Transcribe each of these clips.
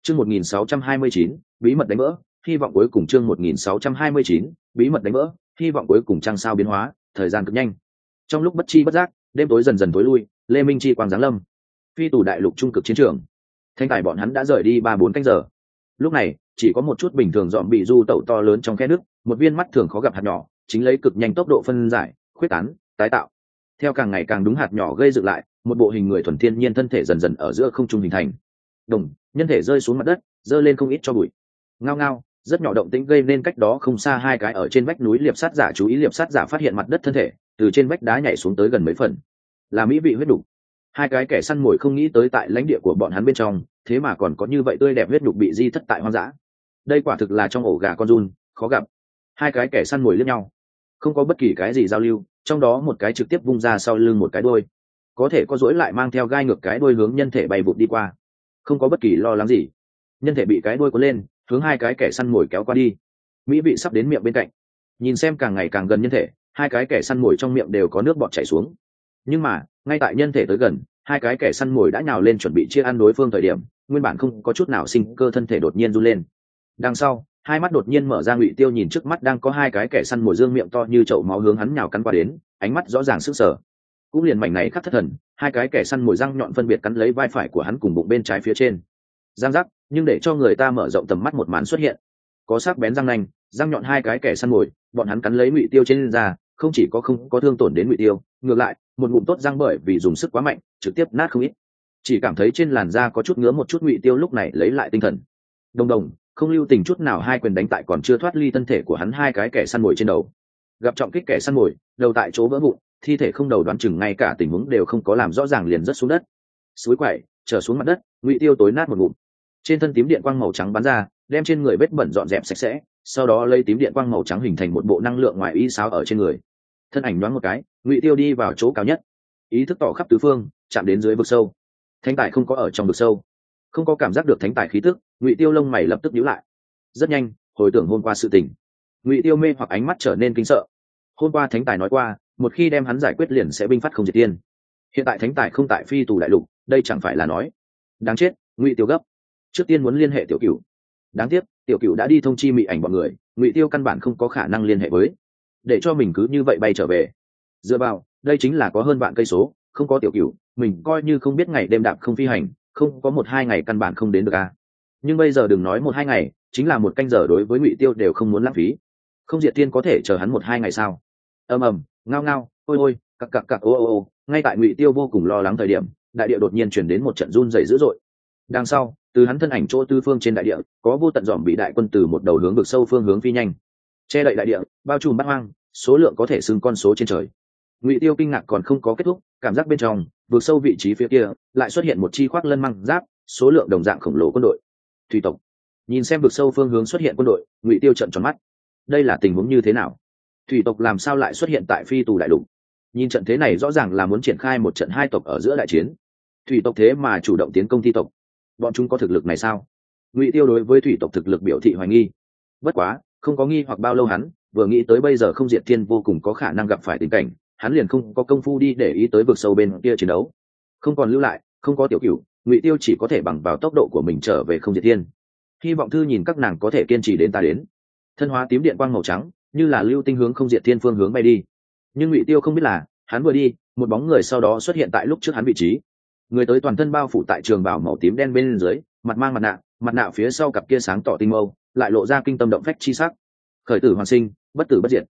Chương 1629, bí mật đánh vỡ, hy vọng cuối cùng. Chương 1629, bí mật đánh vỡ, hy vọng cuối cùng. Trăng sao biến hóa, thời gian cực nhanh. Trong lúc bất chi bất giác, đêm tối dần dần tối lui, Lê Minh chi quang giáng lâm. Phi tù đại lục trung cực chiến trường. Thanh tài bọn hắn đã rời đi 3-4 canh giờ. Lúc này, chỉ có một chút bình thường dọn bị du tẩu to lớn trong khe nước, một viên mắt thường khó gặp hạt nhỏ, chính lấy cực nhanh tốc độ phân giải, khuyết tán, tái tạo. Theo càng ngày càng đúng hạt nhỏ gây dựng lại, một bộ hình người thuần thiên nhiên thân thể dần dần ở giữa không trung hình thành. Đồng, nhân thể rơi xuống mặt đất, rơi lên không ít cho bụi. Ngao ngao, rất nhỏ động tĩnh gây nên cách đó không xa hai cái ở trên vách núi liệp sát giả chú ý. Liệp sát giả phát hiện mặt đất thân thể từ trên vách đá nhảy xuống tới gần mấy phần, là mỹ vị huyết đục. Hai cái kẻ săn mồi không nghĩ tới tại lãnh địa của bọn hắn bên trong, thế mà còn có như vậy tươi đẹp huyết đục bị di thất tại hoang dã. Đây quả thực là trong ổ gà con giun, khó gặp. Hai cái kẻ săn mồi liếc nhau, không có bất kỳ cái gì giao lưu, trong đó một cái trực tiếp vung ra sau lưng một cái đuôi, có thể có duỗi lại mang theo gai ngược cái đuôi hướng nhân thể bay vụt đi qua, không có bất kỳ lo lắng gì. Nhân thể bị cái đuôi cuốn lên, hướng hai cái kẻ săn mồi kéo qua đi. Mỹ vị sắp đến miệng bên cạnh, nhìn xem càng ngày càng gần nhân thể, hai cái kẻ săn mồi trong miệng đều có nước bọt chảy xuống. Nhưng mà ngay tại nhân thể tới gần, hai cái kẻ săn mồi đã nhào lên chuẩn bị chia ăn đối phương thời điểm, nguyên bản không có chút nào sinh cơ thân thể đột nhiên run lên. Đằng sau, hai mắt đột nhiên mở ra. Ngụy Tiêu nhìn trước mắt đang có hai cái kẻ săn mồi dương miệng to như chậu máu hướng hắn nhào cắn qua đến, ánh mắt rõ ràng sức sở. Cũng liền mảnh này khắc thất thần, hai cái kẻ săn mồi răng nhọn phân biệt cắn lấy vai phải của hắn cùng bụng bên trái phía trên. Giang giác, nhưng để cho người ta mở rộng tầm mắt một màn xuất hiện. Có sắc bén răng nanh, răng nhọn hai cái kẻ săn mồi, bọn hắn cắn lấy Ngụy Tiêu trên da, không chỉ không có thương tổn đến Ngụy Tiêu, ngược lại, một ngụm tốt răng bởi vì dùng sức quá mạnh, trực tiếp nát không ít. Chỉ cảm thấy trên làn da có chút ngứa một chút. Ngụy Tiêu lúc này lấy lại tinh thần. Đồng đồng, không lưu tình chút nào hai quyền đánh tại còn chưa thoát ly thân thể của hắn hai cái kẻ săn mồi trên đầu. Gặp trọng kích kẻ săn mồi, đầu tại chỗ vỡ vụn, thi thể không đầu đoán chừng ngay cả tình huống đều không có làm rõ ràng liền rớt xuống đất. Suối quậy, trở xuống mặt đất, Ngụy Tiêu tối nát một ngụm. Trên thân tím điện quang màu trắng bắn ra, đem trên người vết bẩn dọn dẹp sạch sẽ, sau đó lấy tím điện quang màu trắng hình thành một bộ năng lượng ngoài y sáo ở trên người. Thân ảnh nhoáng một cái, Ngụy Tiêu đi vào chỗ cao nhất, ý thức tỏ khắp tứ phương, chạm đến dưới vực sâu. Thánh tài không có ở trong vực sâu, không có cảm giác được thánh tài khí tức. Ngụy Tiêu lông mày lập tức nhíu lại. Rất nhanh, hồi tưởng hôm qua sự tình, Ngụy Tiêu mê hoặc ánh mắt trở nên kinh sợ. Hôm qua thánh tài nói qua, một khi đem hắn giải quyết liền sẽ binh phát không diệt tiên. Hiện tại thánh tài không tại phi tù đại lục, đây chẳng phải là nói đáng chết. Ngụy Tiêu gấp, trước tiên muốn liên hệ Tiểu Cửu. Đáng tiếc Tiểu Cửu đã đi thông chi Mị Ảnh bọn người, Ngụy Tiêu căn bản không có khả năng liên hệ với, để cho mình cứ như vậy bay trở về. Dựa vào, đây chính là có hơn vạn cây số, không có Tiểu Cửu, mình coi như không biết ngày đêm đạp không phi hành, không có 1-2 ngày căn bản không đến được a. Nhưng bây giờ đừng nói 1-2 ngày, chính là 1 canh giờ đối với Ngụy Tiêu đều không muốn lãng phí. Không diệt tiên có thể chờ hắn 1-2 ngày sao? Ầm ầm, ngao ngao, ôi ôi, cặc cặc cặc, ô ô ô. Ngay tại Ngụy Tiêu vô cùng lo lắng thời điểm, đại địa đột nhiên truyền đến một trận run rẩy dữ dội. Đằng sau, từ hắn thân ảnh chỗ tư phương trên đại địa, có vô tận dòm bị đại quân từ một đầu hướng vực sâu phương hướng phi nhanh, che đậy đại địa, bao trùm bát hoang, số lượng có thể xưng con số trên trời. Ngụy Tiêu kinh ngạc còn không có kết thúc, cảm giác bên trong vực sâu vị trí phía kia lại xuất hiện một chi khoác lân măng giáp, số lượng đồng dạng khổng lồ quân đội thủy tộc. Nhìn xem vực sâu phương hướng xuất hiện quân đội, Ngụy Tiêu trợn tròn mắt. Đây là tình huống như thế nào? Thủy tộc làm sao lại xuất hiện tại phi tù đại lục? Nhìn trận thế này rõ ràng là muốn triển khai một trận hai tộc ở giữa đại chiến. Thủy tộc thế mà chủ động tiến công thi tộc, bọn chúng có thực lực này sao? Ngụy Tiêu đối với thủy tộc thực lực biểu thị hoài nghi. Bất quá không có nghi hoặc bao lâu, hắn vừa nghĩ tới bây giờ không diệt thiên vô cùng có khả năng gặp phải tình cảnh, hắn liền không có công phu đi để ý tới vực sâu bên kia chiến đấu. Không còn lưu lại, không có Tiểu Cửu, Ngụy Tiêu chỉ có thể bằng vào tốc độ của mình trở về không diệt thiên. Hy vọng thư nhìn các nàng có thể kiên trì đến ta đến. Thân hóa tím điện quang màu trắng, như là lưu tinh hướng không diệt thiên phương hướng bay đi. Nhưng Ngụy Tiêu không biết là, hắn vừa đi, một bóng người sau đó xuất hiện tại lúc trước hắn vị trí. Người tới toàn thân bao phủ tại trường bào màu tím đen bên dưới, mặt mang mặt nạ phía sau cặp kia sáng tỏ tinh mâu, lại lộ ra kinh tâm động phách chi sắc. Khởi tử hoàn sinh, bất tử bất diệt.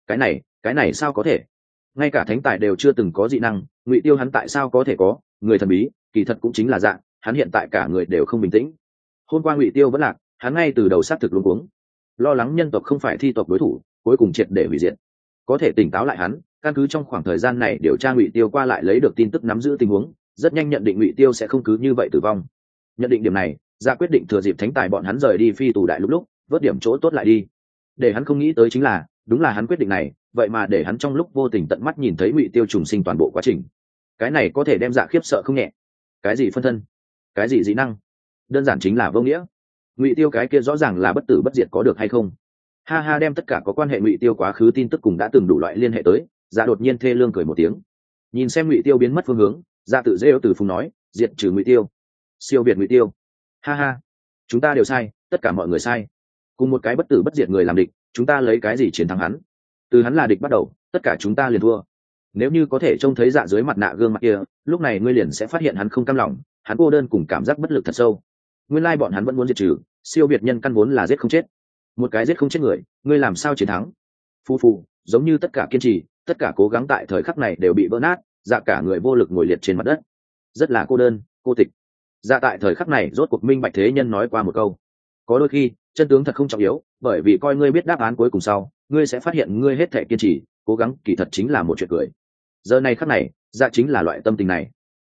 Cái này sao có thể? Ngay cả thánh tài đều chưa từng có dị năng, Ngụy Tiêu hắn tại sao có thể có? Người thần bí, kỳ thật cũng chính là dạng, hắn hiện tại cả người đều không bình tĩnh. Hôm qua Ngụy Tiêu vẫn lạc, hắn ngay từ đầu xác thực luống cuống, lo lắng nhân tộc không phải thi tộc đối thủ, cuối cùng triệt để hủy diệt. Có thể tỉnh táo lại hắn, căn cứ trong khoảng thời gian này điều tra Ngụy Tiêu qua lại lấy được tin tức, nắm giữ tình huống, rất nhanh nhận định Ngụy Tiêu sẽ không cứ như vậy tử vong. Nhận định điểm này, ra quyết định thừa dịp thánh tài bọn hắn rời đi phi tù đại lúc vớt điểm chỗ tốt lại đi. Để hắn không nghĩ tới chính là, đúng là hắn quyết định này, vậy mà để hắn trong lúc vô tình tận mắt nhìn thấy Ngụy Tiêu trùng sinh toàn bộ quá trình. Cái này có thể đem Dạ khiếp sợ không nhẹ. Cái gì phân thân, cái gì dị năng, đơn giản chính là vô nghĩa. Ngụy Tiêu cái kia rõ ràng là bất tử bất diệt, có được hay không? Ha ha, đem tất cả có quan hệ Ngụy Tiêu quá khứ tin tức cùng đã từng đủ loại liên hệ tới, Dạ đột nhiên thê lương cười một tiếng. Nhìn xem Ngụy Tiêu biến mất phương hướng, Dạ tự rêu từ phùng nói, diệt trừ Ngụy Tiêu, siêu việt Ngụy Tiêu. Ha ha, chúng ta đều sai, tất cả mọi người sai. Cùng một cái bất tử bất diệt người làm địch, chúng ta lấy cái gì chiến thắng hắn? Từ hắn là địch bắt đầu, tất cả chúng ta liền thua. Nếu như có thể trông thấy Dạ dưới mặt nạ gương mặt kia, lúc này ngươi liền sẽ phát hiện hắn không cam lòng, hắn cô đơn cùng cảm giác bất lực thật sâu. Nguyên lai bọn hắn vẫn muốn diệt trừ, siêu việt nhân căn vốn là giết không chết. Một cái giết không chết người, ngươi làm sao chiến thắng? Phu phu, giống như tất cả kiên trì, tất cả cố gắng tại thời khắc này đều bị vỡ nát, Dạ cả người vô lực ngồi liệt trên mặt đất, rất là cô đơn, cô tịch. Dạ tại thời khắc này rốt cuộc minh bạch thế nhân nói qua một câu: có đôi khi chân tướng thật không trọng yếu, bởi vì coi ngươi biết đáp án cuối cùng sau, ngươi sẽ phát hiện ngươi hết thể kiên trì cố gắng kỳ thật chính là một chuyện cười. Giờ này khắc này, Dạ chính là loại tâm tình này.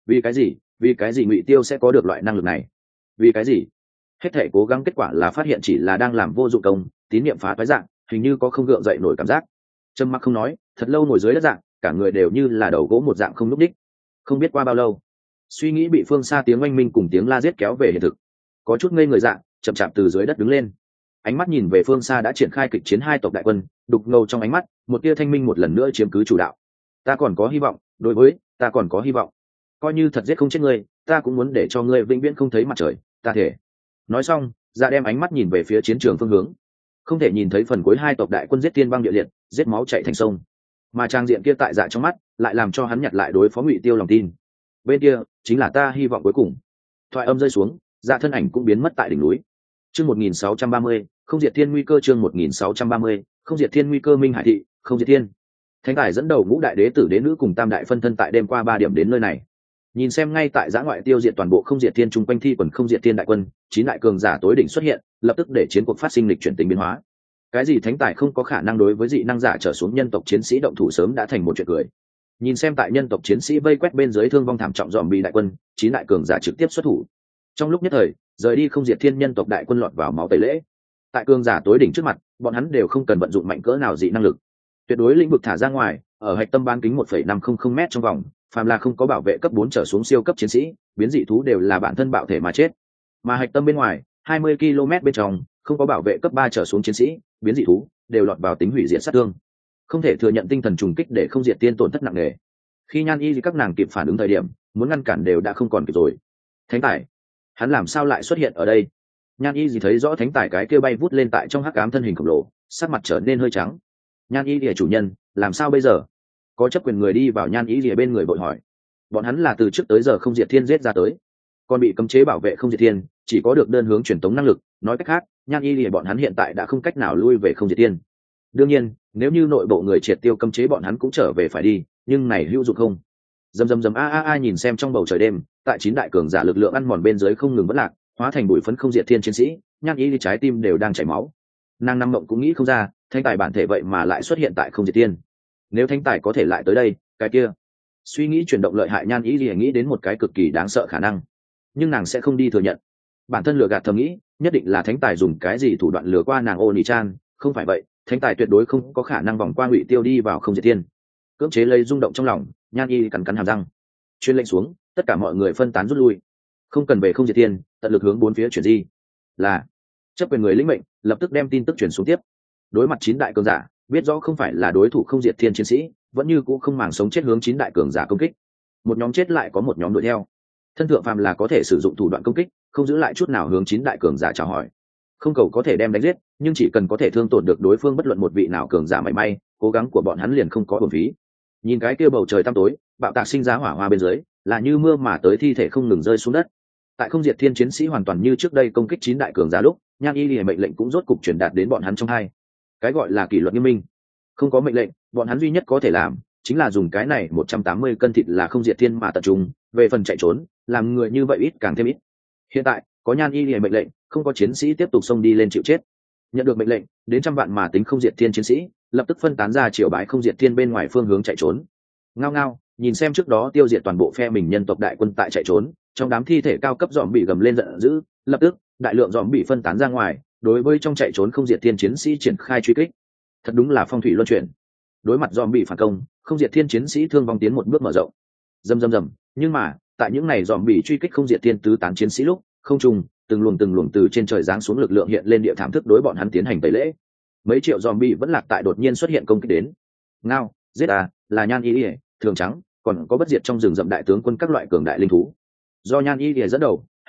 Vì cái gì Ngụy Tiêu sẽ có được loại năng lực này? Vì cái gì hết thể cố gắng kết quả là phát hiện chỉ là đang làm vô dụng công, tín niệm phá toái dạng, hình như có không gượng dậy nổi cảm giác. Trầm mặc không nói, thật lâu ngồi dưới đất dạng, cả người đều như là đầu gỗ một dạng không lúc đích. Không biết qua bao lâu, suy nghĩ bị phương xa tiếng oanh minh cùng tiếng la giết kéo về hiện thực. Có chút ngây người dạng, chậm chạp từ dưới đất đứng lên, ánh mắt nhìn về phương xa đã triển khai kịch chiến hai tộc đại quân, đục ngầu trong ánh mắt một tia thanh minh một lần nữa chiếm cứ chủ đạo. Ta còn có hy vọng, đối với ta còn có hy vọng, coi như thật giết không chết ngươi, ta cũng muốn để cho ngươi vĩnh viễn không thấy mặt trời, ta thể. Nói xong, Dạ đem ánh mắt nhìn về phía chiến trường phương hướng, không thể nhìn thấy phần cuối hai tộc đại quân giết tiên băng địa liệt, giết máu chảy thành sông, mà trang diện kia tại Dạ trong mắt lại làm cho hắn nhặt lại đối phó Ngụy Tiêu lòng tin. Bên kia chính là ta hy vọng cuối cùng. Thoại âm rơi xuống, Dạ thân ảnh cũng biến mất tại đỉnh núi. Chương 1630, không diệt thiên nguy cơ. Chương 1630, không diệt thiên nguy cơ. Minh Hải thị, không diệt thiên. Thánh Tài dẫn đầu ngũ đại đế tử đế nữ cùng tam đại phân thân tại đêm qua 3 điểm đến nơi này. Nhìn xem ngay tại giã ngoại tiêu diệt toàn bộ không diệt thiên chung quanh thi quần không diệt thiên đại quân, 9 đại cường giả tối đỉnh xuất hiện, lập tức để chiến cuộc phát sinh lịch chuyển tính biến hóa. Cái gì Thánh Tài không có khả năng đối với dị năng giả trở xuống nhân tộc chiến sĩ động thủ sớm đã thành một chuyện cười. Nhìn xem tại nhân tộc chiến sĩ vây quét bên dưới thương vong thảm trọng dòm bị đại quân, 9 đại cường giả trực tiếp xuất thủ. Trong lúc nhất thời, rời đi không diệt thiên nhân tộc đại quân lọt vào máu tẩy lễ. Tại cường giả tối đỉnh trước mặt, bọn hắn đều không cần vận dụng mạnh cỡ nào dị năng lực, tuyệt đối lĩnh vực thả ra ngoài, ở hạch tâm bán kính 1,500 m trong vòng, phàm là không có bảo vệ cấp 4 trở xuống siêu cấp chiến sĩ, biến dị thú đều là bản thân bạo thể mà chết. Mà hạch tâm bên ngoài 20 km bên trong, không có bảo vệ cấp 3 trở xuống chiến sĩ, biến dị thú đều lọt vào tính hủy diệt sát thương. Không thể thừa nhận tinh thần trùng kích để không diệt tiên tổn thất nặng nề. Khi Nhan Y các nàng kịp phản ứng thời điểm, muốn ngăn cản đều đã không còn kịp rồi. Thánh Tài, hắn làm sao lại xuất hiện ở đây? Nhan Y thấy rõ Thánh Tài cái kia bay vút lên tại trong hắc ám thân hình khổng lồ, sắc mặt trở nên hơi trắng. Nhan Y chủ nhân, làm sao bây giờ? Có chấp quyền người đi vào Nhan Y bên người vội hỏi. Bọn hắn là từ trước tới giờ không diệt thiên giết ra tới, còn bị cấm chế bảo vệ không diệt thiên, chỉ có được đơn hướng truyền tống năng lực. Nói cách khác, Nhan Y bọn hắn hiện tại đã không cách nào lui về không diệt thiên. Đương nhiên, nếu như nội bộ người triệt tiêu cấm chế bọn hắn cũng trở về phải đi, nhưng này hữu dụng không? Rầm a nhìn xem trong bầu trời đêm, tại 9 đại cường giả lực lượng ăn mòn bên dưới không ngừng vỡ lạc, hóa thành bụi phấn không diệt thiên chiến sĩ, Nhan Y trái tim đều đang chảy máu. Nàng năm mộng cũng nghĩ không ra, Thánh Tài bản thể vậy mà lại xuất hiện tại không diệt thiên. Nếu Thánh Tài có thể lại tới đây, cái kia, suy nghĩ chuyển động lợi hại, Nhan Y nghĩ đến một cái cực kỳ đáng sợ khả năng, nhưng nàng sẽ không đi thừa nhận. Bản thân lừa gạt thầm nghĩ, nhất định là Thánh Tài dùng cái gì thủ đoạn lừa qua nàng Oni-chan, không phải vậy, Thánh Tài tuyệt đối không có khả năng vòng qua Ngụy Tiêu đi vào không diệt thiên. Cưỡng chế lấy rung động trong lòng, Nhan Y cắn hàm răng, truyền lệnh xuống, tất cả mọi người phân tán rút lui, không cần về không diệt thiên, tận lực hướng bốn phía chuyển di. Là chấp quyền người lĩnh mệnh, lập tức đem tin tức truyền xuống tiếp. Đối mặt 9 đại cường giả, biết rõ không phải là đối thủ không diệt thiên chiến sĩ, vẫn như cũ không màng sống chết hướng 9 đại cường giả công kích. Một nhóm chết lại có một nhóm đuổi theo. Thân thượng phàm là có thể sử dụng thủ đoạn công kích, không giữ lại chút nào hướng 9 đại cường giả chào hỏi. Không cầu có thể đem đánh giết, nhưng chỉ cần có thể thương tổn được đối phương bất luận một vị nào cường giả mảy may, cố gắng của bọn hắn liền không có uổng phí. Nhìn cái kia bầu trời tăm tối, bạo tạc sinh ra hỏa hoa bên dưới, là như mưa mà tới thi thể không ngừng rơi xuống đất. Tại không diệt thiên chiến sĩ hoàn toàn như trước đây công kích 9 đại cường giả lúc, Nhan Y mệnh lệnh cũng rốt cục truyền đạt đến bọn hắn trong hai. Cái gọi là kỷ luật nghiêm minh. Không có mệnh lệnh, bọn hắn duy nhất có thể làm chính là dùng cái này 180 cân thịt là không diệt thiên mà tập trung, về phần chạy trốn, làm người như vậy ít càng thêm ít. Hiện tại, có Nhan Y mệnh lệnh, không có chiến sĩ tiếp tục xông đi lên chịu chết. Nhận được mệnh lệnh, đến trăm vạn mà tính không diệt thiên chiến sĩ, lập tức phân tán ra triều bái không diệt thiên bên ngoài phương hướng chạy trốn. Ngao ngao, nhìn xem trước đó tiêu diệt toàn bộ phe mình nhân tộc đại quân tại chạy trốn, trong đám thi thể cao cấp dòm bị gầm lên giận dữ, lập tức đại lượng dòm bị phân tán ra ngoài, đối với trong chạy trốn không diệt thiên chiến sĩ triển khai truy kích. Thật đúng là phong thủy luân chuyển. Đối mặt dòm bị phản công, không diệt thiên chiến sĩ thương vong tiến một bước mở rộng. Rầm, nhưng mà tại những này dòm bị truy kích không diệt thiên tứ tán chiến sĩ lúc, không trùng từng luồng từ trên trời giáng xuống lực lượng hiện lên địa thảm thức đối bọn hắn tiến hành tẩy lễ. Mấy triệu dòm bị vẫn lạc tại đột nhiên xuất hiện công kích đến. Ngao, giết là Nhan Y, thường trắng, còn có bất diệt trong rừng rậm đại tướng quân các loại cường đại linh thú. Do Nhan Y dẫn đầu,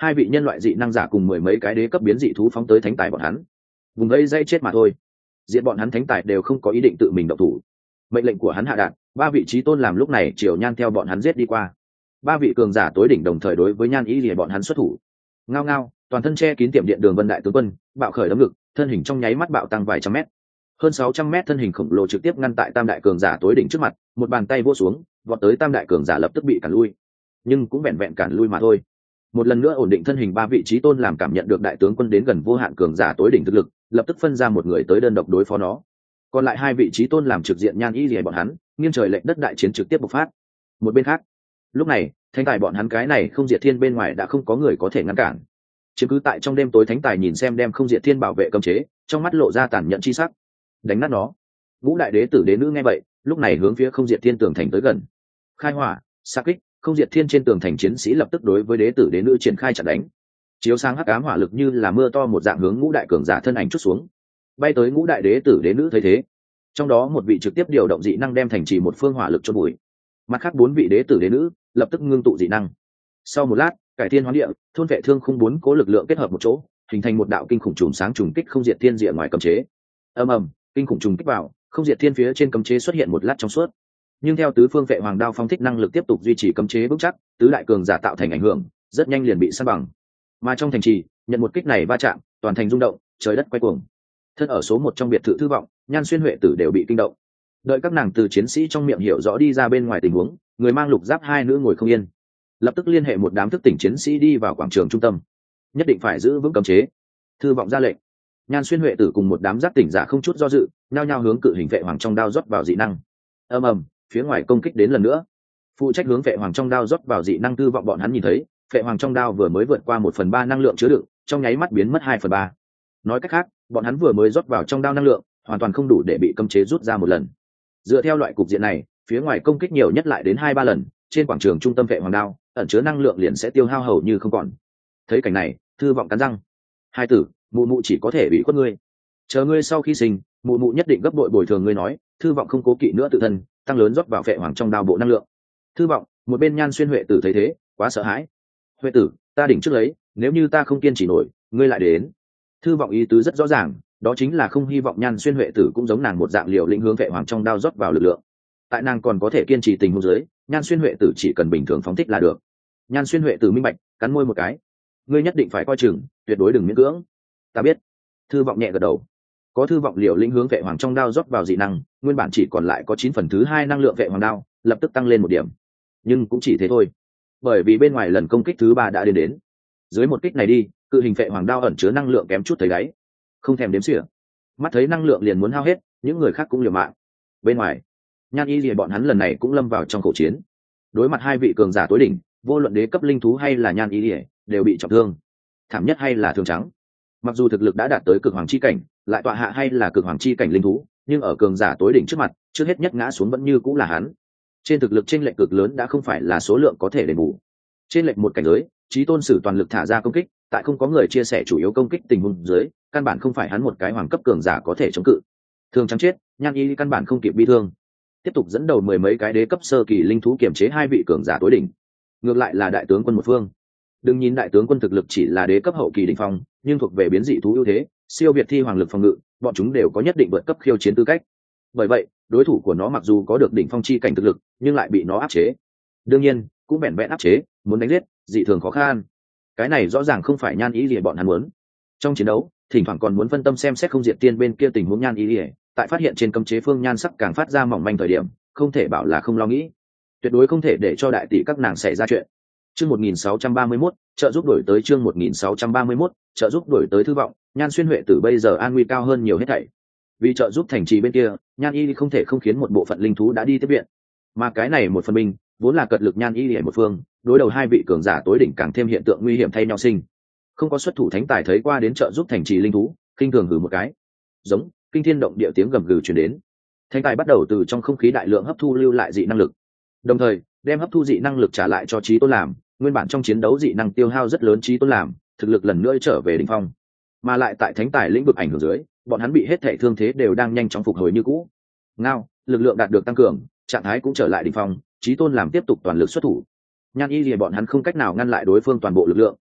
hai vị nhân loại dị năng giả cùng mười mấy cái đế cấp biến dị thú phóng tới thánh tài bọn hắn, vùng ấy dây chết mà thôi. Diện bọn hắn thánh tài đều không có ý định tự mình động thủ. Mệnh lệnh của hắn hạ đạt, ba vị trí tôn làm lúc này triều nhan theo bọn hắn giết đi qua. Ba vị cường giả tối đỉnh đồng thời đối với nhan ý lìa bọn hắn xuất thủ. Ngao ngao, toàn thân che kín tiệm điện đường vân đại tướng quân bạo khởi đấm ngực, thân hình trong nháy mắt bạo tăng vài trăm mét, hơn 600 mét thân hình khổng lồ trực tiếp ngăn tại tam đại cường giả tối đỉnh trước mặt, một bàn tay vỗ xuống, vọt tới tam đại cường giả lập tức bị cản lui, nhưng cũng vẹn vẹn cản lui mà thôi. Một lần nữa ổn định thân hình ba vị trí tôn làm cảm nhận được đại tướng quân đến gần vô hạn cường giả tối đỉnh thực lực, lập tức phân ra một người tới đơn độc đối phó nó. Còn lại hai vị trí tôn làm trực diện nhan ý gì bọn hắn, nghiêng trời lệch đất đại chiến trực tiếp bộc phát. Một bên khác, lúc này thánh tài bọn hắn cái này không diệt thiên bên ngoài đã không có người có thể ngăn cản. Chiếm cứ tại trong đêm tối thánh tài nhìn xem đem không diệt thiên bảo vệ cấm chế, trong mắt lộ ra tàn nhẫn chi sắc. Đánh nát nó. Ngũ đại đế tử đế nữ nghe vậy, lúc này hướng phía không diệt thiên tường thành tới gần. Khai hỏa, sa kích, không diệt thiên trên tường thành chiến sĩ lập tức đối với đế tử đế nữ triển khai chặn đánh. Chiếu sáng hắc ám hỏa lực như là mưa to một dạng hướng ngũ đại cường giả thân ảnh chút xuống. Bay tới ngũ đại đế tử đế nữ thấy thế, trong đó một vị trực tiếp điều động dị năng đem thành trì một phương hỏa lực chôn bụi. Mặt khác bốn vị đế tử đế nữ lập tức ngưng tụ dị năng. Sau một lát, cải thiên hoán địa, thôn vệ thương khung bốn cố lực lượng kết hợp một chỗ, hình thành một đạo kinh khủng trùng sáng trùng kích không diệt thiên diện ngoài cấm chế. Ầm ầm, kinh khủng trùng kích vào, không diệt thiên phía trên cấm chế xuất hiện một lát trong suốt. Nhưng theo tứ phương vệ hoàng đao phong thích năng lực tiếp tục duy trì cấm chế vững chắc, tứ đại cường giả tạo thành ảnh hưởng, rất nhanh liền bị san bằng. Mà trong thành trì, nhận một kích này va chạm, toàn thành rung động, trời đất quay cuồng. Thân ở số một trong biệt thự thư vọng, Nhan Xuyên Huệ tử đều bị kinh động. Đợi các nàng từ chiến sĩ trong miệng hiểu rõ đi ra bên ngoài tình huống, người mang lục giáp hai nữ ngồi không yên, lập tức liên hệ một đám thức tỉnh chiến sĩ đi vào quảng trường trung tâm, nhất định phải giữ vững cấm chế. Thư vọng ra lệnh. Nhan Xuyên Huệ tử cùng một đám giáp tỉnh giả không chút do dự, nhao nhao hướng cự hình vệ hoàng trong đao rót vào dị năng. Ầm ầm, phía ngoài công kích đến lần nữa. Phụ trách hướng vệ hoàng trong đao rót vào dị năng Thư vọng bọn hắn nhìn thấy, vệ hoàng trong đao vừa mới vượt qua 1/3 năng lượng chứa đựng, trong nháy mắt biến mất 2/3. Nói cách khác, bọn hắn vừa mới rót vào trong đao năng lượng, hoàn toàn không đủ để bị cấm chế rút ra một lần. Dựa theo loại cục diện này, phía ngoài công kích nhiều nhất lại đến 2-3 lần, trên quảng trường trung tâm vệ hoàng đao ẩn chứa năng lượng liền sẽ tiêu hao hầu như không còn. Thấy cảnh này, Thư vọng cắn răng. Hai tử, mụ mụ chỉ có thể bị khuất ngươi. Chờ ngươi sau khi sinh, mụ mụ nhất định gấp bội bồi thường ngươi nói. Thư vọng không cố kỵ nữa tự thân, tăng lớn rót vào vệ hoàng trong đao bộ năng lượng. Thư vọng, một bên Nhan Xuyên Huệ tử thấy thế, quá sợ hãi. Huệ tử, ta đỉnh trước lấy, nếu như ta không kiên trì nổi, ngươi lại đến. Thư vọng ý tứ rất rõ ràng, đó chính là không hy vọng Nhan Xuyên Huệ tử cũng giống nàng một dạng liều lĩnh hướng vệ hoàng trong đao rót vào lực lượng. Tại nàng còn có thể kiên trì tình huống dưới, Nhan Xuyên Huệ tử chỉ cần bình thường phóng thích là được. Nhan Xuyên Huệ tử minh bạch, cắn môi một cái. Ngươi nhất định phải coi chừng, tuyệt đối đừng miễn cưỡng. Ta biết. Thư vọng nhẹ gật đầu. Có thư vọng liều lĩnh hướng vệ hoàng trong đao rót vào dị năng, nguyên bản chỉ còn lại có 9/2 năng lượng vệ hoàng đao, lập tức tăng lên 1 điểm. Nhưng cũng chỉ thế thôi, bởi vì bên ngoài lần công kích thứ 3 đã đến. Dưới một kích này đi, cự hình vệ hoàng đao ẩn chứa năng lượng kém chút thấy đáy, không thèm đếm xỉa. Mắt thấy năng lượng liền muốn hao hết, những người khác cũng liều mạng. Bên ngoài, Nhan Y Lìa bọn hắn lần này cũng lâm vào trong khẩu chiến. Đối mặt hai vị cường giả tối đỉnh, vô luận đế cấp linh thú hay là Nhan Y Lìa, đều bị trọng thương. Thảm nhất hay là thương trắng. Mặc dù thực lực đã đạt tới cực hoàng chi cảnh, lại tọa hạ hay là cực hoàng chi cảnh linh thú, nhưng ở cường giả tối đỉnh trước mặt, trước hết nhất ngã xuống vẫn như cũng là hắn. Trên thực lực chênh lệch cực lớn đã không phải là số lượng có thể đền bù. Trên lệch một cảnh giới, Chí Tôn sử toàn lực thả ra công kích, tại không có người chia sẻ chủ yếu công kích tình huống dưới, căn bản không phải hắn một cái hoàng cấp cường giả có thể chống cự. Thương trắng chết, Nhan Y căn bản không kịp bi thương. Tiếp tục dẫn đầu mười mấy cái đế cấp sơ kỳ linh thú kiểm chế hai vị cường giả tối đỉnh. Ngược lại là đại tướng quân một phương. Đừng nhìn đại tướng quân thực lực chỉ là đế cấp hậu kỳ đỉnh phong, nhưng thuộc về biến dị thú ưu thế, siêu việt thi hoàng lực phòng ngự, bọn chúng đều có nhất định vượt cấp khiêu chiến tư cách. Bởi vậy, đối thủ của nó mặc dù có được đỉnh phong chi cảnh thực lực, nhưng lại bị nó áp chế. Đương nhiên, cũng vẹn vẹn áp chế, muốn đánh giết, dị thường khó khăn. Cái này rõ ràng không phải Nhan Ý gì bọn hắn muốn. Trong chiến đấu, thỉnh thoảng còn muốn phân tâm xem xét không diệt tiên bên kia tình huống Nhan Ý gì, tại phát hiện trên cấm chế phương nhan sắc càng phát ra mỏng manh thời điểm, không thể bảo là không lo nghĩ. Tuyệt đối không thể để cho đại tỷ các nàng xảy ra chuyện. Chương 1631, trợ giúp đổi tới chương 1631, trợ giúp đổi tới Thư vọng, Nhan Xuyên Huệ tử bây giờ an nguy cao hơn nhiều hết thảy. Vì trợ giúp thành trì bên kia, Nhan Y không thể không khiến một bộ phận linh thú đã đi tiếp viện. Mà cái này một phần binh, vốn là cật lực Nhan Y ở một phương, đối đầu hai vị cường giả tối đỉnh càng thêm hiện tượng nguy hiểm thay nhau sinh. Không có xuất thủ thánh tài thấy qua đến trợ giúp thành trì linh thú, khinh thường hừ một cái. Giống, kinh thiên động địa tiếng gầm gừ truyền đến. Thánh tài bắt đầu từ trong không khí đại lượng hấp thu lưu lại dị năng lực. Đồng thời, đem hấp thu dị năng lực trả lại cho Chí Tôn làm, nguyên bản trong chiến đấu dị năng tiêu hao rất lớn Chí Tôn làm, thực lực lần nữa trở về đỉnh phong. Mà lại tại thánh tài lĩnh vực ảnh hưởng dưới, bọn hắn bị hết thảy thương thế đều đang nhanh chóng phục hồi như cũ. Ngao, lực lượng đạt được tăng cường, trạng thái cũng trở lại đỉnh phong, Chí Tôn làm tiếp tục toàn lực xuất thủ. Nhan Y Lìa bọn hắn không cách nào ngăn lại đối phương toàn bộ lực lượng,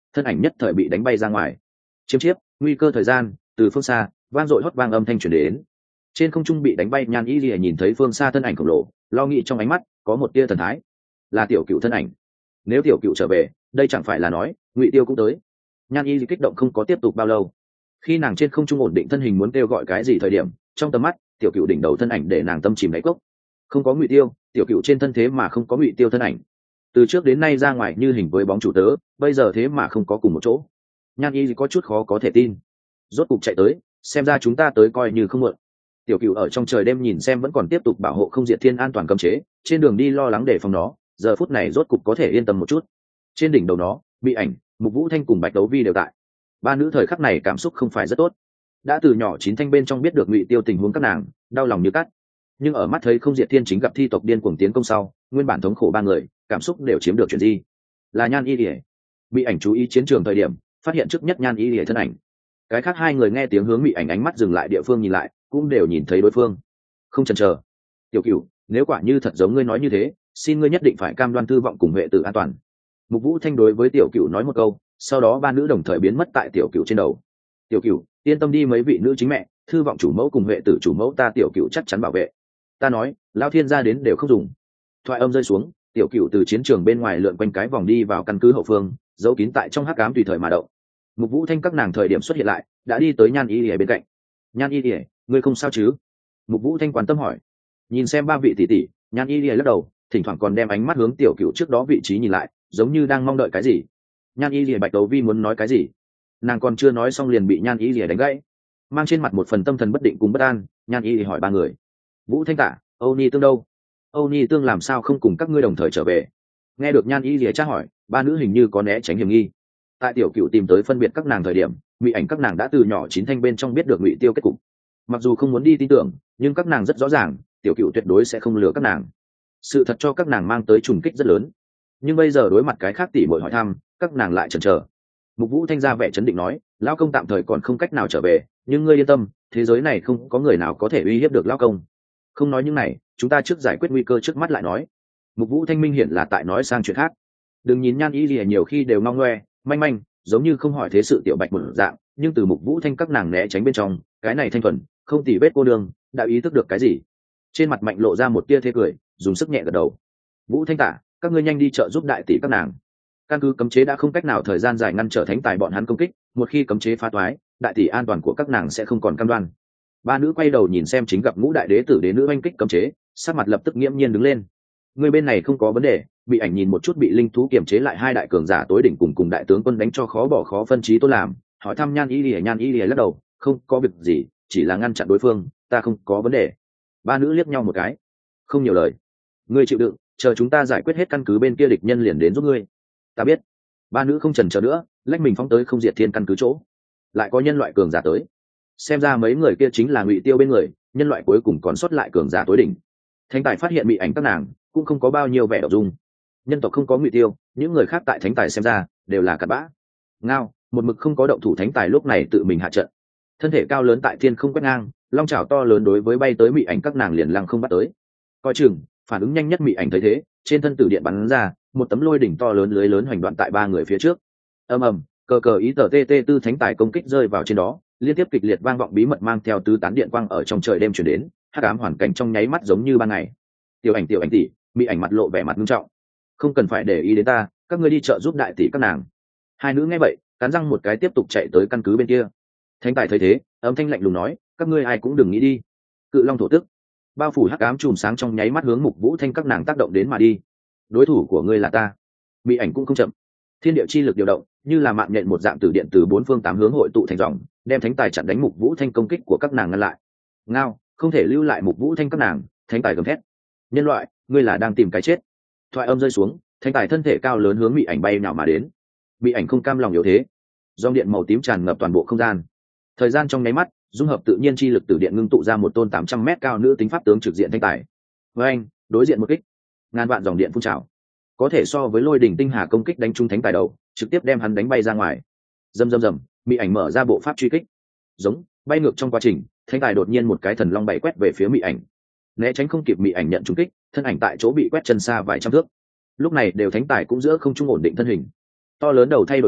thân ảnh nhất thời bị đánh bay ra ngoài. Chiếm chiếp, nguy cơ thời gian, từ phương xa vang dội hót vang âm thanh truyền đến. Trên không trung bị đánh bay Nhan Y Lìa nhìn thấy phương xa thân ảnh khổng lồ, lo nghĩ trong ánh mắt có một tia thần thái. Là Tiểu Cựu thân ảnh. Nếu Tiểu Cựu trở về, đây chẳng phải là nói Ngụy Tiêu cũng tới. Nhan Y kích động không có tiếp tục bao lâu. Khi nàng trên không trung ổn định thân hình muốn kêu gọi cái gì thời điểm, trong tầm mắt Tiểu Cựu đỉnh đầu thân ảnh để nàng tâm chìm đáy cốc. Không có Ngụy Tiêu, Tiểu Cựu trên thân thế mà không có Ngụy Tiêu thân ảnh. Từ trước đến nay ra ngoài như hình với bóng chủ tớ, bây giờ thế mà không có cùng một chỗ. Nhan Y có chút khó có thể tin. Rốt cục chạy tới, xem ra chúng ta tới coi như không muộn. Tiểu Cựu ở trong trời đêm nhìn xem vẫn còn tiếp tục bảo hộ Không Diệt Thiên an toàn cấm chế, trên đường đi lo lắng để phòng nó, giờ phút này rốt cục có thể yên tâm một chút. Trên đỉnh đầu nó, Bị Ảnh, Mục Vũ Thanh cùng Bạch Đấu Vi đều tại. Ba nữ thời khắc này cảm xúc không phải rất tốt. Đã từ nhỏ Chín Thanh bên trong biết được Ngụy Tiêu tình huống các nàng, đau lòng như cắt. Nhưng ở mắt thấy Không Diệt Thiên chính gặp thi tộc điên cuồng tiến công sau, nguyên bản thống khổ ba người, cảm xúc đều chiếm được chuyện gì? Là Nhan Y Lìa. Bị Ảnh chú ý chiến trường thời điểm, phát hiện trước nhất Nhan Y Lìa thân ảnh. Cái khác hai người nghe tiếng hướng Bị Ảnh ánh mắt dừng lại địa phương nhìn lại, cũng đều nhìn thấy đối phương. Không chần chờ. Tiểu Cửu, nếu quả như thật giống ngươi nói như thế, xin ngươi nhất định phải cam đoan Thư Vọng cùng Huệ Tử an toàn. Mục Vũ Thanh đối với Tiểu Cửu nói một câu, sau đó ba nữ đồng thời biến mất tại Tiểu Cửu trên đầu. Tiểu Cửu, yên tâm đi, mấy vị nữ chính mẹ, Thư Vọng chủ mẫu cùng Huệ Tử chủ mẫu ta Tiểu Cửu chắc chắn bảo vệ. Ta nói, Lão Thiên gia đến đều không dùng. Thoại âm rơi xuống, Tiểu Cửu từ chiến trường bên ngoài lượn quanh cái vòng đi vào căn cứ hậu phương, giấu kín tại trong hắc ám tùy thời mà động. Mục Vũ Thanh các nàng thời điểm xuất hiện lại, đã đi tới Nhan Y Lìa bên cạnh. Nhan Y Lìa, ngươi không sao chứ? Mục Vũ Thanh quan tâm hỏi. Nhìn xem ba vị tỷ tỷ, Nhan Y Lìa lắc đầu, thỉnh thoảng còn đem ánh mắt hướng Tiểu Cửu trước đó vị trí nhìn lại, giống như đang mong đợi cái gì. Nhan Y Lìa Bạch Đấu Vi muốn nói cái gì, nàng còn chưa nói xong liền bị Nhan Y Lìa đánh gãy. Mang trên mặt một phần tâm thần bất định cùng bất an, Nhan Y Lìa hỏi ba người: Vũ Thanh Tả, Âu Ni Tương đâu? Âu Ni Tương làm sao không cùng các ngươi đồng thời trở về? Nghe được Nhan Y Lìa tra hỏi, ba nữ hình như có né tránh hiểm nghi. Tại Tiểu Cửu tìm tới phân biệt các nàng thời điểm, Ngụy Ảnh các nàng đã từ nhỏ Chín Thanh bên trong biết được Ngụy Tiêu kết cục. Mặc dù không muốn đi tin tưởng, nhưng các nàng rất rõ ràng, Tiểu Cửu tuyệt đối sẽ không lừa các nàng. Sự thật cho các nàng mang tới trùng kích rất lớn. Nhưng bây giờ đối mặt cái khác tỷ muội hỏi thăm, các nàng lại chần chờ. Mục Vũ Thanh ra vẻ chấn định nói: Lão công tạm thời còn không cách nào trở về, nhưng ngươi yên tâm, thế giới này không có người nào có thể uy hiếp được lão công. Không nói những này, chúng ta trước giải quyết nguy cơ trước mắt lại nói. Mục Vũ Thanh minh hiện là tại nói sang chuyện khác. Đừng nhìn Nhan Y Lìa nhiều khi đều ngong ngoe, manh manh, giống như không hỏi thế sự tiểu bạch một dạng, nhưng từ Mục Vũ Thanh các nàng né tránh bên trong, cái này thanh thuần, không tỉ vết cô đường, đã ý thức được cái gì. Trên mặt Mạnh lộ ra một tia thế cười, dùng sức nhẹ gật đầu. Vũ Thanh Tả, các ngươi nhanh đi trợ giúp đại tỷ các nàng. Căn cứ cấm chế đã không cách nào thời gian dài ngăn trở thánh tài bọn hắn công kích, một khi cấm chế phá toái, đại tỷ an toàn của các nàng sẽ không còn cam đoan. Ba nữ quay đầu nhìn xem chính gặp Ngũ đại đế tử đế nữ oanh kích cấm chế, sắc mặt lập tức nghiễm nhiên đứng lên. Người bên này không có vấn đề. Bị Ảnh nhìn một chút bị linh thú kiểm chế lại hai đại cường giả tối đỉnh cùng đại tướng quân đánh cho khó bỏ khó phân trí tôi làm, hỏi thăm Nhan Y Lìa. Nhan Y Lìa lắc đầu, không có việc gì, chỉ là ngăn chặn đối phương, ta không có vấn đề. Ba nữ liếc nhau một cái, không nhiều lời. Ngươi chịu đựng, chờ chúng ta giải quyết hết căn cứ bên kia địch nhân liền đến giúp ngươi. Ta biết. Ba nữ không chần chờ nữa, lách mình phóng tới Không Diệt Thiên căn cứ chỗ. Lại có nhân loại cường giả tới, xem ra mấy người kia chính là Ngụy Tiêu bên người, nhân loại cuối cùng còn sót lại cường giả tối đỉnh. Thánh tài phát hiện Bị Ảnh các nàng cũng không có bao nhiêu vẻ đậu dung. Nhân tộc không có Ngụy Tiêu, những người khác tại thánh tài xem ra đều là cặn bã. Ngao, một mực không có động thủ thánh tài lúc này tự mình hạ trận. Thân thể cao lớn tại thiên không quét ngang, long chảo to lớn đối với bay tới Bị Ảnh các nàng liền lăng không bắt tới. Coi chừng, phản ứng nhanh nhất Bị Ảnh thấy thế, trên thân tử điện bắn ra một tấm lôi đỉnh to lớn lưới lớn hoành đoạn tại ba người phía trước. Ầm ầm, cờ cờ ý tờ tt tư thánh tài công kích rơi vào trên đó, liên tiếp kịch liệt vang vọng bí mật mang theo tứ tán điện quang ở trong trời đêm chuyển đến, hắc ám hoàn cảnh trong nháy mắt giống như ban ngày. Tiểu Ảnh tỷ, Bị Ảnh mặt lộ vẻ mặt nghiêm trọng. Không cần phải để ý đến ta, các ngươi đi trợ giúp đại tỷ các nàng. Hai nữ nghe vậy, cắn răng một cái tiếp tục chạy tới căn cứ bên kia. Thánh tài thấy thế, âm thanh lạnh lùng nói: các ngươi ai cũng đừng nghĩ đi. Cự long thổ tức, bao phủ hắc ám chùm sáng trong nháy mắt hướng Mục Vũ Thanh các nàng tác động đến mà đi. Đối thủ của ngươi là ta. Bị Ảnh cũng không chậm, thiên địa chi lực điều động, như là mạng nhện một dạng từ điện từ bốn phương tám hướng hội tụ thành dòng, đem thánh tài chặn đánh Mục Vũ Thanh công kích của các nàng ngăn lại. Ngao, không thể lưu lại Mục Vũ Thanh các nàng. Thánh tài gầm thét: nhân loại, ngươi là đang tìm cái chết. Thoại âm rơi xuống, thánh tài thân thể cao lớn hướng Bị Ảnh bay nhào mà đến. Bị Ảnh không cam lòng yếu thế, dòng điện màu tím tràn ngập toàn bộ không gian. Thời gian trong nháy mắt, dung hợp tự nhiên chi lực từ điện ngưng tụ ra một tôn 800 mét cao nữ tính pháp tướng trực diện thánh tài. Với anh, đối diện một kích, ngàn vạn dòng điện phun trào, có thể so với lôi đỉnh tinh hà công kích đánh trúng thánh tài đầu, trực tiếp đem hắn đánh bay ra ngoài. Rầm rầm rầm, Bị Ảnh mở ra bộ pháp truy kích, giống bay ngược trong quá trình, thánh tài đột nhiên một cái thần long bay quét về phía Bị Ảnh. Né tránh không kịp, Bị Ảnh nhận trúng kích, thân ảnh tại chỗ bị quét chân xa vài trăm thước. Lúc này đều thánh tài cũng giữa không trung ổn định thân hình, to lớn đầu thay đổi tới,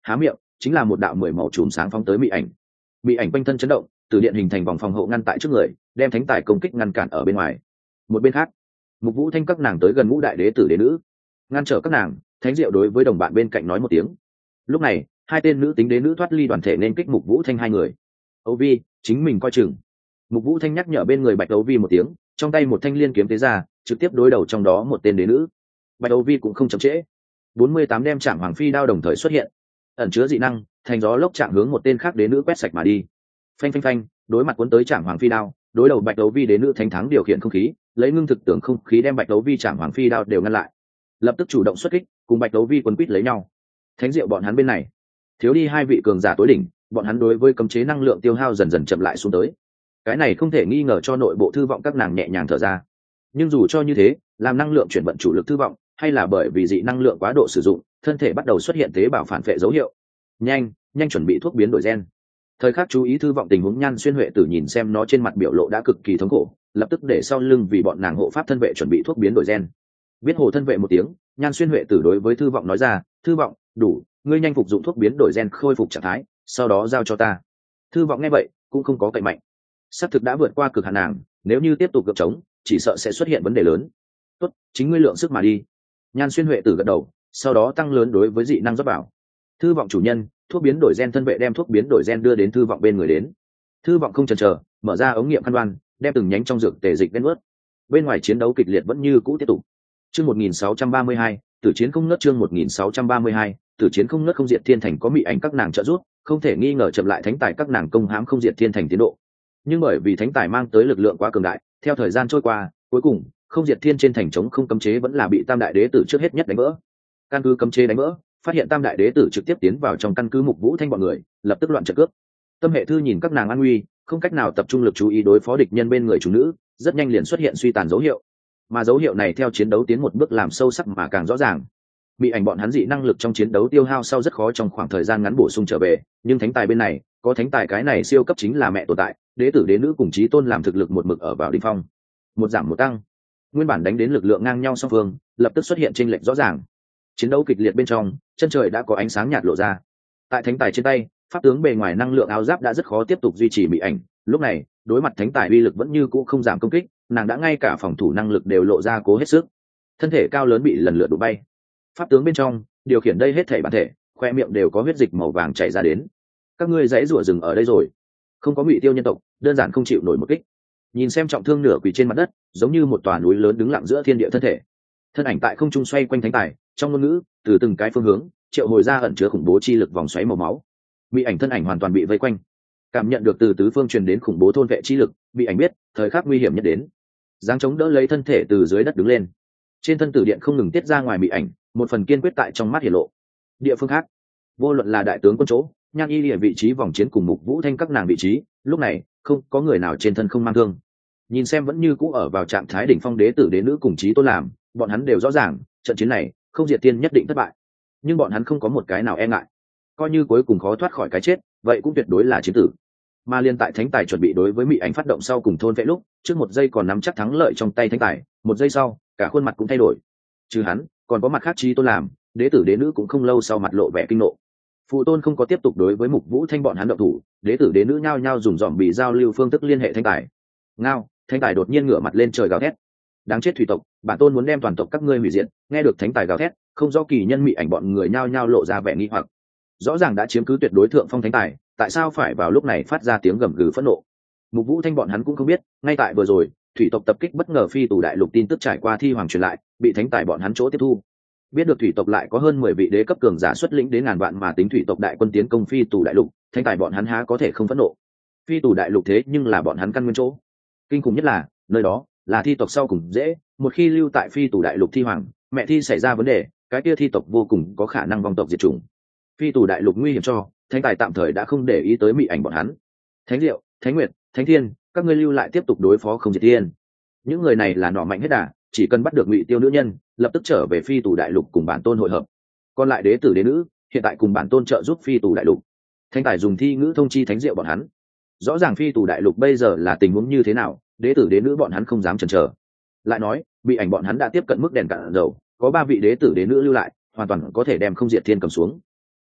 há miệng chính là một đạo 10 màu chùm sáng phóng tới mị ảnh. Mị ảnh quanh thân chấn động, từ điện hình thành vòng phòng hộ ngăn tại trước người, đem thánh tài công kích ngăn cản ở bên ngoài. Một bên khác, Mục Vũ Thanh các nàng tới gần ngũ đại đế tử đế nữ, ngăn trở các nàng. Thánh Diệu đối với đồng bạn bên cạnh nói một tiếng. Lúc này, hai tên nữ tính đế nữ thoát ly đoàn thể nên kích Mục Vũ Thanh hai người. Âu Vi, chính mình coi chừng. Mục Vũ Thanh nhắc nhở bên người Bạch Âu Vi một tiếng, trong tay một thanh liên kiếm tế ra, trực tiếp đối đầu trong đó một tên đế nữ. Bạch Âu Vi cũng không chậm trễ, 48 đem Trảm Hoàng Phi đao đồng thời xuất hiện, ẩn chứa dị năng, thành gió lốc chạm hướng một tên khác đế nữ quét sạch mà đi. Phanh phanh phanh, đối mặt cuốn tới Trảm Hoàng Phi đao, đối đầu Bạch Âu Vi đế nữ thánh thắng điều khiển không khí, lấy ngưng thực tưởng không khí đem Bạch Âu Vi Trảm Hoàng Phi đao đều ngăn lại. Lập tức chủ động xuất kích, cùng Bạch Âu Vi quấn quýt lấy nhau. Thánh Diệu bọn hắn bên này, thiếu đi hai vị cường giả tối đỉnh, bọn hắn đối với cấm chế năng lượng tiêu hao dần dần chậm lại xuống tới. Cái này không thể nghi ngờ cho nội bộ thư vọng các nàng nhẹ nhàng thở ra. Nhưng dù cho như thế, làm năng lượng chuyển vận chủ lực thư vọng, hay là bởi vì dị năng lượng quá độ sử dụng, thân thể bắt đầu xuất hiện tế bào phản vệ dấu hiệu. Nhanh chuẩn bị thuốc biến đổi gen. Thời khắc chú ý thư vọng tình huống, Nhan Xuyên Huệ Tử nhìn xem nó trên mặt biểu lộ đã cực kỳ thống khổ, lập tức để sau lưng vì bọn nàng hộ pháp thân vệ chuẩn bị thuốc biến đổi gen. Biết hồ thân vệ một tiếng, Nhan Xuyên Huệ Tử đối với thư vọng nói ra, thư vọng, đủ, ngươi nhanh phục dụng thuốc biến đổi gen khôi phục trạng thái, sau đó giao cho ta. Thư vọng nghe vậy cũng không có cậy mạnh, xác thực đã vượt qua cực hạn nàng, nếu như tiếp tục gượng chống chỉ sợ sẽ xuất hiện vấn đề lớn. Tốt, chính ngươi lượng sức mà đi. Nhan Xuyên Huệ Tử gật đầu, sau đó tăng lớn đối với dị năng rót vào. Thư vọng chủ nhân, thuốc biến đổi gen. Thân vệ đem thuốc biến đổi gen đưa đến thư vọng bên người đến. Thư vọng không chần chờ, mở ra ống nghiệm khăn đoan, đem từng nhánh trong dược tề dịch đen ướt. Bên ngoài chiến đấu kịch liệt vẫn như cũ tiếp tục. Chương 1632, tử chiến không ngớt. Chương 1632, tử chiến không ngớt. Không diệt thiên thành có mị ảnh các nàng trợ giúp, không thể nghi ngờ chậm lại thánh tài các nàng công hãm không diệt thiên thành tiến độ. Nhưng bởi vì thánh tài mang tới lực lượng quá cường đại, theo thời gian trôi qua, cuối cùng không diệt thiên trên thành trống không cấm chế vẫn là bị tam đại đế tử trước hết nhất đánh vỡ. Căn cứ cấm chế đánh vỡ, phát hiện tam đại đế tử trực tiếp tiến vào trong căn cứ Mục Vũ Thanh bọn người, lập tức loạn trận cướp. Tâm hệ thư nhìn các nàng an nguy, không cách nào tập trung lực chú ý đối phó địch nhân bên người chúng nữ, rất nhanh liền xuất hiện suy tàn dấu hiệu. Mà dấu hiệu này theo chiến đấu tiến một bước làm sâu sắc mà càng rõ ràng. Bị ảnh bọn hắn dị năng lực trong chiến đấu tiêu hao sau rất khó trong khoảng thời gian ngắn bổ sung trở về, nhưng thánh tài bên này, có thánh tài cái này siêu cấp chính là mẹ tồn tại, đế tử đế nữ cùng chí tôn làm thực lực một mực ở vào đỉnh phong. Một giảm một tăng, nguyên bản đánh đến lực lượng ngang nhau song phương, lập tức xuất hiện chênh lệch rõ ràng. Chiến đấu kịch liệt bên trong, chân trời đã có ánh sáng nhạt lộ ra. Tại thánh tài trên tay, pháp tướng bề ngoài năng lượng áo giáp đã rất khó tiếp tục duy trì bị ảnh, lúc này, đối mặt thánh tài uy lực vẫn như cũ không giảm công kích, nàng đã ngay cả phòng thủ năng lực đều lộ ra cố hết sức. Thân thể cao lớn bị lần lượt đụng bay. Pháp tướng bên trong, điều khiển đây hết thảy bản thể, khoe miệng đều có huyết dịch màu vàng chảy ra đến. Các ngươi dãy rủa dừng ở đây rồi. Không có Ngụy Tiêu nhân tộc, đơn giản không chịu nổi một kích. Nhìn xem trọng thương nửa quỳ trên mặt đất, giống như một tòa núi lớn đứng lặng giữa thiên địa thân thể. Thân ảnh tại không trung xoay quanh thánh tài, trong ngôn ngữ, từ từng cái phương hướng, triệu hồi ra ẩn chứa khủng bố chi lực vòng xoáy màu máu. Bị ảnh thân ảnh hoàn toàn bị vây quanh, cảm nhận được từ tứ phương truyền đến khủng bố thôn vệ chi lực, bị ảnh biết thời khắc nguy hiểm nhất đến, giáng chống đỡ lấy thân thể từ dưới đất đứng lên. Trên thân tử điện không ngừng tiết ra ngoài bị ảnh, một phần kiên quyết tại trong mắt hiển lộ. Địa phương khác, vô luận là đại tướng quân chỗ, Nhan Y địa vị trí vòng chiến cùng Mục Vũ Thanh các nàng vị trí, lúc này không có người nào trên thân không mang thương. Nhìn xem vẫn như cũ ở vào trạng thái đỉnh phong đế tử đế nữ cùng chí tôn làm, bọn hắn đều rõ ràng trận chiến này không diệt tiên nhất định thất bại, nhưng bọn hắn không có một cái nào e ngại, coi như cuối cùng khó thoát khỏi cái chết, vậy cũng tuyệt đối là chiến tử. Mà liên tại thánh tài chuẩn bị đối với mị ảnh phát động sau cùng thôn vệ lúc, trước một giây còn nắm chắc thắng lợi trong tay thánh tài, một giây sau cả khuôn mặt cũng thay đổi. Trừ hắn còn có mặt khác chí tôn làm, đế tử đế nữ cũng không lâu sau mặt lộ vẻ kinh nộ. Phụ tôn không có tiếp tục đối với Mục Vũ Thanh bọn hắn động thủ, đế tử đế nữ nhao nhao dùng dòm bị giao lưu phương thức liên hệ thánh tài. Ngao, thánh tài đột nhiên ngửa mặt lên trời gào thét. Đáng chết thủy tộc, bản tôn muốn đem toàn tộc các ngươi hủy diệt. Nghe được thánh tài gào thét, không rõ kỳ nhân mị ảnh bọn người nhao nhao lộ ra vẻ nghi hoặc. Rõ ràng đã chiếm cứ tuyệt đối thượng phong thánh tài, tại sao phải vào lúc này phát ra tiếng gầm gừ phẫn nộ? Mục Vũ Thanh bọn hắn cũng không biết, ngay tại vừa rồi, thủy tộc tập kích bất ngờ phi tù đại lục tin tức trải qua thi hoàng truyền lại, bị thánh tài bọn hắn chỗ tiếp thu. Biết được thủy tộc lại có hơn 10 vị đế cấp cường giả xuất lĩnh đến ngàn vạn mà tính thủy tộc đại quân tiến công phi tù đại lục, thánh tài bọn hắn há có thể không phẫn nộ? Phi tù đại lục thế nhưng là bọn hắn căn nguyên chỗ. Kinh khủng nhất là, nơi đó là thi tộc sau cùng dễ, một khi lưu tại phi tù đại lục thi hoàng, mẹ thi xảy ra vấn đề, cái kia thi tộc vô cùng có khả năng vong tộc diệt chủng. Phi tù đại lục nguy hiểm cho, thánh tài tạm thời đã không để ý tới mị ảnh bọn hắn. Thánh Diệu, Thánh Nguyệt, Thánh Thiên, các ngươi lưu lại tiếp tục đối phó không diệt thiên. Những người này là nỏ mạnh hết đà, chỉ cần bắt được Ngụy Tiêu nữ nhân, lập tức trở về phi tù đại lục cùng bản tôn hội hợp. Còn lại đế tử đế nữ, hiện tại cùng bản tôn trợ giúp phi tù đại lục. Thánh tài dùng thi ngữ thông chi Thánh Diệu bọn hắn. Rõ ràng phi tù đại lục bây giờ là tình huống như thế nào, đế tử đế nữ bọn hắn không dám chần chờ. Lại nói, bị ảnh bọn hắn đã tiếp cận mức đèn cạn dầu, có 3 vị đế tử đế nữ lưu lại, hoàn toàn có thể đem không diệt thiên cầm xuống.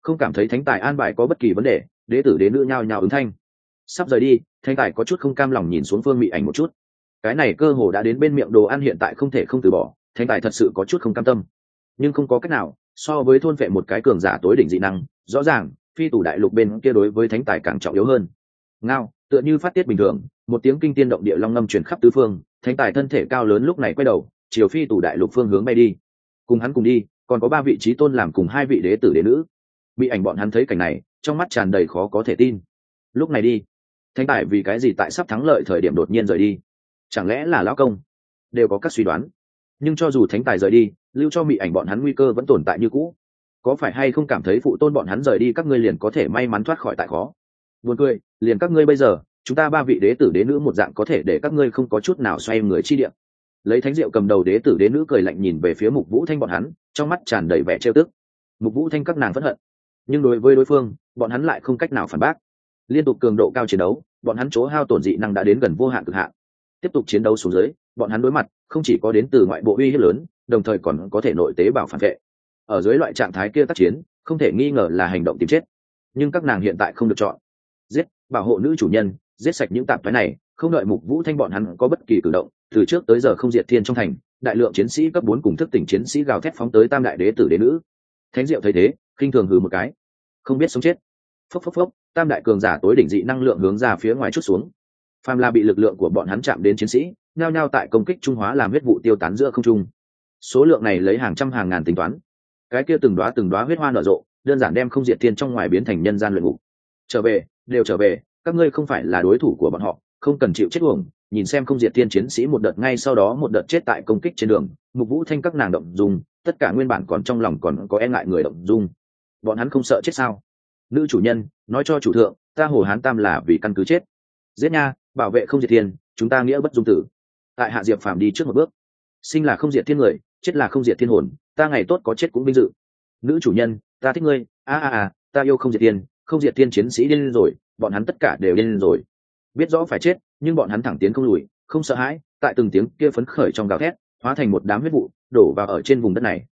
không cảm thấy thánh tài an bài có bất kỳ vấn đề, đế tử đế nữ nhao nhao ứng thanh. Sắp rời đi, thánh tài có chút không cam lòng nhìn xuống Phương Mị Ảnh một chút. Cái này cơ hồ đã đến bên miệng đồ ăn hiện tại không thể không từ bỏ, thánh tài thật sự có chút không cam tâm, nhưng không có cách nào, so với thôn vệ một cái cường giả tối đỉnh dị năng, rõ ràng phi tù đại lục bên kia đối với thánh tài càng trọng yếu hơn. Ngao, tựa như phát tiết bình thường, một tiếng kinh tiên động địa long ngâm truyền khắp tứ phương, thánh tài thân thể cao lớn lúc này quay đầu chiều phi tù đại lục phương hướng bay đi. Cùng hắn cùng đi còn có 3 vị trí tôn làm cùng 2 vị đế tử đế nữ. Bị ảnh bọn hắn thấy cảnh này, trong mắt tràn đầy khó có thể tin. Lúc này đi, thánh tài vì cái gì tại sắp thắng lợi thời điểm đột nhiên rời đi? Chẳng lẽ là lão công? Đều có các suy đoán, nhưng cho dù thánh tài rời đi, lưu cho Mị Ảnh bọn hắn nguy cơ vẫn tồn tại như cũ. Có phải hay không cảm thấy phụ tôn bọn hắn rời đi các ngươi liền có thể may mắn thoát khỏi tại khó? Buồn cười, liền các ngươi bây giờ, chúng ta 3 vị đế tử đế nữ một dạng có thể để các ngươi không có chút nào xoay người chi địa. Lấy thánh diệu cầm đầu đế tử đế nữ cười lạnh nhìn về phía Mục Vũ Thanh bọn hắn, trong mắt tràn đầy vẻ trêu tức. Mục Vũ Thanh các nàng phẫn hận, nhưng đối với đối phương, bọn hắn lại không cách nào phản bác. Liên tục cường độ cao chiến đấu, bọn hắn chỗ hao tổn dị năng đã đến gần vô hạn cực hạn. Tiếp tục chiến đấu xuống dưới, bọn hắn đối mặt không chỉ có đến từ ngoại bộ uy hiếp lớn, đồng thời còn có thể nội tế bào phản vệ. Ở dưới loại trạng thái kia tác chiến, không thể nghi ngờ là hành động tìm chết. Nhưng các nàng hiện tại không được chọn. Giết, bảo hộ nữ chủ nhân, giết sạch những tạp thoái này, không đợi Mục Vũ Thanh bọn hắn có bất kỳ cử động, từ trước tới giờ không diệt thiên trong thành, đại lượng chiến sĩ cấp 4 cùng thức tỉnh chiến sĩ gào thét phóng tới tam đại đế tử đế nữ. Thánh Diệu thấy thế, khinh thường hừ một cái, không biết sống chết. Phốc phốc phốc, tam đại cường giả tối đỉnh dị năng lượng hướng ra phía ngoài chút xuống. Phàm là bị lực lượng của bọn hắn chạm đến chiến sĩ, nhao nhao tại công kích trung hóa làm huyết vụ tiêu tán giữa không trung. Số lượng này lấy hàng trăm hàng ngàn tính toán. Cái kia từng đóa huyết hoa nở rộ, đơn giản đem không diệt thiên trong ngoài biến thành nhân gian luyện ngục. Trở về, đều trở về, các ngươi không phải là đối thủ của bọn họ, không cần chịu chết uổng. Nhìn xem không diệt thiên chiến sĩ một đợt ngay sau đó một đợt chết tại công kích trên đường. Mục Vũ Thanh các nàng động dung, tất cả nguyên bản còn trong lòng còn có e ngại người động dung. Bọn hắn không sợ chết sao? Nữ chủ nhân, nói cho chủ thượng, ta Hồ Hán Tam là vì căn cứ chết. Giết nha, bảo vệ không diệt thiên, chúng ta nghĩa bất dung tử. Tại hạ Diệp Phàm đi trước một bước. Sinh là không diệt thiên người, chết là không diệt thiên hồn, ta ngày tốt có chết cũng vinh dự. Nữ chủ nhân, ta thích ngươi, ta yêu không diệt thiên, không diệt thiên chiến sĩ điên rồi, bọn hắn tất cả đều điên rồi. Biết rõ phải chết, nhưng bọn hắn thẳng tiến không lùi, không sợ hãi, tại từng tiếng kia phấn khởi trong gào thét, hóa thành một đám huyết vụ, đổ vào ở trên vùng đất này.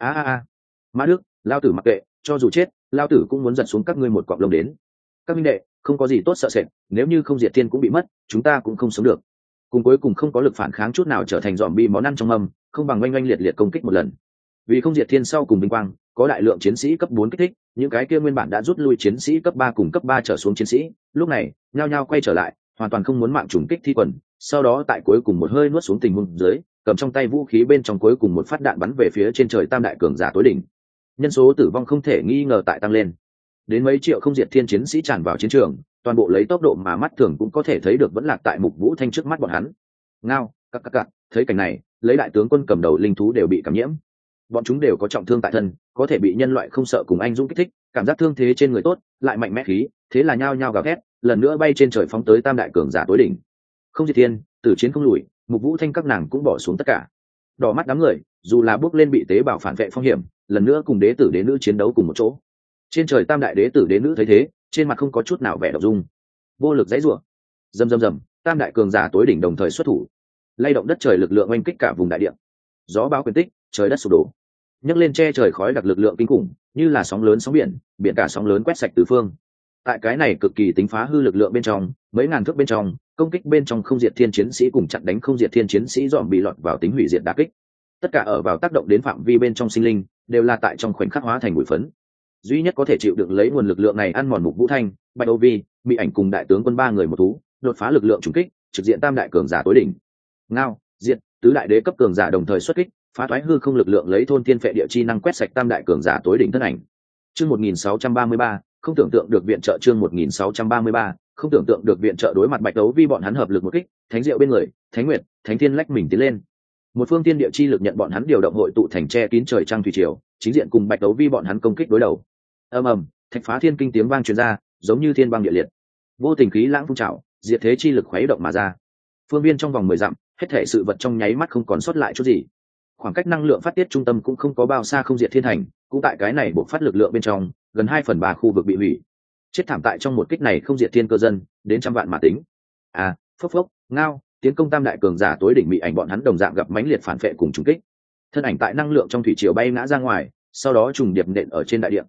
Mã Đức, lao tử mặc kệ, cho dù chết, lao tử cũng muốn giật xuống các ngươi một cọng lông đến. Các minh đệ, không có gì tốt sợ sệt, nếu như không diệt thiên cũng bị mất, chúng ta cũng không sống được. Cùng cuối cùng không có lực phản kháng chút nào trở thành dòm bi món ăn trong mâm, không bằng oanh oanh liệt liệt công kích một lần. Vì không diệt thiên sau cùng vinh quang, có đại lượng chiến sĩ cấp 4 kích thích, những cái kia nguyên bản đã rút lui chiến sĩ cấp 3 cùng cấp 3 trở xuống chiến sĩ, lúc này nhao nhao quay trở lại, hoàn toàn không muốn mạng trùng kích thi quần, sau đó tại cuối cùng một hơi nuốt xuống tình huống dưới, cầm trong tay vũ khí bên trong cuối cùng một phát đạn bắn về phía trên trời tam đại cường giả tối đỉnh. Nhân số tử vong không thể nghi ngờ tại tăng lên. Đến mấy triệu không diệt thiên chiến sĩ tràn vào chiến trường, toàn bộ lấy tốc độ mà mắt thường cũng có thể thấy được vẫn lạc tại Mục Vũ Thanh trước mắt bọn hắn. Ngao, các, thấy cảnh này, lấy đại tướng quân cầm đầu linh thú đều bị cảm nhiễm. Bọn chúng đều có trọng thương tại thân, có thể bị nhân loại không sợ cùng anh dũng kích thích, cảm giác thương thế trên người tốt, lại mạnh mẽ khí, thế là nhao nhao gào thét, lần nữa bay trên trời phóng tới tam đại cường giả tối đỉnh. Không diệt thiên, tử chiến không lùi, Mục Vũ Thanh các nàng cũng bỏ xuống tất cả. Đỏ mắt đám người, dù là bước lên bị tế bào phản vệ phong hiểm, lần nữa cùng đế tử đế nữ chiến đấu cùng một chỗ. Trên trời tam đại đế tử đế nữ thấy thế, trên mặt không có chút nào vẻ động dung, vô lực dãy rủa. Rầm, tam đại cường giả tối đỉnh đồng thời xuất thủ, lay động đất trời lực lượng oanh kích cả vùng đại địa. Gió bão quyền tích, trời đất sụp đổ, nhấc lên che trời khói đặc lực lượng kinh khủng, như là sóng lớn sóng biển, biển cả sóng lớn quét sạch tứ phương. Tại cái này cực kỳ tính phá hư lực lượng bên trong, mấy ngàn thước bên trong, công kích bên trong không diệt thiên chiến sĩ cùng chặn đánh không diệt thiên chiến sĩ dòm bị lọt vào tính hủy diệt đả kích. Tất cả ở vào tác động đến phạm vi bên trong sinh linh, đều là tại trong khoảnh khắc hóa thành bụi phấn. Duy nhất có thể chịu đựng lấy nguồn lực lượng này ăn mòn Mục Vũ Thanh, Bạch Âu Vi, Mị Ảnh cùng đại tướng quân 3 người một thú, đột phá lực lượng trùng kích, trực diện tam đại cường giả tối đỉnh. Ngao, diện, tứ đại đế cấp cường giả đồng thời xuất kích, phá toái hư không lực lượng lấy thôn thiên phệ địa chi năng quét sạch tam đại cường giả tối đỉnh thân ảnh. Chương 1633, không tưởng tượng được viện trợ. Chương 1633, không tưởng tượng được viện trợ. Đối mặt Bạch Đấu Vi bọn hắn hợp lực một kích, Thánh Diệu bên người, Thánh Nguyệt, Thánh Thiên lách mình tiến lên. Một phương tiên địa chi lực nhận bọn hắn điều động hội tụ thành che kín trời trăng thủy triều, chính diện cùng Bạch Đấu Vi bọn hắn công kích đối đầu. Ầm, thạch phá thiên kinh tiếng vang truyền ra, giống như thiên băng địa liệt. Vô tình khí lãng phun trào, diệt thế chi lực khuấy động mà ra. Phương viên trong vòng 10 dặm, hết thảy sự vật trong nháy mắt không còn sót lại chút gì. Khoảng cách năng lượng phát tiết trung tâm cũng không có bao xa không diệt thiên thành, cũng tại cái này bộc phát lực lượng bên trong, gần 2/3 khu vực bị hủy. Chết thảm tại trong một kích này không diệt thiên cơ dân, đến trăm vạn mà tính. Phốc, ngao, tiến công tam đại cường giả tối đỉnh Mị Ảnh bọn hắn đồng dạng gặp mãnh liệt phản phệ cùng trùng kích. Thân ảnh tại năng lượng trong thủy triều bay ngã ra ngoài, sau đó trùng điệp nện ở trên đại địa.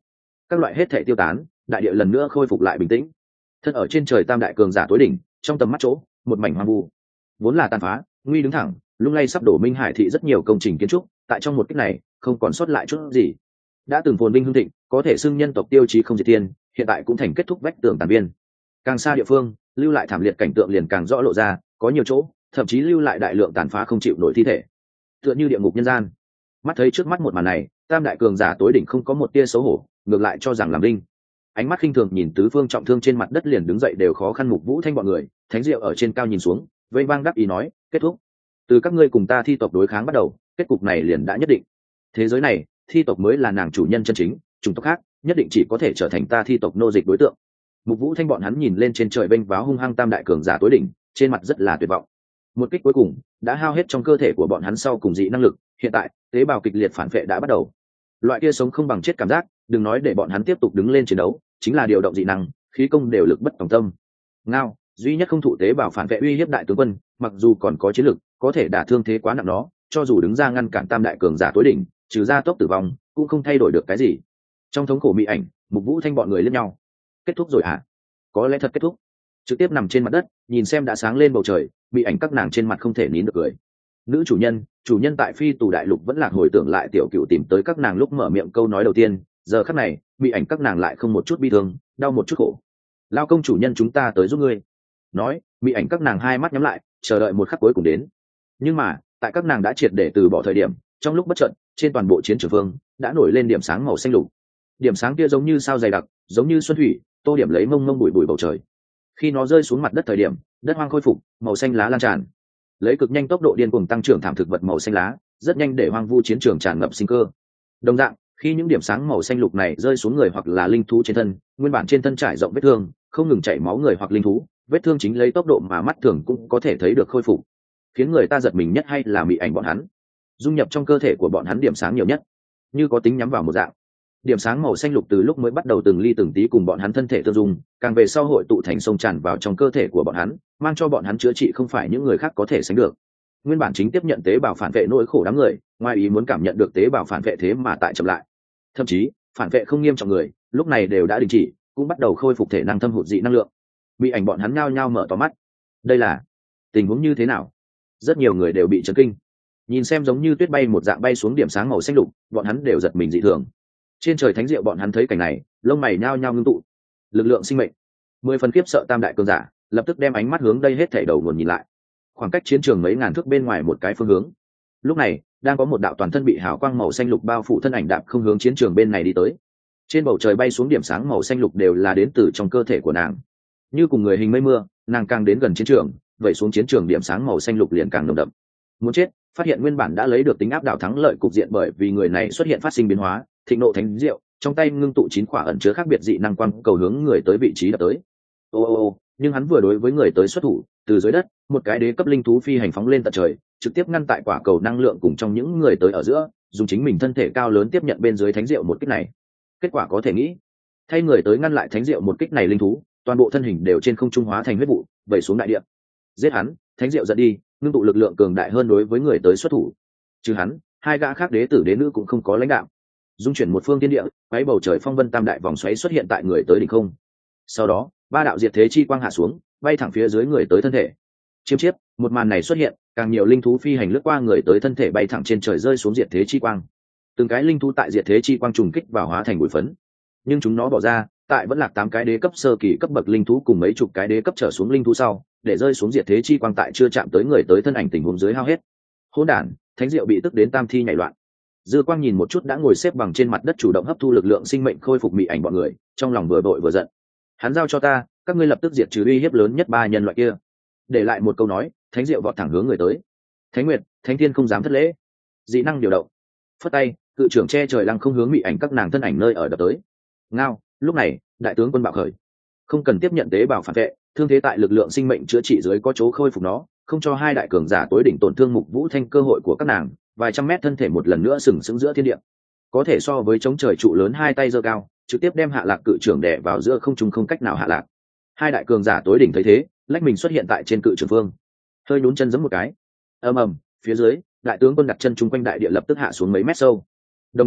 các loại hết thể tiêu tán, đại địa lần nữa khôi phục lại bình tĩnh. Thân ở trên trời tam đại cường giả tối đỉnh, trong tầm mắt chỗ một mảnh hoang vu, vốn là tàn phá nguy đứng thẳng lung lay sắp đổ Minh Hải thị rất nhiều công trình kiến trúc tại trong một cách này không còn sót lại chút gì. Đã từng phồn vinh hưng thịnh, có thể xưng nhân tộc tiêu chí không diệt tiên, hiện tại cũng thành kết thúc vách tường tàn biên. Càng xa địa phương lưu lại thảm liệt cảnh tượng liền càng rõ lộ ra, có nhiều chỗ thậm chí lưu lại đại lượng tàn phá không chịu nổi thi thể, tựa như địa ngục nhân gian. Mắt thấy trước mắt một màn này, tam đại cường giả tối đỉnh không có một tia xấu hổ, ngược lại cho rằng làm linh. Ánh mắt khinh thường nhìn tứ phương trọng thương trên mặt đất liền đứng dậy đều khó khăn Mục Vũ Thanh bọn người, Thánh Diệu ở trên cao nhìn xuống, vây vang đáp ý nói, kết thúc. Từ các ngươi cùng ta thi tộc đối kháng bắt đầu, kết cục này liền đã nhất định. Thế giới này, thi tộc mới là nàng chủ nhân chân chính, chủng tộc khác nhất định chỉ có thể trở thành ta thi tộc nô dịch đối tượng. Mục Vũ Thanh bọn hắn nhìn lên trên trời vênh váo hung hăng tam đại cường giả tối đỉnh, trên mặt rất là tuyệt vọng. Một kích cuối cùng đã hao hết trong cơ thể của bọn hắn sau cùng dị năng lực, hiện tại tế bào kịch liệt phản vệ đã bắt đầu. Loại kia sống không bằng chết cảm giác, đừng nói để bọn hắn tiếp tục đứng lên chiến đấu, chính là điều động dị năng, khí công đều lực bất tòng tâm. Ngao, duy nhất không thụ tế bào phản vệ uy hiếp đại tướng quân, mặc dù còn có chiến lực, có thể đả thương thế quá nặng nó, cho dù đứng ra ngăn cản tam đại cường giả tối đỉnh, trừ ra tốc tử vong, cũng không thay đổi được cái gì. Trong thống khổ Mỹ Ảnh, Mục Vũ Thanh bọn người liếc nhau. Kết thúc rồi hả? Có lẽ thật kết thúc. Trực tiếp nằm trên mặt đất, nhìn xem đã sáng lên bầu trời, Mỹ Ảnh các nàng trên mặt không thể nín được cười. Nữ chủ nhân tại Phi Tù Đại Lục vẫn lạc hồi tưởng lại tiểu cựu tìm tới các nàng lúc mở miệng câu nói đầu tiên, giờ khắc này, Mỹ Ảnh các nàng lại không một chút bi thương, đau một chút khổ. Lao công chủ nhân chúng ta tới giúp ngươi. Nói, Mỹ Ảnh các nàng hai mắt nhắm lại, chờ đợi một khắc cuối cùng đến. Nhưng mà, tại các nàng đã triệt để từ bỏ thời điểm, trong lúc bất chợt, trên toàn bộ chiến trường phương đã nổi lên điểm sáng màu xanh lục. Điểm sáng kia giống như sao dày đặc, giống như xuân thủy, tô điểm lấy mông mông bụi bụi bầu trời. Khi nó rơi xuống mặt đất thời điểm, đất hoang khôi phục, màu xanh lá lan tràn, lấy cực nhanh tốc độ điên cuồng tăng trưởng thảm thực vật màu xanh lá, rất nhanh để hoang vu chiến trường tràn ngập sinh cơ. Đồng dạng, khi những điểm sáng màu xanh lục này rơi xuống người hoặc là linh thú trên thân, nguyên bản trên thân trải rộng vết thương, không ngừng chảy máu người hoặc linh thú, vết thương chính lấy tốc độ mà mắt thường cũng có thể thấy được khôi phục. Khiến người ta giật mình nhất hay là Mỹ Ảnh bọn hắn, dung nhập trong cơ thể của bọn hắn điểm sáng nhiều nhất, như có tính nhắm vào một dạng. Điểm sáng màu xanh lục từ lúc mới bắt đầu từng ly từng tí cùng bọn hắn thân thể tương dung, càng về sau hội tụ thành sông tràn vào trong cơ thể của bọn hắn, mang cho bọn hắn chữa trị không phải những người khác có thể sánh được. Nguyên bản chính tiếp nhận tế bào phản vệ nỗi khổ đám người, ngoài ý muốn cảm nhận được tế bào phản vệ thế mà tại chậm lại. Thậm chí, phản vệ không nghiêm trọng người, lúc này đều đã đình chỉ, cũng bắt đầu khôi phục thể năng thâm hụt dị năng lượng. Bị Ảnh bọn hắn nhao nhao mở to mắt. Đây là tình huống như thế nào? Rất nhiều người đều bị chấn kinh. Nhìn xem giống như tuyết bay một dạng bay xuống điểm sáng màu xanh lục, bọn hắn đều giật mình dị thường. Trên trời thánh diệu bọn hắn thấy cảnh này, lông mày nhao nhao ngưng tụ. Lực lượng sinh mệnh, 10 phần khiếp sợ tam đại cường giả, lập tức đem ánh mắt hướng đây hết thảy đầu nguồn nhìn lại. Khoảng cách chiến trường mấy ngàn thước bên ngoài một cái phương hướng. Lúc này, đang có một đạo toàn thân bị hào quang màu xanh lục bao phủ thân ảnh đạp không hướng chiến trường bên này đi tới. Trên bầu trời bay xuống điểm sáng màu xanh lục đều là đến từ trong cơ thể của nàng. Như cùng người hình mây mưa, nàng càng đến gần chiến trường, vậy xuống chiến trường điểm sáng màu xanh lục liền càng nồng đậm. Muốn chết, phát hiện nguyên bản đã lấy được tính áp đảo thắng lợi cục diện bởi vì người này xuất hiện phát sinh biến hóa, thịnh nộ thánh diệu, trong tay ngưng tụ 9 quả ẩn chứa khác biệt dị năng quang cầu hướng người tới vị trí đập tới. Ô, nhưng hắn vừa đối với người tới xuất thủ, từ dưới đất, một cái đế cấp linh thú phi hành phóng lên tận trời, trực tiếp ngăn tại quả cầu năng lượng cùng trong những người tới ở giữa, dùng chính mình thân thể cao lớn tiếp nhận bên dưới thánh diệu một kích này. Kết quả có thể nghĩ, thay người tới ngăn lại thánh diệu một kích này linh thú, toàn bộ thân hình đều trên không trung hóa thành huyết vụ, vẩy xuống đại địa. Giết hắn, thánh diệu giận đi, ngưng tụ lực lượng cường đại hơn đối với người tới xuất thủ. Trừ hắn, hai gã khác đế tử đế nữ cũng không có lãnh đạo. Dung chuyển một phương thiên địa, quấy bầu trời phong vân tam đại vòng xoáy xuất hiện tại người tới đỉnh không. Sau đó, 3 đạo diệt thế chi quang hạ xuống, bay thẳng phía dưới người tới thân thể. Chiêm chiếp, một màn này xuất hiện, càng nhiều linh thú phi hành lướt qua người tới thân thể bay thẳng trên trời rơi xuống diệt thế chi quang. Từng cái linh thú tại diệt thế chi quang trùng kích và hóa thành bụi phấn. Nhưng chúng nó bỏ ra, tại vẫn lạc 8 cái đế cấp sơ kỳ cấp bậc linh thú cùng mấy chục cái đế cấp trở xuống linh thú sau, để rơi xuống diệt thế chi quang tại chưa chạm tới người tới thân ảnh tình huống dưới hao hết. Hỗn đản, thánh diệu bị tức đến tam thi nhảy loạn. Dư Quang nhìn một chút đã ngồi xếp bằng trên mặt đất chủ động hấp thu lực lượng sinh mệnh khôi phục Mị Ảnh bọn người, trong lòng vừa đội vừa giận. Hắn giao cho ta, các ngươi lập tức diệt trừ uy hiếp lớn nhất 3 nhân loại kia. Để lại một câu nói, thánh diệu vọt thẳng hướng người tới. Thánh Nguyệt, Thánh Thiên không dám thất lễ. Dị năng điều động. Phất tay, cự trưởng che trời lăng không hướng Mị Ảnh các nàng thân ảnh nơi ở đập tới. Ngao, lúc này, đại tướng quân bạo khởi. Không cần tiếp nhận tế bào phản vệ, thương thế tại lực lượng sinh mệnh chữa trị dưới có chỗ khôi phục nó, không cho hai đại cường giả tối đỉnh tổn thương Mục Vũ Thanh cơ hội của các nàng, vài trăm mét thân thể một lần nữa sừng sững giữa thiên địa, có thể so với chống trời trụ lớn hai tay giơ cao, trực tiếp đem hạ lạc cự trưởng đè vào giữa không trung không cách nào hạ lạc. Hai đại cường giả tối đỉnh thấy thế, lách mình xuất hiện tại trên cự trưởng phương, hơi nhún chân giẫm một cái, ầm ầm, phía dưới đại tướng quân đặt chân chung quanh đại địa lập tức hạ xuống mấy mét sâu. Đồng thời,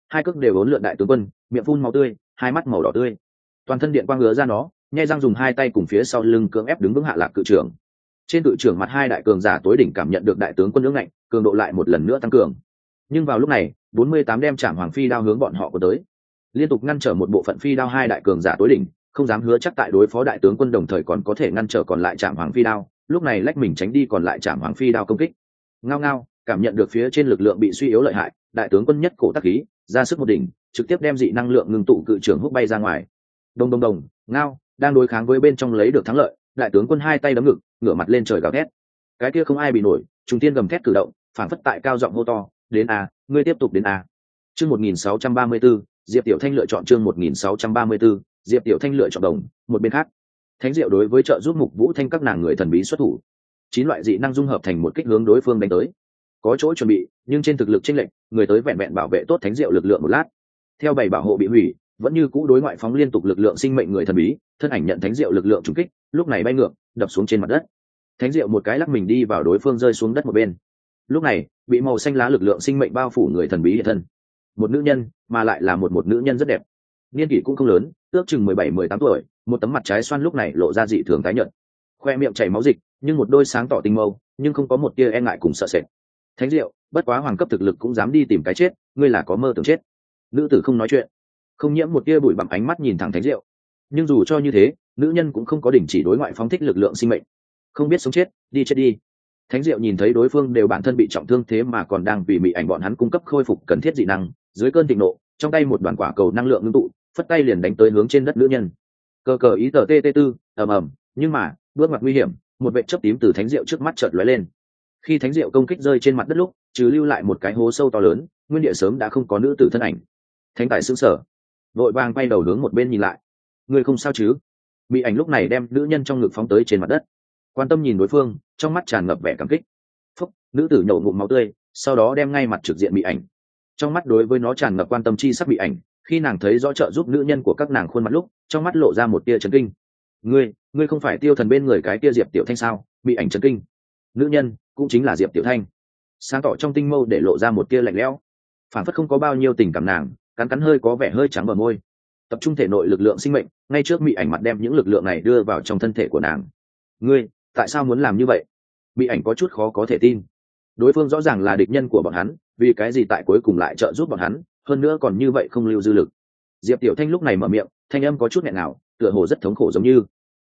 hai cước đều uốn lượn đại tướng quân, miệng phun máu tươi, hai mắt màu đỏ tươi, toàn thân điện quang ngứa ra nó, nhai răng dùng hai tay cùng phía sau lưng cưỡng ép đứng vững hạ lạc cự trưởng. Trên cự trưởng mặt hai đại cường giả tối đỉnh cảm nhận được đại tướng quân ương ngạnh, cường độ lại một lần nữa tăng cường. Nhưng vào lúc này 48 đem chạm hoàng phi đao hướng bọn họ của tới, liên tục ngăn trở một bộ phận phi đao hai đại cường giả tối đỉnh, không dám hứa chắc tại đối phó đại tướng quân đồng thời còn có thể ngăn trở còn lại chạm hoàng phi đao, lúc này lách mình tránh đi còn lại chạm hoàng phi đao công kích. Ngao ngao, cảm nhận được phía trên lực lượng bị suy yếu lợi hại, đại tướng quân nhất cổ tắc khí ra sức một đỉnh, trực tiếp đem dị năng lượng ngưng tụ cự trưởng hút bay ra ngoài. Đồng đồng đồng, ngao, đang đối kháng với bên trong lấy được thắng lợi, đại tướng quân hai tay đấm ngực, ngửa mặt lên trời gào thét. Cái kia không ai bị nổi, trùng tiên gầm thét cử động, phản phất tại cao giọng hô to, đến a, ngươi tiếp tục đến a. Chương 1634, Diệp Tiểu Thanh lựa chọn chương 1634, Diệp Tiểu Thanh lựa chọn đồng. Một bên khác, Thánh Diệu đối với trợ giúp Mục Vũ Thanh các nàng người thần bí xuất thủ, 9 loại dị năng dung hợp thành một kích hướng đối phương đánh tới. Có chỗ chuẩn bị, nhưng trên thực lực chênh lệch, người tới vẹn vẹn bảo vệ tốt Thánh Diệu lực lượng một lát. Theo 7 bảo hộ bị hủy, vẫn như cũ đối ngoại phóng liên tục lực lượng sinh mệnh người thần bí, thân ảnh nhận Thánh Diệu lực lượng trùng kích, lúc này bay ngược, đập xuống trên mặt đất. Thánh Diệu một cái lắc mình đi vào đối phương rơi xuống đất một bên. Lúc này, bị màu xanh lá lực lượng sinh mệnh bao phủ người thần bí hiện thân. Một nữ nhân, mà lại là một nữ nhân rất đẹp. Niên kỷ cũng không lớn, ước chừng 17-18 tuổi, một tấm mặt trái xoan lúc này lộ ra dị thường tái nhợt. Khoe miệng chảy máu dịch, nhưng một đôi sáng tỏ tinh mâu, nhưng không có một tia e ngại cùng sợ sệt. Thánh Diệu, bất quá hoàng cấp thực lực cũng dám đi tìm cái chết, ngươi là có mơ tưởng chết. Nữ tử không nói chuyện, không nhiễm một tia bụi bặm ánh mắt nhìn thẳng Thánh Diệu. Nhưng dù cho như thế, nữ nhân cũng không có đình chỉ đối ngoại phóng thích lực lượng sinh mệnh. Không biết sống chết, đi chết đi. Thánh Diệu nhìn thấy đối phương đều bản thân bị trọng thương thế mà còn đang vì mị ảnh bọn hắn cung cấp khôi phục cần thiết dị năng, dưới cơn thịnh nộ, trong tay một đoàn quả cầu năng lượng ngưng tụ, phất tay liền đánh tới hướng trên đất nữ nhân. Cờ cờ ý tờ tt tư, ầm ầm, nhưng mà, bước ngoặt nguy hiểm, một vệt chớp tím từ Thánh Diệu trước mắt chợt lóe lên. Khi Thánh Diệu công kích rơi trên mặt đất lúc, trừ lưu lại một cái hố sâu to lớn, nguyên địa sớm đã không có nữ tử thân ảnh. Thánh Tài sững sờ, vội vàng quay đầu hướng một bên nhìn lại. Người không sao chứ? Mị ảnh lúc này đem nữ nhân trong ngực phóng tới trên mặt đất, quan tâm nhìn đối phương, trong mắt tràn ngập vẻ cảm kích. Phúc, nữ tử nhổ ngụm máu tươi, sau đó đem ngay mặt trực diện Mị ảnh. Trong mắt đối với nó tràn ngập quan tâm chi sắc Mị ảnh, khi nàng thấy rõ trợ giúp nữ nhân của các nàng khuôn mặt lúc, trong mắt lộ ra một tia chấn kinh. Ngươi không phải Tiêu Thần bên người cái tia Diệp Tiểu Thanh sao? Mị ảnh chấn kinh. Nữ nhân cũng chính là Diệp Tiểu Thanh. Sáng tỏ trong tinh mâu để lộ ra một tia lạnh lẽo, phản phất không có bao nhiêu tình cảm nàng, cắn hơi có vẻ hơi trắng bờ môi. Tập trung thể nội lực lượng sinh mệnh, ngay trước Mị ảnh mặt đem những lực lượng này đưa vào trong thân thể của nàng. Ngươi, tại sao muốn làm như vậy? Mị ảnh có chút khó có thể tin. Đối phương rõ ràng là địch nhân của bọn hắn, vì cái gì tại cuối cùng lại trợ giúp bọn hắn, hơn nữa còn như vậy không lưu dư lực. Diệp Tiểu Thanh lúc này mở miệng, thanh âm có chút nghẹn ngào, tựa hồ rất thống khổ giống như,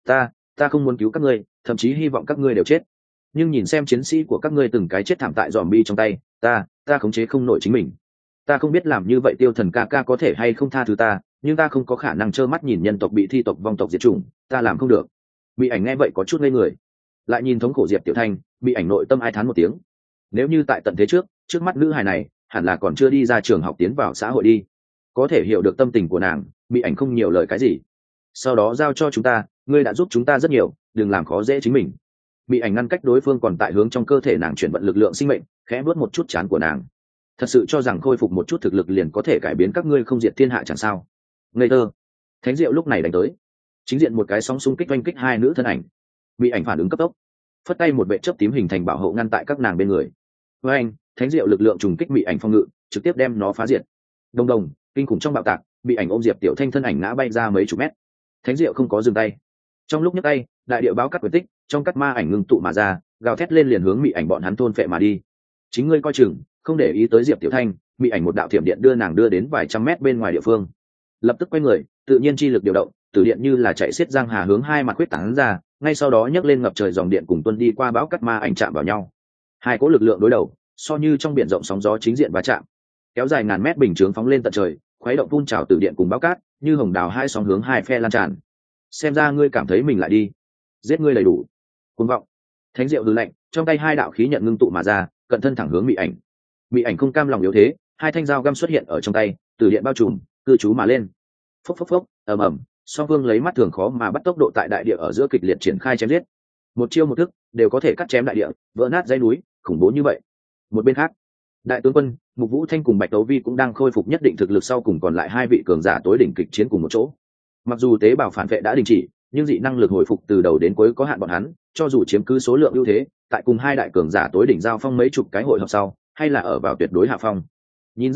ta không muốn cứu các ngươi, thậm chí hy vọng các ngươi đều chết. Nhưng nhìn xem chiến sĩ của các ngươi từng cái chết thảm tại zombie trong tay, ta khống chế không nổi chính mình. Ta không biết làm như vậy Tiêu Thần ca ca có thể hay không tha thứ ta, nhưng ta không có khả năng trơ mắt nhìn nhân tộc bị thi tộc vong tộc diệt chủng, ta làm không được. Mị ảnh nghe vậy có chút ngây người, lại nhìn thống khổ Diệp Tiểu Thanh, Mị ảnh nội tâm ai thán một tiếng. Nếu như tại tận thế trước mắt nữ hài này hẳn là còn chưa đi ra trường học tiến vào xã hội đi, có thể hiểu được tâm tình của nàng. Mị ảnh không nhiều lời cái gì, sau đó giao cho chúng ta, ngươi đã giúp chúng ta rất nhiều, đừng làm khó dễ chính mình. Mị ảnh ngăn cách đối phương còn tại hướng trong cơ thể nàng chuyển vận lực lượng sinh mệnh, khẽ vuốt một chút trán của nàng. Thật sự cho rằng khôi phục một chút thực lực liền có thể cải biến các ngươi không diệt thiên hạ chẳng sao? Ngây thơ. Thánh Diệu lúc này đánh tới, chính diện một cái sóng xung kích oanh kích hai nữ thân ảnh. Mị ảnh phản ứng cấp tốc, phất tay một vệ chớp tím hình thành bảo hộ ngăn tại các nàng bên người. Với anh, Thánh Diệu lực lượng trùng kích Mị ảnh phong ngự, trực tiếp đem nó phá diệt. Đồng đồng, kinh khủng trong bạo tạc, Mị ảnh ôm Diệp Tiểu Thanh thân ảnh ngã bay ra mấy chục mét. Thánh Diệu không có dừng tay, trong lúc nhấc tay, đại địa báo cắt quyển tích, trong cắt ma ảnh ngưng tụ mà ra, gào thét lên liền hướng Mị ảnh bọn hắn thôn phệ mà đi. Chính ngươi coi chừng, không để ý tới Diệp Tiểu Thanh. Mị ảnh một đạo thiểm điện đưa nàng đưa đến vài trăm mét bên ngoài địa phương. Lập tức quay người, tự nhiên chi lực điều động, tử điện như là chạy xiết giang hà hướng hai mặt quyết tán ra, ngay sau đó nhấc lên ngập trời dòng điện cùng tuân đi qua bão cắt ma ảnh chạm vào nhau. Hai cỗ lực lượng đối đầu, so như trong biển rộng sóng gió chính diện va chạm, kéo dài ngàn mét bình chướng phóng lên tận trời, khuấy động phun trào tử điện cùng bão cát, như hồng đào hai sóng hướng hai phe lan tràn. Xem ra ngươi cảm thấy mình lại đi, giết ngươi đầy đủ. Cuồng vọng. Thánh Diệu hừ lạnh, trong tay hai đạo khí nhận ngưng tụ mà ra, cận thân thẳng hướng Mị ảnh. Mị ảnh không cam lòng yếu thế, hai thanh dao găm xuất hiện ở trong tay, tử điện bao trùm, cư trú mà lên. Phốc phốc phốc, ầm ầm, song phương lấy mắt thường khó mà bắt tốc độ tại đại địa ở giữa kịch liệt triển khai chém giết. Một chiêu một thức đều có thể cắt chém đại địa, vỡ nát dãy núi, khủng bố như vậy. Một bên khác, đại tướng quân Mục Vũ Thanh cùng Bạch Tấu Vi cũng đang khôi phục nhất định thực lực sau cùng còn lại hai vị cường giả tối đỉnh kịch chiến cùng một chỗ. Mặc dù tế bào phản vệ đã đình chỉ, nhưng dị năng lực hồi phục từ đầu đến cuối có hạn, bọn hắn cho dù chiếm cứ số lượng ưu thế, tại cùng hai đại cường giả tối đỉnh giao phong mấy chục cái hội họp sau, hay là ở vào tuyệt đối hạ phong. Nhìn ra được,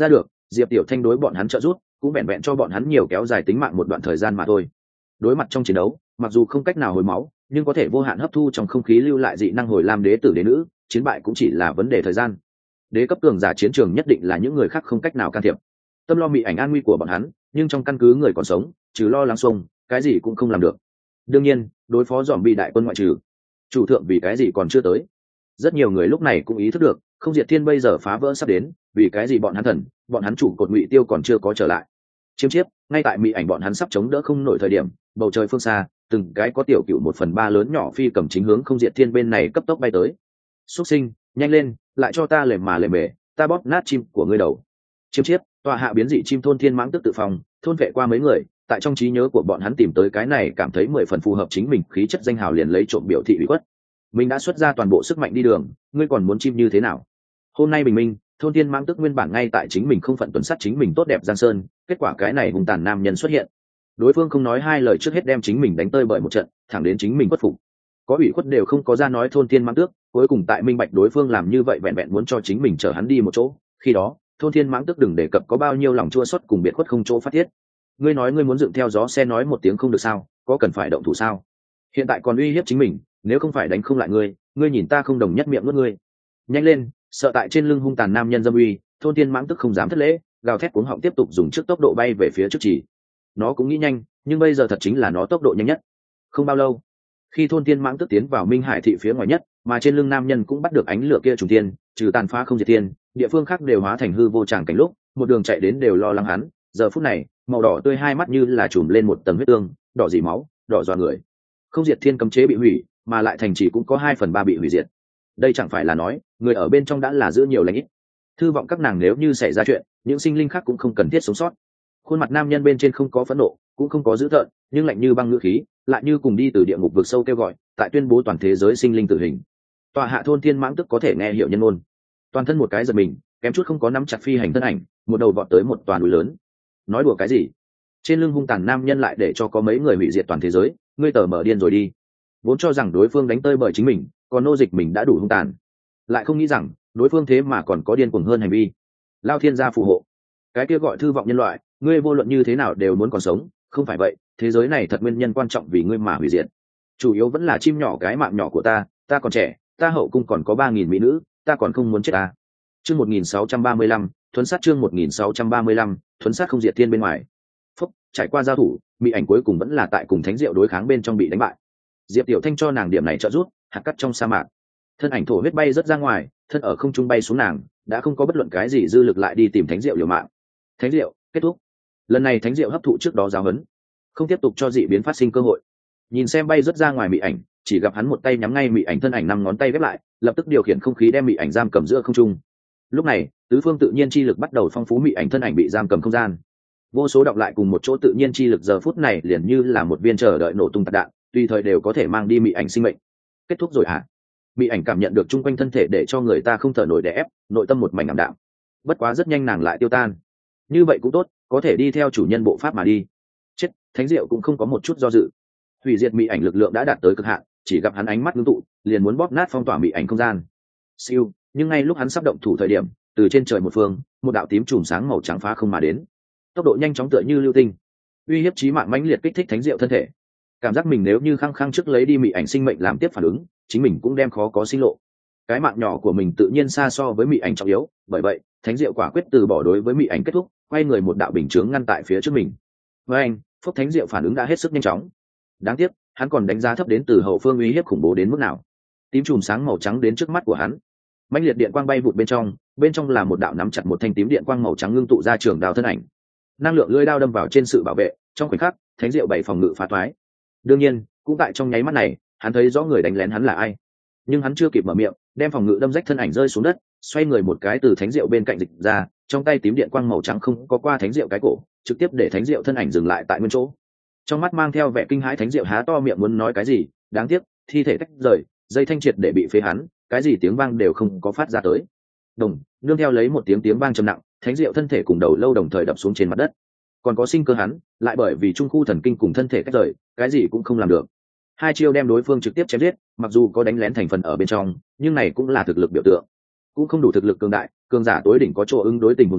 Diệp Tiểu Thanh đối bọn hắn trợ giúp cũng vẹn vẹn cho bọn hắn nhiều kéo dài tính mạng một đoạn thời gian mà thôi. Đối mặt trong chiến đấu, mặc dù không cách nào hồi máu, nhưng có thể vô hạn hấp thu trong không khí lưu lại dị năng hồi lam đế tử đế nữ, chiến bại cũng chỉ là vấn đề thời gian. Đế cấp cường giả chiến trường nhất định là những người khác không cách nào can thiệp. Tâm lo mị ảnh an nguy của bọn hắn, nhưng trong căn cứ người còn sống, trừ lo lắng xuông, cái gì cũng không làm được. Đương nhiên, đối phó dòm bị đại quân ngoại trừ, chủ thượng vì cái gì còn chưa tới. Rất nhiều người lúc này cũng ý thức được, không diệt thiên bây giờ phá vỡ sắp đến, vì cái gì bọn hắn thần, bọn hắn chủ cột ngụy tiêu còn chưa có trở lại. Chiếm chiếp, ngay tại mị ảnh bọn hắn sắp chống đỡ không nổi thời điểm, bầu trời phương xa, từng cái có tiểu cựu 1/3 lớn nhỏ phi cầm chính hướng không diệt thiên bên này cấp tốc bay tới. Xuất sinh, nhanh lên, lại cho ta lề mà lề mề, ta bóp nát chim của ngươi đầu. Chiếm chiếp, tọa hạ biến dị chim thôn thiên mãng tức tự phòng, thôn vệ qua mấy người, tại trong trí nhớ của bọn hắn tìm tới cái này cảm thấy 10 phần phù hợp chính mình khí chất danh hào liền lấy trộm biểu thị ủy khuất. Mình đã xuất ra toàn bộ sức mạnh đi đường, ngươi còn muốn chim như thế nào? Hôm nay bình minh, thôn thiên mãng tức nguyên bản ngay tại chính mình không phận tuần sát chính mình tốt đẹp giang sơn, kết quả cái này hung tàn nam nhân xuất hiện. Đối phương không nói hai lời trước hết đem chính mình đánh tơi bời một trận, thẳng đến chính mình khuất phục. Có ủy khuất đều không có ra nói thôn thiên mãng tước, cuối cùng tại minh bạch đối phương làm như vậy vẹn vẹn muốn cho chính mình chở hắn đi một chỗ. Khi đó, thôn thiên mãng tước đừng đề cập có bao nhiêu lòng chua xót cùng biệt khuất không chỗ phát tiết. Ngươi nói ngươi muốn dựng theo gió xe nói một tiếng không được sao, có cần phải động thủ sao? Hiện tại còn uy hiếp chính mình, nếu không phải đánh không lại ngươi, ngươi nhìn ta không đồng nhất miệng nuốt ngươi. Nhanh lên, sợ tại trên lưng hung tàn nam nhân dâm uy, thôn thiên mãng tức không dám thất lễ, gào thét cuống họng tiếp tục dùng trước tốc độ bay về phía trước chỉ. Nó cũng nghĩ nhanh, nhưng bây giờ thật chính là nó tốc độ nhanh nhất. Không bao lâu, khi thôn thiên mãng tức tiến vào minh hải thị phía ngoài nhất, mà trên lưng nam nhân cũng bắt được ánh lửa kia trùng thiên, trừ tàn phá không diệt thiên, địa phương khác đều hóa thành hư vô tràng cảnh lúc, một đường chạy đến đều lo lắng hắn. Giờ phút này, màu đỏ tươi hai mắt như là trùm lên một tầng huyết tương, đỏ dì máu, đỏ dọa người. Không diệt thiên cấm chế bị hủy, mà lại thành chỉ cũng có 2/3 bị hủy diệt. Đây chẳng phải là nói, người ở bên trong đã là giữ nhiều lãnh ít. Thư vọng các nàng nếu như xảy ra chuyện, những sinh linh khác cũng không cần thiết sống sót. Khuôn mặt nam nhân bên trên không có phẫn nộ, cũng không có dữ tợn, nhưng lạnh như băng ngữ khí, lại như cùng đi từ địa ngục vực sâu kêu gọi, tại tuyên bố toàn thế giới sinh linh tử hình. Tòa hạ thôn thiên mãng tức có thể nghe hiểu nhân ngôn, toàn thân một cái giật mình, kém chút không có nắm chặt phi hành thân ảnh, một đầu vọt tới một toàn núi lớn. Nói đùa cái gì? Trên lưng hung tàn nam nhân lại để cho có mấy người hủy diệt toàn thế giới, ngươi tờ mở điên rồi đi. Vốn cho rằng đối phương đánh tơi bởi chính mình, còn nô dịch mình đã đủ hung tàn, lại không nghĩ rằng đối phương thế mà còn có điên cuồng hơn hành vi. Lao thiên gia phù hộ, cái kia gọi thư vọng nhân loại, ngươi vô luận như thế nào đều muốn còn sống, không phải vậy thế giới này thật nguyên nhân quan trọng vì ngươi mà hủy diệt. Chủ yếu vẫn là chim nhỏ cái mạng nhỏ của ta còn trẻ, ta hậu cung còn có 3.000 mỹ nữ, ta còn không muốn chết ta. Chương 1635, thuấn sát. Chương 1635, thuấn sát không diệt thiên bên ngoài. Phúc, trải qua giao thủ, mỹ ảnh cuối cùng vẫn là tại cùng thánh diệu đối kháng bên trong bị đánh bại. Diệp Tiểu Thanh cho nàng điểm này trợ giúp, hạt cắt trong sa mạc, thân ảnh thổ huyết bay rất ra ngoài, thân ở không trung bay xuống nàng, đã không có bất luận cái gì dư lực lại đi tìm thánh diệu liều mạng. Thánh diệu kết thúc. Lần này thánh diệu hấp thụ trước đó giáo huấn, không tiếp tục cho dị biến phát sinh cơ hội. Nhìn xem bay rất ra ngoài mỹ ảnh, chỉ gặp hắn một tay nhắm ngay mỹ ảnh thân ảnh 5 ngón tay ghép lại, lập tức điều khiển không khí đem mỹ ảnh giam cầm giữa không trung. Lúc này, tứ phương tự nhiên chi lực bắt đầu phong phú mỹ ảnh thân ảnh bị giam cầm không gian. Vô số đọng lại cùng một chỗ tự nhiên chi lực giờ phút này liền như là một viên chờ đợi nổ tung tạc đạn, tùy thời đều có thể mang đi mỹ ảnh sinh mệnh. Kết thúc rồi hả? Mỹ ảnh cảm nhận được chung quanh thân thể để cho người ta không thở nổi đè ép, nội tâm một mảnh ảm đạm. Bất quá rất nhanh nàng lại tiêu tan. Như vậy cũng tốt, có thể đi theo chủ nhân bộ pháp mà đi. Chết, thánh diệu cũng không có một chút do dự. Hủy diệt mỹ ảnh lực lượng đã đạt tới cực hạn, chỉ gặp hắn ánh mắt ngưng tụ, liền muốn bóp nát phong tỏa mỹ ảnh không gian. Siêu, nhưng ngay lúc hắn sắp động thủ thời điểm, từ trên trời một phương, một đạo tím chùm sáng màu trắng phá không mà đến. Tốc độ nhanh chóng tựa như lưu tinh, uy hiếp chí mạng mãnh liệt kích thích thánh diệu thân thể. Cảm giác mình nếu như khăng khăng trước lấy đi mỹ ảnh sinh mệnh làm tiếp phản ứng, chính mình cũng đem khó có sinh lộ. Cái mạng nhỏ của mình tự nhiên xa so với mỹ ảnh trọng yếu, bởi vậy thánh diệu quả quyết từ bỏ đối với mỹ ảnh kết thúc, quay người một đạo bình chướng ngăn tại phía trước mình. Với anh, phúc thánh diệu phản ứng đã hết sức nhanh chóng. Đáng tiếc, hắn còn đánh giá thấp đến từ hậu phương uy hiếp khủng bố đến mức nào. Tím chùm sáng màu trắng đến trước mắt của hắn, mãnh liệt điện quang bay vụt bên trong là một đạo nắm chặt một thanh tím điện quang màu trắng ngưng tụ ra trường đao thân ảnh. Năng lượng lưỡi đao đâm vào trên sự bảo vệ, trong khoảnh khắc, thánh diệu bảy phòng ngự phá toái. Đương nhiên, cũng tại trong nháy mắt này, hắn thấy rõ người đánh lén hắn là ai. Nhưng hắn chưa kịp mở miệng, đem phòng ngự đâm rách thân ảnh rơi xuống đất, xoay người một cái từ thánh diệu bên cạnh dịch ra, trong tay tím điện quang màu trắng không có qua thánh diệu cái cổ, trực tiếp để thánh diệu thân ảnh dừng lại tại nguyên chỗ. Trong mắt mang theo vẻ kinh hãi thánh diệu há to miệng muốn nói cái gì, đáng tiếc, thi thể tách rời, dây thanh triệt để bị phế hắn, cái gì tiếng vang đều không có phát ra tới. Đồng, nương theo lấy một tiếng vang trầm nặng, thánh diệu thân thể cùng đầu lâu đồng thời đập xuống trên mặt đất. Còn có sinh cơ hắn, lại bởi vì trung khu thần kinh cùng thân thể tách rời, cái gì cũng không làm được. Hai chiêu đem đối phương trực tiếp chém giết, mặc dù có đánh lén thành phần ở bên trong, nhưng này cũng là thực lực biểu tượng, cũng không đủ thực lực cường đại, cường giả tối đỉnh có chỗ ứng đối tình huống dưới,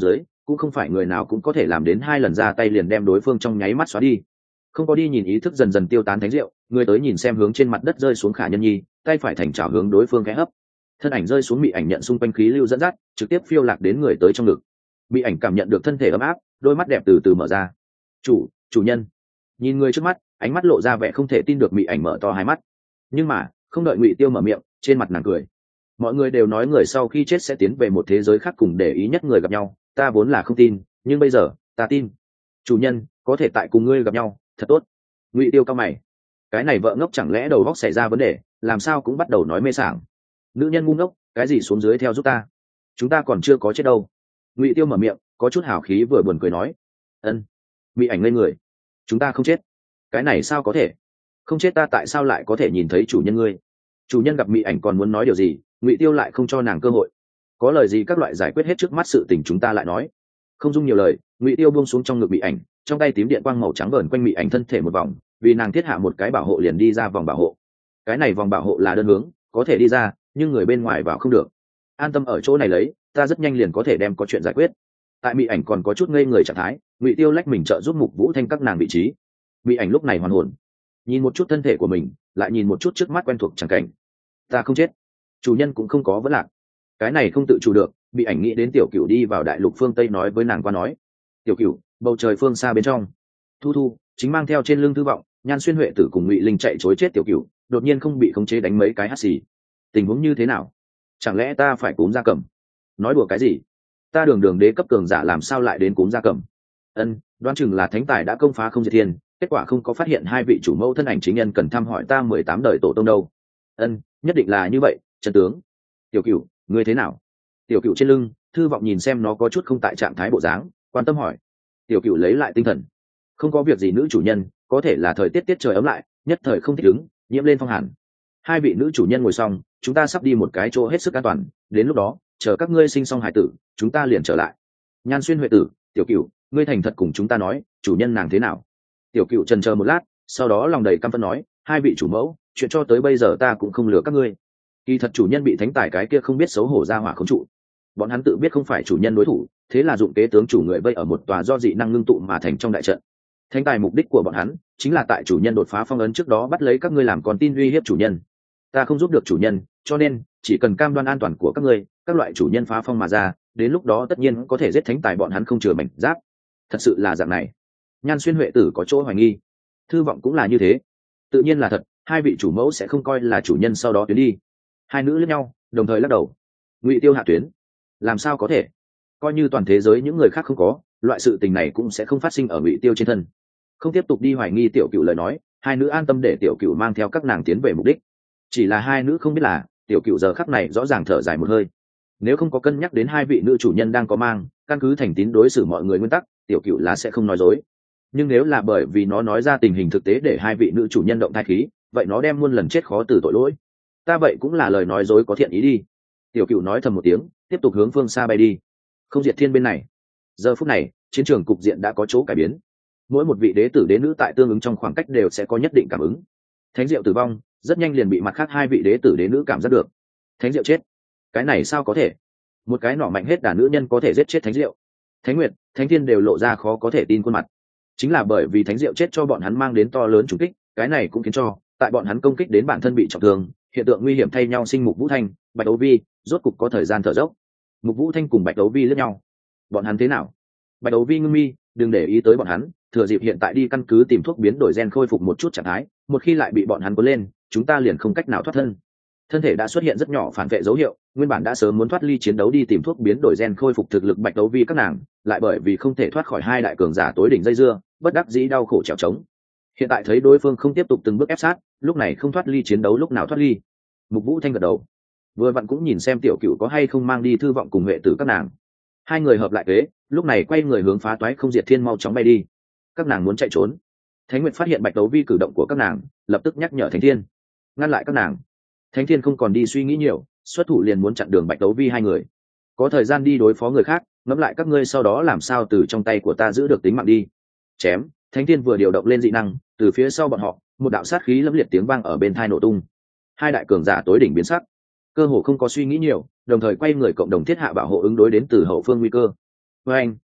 cũng không phải người nào cũng có thể làm đến 2 lần ra tay liền đem đối phương trong nháy mắt xóa đi. Không có đi nhìn ý thức dần dần tiêu tán thánh diệu, người tới nhìn xem hướng trên mặt đất rơi xuống Khả Nhân Nhi, tay phải thành chảo hướng đối phương khẽ hấp. Thân ảnh rơi xuống, mị ảnh nhận xung quanh khí lưu dẫn dắt, trực tiếp phiêu lạc đến người tới trong ngực. Mị ảnh cảm nhận được thân thể ấm áp, đôi mắt đẹp từ từ mở ra. Chủ nhân. Nhìn người trước mắt, ánh mắt lộ ra vẻ không thể tin được, mị ảnh mở to hai mắt. Nhưng mà không đợi Ngụy Tiêu mở miệng, trên mặt nàng cười. Mọi người đều nói người sau khi chết sẽ tiến về một thế giới khác cùng để ý nhất người gặp nhau, ta vốn là không tin, nhưng bây giờ ta tin. Chủ nhân có thể tại cùng ngươi gặp nhau, thật tốt. Ngụy Tiêu cao mày, cái này vợ ngốc chẳng lẽ đầu óc xảy ra vấn đề, làm sao cũng bắt đầu nói mê sảng. Nữ nhân ngu ngốc, cái gì xuống dưới theo giúp ta, chúng ta còn chưa có chết đâu. Ngụy Tiêu mở miệng, có chút hào khí vừa buồn cười nói. Ân. Mị ảnh lên người, chúng ta không chết. Cái này sao có thể? Không chết ta tại sao lại có thể nhìn thấy chủ nhân ngươi? Chủ nhân gặp Mị ảnh còn muốn nói điều gì, Ngụy Tiêu lại không cho nàng cơ hội. Có lời gì các loại giải quyết hết trước mắt sự tình chúng ta lại nói. Không dung nhiều lời, Ngụy Tiêu buông xuống trong ngực Mị ảnh, trong tay tím điện quang màu trắng vờn quanh Mị ảnh thân thể một vòng, vì nàng thiết hạ một cái bảo hộ liền đi ra vòng bảo hộ. Cái này vòng bảo hộ là đơn hướng, có thể đi ra, nhưng người bên ngoài vào không được. An tâm ở chỗ này lấy, ta rất nhanh liền có thể đem có chuyện giải quyết. Tại Mị ảnh còn có chút ngây người trạng thái, Ngụy Tiêu lách mình trợ giúp Mục Vũ Thanh các nàng vị trí. Mị ảnh lúc này hoàn hồn, nhìn một chút thân thể của mình, lại nhìn một chút trước mắt quen thuộc chẳng cảnh. Ta không chết, chủ nhân cũng không có vấn lạc. Cái này không tự chủ được, Mị ảnh nghĩ đến Tiểu Cửu đi vào đại lục phương Tây nói với nàng qua nói. Tiểu Cửu, bầu trời phương xa bên trong, Thu Thu chính mang theo trên lưng Thư Vọng, Nhan Xuyên Huệ Tử cùng Ngụy Linh chạy chối chết Tiểu Cửu, đột nhiên không bị khống chế đánh mấy cái hắt xì. Tình huống như thế nào? Chẳng lẽ ta phải cúm gia cầm? Nói đùa cái gì? Ta đường đế cấp cường giả làm sao lại đến cúm gia cầm? Ân, đoán chừng là thánh tài đã công phá không diệt thiên, kết quả không có phát hiện hai vị chủ mẫu thân ảnh chính nhân cần thăm hỏi ta 18 đời tổ tông đâu. Ân, nhất định là như vậy, chân tướng. Tiểu Cửu, ngươi thế nào? Tiểu Cửu trên lưng, Thư Vọng nhìn xem nó có chút không tại trạng thái bộ dáng, quan tâm hỏi. Tiểu Cửu lấy lại tinh thần. Không có việc gì nữ chủ nhân, có thể là thời tiết trời ấm lại, nhất thời không thích ứng, nhiễm lên phong hàn. Hai vị nữ chủ nhân ngồi xong, chúng ta sắp đi một cái chỗ hết sức an toàn, đến lúc đó chờ các ngươi sinh xong hải tử, chúng ta liền trở lại. Nhan Xuyên Huệ Tử, Tiểu Cửu, ngươi thành thật cùng chúng ta nói, chủ nhân nàng thế nào? Tiểu Cửu chần chờ một lát, sau đó lòng đầy căm phẫn nói, hai vị chủ mẫu, chuyện cho tới bây giờ ta cũng không lừa các ngươi. Kỳ thật chủ nhân bị thánh tài cái kia không biết xấu hổ ra hỏa khống trụ. Bọn hắn tự biết không phải chủ nhân đối thủ, thế là dụng kế tướng chủ người vây ở một tòa do dị năng ngưng tụ mà thành trong đại trận. Thánh tài mục đích của bọn hắn chính là tại chủ nhân đột phá phong ấn trước đó bắt lấy các ngươi làm con tin uy hiếp chủ nhân. Ta không giúp được chủ nhân, cho nên chỉ cần cam đoan an toàn của các ngươi, các loại chủ nhân phá phong mà ra, đến lúc đó tất nhiên có thể giết thánh tài bọn hắn không chừa mảnh giáp. Thật sự là dạng này? Nhan Xuyên Huệ Tử có chỗ hoài nghi. Thư Vọng cũng là như thế. Tự nhiên là thật, hai vị chủ mẫu sẽ không coi là chủ nhân sau đó tuyến đi. Hai nữ liếc nhau, đồng thời lắc đầu. Ngụy Tiêu hạ tuyến? Làm sao có thể? Coi như toàn thế giới những người khác không có, loại sự tình này cũng sẽ không phát sinh ở Ngụy Tiêu trên thân. Không tiếp tục đi hoài nghi Tiểu Cửu lời nói, hai nữ an tâm để Tiểu Cửu mang theo các nàng tiến về mục đích. Chỉ là hai nữ không biết là Tiểu Cửu giờ khắc này rõ ràng thở dài một hơi. Nếu không có cân nhắc đến hai vị nữ chủ nhân đang có mang, căn cứ thành tín đối xử mọi người nguyên tắc, Tiểu Cửu là sẽ không nói dối. Nhưng nếu là bởi vì nó nói ra tình hình thực tế để hai vị nữ chủ nhân động thai khí, vậy nó đem muôn lần chết khó từ tội lỗi. Ta vậy cũng là lời nói dối có thiện ý đi. Tiểu Cửu nói thầm một tiếng, tiếp tục hướng phương xa bay đi. Không diệt thiên bên này, giờ phút này chiến trường cục diện đã có chỗ cải biến. Mỗi một vị đế tử đế nữ tại tương ứng trong khoảng cách đều sẽ có nhất định cảm ứng. Thánh Diệu tử vong, rất nhanh liền bị mặt khác hai vị đế tử đế nữ cảm giác được. Thánh Diệu chết, cái này sao có thể? Một cái nỏ mạnh hết đả nữ nhân có thể giết chết Thánh Diệu. Thánh Nguyệt, Thánh Thiên đều lộ ra khó có thể tin khuôn mặt. Chính là bởi vì Thánh Diệu chết cho bọn hắn mang đến to lớn trùng kích, cái này cũng khiến cho tại bọn hắn công kích đến bản thân bị trọng thương, hiện tượng nguy hiểm thay nhau sinh Mục Vũ Thanh, Bạch Đấu Vi, rốt cục có thời gian thở dốc. Mục Vũ Thanh cùng Bạch Đấu Vi liếc nhau. Bọn hắn thế nào? Bạch Đấu Vi ngưng mi, đừng để ý tới bọn hắn, thừa dịp hiện tại đi căn cứ tìm thuốc biến đổi gen khôi phục một chút trạng thái, một khi lại bị bọn hắn cuốn lên, chúng ta liền không cách nào thoát thân. Thân thể đã xuất hiện rất nhỏ phản vệ dấu hiệu, nguyên bản đã sớm muốn thoát ly chiến đấu đi tìm thuốc biến đổi gen khôi phục thực lực Bạch Đấu Vi các nàng, lại bởi vì không thể thoát khỏi hai đại cường giả tối đỉnh dây dưa, bất đắc dĩ đau khổ trèo trống. Hiện tại thấy đối phương không tiếp tục từng bước ép sát, lúc này không thoát ly chiến đấu lúc nào thoát ly. Mục Vũ Thanh gật đầu, vừa vặn cũng nhìn xem Tiểu Cửu có hay không mang đi Thư Vọng cùng Huệ Tử các nàng. Hai người hợp lại kế, lúc này quay người hướng phá toái không diệt thiên mau chóng bay đi. Các nàng muốn chạy trốn. Thánh Nguyệt phát hiện Bạch Đấu Vi cử động của các nàng, lập tức nhắc nhở Thánh Thiên, ngăn lại các nàng. Thánh Thiên không còn đi suy nghĩ nhiều, xuất thủ liền muốn chặn đường Bạch Đấu Vi hai người. Có thời gian đi đối phó người khác, ngẫm lại các ngươi sau đó làm sao từ trong tay của ta giữ được tính mạng đi. Chém. Thánh Thiên vừa điều động lên dị năng, từ phía sau bọn họ, một đạo sát khí lẫm liệt tiếng vang ở bên tai nổ tung. Hai đại cường giả tối đỉnh biến sắc, cơ hồ không có suy nghĩ nhiều, đồng thời quay người cộng đồng thiết hạ bảo hộ ứng đối đến từ hậu phương nguy cơ. Với anh,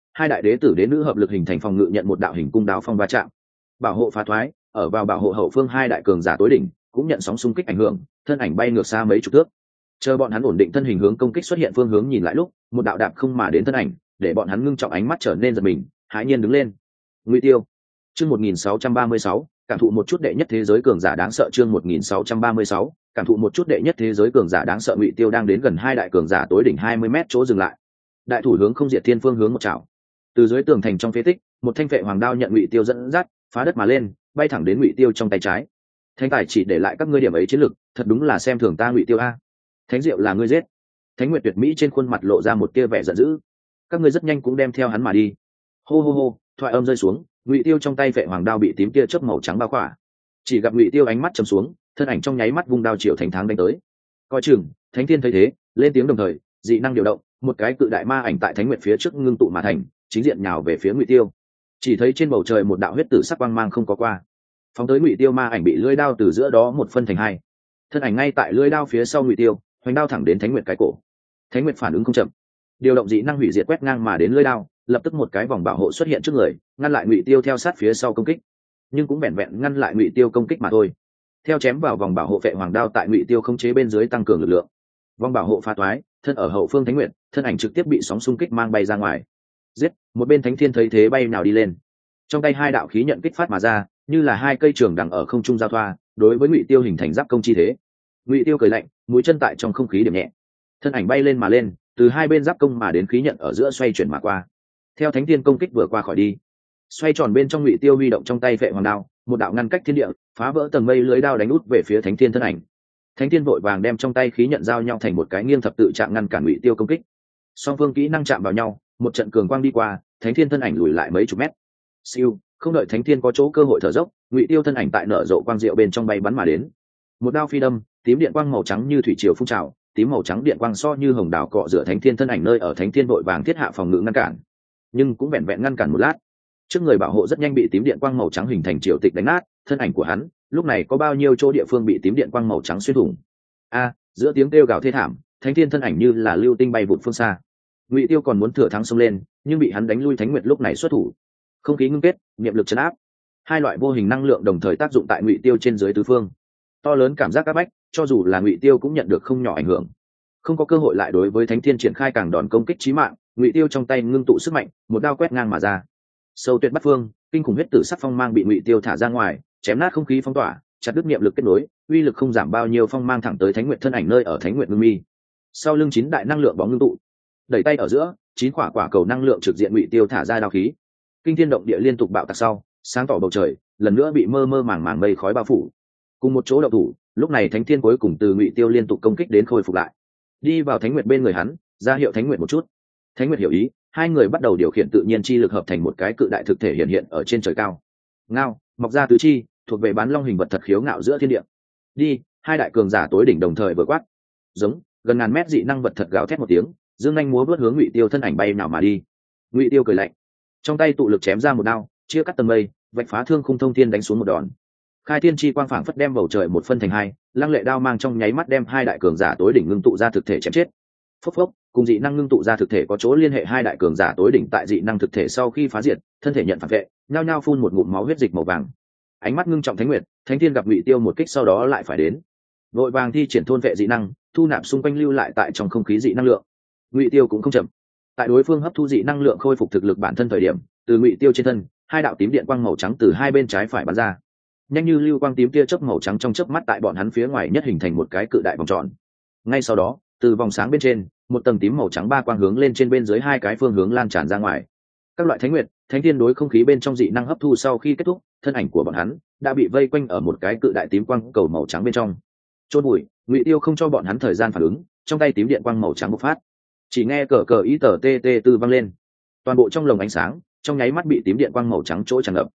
hai đại đế tử đế nữ hợp lực hình thành phòng ngự nhận một đạo hình cung đao phong va chạm, bảo hộ phá thoái, ở vào bảo hộ hậu phương hai đại cường giả tối đỉnh cũng nhận sóng xung kích ảnh hưởng, thân ảnh bay ngược xa mấy chục thước. Chờ bọn hắn ổn định thân hình hướng công kích xuất hiện phương hướng nhìn lại lúc, một đạo đạp không mà đến thân ảnh, để bọn hắn ngưng trọng ánh mắt trở nên giật mình, hãi nhiên đứng lên. Ngụy Tiêu. Chương 1636, cảm thụ một chút đệ nhất thế giới cường giả đáng sợ. Chương 1636, cảm thụ một chút đệ nhất thế giới cường giả đáng sợ. Ngụy Tiêu đang đến gần hai đại cường giả tối đỉnh 20 m chỗ dừng lại. Đại thủ hướng không diệt thiên phương hướng một chảo. Từ dưới tường thành trong phế tích, một thanh vệ hoàng đao nhận Ngụy Tiêu dẫn dắt, phá đất mà lên, bay thẳng đến Ngụy Tiêu trong tay trái. Thánh tài chỉ để lại các ngươi điểm ấy chiến lực, thật đúng là xem thường ta Ngụy Tiêu a. Thánh diệu là ngươi giết. Thánh Nguyệt tuyệt mỹ trên khuôn mặt lộ ra một tia vẻ giận dữ. Các ngươi rất nhanh cũng đem theo hắn mà đi. Hô hô hô, thoại âm rơi xuống, Ngụy Tiêu trong tay vệ hoàng đao bị tím tia chớp màu trắng bao khỏa. Chỉ gặp Ngụy Tiêu ánh mắt trầm xuống, thân ảnh trong nháy mắt vung đao chiều Thánh Thắng đánh tới. Coi chừng, Thánh Thiên thấy thế, lên tiếng đồng thời, dị năng điều động, một cái cự đại ma ảnh tại Thánh Nguyệt phía trước ngưng tụ mà thành, chính diện nhào về phía Ngụy Tiêu. Chỉ thấy trên bầu trời một đạo huyết tử sắc quang mang không có qua, phóng tới Ngụy Tiêu ma ảnh bị lưỡi đao từ giữa đó một phân thành hai. Thân ảnh ngay tại lưỡi đao phía sau Ngụy Tiêu, hoành đao thẳng đến Thánh Nguyệt cái cổ. Thánh Nguyệt phản ứng không chậm, điều động dị năng hủy diệt quét ngang mà đến lưỡi đao, lập tức một cái vòng bảo hộ xuất hiện trước người, ngăn lại Ngụy Tiêu theo sát phía sau công kích, nhưng cũng vẹn vẹn ngăn lại Ngụy Tiêu công kích mà thôi. Theo chém vào vòng bảo hộ vệ hoàng đao tại Ngụy Tiêu không chế bên dưới tăng cường lực lượng, vòng bảo hộ phá toái, thân ở hậu phương Thánh Nguyệt, thân ảnh trực tiếp bị sóng xung kích mang bay ra ngoài. Giết! Một bên Thánh Thiên thấy thế bay nào đi lên, trong tay hai đạo khí nhận kích phát mà ra, như là hai cây trường đằng ở không trung giao thoa, đối với Ngụy Tiêu hình thành giáp công chi thế. Ngụy Tiêu cười lạnh, mũi chân tại trong không khí điểm nhẹ, thân ảnh bay lên mà lên, từ hai bên giáp công mà đến khí nhận ở giữa xoay chuyển mà qua. Theo Thánh Thiên công kích vừa qua khỏi đi, xoay tròn bên trong Ngụy Tiêu huy động trong tay vệ hoàng đao, một đạo ngăn cách thiên địa, phá vỡ tầng mây lưới đao đánh út về phía Thánh Thiên thân ảnh. Thánh Thiên vội vàng đem trong tay khí nhận giao nhau thành một cái nghiêng thập tự trạng ngăn cản Ngụy Tiêu công kích. Song phương kỹ năng chạm vào nhau, một trận cường quang đi qua, Thánh Thiên thân ảnh lùi lại mấy chục mét. Siêu, không đợi Thánh Thiên có chỗ cơ hội thở dốc, Ngụy Tiêu thân ảnh tại nở rộ quang diệu bên trong bay bắn mà đến. Một đao phi đâm, tím điện quang màu trắng như thủy triều phun trào, tím màu trắng điện quang so như hồng đào cọ rửa Thánh Thiên thân ảnh nơi ở. Thánh Thiên vội vàng thiết hạ phòng ngự ngăn cản, nhưng cũng vẹn vẹn ngăn cản một lát, trước người bảo hộ rất nhanh bị tím điện quang màu trắng hình thành triều tịch đánh nát. Thân ảnh của hắn lúc này có bao nhiêu chỗ địa phương bị tím điện quang màu trắng xuyên thủng. Giữa tiếng kêu gào thê thảm, Thánh Thiên thân ảnh như là lưu tinh bay vụt phương xa. Ngụy Tiêu còn muốn thừa thắng xông lên, nhưng bị hắn đánh lui. Thánh Nguyệt lúc này xuất thủ, không khí ngưng kết, niệm lực chấn áp, hai loại vô hình năng lượng đồng thời tác dụng tại Ngụy Tiêu trên dưới tứ phương, to lớn cảm giác áp bách, cho dù là Ngụy Tiêu cũng nhận được không nhỏ ảnh hưởng, không có cơ hội lại đối với Thánh Thiên triển khai càng đòn công kích chí mạng. Ngụy Tiêu trong tay ngưng tụ sức mạnh, một đao quét ngang mà ra, sâu tuyệt bắt phương, kinh khủng huyết tử sắc phong mang bị Ngụy Tiêu thả ra ngoài, chém nát không khí phong tỏa, chặt đứt niệm lực kết nối, uy lực không giảm bao nhiêu, phong mang thẳng tới Thánh Nguyệt thân ảnh nơi ở. Thánh Nguyệt ngưng mi, sau lưng 9 đại năng lượng bóng ngưng tụ, đẩy tay ở giữa, 9 quả cầu năng lượng trực diện Ngụy Tiêu thả ra đao khí, kinh thiên động địa liên tục bạo tạc sau, sáng tỏ bầu trời lần nữa bị mơ mơ màng màng mây khói bao phủ. Cùng một chỗ động thủ, lúc này Thánh Thiên cuối cùng từ Ngụy Tiêu liên tục công kích đến khôi phục lại, đi vào Thánh Nguyệt bên người hắn, ra hiệu Thánh Nguyệt một chút. Thánh Nguyệt hiểu ý, hai người bắt đầu điều khiển tự nhiên chi lực hợp thành một cái cự đại thực thể hiện hiện ở trên trời cao. Ngao, mọc ra tứ chi, thuộc về bán long hình vật thật khiếu ngạo giữa thiên địa. Đi, hai đại cường giả tối đỉnh đồng thời vừa quát. Giống, gần ngàn mét dị năng vật thật gào thét một tiếng, dương nhanh múa vớt hướng Ngụy Tiêu thân ảnh bay nào mà đi. Ngụy Tiêu cười lạnh, trong tay tụ lực chém ra một đao, chia cắt tầng mây, vạch phá thương khung thông thiên đánh xuống một đòn. Khai thiên chi quang phảng phất đem bầu trời một phân thành hai, lăng lệ đao mang trong nháy mắt đem hai đại cường giả tối đỉnh ngưng tụ ra thực thể chém chết. Phốc phốc, cùng dị năng ngưng tụ ra thực thể có chỗ liên hệ. Hai đại cường giả tối đỉnh tại dị năng thực thể sau khi phá diệt, thân thể nhận phản vệ, nhao nhao phun một ngụm máu huyết dịch màu vàng. Ánh mắt ngưng trọng Thánh Nguyệt, Thánh Thiên gặp Ngụy Tiêu một kích sau đó lại phải đến, vội vàng thi triển thôn vệ dị năng, thu nạp xung quanh lưu lại tại trong không khí dị năng lượng. Ngụy Tiêu cũng không chậm, tại đối phương hấp thu dị năng lượng khôi phục thực lực bản thân thời điểm, từ Ngụy Tiêu trên thân, hai đạo tím điện quang màu trắng từ hai bên trái phải bắn ra, nhanh như lưu quang tím tia chớp màu trắng trong chớp mắt tại bọn hắn phía ngoài nhất hình thành một cái cự đại vòng tròn. Ngay sau đó, từ vòng sáng bên trên, một tầng tím màu trắng ba quang hướng lên trên bên dưới hai cái phương hướng lan tràn ra ngoài. Các loại Thánh Nguyệt, Thánh Thiên đối không khí bên trong dị năng hấp thu sau khi kết thúc, thân ảnh của bọn hắn đã bị vây quanh ở một cái cự đại tím quang cầu màu trắng bên trong. Chôn bụi, Ngụy Tiêu không cho bọn hắn thời gian phản ứng, trong tay tím điện quang màu trắng bộc phát, chỉ nghe cờ cờ ý tờ tê tê tư vang lên, toàn bộ trong lồng ánh sáng trong nháy mắt bị tím điện quang màu trắng chỗ tràn ngập.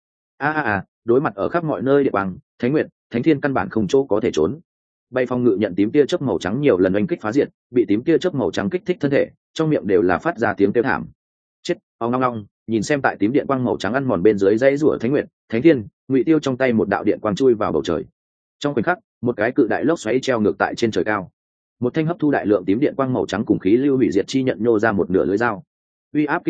Đối mặt ở khắp mọi nơi điện quang, Thánh Nguyệt, Thánh Thiên căn bản không chỗ có thể trốn. Bay phong ngự nhận tím tia chớp màu trắng nhiều lần oanh kích phá diệt, bị tím tia chớp màu trắng kích thích thân thể, trong miệng đều là phát ra tiếng kêu thảm. Chết, ong ong ong, nhìn xem tại tím điện quang màu trắng ăn mòn bên dưới dãy rủa Thánh Nguyệt, Thánh Thiên, Ngụy Tiêu trong tay một đạo điện quang chui vào bầu trời. Trong khoảnh khắc, một cái cự đại lốc xoáy treo ngược tại trên trời cao. Một thanh hấp thu đại lượng tím điện quang màu trắng cùng khí lưu hủy diệt chi nhận nhô ra một nửa lưới dao. Uy áp kinh khủng,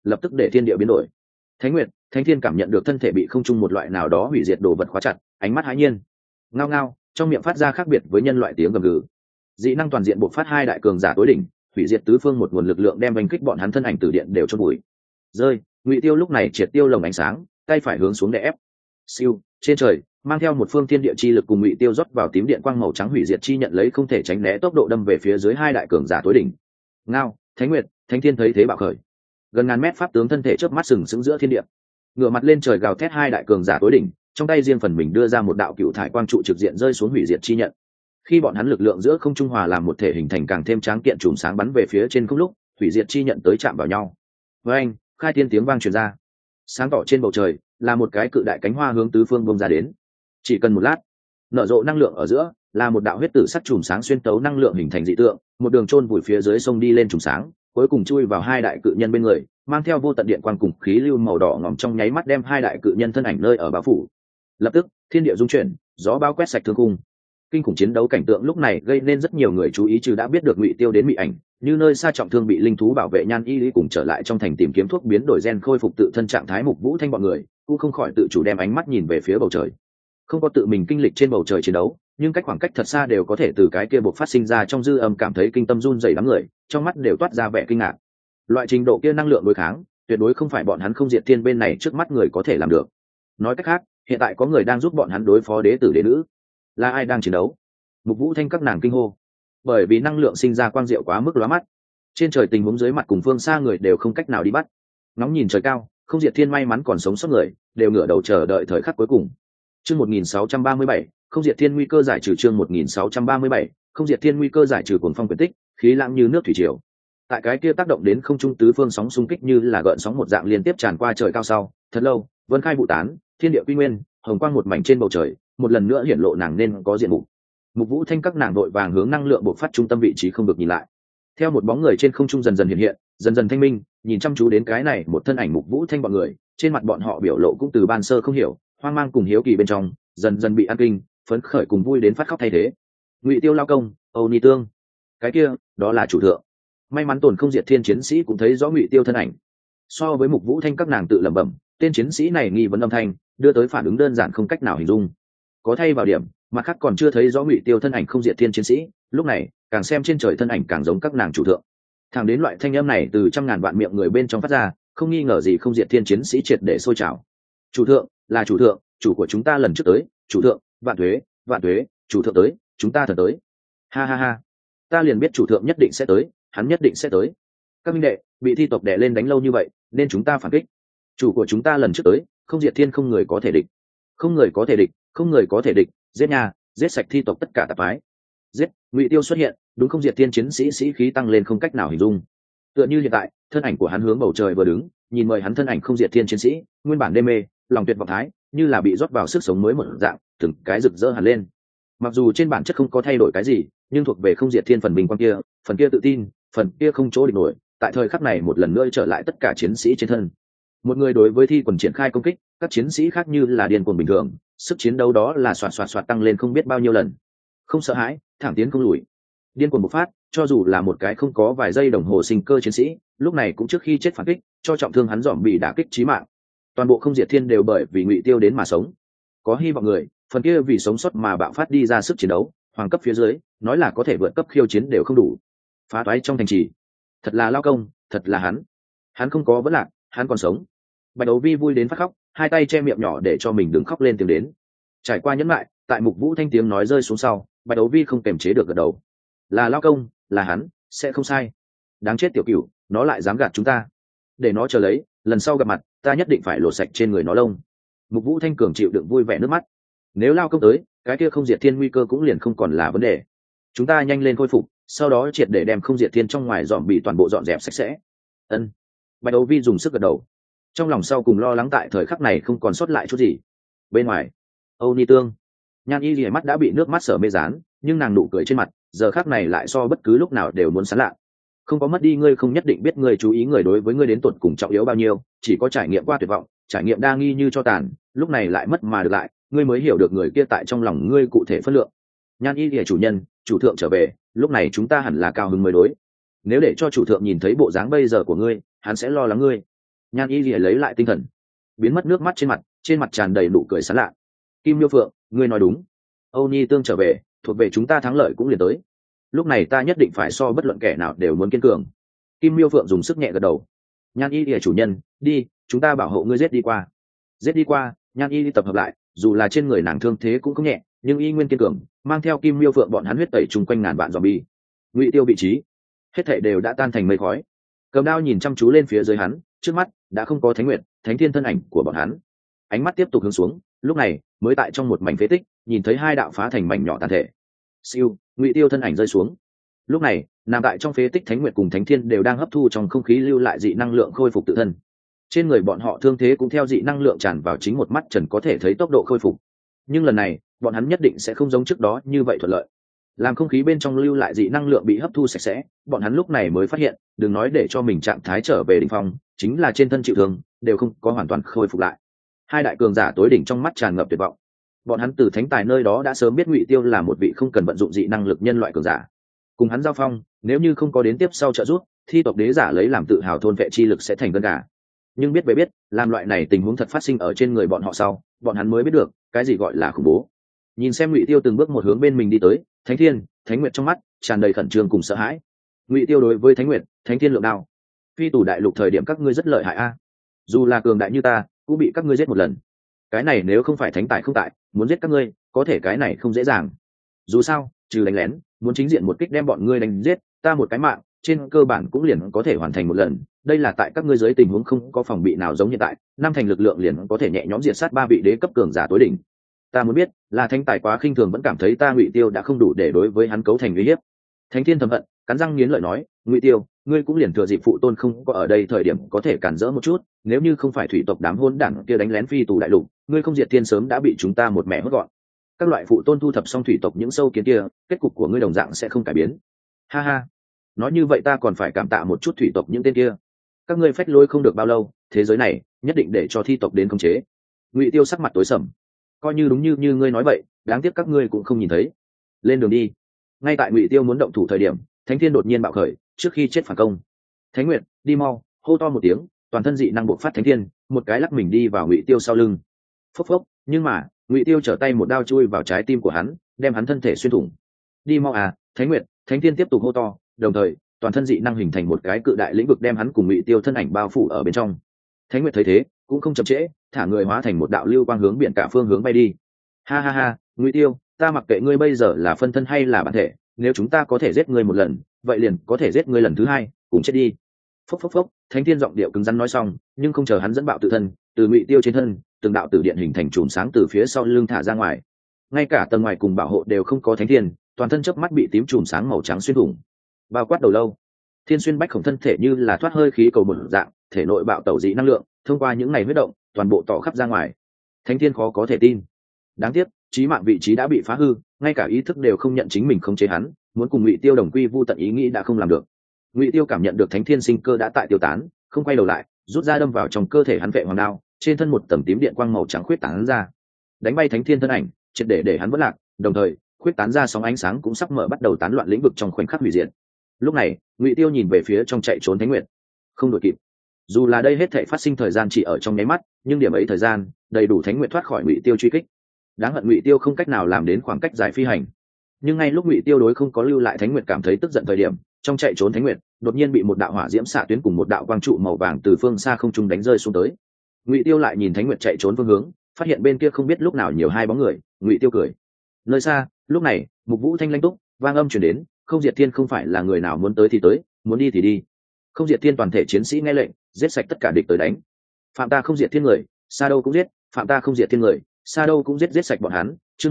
lập tức để thiên địa biến đổi. Thánh Nguyệt, Thánh Thiên cảm nhận được thân thể bị không trung một loại nào đó hủy diệt đồ vật khóa chặt, ánh mắt hãi nhiên. Ngao ngao, trong miệng phát ra khác biệt với nhân loại tiếng gầm gừ. Dị năng toàn diện bộc phát hai đại cường giả tối đỉnh, hủy diệt tứ phương một nguồn lực lượng đem đánh kích bọn hắn thân ảnh từ điện đều chôn bụi. Rơi, Ngụy Tiêu lúc này triệt tiêu lồng ánh sáng, tay phải hướng xuống đè ép. Siêu, trên trời, mang theo một phương thiên địa chi lực cùng Ngụy Tiêu rót vào tím điện quang màu trắng hủy diệt chi nhận lấy không thể tránh né tốc độ đâm về phía dưới hai đại cường giả tối đỉnh. Ngao, Thánh Nguyệt, Thánh Thiên thấy thế bạo khởi. Gần ngàn mét pháp tướng thân thể chớp mắt sừng sững giữa thiên địa. Ngửa mặt lên trời gào thét hai đại cường giả tối đỉnh, trong tay riêng phần mình đưa ra một đạo cựu thải quang trụ trực diện rơi xuống hủy diệt chi nhận. Khi bọn hắn lực lượng giữa không trung hòa làm một thể hình thành càng thêm tráng kiện chùm sáng bắn về phía trên không lúc, hủy diệt chi nhận tới chạm vào nhau. Với anh, khai thiên tiếng vang truyền ra. Sáng tỏ trên bầu trời là một cái cự đại cánh hoa hướng tứ phương bông ra đến. Chỉ cần một lát, nở rộ năng lượng ở giữa là một đạo huyết tử sắc chùm sáng xuyên tấu năng lượng hình thành dị tượng, một đường chôn vùi phía dưới sông đi lên chùm sáng, cuối cùng chui vào hai đại cự nhân bên người, mang theo vô tận điện quang cùng khí lưu màu đỏ ngòm trong nháy mắt đem hai đại cự nhân thân ảnh nơi ở bao phủ. Lập tức, thiên địa rung chuyển, gió bao quét sạch thương cung. Kinh khủng chiến đấu cảnh tượng lúc này gây nên rất nhiều người chú ý, trừ đã biết được Ngụy Tiêu đến Mị Ảnh, như nơi xa trọng thương bị linh thú bảo vệ Nhan Y Lý cùng trở lại trong thành tìm kiếm thuốc biến đổi gen khôi phục tự thân trạng thái Mục Vũ Thanh bọn người, cũng không khỏi tự chủ đem ánh mắt nhìn về phía bầu trời. Không có tự mình kinh lịch trên bầu trời chiến đấu, nhưng khoảng cách thật xa đều có thể từ cái kia buộc phát sinh ra trong dư âm cảm thấy kinh tâm run rẩy đám người, trong mắt đều toát ra vẻ kinh ngạc. Loại trình độ kia năng lượng đối kháng, tuyệt đối không phải bọn hắn không diệt thiên bên này trước mắt người có thể làm được. Nói cách khác, hiện tại có người đang giúp bọn hắn đối phó đế tử đế nữ. Là ai đang chiến đấu? Mục Vũ Thanh các nàng kinh hô, bởi vì năng lượng sinh ra quang diệu quá mức lóa mắt. Trên trời tình huống dưới mặt cùng phương xa người đều không cách nào đi bắt. Ngóng nhìn trời cao, không diệt thiên may mắn còn sống sót người, đều ngửa đầu chờ đợi thời khắc cuối cùng. Chương 1637, không diệt thiên nguy cơ giải trừ. Chương 1637, không diệt thiên nguy cơ giải trừ. Cuồng phong quyển tích, khí lãng như nước thủy triều. Tại cái kia tác động đến không trung tứ phương sóng xung kích như là gợn sóng một dạng liên tiếp tràn qua trời cao sau, thật lâu, vân khai vụ tán, thiên địa quy nguyên, hồng quang một mảnh trên bầu trời, một lần nữa hiển lộ nàng nên có diện mục. Mục Vũ Thanh các nàng đội vàng hướng năng lượng bộc phát trung tâm vị trí không được nhìn lại. Theo một bóng người trên không trung dần dần hiện hiện, dần dần thanh minh, nhìn chăm chú đến cái này một thân ảnh Mục Vũ Thanh bọn người, trên mặt bọn họ biểu lộ cũng từ ban sơ không hiểu, hoang mang cùng hiếu kỳ bên trong, dần dần bị an kinh, phấn khởi cùng vui đến phát khóc thay thế. Ngụy Tiêu lao công, Âu Ni Tương, cái kia, đó là chủ thượng. May mắn tồn không diệt thiên chiến sĩ cũng thấy rõ Ngụy Tiêu thân ảnh. So với Mục Vũ Thanh các nàng tự lẩm bẩm, tên chiến sĩ này nghi vấn âm thanh, đưa tới phản ứng đơn giản không cách nào hình dung. Có thay vào điểm, mặt khác còn chưa thấy rõ Ngụy Tiêu thân ảnh không diệt thiên chiến sĩ, lúc này càng xem trên trời thân ảnh càng giống các nàng chủ thượng. Thẳng đến loại thanh âm này từ trăm ngàn vạn miệng người bên trong phát ra, không nghi ngờ gì không diệt thiên chiến sĩ triệt để sôi trào. Chủ thượng, là chủ thượng, chủ của chúng ta lần trước tới, chủ thượng, vạn thuế, chủ thượng tới, chúng ta thần tới. Ha ha ha, ta liền biết chủ thượng nhất định sẽ tới, hắn nhất định sẽ tới. Các minh đệ, bị thi tộc đè lên đánh lâu như vậy, nên chúng ta phản kích. Chủ của chúng ta lần trước tới, không diệt thiên không người có thể địch, không người có thể địch, không người có thể địch, giết nha, giết sạch thi tộc tất cả tạp phái. Giết, Ngụy Tiêu xuất hiện, đúng không diệt thiên chiến sĩ sĩ khí tăng lên không cách nào hình dung. Tựa như hiện tại, thân ảnh của hắn hướng bầu trời vừa đứng, nhìn mời hắn thân ảnh không diệt thiên chiến sĩ, nguyên bản đê mê, lòng tuyệt vọng thái, như là bị rót vào sức sống mới một dạng, từng cái rực rỡ hẳn lên. Mặc dù trên bản chất không có thay đổi cái gì, nhưng thuộc về không diệt thiên phần bình quang kia, phần kia tự tin, phần kia không chỗ địch nổi, tại thời khắc này một lần nữa trở lại tất cả chiến sĩ trên thân. Một người đối với thi quần triển khai công kích, các chiến sĩ khác như là điên cuồng bình thường, sức chiến đấu đó là xoạt tăng lên không biết bao nhiêu lần. Không sợ hãi, thẳng tiến không lùi. Điên cuồng bộc phát, cho dù là một cái không có vài giây đồng hồ sinh cơ chiến sĩ, lúc này cũng trước khi chết phản kích, cho trọng thương hắn dòm bị đả kích chí mạng. Toàn bộ không diệt thiên đều bởi vì Ngụy Tiêu đến mà sống. Có hy vọng người, phần kia vì sống sót mà bạo phát đi ra sức chiến đấu, hoàng cấp phía dưới, nói là có thể vượt cấp khiêu chiến đều không đủ. Phá toái trong thành trì, thật là lao công, thật là hắn không có vấn lạc, hắn còn sống. Bạch Đấu Vi vui đến phát khóc, hai tay che miệng nhỏ để cho mình đừng khóc lên tiếng đến. Trải qua nhẫn lại, tại Mục Vũ Thanh tiếng nói rơi xuống sau, Bạch Đấu Vi không kềm chế được gật đầu. Là lao công, là hắn, sẽ không sai. Đáng chết tiểu cửu, nó lại dám gạt chúng ta. Để nó chờ lấy, lần sau gặp mặt, ta nhất định phải lột sạch trên người nó lông. Mục Vũ Thanh cường chịu đựng vui vẻ nước mắt. Nếu lao công tới, cái kia không diệt thiên nguy cơ cũng liền không còn là vấn đề. Chúng ta nhanh lên khôi phục, sau đó triệt để đem không diệt thiên trong ngoài dọn bị toàn bộ dọn dẹp sạch sẽ. Ân. Bạch Đấu Vi dùng sức gật đầu. Trong lòng sau cùng lo lắng tại thời khắc này không còn sót lại chút gì. Bên ngoài, Âu Ni Tương, Nhan Y Lìa mắt đã bị nước mắt sở mê dán, nhưng nàng nụ cười trên mặt, giờ khắc này lại so bất cứ lúc nào đều muốn sán lạ. Không có mất đi ngươi không nhất định biết ngươi chú ý người đối với ngươi đến tuột cùng trọng yếu bao nhiêu, chỉ có trải nghiệm qua tuyệt vọng, trải nghiệm đa nghi như cho tàn, lúc này lại mất mà được lại, ngươi mới hiểu được người kia tại trong lòng ngươi cụ thể phân lượng. Nhan Y Lìa chủ nhân, chủ thượng trở về, lúc này chúng ta hẳn là cao hứng mới đối. Nếu để cho chủ thượng nhìn thấy bộ dáng bây giờ của ngươi, hắn sẽ lo lắng ngươi. Nhan Y lìa lấy lại tinh thần, biến mất nước mắt trên mặt tràn đầy nụ cười sán lạ. Kim Miêu Phượng, ngươi nói đúng, Âu Nhi tương trở về, thuộc về chúng ta thắng lợi cũng liền tới. Lúc này ta nhất định phải so bất luận kẻ nào đều muốn kiên cường. Kim Miêu Phượng dùng sức nhẹ gật đầu. Nhan Y lìa chủ nhân, đi, chúng ta bảo hộ ngươi giết đi qua. Giết đi qua. Nhan Y tập hợp lại, dù là trên người nàng thương thế cũng không nhẹ, nhưng y nguyên kiên cường, mang theo Kim Miêu Phượng bọn hắn huyết tẩy chung quanh ngàn vạn zombie. Ngụy Tiêu vị trí, hết thảy đều đã tan thành mây khói. Cầm đao nhìn chăm chú lên phía dưới hắn, trước mắt đã không có Thánh Nguyệt, Thánh Thiên thân ảnh của bọn hắn. Ánh mắt tiếp tục hướng xuống, lúc này mới tại trong một mảnh phế tích, nhìn thấy hai đạo phá thành mảnh nhỏ tàn thể. Siêu, Ngụy Tiêu thân ảnh rơi xuống. Lúc này, nằm tại trong phế tích Thánh Nguyệt cùng Thánh Thiên đều đang hấp thu trong không khí lưu lại dị năng lượng khôi phục tự thân. Trên người bọn họ thương thế cũng theo dị năng lượng tràn vào chính một mắt trần có thể thấy tốc độ khôi phục. Nhưng lần này, bọn hắn nhất định sẽ không giống trước đó như vậy thuận lợi. Làm không khí bên trong lưu lại dị năng lượng bị hấp thu sạch sẽ, bọn hắn lúc này mới phát hiện, đừng nói để cho mình trạng thái trở về đỉnh phong, chính là trên thân chịu thương, đều không có hoàn toàn khôi phục lại. Hai đại cường giả tối đỉnh trong mắt tràn ngập tuyệt vọng. Bọn hắn từ thánh tài nơi đó đã sớm biết Ngụy Tiêu là một vị không cần vận dụng dị năng lực nhân loại cường giả. Cùng hắn giao phong, nếu như không có đến tiếp sau trợ giúp, thi tộc đế giả lấy làm tự hào thôn vệ chi lực sẽ thành gân gà. Nhưng biết về biết, làm loại này tình huống thật phát sinh ở trên người bọn họ sau, bọn hắn mới biết được cái gì gọi là khủng bố. Nhìn xem Ngụy Tiêu từng bước một hướng bên mình đi tới, Thánh Thiên, Thánh Nguyệt trong mắt tràn đầy khẩn trương cùng sợ hãi. Ngụy Tiêu đối với Thánh Nguyệt, Thánh Thiên lượng đao, phi tù đại lục thời điểm các ngươi rất lợi hại a, dù là cường đại như ta cũng bị các ngươi giết một lần. Cái này nếu không phải thánh tài không tại, muốn giết các ngươi có thể cái này không dễ dàng. Dù sao, trừ đánh lén, muốn chính diện một kích đem bọn ngươi đánh giết, ta một cái mạng trên cơ bản cũng liền có thể hoàn thành một lần. Đây là tại các ngươi dưới tình huống không có phòng bị nào giống hiện tại, năm thành lực lượng liền có thể nhẹ nhõm diệt sát ba vị đế cấp cường giả tối đỉnh. Ta muốn biết, là thánh tài quá khinh thường vẫn cảm thấy ta Ngụy Tiêu đã không đủ để đối với hắn cấu thành uy hiếp. Thánh Thiên thầm hận, cắn răng nghiến lợi nói, Ngụy Tiêu, ngươi cũng liền thừa dịp phụ tôn không có ở đây thời điểm có thể cản rỡ một chút, nếu như không phải thủy tộc đám hôn đảng kia đánh lén phi tù đại lục, ngươi không diệt thiên sớm đã bị chúng ta một mẻ hốt gọn. Các loại phụ tôn thu thập xong thủy tộc những sâu kiến kia, kết cục của ngươi đồng dạng sẽ không cải biến. Ha ha, nói như vậy ta còn phải cảm tạ một chút thủy tộc những tên kia. Các ngươi phách lối không được bao lâu, thế giới này nhất định để cho thi tộc đến khống chế. Ngụy Tiêu sắc mặt tối sầm, coi như đúng như ngươi nói vậy, đáng tiếc các ngươi cũng không nhìn thấy. Lên đường đi. Ngay tại Ngụy Tiêu muốn động thủ thời điểm, Thánh Thiên đột nhiên bạo khởi, trước khi chết phản công. Thánh Nguyệt, đi mau, hô to một tiếng, toàn thân dị năng bộc phát Thánh Thiên, một cái lắc mình đi vào Ngụy Tiêu sau lưng. Phốc phốc, nhưng mà, Ngụy Tiêu trở tay một đao chui vào trái tim của hắn, đem hắn thân thể xuyên thủng. Đi mau à, Thánh Nguyệt, Thánh Thiên tiếp tục hô to, đồng thời, toàn thân dị năng hình thành một cái cự đại lĩnh vực đem hắn cùng Ngụy Tiêu thân ảnh bao phủ ở bên trong. Thánh Nguyệt thấy thế, cũng không chậm trễ, thả người hóa thành một đạo lưu quang hướng biển cả phương hướng bay đi. Ha ha ha, Ngụy Tiêu, ta mặc kệ ngươi bây giờ là phân thân hay là bản thể, nếu chúng ta có thể giết ngươi một lần, vậy liền có thể giết ngươi lần thứ hai, cùng chết đi. Phốc phốc phốc, Thánh Thiên giọng điệu cứng rắn nói xong, nhưng không chờ hắn dẫn bạo tự thân, từ Ngụy Tiêu trên thân, từng đạo tử điện hình thành chùm sáng từ phía sau lưng thả ra ngoài. Ngay cả tầng ngoài cùng bảo hộ đều không có Thánh Thiên, toàn thân chớp mắt bị tím chùm sáng màu trắng xuyên thủng. Bao quát đầu lâu, Thiên Xuyên Bách Khổng thân thể như là thoát hơi khí cầu một dạng, thể nội bạo tẩu dị năng lượng, thông qua những ngày huyết động, toàn bộ tỏ khắp ra ngoài. Thánh Thiên khó có thể tin. Đáng tiếc, chí mạng vị trí đã bị phá hư, ngay cả ý thức đều không nhận chính mình không chế hắn, muốn cùng Ngụy Tiêu đồng quy vu tận ý nghĩ đã không làm được. Ngụy Tiêu cảm nhận được Thánh Thiên sinh cơ đã tại tiêu tán, không quay đầu lại, rút ra đâm vào trong cơ thể hắn vệ hoàng đao, trên thân một tầng tím điện quang màu trắng khuyết tán ra, đánh bay Thánh Thiên thân ảnh, triệt để hắn vỡ lạc, đồng thời, khuyết tán ra sóng ánh sáng cũng sắp mở bắt đầu tán loạn lĩnh vực trong khoảnh khắc hủy diệt. Lúc này, Ngụy Tiêu nhìn về phía trong chạy trốn Thánh Nguyệt, không đuổi kịp. Dù là đây hết thảy phát sinh thời gian chỉ ở trong nháy mắt, nhưng điểm ấy thời gian đầy đủ Thánh Nguyệt thoát khỏi Ngụy Tiêu truy kích. Đáng hận Ngụy Tiêu không cách nào làm đến khoảng cách dài phi hành. Nhưng ngay lúc Ngụy Tiêu đối không có lưu lại Thánh Nguyệt cảm thấy tức giận thời điểm, trong chạy trốn Thánh Nguyệt đột nhiên bị một đạo hỏa diễm xạ tuyến cùng một đạo quang trụ màu vàng từ phương xa không trung đánh rơi xuống tới. Ngụy Tiêu lại nhìn Thánh Nguyệt chạy trốn phương hướng, phát hiện bên kia không biết lúc nào nhiều hai bóng người. Ngụy Tiêu cười. Nơi xa, lúc này, Mục Vũ thanh lãnh túc, vang âm truyền đến, Không Diệt Thiên không phải là người nào muốn tới thì tới, muốn đi thì đi. Không Diệt Thiên toàn thể chiến sĩ nghe lệnh, giết sạch tất cả địch tới đánh. Phạm ta Không Diệt Thiên người, xa đâu cũng giết, phạm ta Không Diệt Thiên người, xa đâu cũng giết sạch bọn hắn. Chương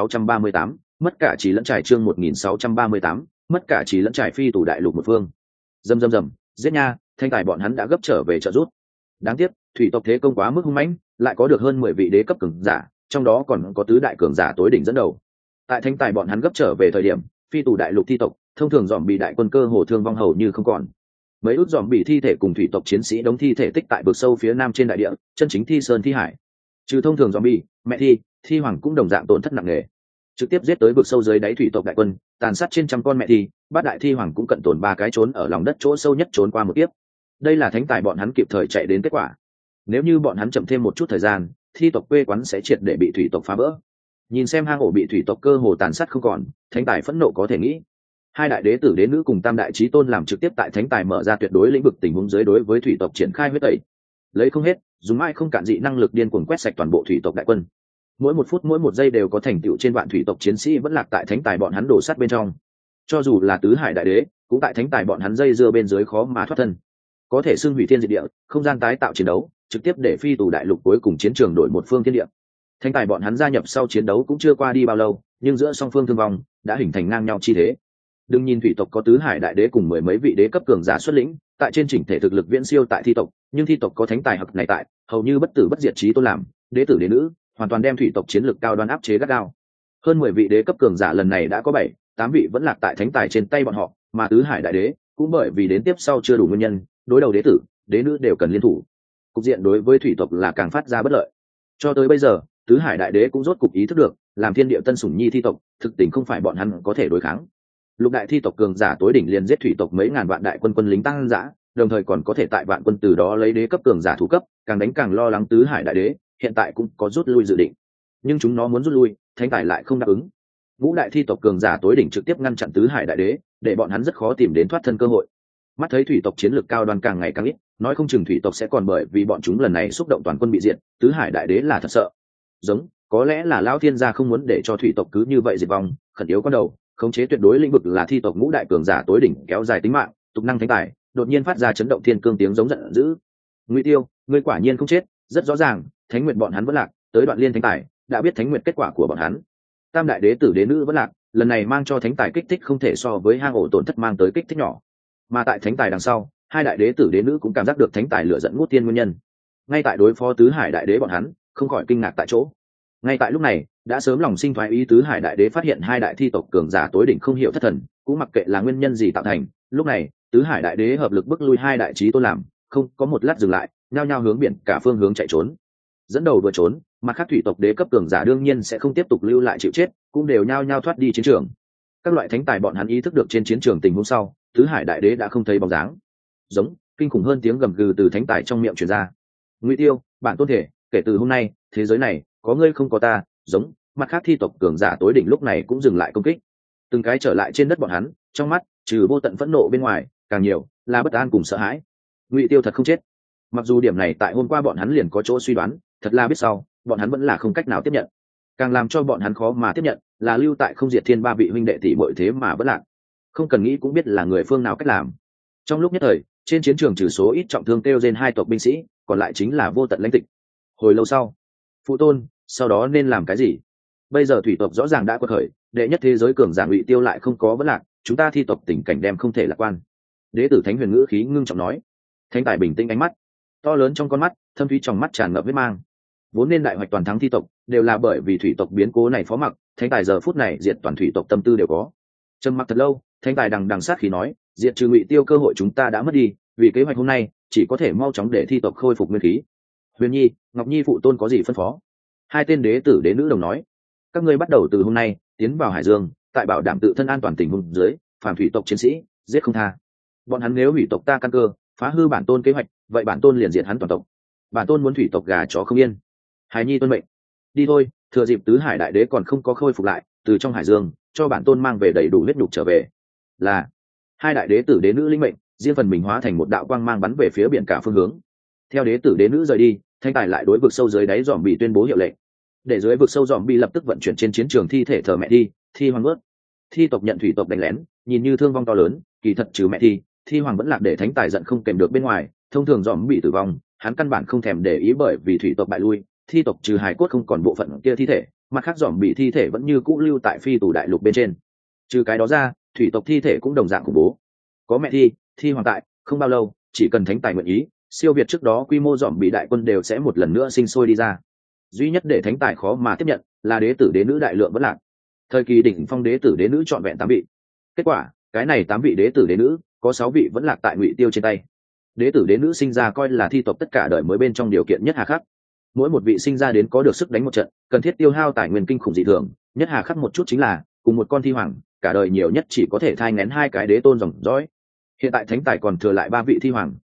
1638, mất cả trí lẫn trải. Chương 1638, mất cả trí lẫn trải. Phi tù đại lục một phương. Rầm, giết nha, thanh tài bọn hắn đã gấp trở về trợ rút. Đáng tiếc, thủy tộc thế công quá mức hung mãnh, lại có được hơn 10 vị đế cấp cường giả, trong đó còn có tứ đại cường giả tối đỉnh dẫn đầu. Tại thanh tài bọn hắn gấp trở về thời điểm, phi tù đại lục thi tộc, thông thường dòm bị đại quân cơ hồ thương vong hầu như không còn. Mấy ước dòm bị thi thể cùng thủy tộc chiến sĩ đóng thi thể tích tại vực sâu phía nam trên đại địa, chân chính thi sơn thi hải. Trừ thông thường dòm bị, mẹ thi hoàng cũng đồng dạng tổn thất nặng nề. Trực tiếp giết tới vực sâu dưới đáy thủy tộc đại quân, tàn sát trên trăm con mẹ thi, bát đại thi hoàng cũng cận tổn 3 cái trốn ở lòng đất chỗ sâu nhất trốn qua một tiếp. đây là thánh tài bọn hắn kịp thời chạy đến kết quả. Nếu như bọn hắn chậm thêm một chút thời gian, thi tộc quê quán sẽ triệt để bị thủy tộc phá vỡ. Nhìn xem hang ổ bị thủy tộc cơ hồ tàn sát không còn, thánh tài phẫn nộ có thể nghĩ. Hai đại đế tử đế nữ cùng tam đại chí tôn làm trực tiếp tại thánh tài mở ra tuyệt đối lĩnh vực tình huống dưới đối với thủy tộc triển khai huyết tẩy, lấy không hết, dùng mãi không cạn dị năng lực điên cuồng quét sạch toàn bộ thủy tộc đại quân. Mỗi một phút mỗi một giây đều có thành tựu trên vạn thủy tộc chiến sĩ vẫn lạc tại thánh tài bọn hắn đổ sát bên trong. Cho dù là tứ hải đại đế, cũng tại thánh tài bọn hắn dây dưa bên dưới khó mà thoát thân. Có thể xưng hủy thiên diệt địa, không gian tái tạo chiến đấu, trực tiếp để phi tù đại lục cuối cùng chiến trường đổi một phương thiên địa. Thánh tài bọn hắn gia nhập sau chiến đấu cũng chưa qua đi bao lâu, nhưng giữa song phương thương vong đã hình thành ngang nhau chi thế. Đừng nhìn thủy tộc có tứ hải đại đế cùng mười mấy vị đế cấp cường giả xuất lĩnh, tại trên chỉnh thể thực lực viễn siêu tại thi tộc, nhưng thi tộc có thánh tài học này tại, hầu như bất tử bất diệt chí tôn làm, đế tử đế nữ, hoàn toàn đem thủy tộc chiến lực cao đoan áp chế gắt gao. Hơn 10 vị đế cấp cường giả lần này đã có 7, 8 vị vẫn lạc tại thánh tài trên tay bọn họ, mà tứ hải đại đế cũng bởi vì đến tiếp sau chưa đủ nguyên nhân, đối đầu đế tử, đế nữ đều cần liên thủ. Cục diện đối với thủy tộc là càng phát ra bất lợi. Cho tới bây giờ, tứ hải đại đế cũng rốt cục ý thức được, làm thiên địa tân sủng nhi thi tộc, thực tình không phải bọn hắn có thể đối kháng. Lục đại thi tộc cường giả tối đỉnh liền giết thủy tộc mấy ngàn vạn đại quân quân lính tăng dã, đồng thời còn có thể tại vạn quân từ đó lấy đế cấp cường giả thủ cấp, càng đánh càng lo lắng tứ hải đại đế, hiện tại cũng có rút lui dự định. Nhưng chúng nó muốn rút lui, thánh tài lại không đáp ứng. Ngũ đại thi tộc cường giả tối đỉnh trực tiếp ngăn chặn tứ hải đại đế, để bọn hắn rất khó tìm đến thoát thân cơ hội. Mắt thấy thủy tộc chiến lược cao đoan càng ngày càng ít, nói không chừng thủy tộc sẽ còn bởi vì bọn chúng lần này xúc động toàn quân bị diệt, tứ hải đại đế là thật sợ. Giống, có lẽ là lão thiên gia không muốn để cho thủy tộc cứ như vậy diệt vong, khẩn yếu con đầu, khống chế tuyệt đối lĩnh vực là thi tộc ngũ đại cường giả tối đỉnh kéo dài tính mạng, tục năng thánh tài, đột nhiên phát ra chấn động thiên cương tiếng giống giận dữ. Ngụy Tiêu, ngươi quả nhiên không chết, rất rõ ràng, thánh nguyện bọn hắn vẫn lạc, tới đoạn liên thánh tài, đã biết thánh nguyện kết quả của bọn hắn. Tam đại đế tử đế nữ vẫn lạc, lần này mang cho thánh tài kích thích không thể so với hang ổ tổn thất mang tới kích thích nhỏ. Mà tại thánh tài đằng sau, hai đại đế tử đế nữ cũng cảm giác được thánh tài lửa giận ngút tiên nguyên nhân. Ngay tại đối phó tứ hải đại đế bọn hắn, không khỏi kinh ngạc tại chỗ. Ngay tại lúc này, đã sớm lòng sinh thoái ý tứ hải đại đế phát hiện hai đại thi tộc cường giả tối đỉnh không hiểu thất thần, cũng mặc kệ là nguyên nhân gì tạo thành. Lúc này, tứ hải đại đế hợp lực bức lui hai đại chí tôn làm, không có một lát dừng lại, nhao nhao hướng biển cả phương hướng chạy trốn. Dẫn đầu vừa trốn, mặt khác thủy tộc đế cấp cường giả đương nhiên sẽ không tiếp tục lưu lại chịu chết, cũng đều nhao nhao thoát đi chiến trường. Các loại thánh tài bọn hắn ý thức được trên chiến trường tình huống sau, tứ hải đại đế đã không thấy bóng dáng. Giống, kinh khủng hơn tiếng gầm gừ từ thánh tài trong miệng truyền ra. Ngụy Tiêu, bản tôn thể, kể từ hôm nay, thế giới này có ngươi không có ta. Giống, mặt khác thi tộc cường giả tối đỉnh lúc này cũng dừng lại công kích, từng cái trở lại trên đất bọn hắn, trong mắt trừ vô tận phẫn nộ bên ngoài, càng nhiều là bất an cùng sợ hãi. Ngụy Tiêu thật không chết. Mặc dù điểm này tại hôm qua bọn hắn liền có chỗ suy đoán, thật là biết sau, bọn hắn vẫn là không cách nào tiếp nhận. Càng làm cho bọn hắn khó mà tiếp nhận là lưu tại không diệt thiên ba vị huynh đệ tỷ muội thế mà vẫn lạc. Không cần nghĩ cũng biết là người phương nào cách làm. Trong lúc nhất thời, trên chiến trường trừ số ít trọng thương kêu trên hai tộc binh sĩ, còn lại chính là vô tận lãnh tịch. Hồi lâu sau, phụ tôn, sau đó nên làm cái gì? Bây giờ thủy tộc rõ ràng đã quật khởi, đệ nhất thế giới cường giả Ngụy Tiêu lại không có vấn lạc, chúng ta thi tộc tình cảnh đem không thể lạc quan. Đế tử Thánh Huyền ngữ khí ngưng trọng nói. Thánh tài bình tĩnh ánh mắt, to lớn trong con mắt, thâm thúy trong mắt tràn ngập huyết mang. Vốn nên đại hoạch toàn thắng thi tộc, đều là bởi vì thủy tộc biến cố này phó mặc, thánh tài giờ phút này diệt toàn thủy tộc tâm tư đều có. Trầm mặc thật lâu, thánh tài đằng sát khí nói, diệt trừ Ngụy Tiêu cơ hội chúng ta đã mất đi, vì kế hoạch hôm nay chỉ có thể mau chóng để thi tộc khôi phục nguyên khí. Huyền Nhi, Ngọc Nhi phụ tôn có gì phân phó? Hai tên đế tử đế nữ đồng nói, các ngươi bắt đầu từ hôm nay tiến vào Hải Dương, tại bảo đảm tự thân an toàn tình huống dưới, phàm thủy tộc chiến sĩ giết không tha. Bọn hắn nếu hủy tộc ta căn cơ, phá hư bản tôn kế hoạch, vậy bản tôn liền diệt hắn toàn tộc. Bản tôn muốn thủy tộc gà chó không yên. Hải Nhi tuân mệnh. Đi thôi, thừa dịp tứ hải đại đế còn không có khôi phục lại, từ trong Hải Dương cho bản tôn mang về đầy đủ huyết nhục trở về. Là hai đại đế tử đế nữ linh mệnh, riêng phần mình hóa thành một đạo quang mang bắn về phía biển cả phương hướng. Theo đế tử đế nữ rời đi, thanh tài lại đối vực sâu dưới đáy dòm bị tuyên bố hiệu lệnh, để dưới vực sâu dòm bị lập tức vận chuyển trên chiến trường thi thể thờ mẹ thi hoàng ướt. Thi tộc nhận thủy tộc đánh lén, nhìn như thương vong to lớn, kỳ thật trừ mẹ thi hoàng vẫn lạc để thánh tài giận không kèm được bên ngoài. Thông thường dòm bị tử vong, hắn căn bản không thèm để ý bởi vì thủy tộc bại lui, thi tộc trừ hài cốt không còn bộ phận kia thi thể, mặt khác dòm bị thi thể vẫn như cũ lưu tại phi tù đại lục bên trên. Trừ cái đó ra, thủy tộc thi thể cũng đồng dạng khủng bố. Có mẹ thi hoàng tại, không bao lâu, chỉ cần thánh tài nguyện ý, siêu việt trước đó quy mô dòm bị đại quân đều sẽ một lần nữa sinh sôi đi ra. Duy nhất để thánh tài khó mà tiếp nhận là đế tử đế nữ đại lượng vẫn lạc. Thời kỳ đỉnh phong đế tử đế nữ trọn vẹn 8 vị. Kết quả, cái này 8 vị đế tử đế nữ, có 6 vị vẫn lạc tại Ngụy Tiêu trên tay. Đế tử đế nữ sinh ra coi là thi tộc tất cả đời mới bên trong điều kiện nhất hà khắc. Mỗi một vị sinh ra đến có được sức đánh một trận, cần thiết tiêu hao tài nguyên kinh khủng dị thường, nhất hà khắc một chút chính là cùng một con thi hoàng, cả đời nhiều nhất chỉ có thể thai nghén 2 cái đế tôn dòng dõi. Hiện tại thánh tài còn thừa lại 3 vị thi hoàng,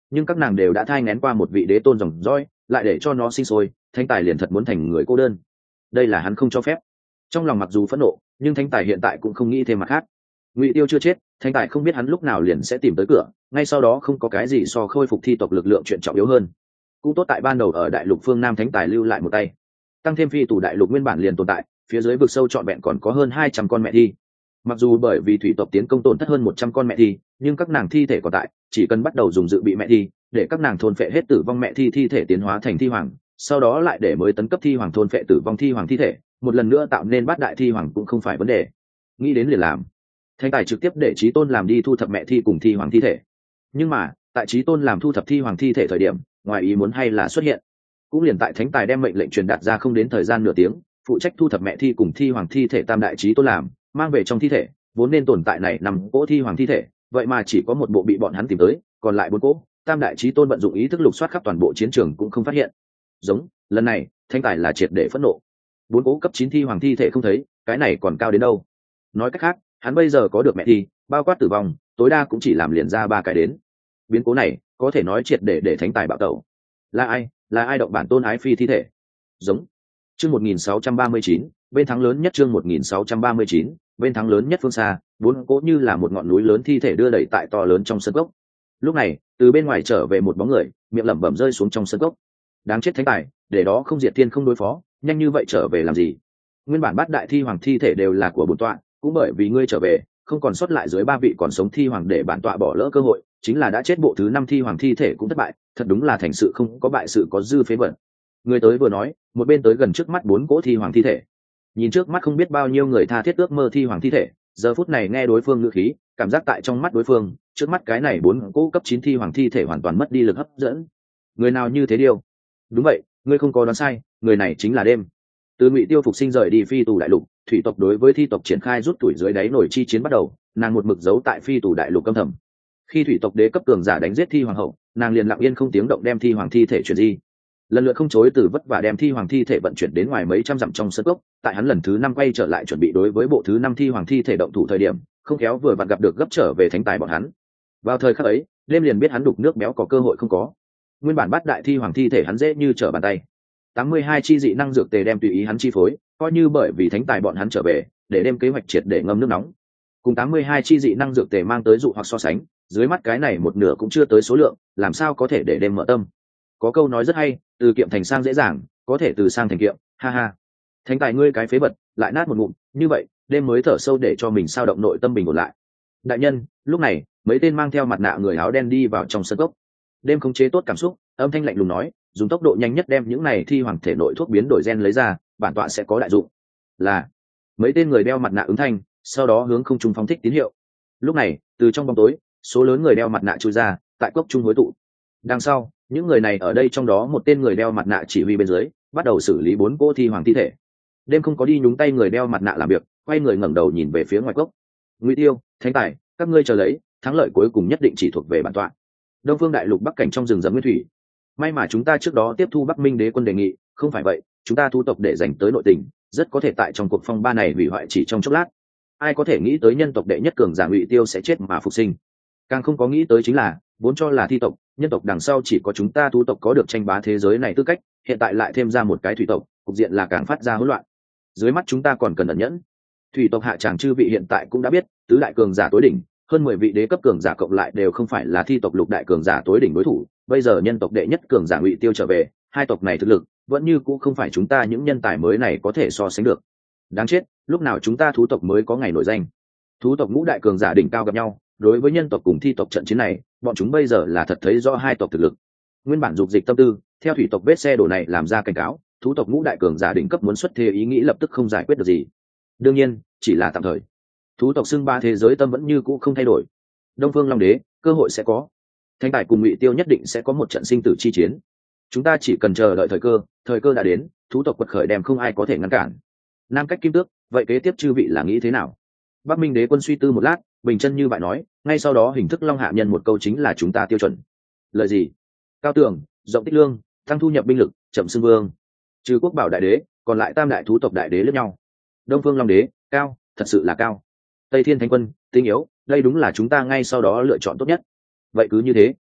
nhưng các nàng đều đã thai nghén qua một vị đế tôn dòng dõi, lại để cho nó sinh sôi, Thánh Tài liền thật muốn thành người cô đơn. Đây là hắn không cho phép. Trong lòng mặc dù phẫn nộ, nhưng Thánh Tài hiện tại cũng không nghĩ thêm mặt khác. Ngụy Tiêu chưa chết, Thánh Tài không biết hắn lúc nào liền sẽ tìm tới cửa, ngay sau đó không có cái gì so khôi phục thi tộc lực lượng chuyện trọng yếu hơn. Cũng tốt tại ban đầu ở đại lục phương Nam Thánh Tài lưu lại một tay, tăng thêm phi tù đại lục nguyên bản liền tồn tại, phía dưới vực sâu trọn vẹn còn có hơn 200 con mẹ thi. Mặc dù bởi vì thủy tộc tiến công tổn thất hơn 100 con mẹ thi, nhưng các nàng thi thể còn tại, chỉ cần bắt đầu dùng dự bị mẹ thi, để các nàng thôn phệ hết tử vong mẹ thi thể tiến hóa thành thi hoàng, sau đó lại để mới tấn cấp thi hoàng thôn phệ tử vong thi hoàng thi thể, một lần nữa tạo nên bát đại thi hoàng cũng không phải vấn đề. Nghĩ đến liền làm. Thánh Tài trực tiếp để Chí Tôn làm đi thu thập mẹ thi cùng thi hoàng thi thể. Nhưng mà, tại Chí Tôn làm thu thập thi hoàng thi thể thời điểm, ngoài ý muốn hay là xuất hiện. Cũng liền tại Thánh Tài đem mệnh lệnh truyền đạt ra không đến thời gian nửa tiếng, phụ trách thu thập mẹ thi cùng thi hoàng thi thể tam đại Chí Tôn làm, mang về trong thi thể, vốn nên tồn tại này nằm cỗ thi hoàng thi thể, vậy mà chỉ có một bộ bị bọn hắn tìm tới, còn lại 4 cỗ, tam đại Chí Tôn vận dụng ý thức lục soát khắp toàn bộ chiến trường cũng không phát hiện. Giống, lần này, Thánh Tài là triệt để phẫn nộ. 4 cỗ cấp 9 thi hoàng thi thể không thấy, cái này còn cao đến đâu? Nói cách khác, hắn bây giờ có được mẹ thi, bao quát tử vong, tối đa cũng chỉ làm liền ra 3 cái đến. Biến cố này, có thể nói triệt để Thánh Tài bạo tẩu. Là ai? Là ai động bản tôn ái phi thi thể? Giống. Chương 1639, bên thắng lớn nhất chương 1639, bên thắng lớn nhất phương xa, 4 cỗ như là một ngọn núi lớn thi thể đưa đẩy tại to lớn trong sân cốc. Lúc này, từ bên ngoài trở về một bóng người, miệng lẩm bẩm rơi xuống trong sân cốc. Đáng chết Thánh Tài, để đó không diệt thiên không đối phó, nhanh như vậy trở về làm gì? Nguyên bản bát đại thi hoàng thi thể đều là của bổn tọa, cũng bởi vì ngươi trở về, không còn sót lại dưới 3 vị còn sống thi hoàng để bản tọa bỏ lỡ cơ hội, chính là đã chết bộ thứ 5 thi hoàng thi thể cũng thất bại, thật đúng là thành sự không có bại sự có dư phế vật. Người tới vừa nói, một bên tới gần trước mắt 4 cỗ thi hoàng thi thể. Nhìn trước mắt không biết bao nhiêu người tha thiết ước mơ thi hoàng thi thể, giờ phút này nghe đối phương ngữ khí, cảm giác tại trong mắt đối phương, trước mắt cái này 4 cỗ cấp 9 thi hoàng thi thể hoàn toàn mất đi lực hấp dẫn. Người nào như thế điều? Đúng vậy, ngươi không có đoán sai, người này chính là Đêm. Từ Ngụy Tiêu phục sinh rời đi phi tù đại lục, thủy tộc đối với thi tộc triển khai rút tuổi dưới đáy nổi chi chiến bắt đầu, nàng một mực giấu tại phi tù đại lục âm thầm. Khi thủy tộc đế cấp cường giả đánh giết thi hoàng hậu, nàng liền lặng yên không tiếng động đem thi hoàng thi thể chuyển di, lần lượt không chối từ vất vả đem thi hoàng thi thể vận chuyển đến ngoài mấy trăm dặm trong sân cốc. Tại hắn lần thứ 5 quay trở lại chuẩn bị đối với bộ thứ 5 thi hoàng thi thể động thủ thời điểm, không khéo vừa vặn gặp được gấp trở về Thánh Tài bọn hắn. Vào thời khắc ấy, Đêm liền biết hắn đục nước béo có cơ hội không có. Nguyên bản bát đại thi hoàng thi thể hắn dễ như trở bàn tay, 82 chi dị năng dược tề đem tùy ý hắn chi phối, coi như bởi vì Thánh Tài bọn hắn trở về, để Đêm kế hoạch triệt để ngâm nước nóng. Cùng 82 chi dị năng dược tề mang tới dụ hoặc so sánh, dưới mắt cái này một nửa cũng chưa tới số lượng, làm sao có thể để Đêm mở tâm. Có câu nói rất hay, từ kiệm thành sang dễ dàng, có thể từ sang thành kiệm, ha ha. Thánh Tài ngươi cái phế vật, lại nát một ngụm, như vậy, Đêm mới thở sâu để cho mình sao động nội tâm bình ổn lại. Đại nhân, lúc này, mấy tên mang theo mặt nạ người áo đen đi vào trong sân cốc. Đêm khống chế tốt cảm xúc, âm thanh lạnh lùng nói, dùng tốc độ nhanh nhất đem những này thi hoàng thể nội thuốc biến đổi gen lấy ra, bản tọa sẽ có đại dụng. Là. Mấy tên người đeo mặt nạ ứng thanh, sau đó hướng không trung phóng thích tín hiệu. Lúc này, từ trong bóng tối, số lớn người đeo mặt nạ chui ra, tại cốc trung hối tụ. Đằng sau, những người này ở đây trong đó một tên người đeo mặt nạ chỉ huy bên dưới, bắt đầu xử lý 4 cỗ thi hoàng thi thể. Đêm không có đi nhúng tay người đeo mặt nạ làm việc, quay người ngẩng đầu nhìn về phía ngoài cốc. Ngụy Tiêu, Thánh Tài, các ngươi chờ lấy, thắng lợi cuối cùng nhất định chỉ thuộc về bản tọa. Đông Phương đại lục bắc cảnh trong rừng rậm nguyên thủy. May mà chúng ta trước đó tiếp thu Bắc Minh đế quân đề nghị, không phải vậy, chúng ta thu tộc để dành tới nội tình, rất có thể tại trong cuộc phong ba này hủy hoại chỉ trong chốc lát. Ai có thể nghĩ tới nhân tộc đệ nhất cường giả Ngụy Tiêu sẽ chết mà phục sinh? Càng không có nghĩ tới chính là, vốn cho là thi tộc, nhân tộc đằng sau chỉ có chúng ta thu tộc có được tranh bá thế giới này tư cách, hiện tại lại thêm ra một cái thủy tộc, cục diện là càng phát ra hỗn loạn. Dưới mắt chúng ta còn cần ẩn nhẫn. Thủy tộc hạ tràng chư vị hiện tại cũng đã biết, tứ đại cường giả tối đỉnh, hơn 10 vị đế cấp cường giả cộng lại đều không phải là thi tộc lục đại cường giả tối đỉnh đối thủ. Bây giờ nhân tộc đệ nhất cường giả Ngụy Tiêu trở về, hai tộc này thực lực vẫn như cũ không phải chúng ta những nhân tài mới này có thể so sánh được. Đáng chết, lúc nào chúng ta thú tộc mới có ngày nổi danh? Thú tộc ngũ đại cường giả đỉnh cao gặp nhau, đối với nhân tộc cùng thi tộc trận chiến này, bọn chúng bây giờ là thật thấy rõ hai tộc thực lực. Nguyên bản dục dịch tâm tư, theo thủy tộc vết xe đổ này làm ra cảnh cáo, thú tộc ngũ đại cường giả đỉnh cấp muốn xuất thế ý nghĩ lập tức không giải quyết được gì. Đương nhiên, chỉ là tạm thời. Thú tộc xưng ba thế giới tâm vẫn như cũ không thay đổi. Đông Phương Long Đế, cơ hội sẽ có. Thánh Tài cùng Ngụy Tiêu nhất định sẽ có một trận sinh tử chi chiến. Chúng ta chỉ cần chờ đợi thời cơ đã đến, thú tộc quật khởi đem không ai có thể ngăn cản. Nam Cách Kim Tước, vậy kế tiếp chư vị là nghĩ thế nào? Bắc Minh Đế quân suy tư một lát, bình chân như vậy nói, ngay sau đó hình thức Long Hạ Nhân một câu chính là chúng ta tiêu chuẩn. Lời gì? Cao tường, rộng tích lương, tăng thu nhập binh lực, chậm xưng vương. Trừ Quốc Bảo đại đế, còn lại tam đại thú tộc đại đế lẫn nhau. Đông Phương Long Đế, cao, thật sự là cao. Tây Thiên Thánh Quân, tinh yếu, đây đúng là chúng ta ngay sau đó lựa chọn tốt nhất. Vậy cứ như thế.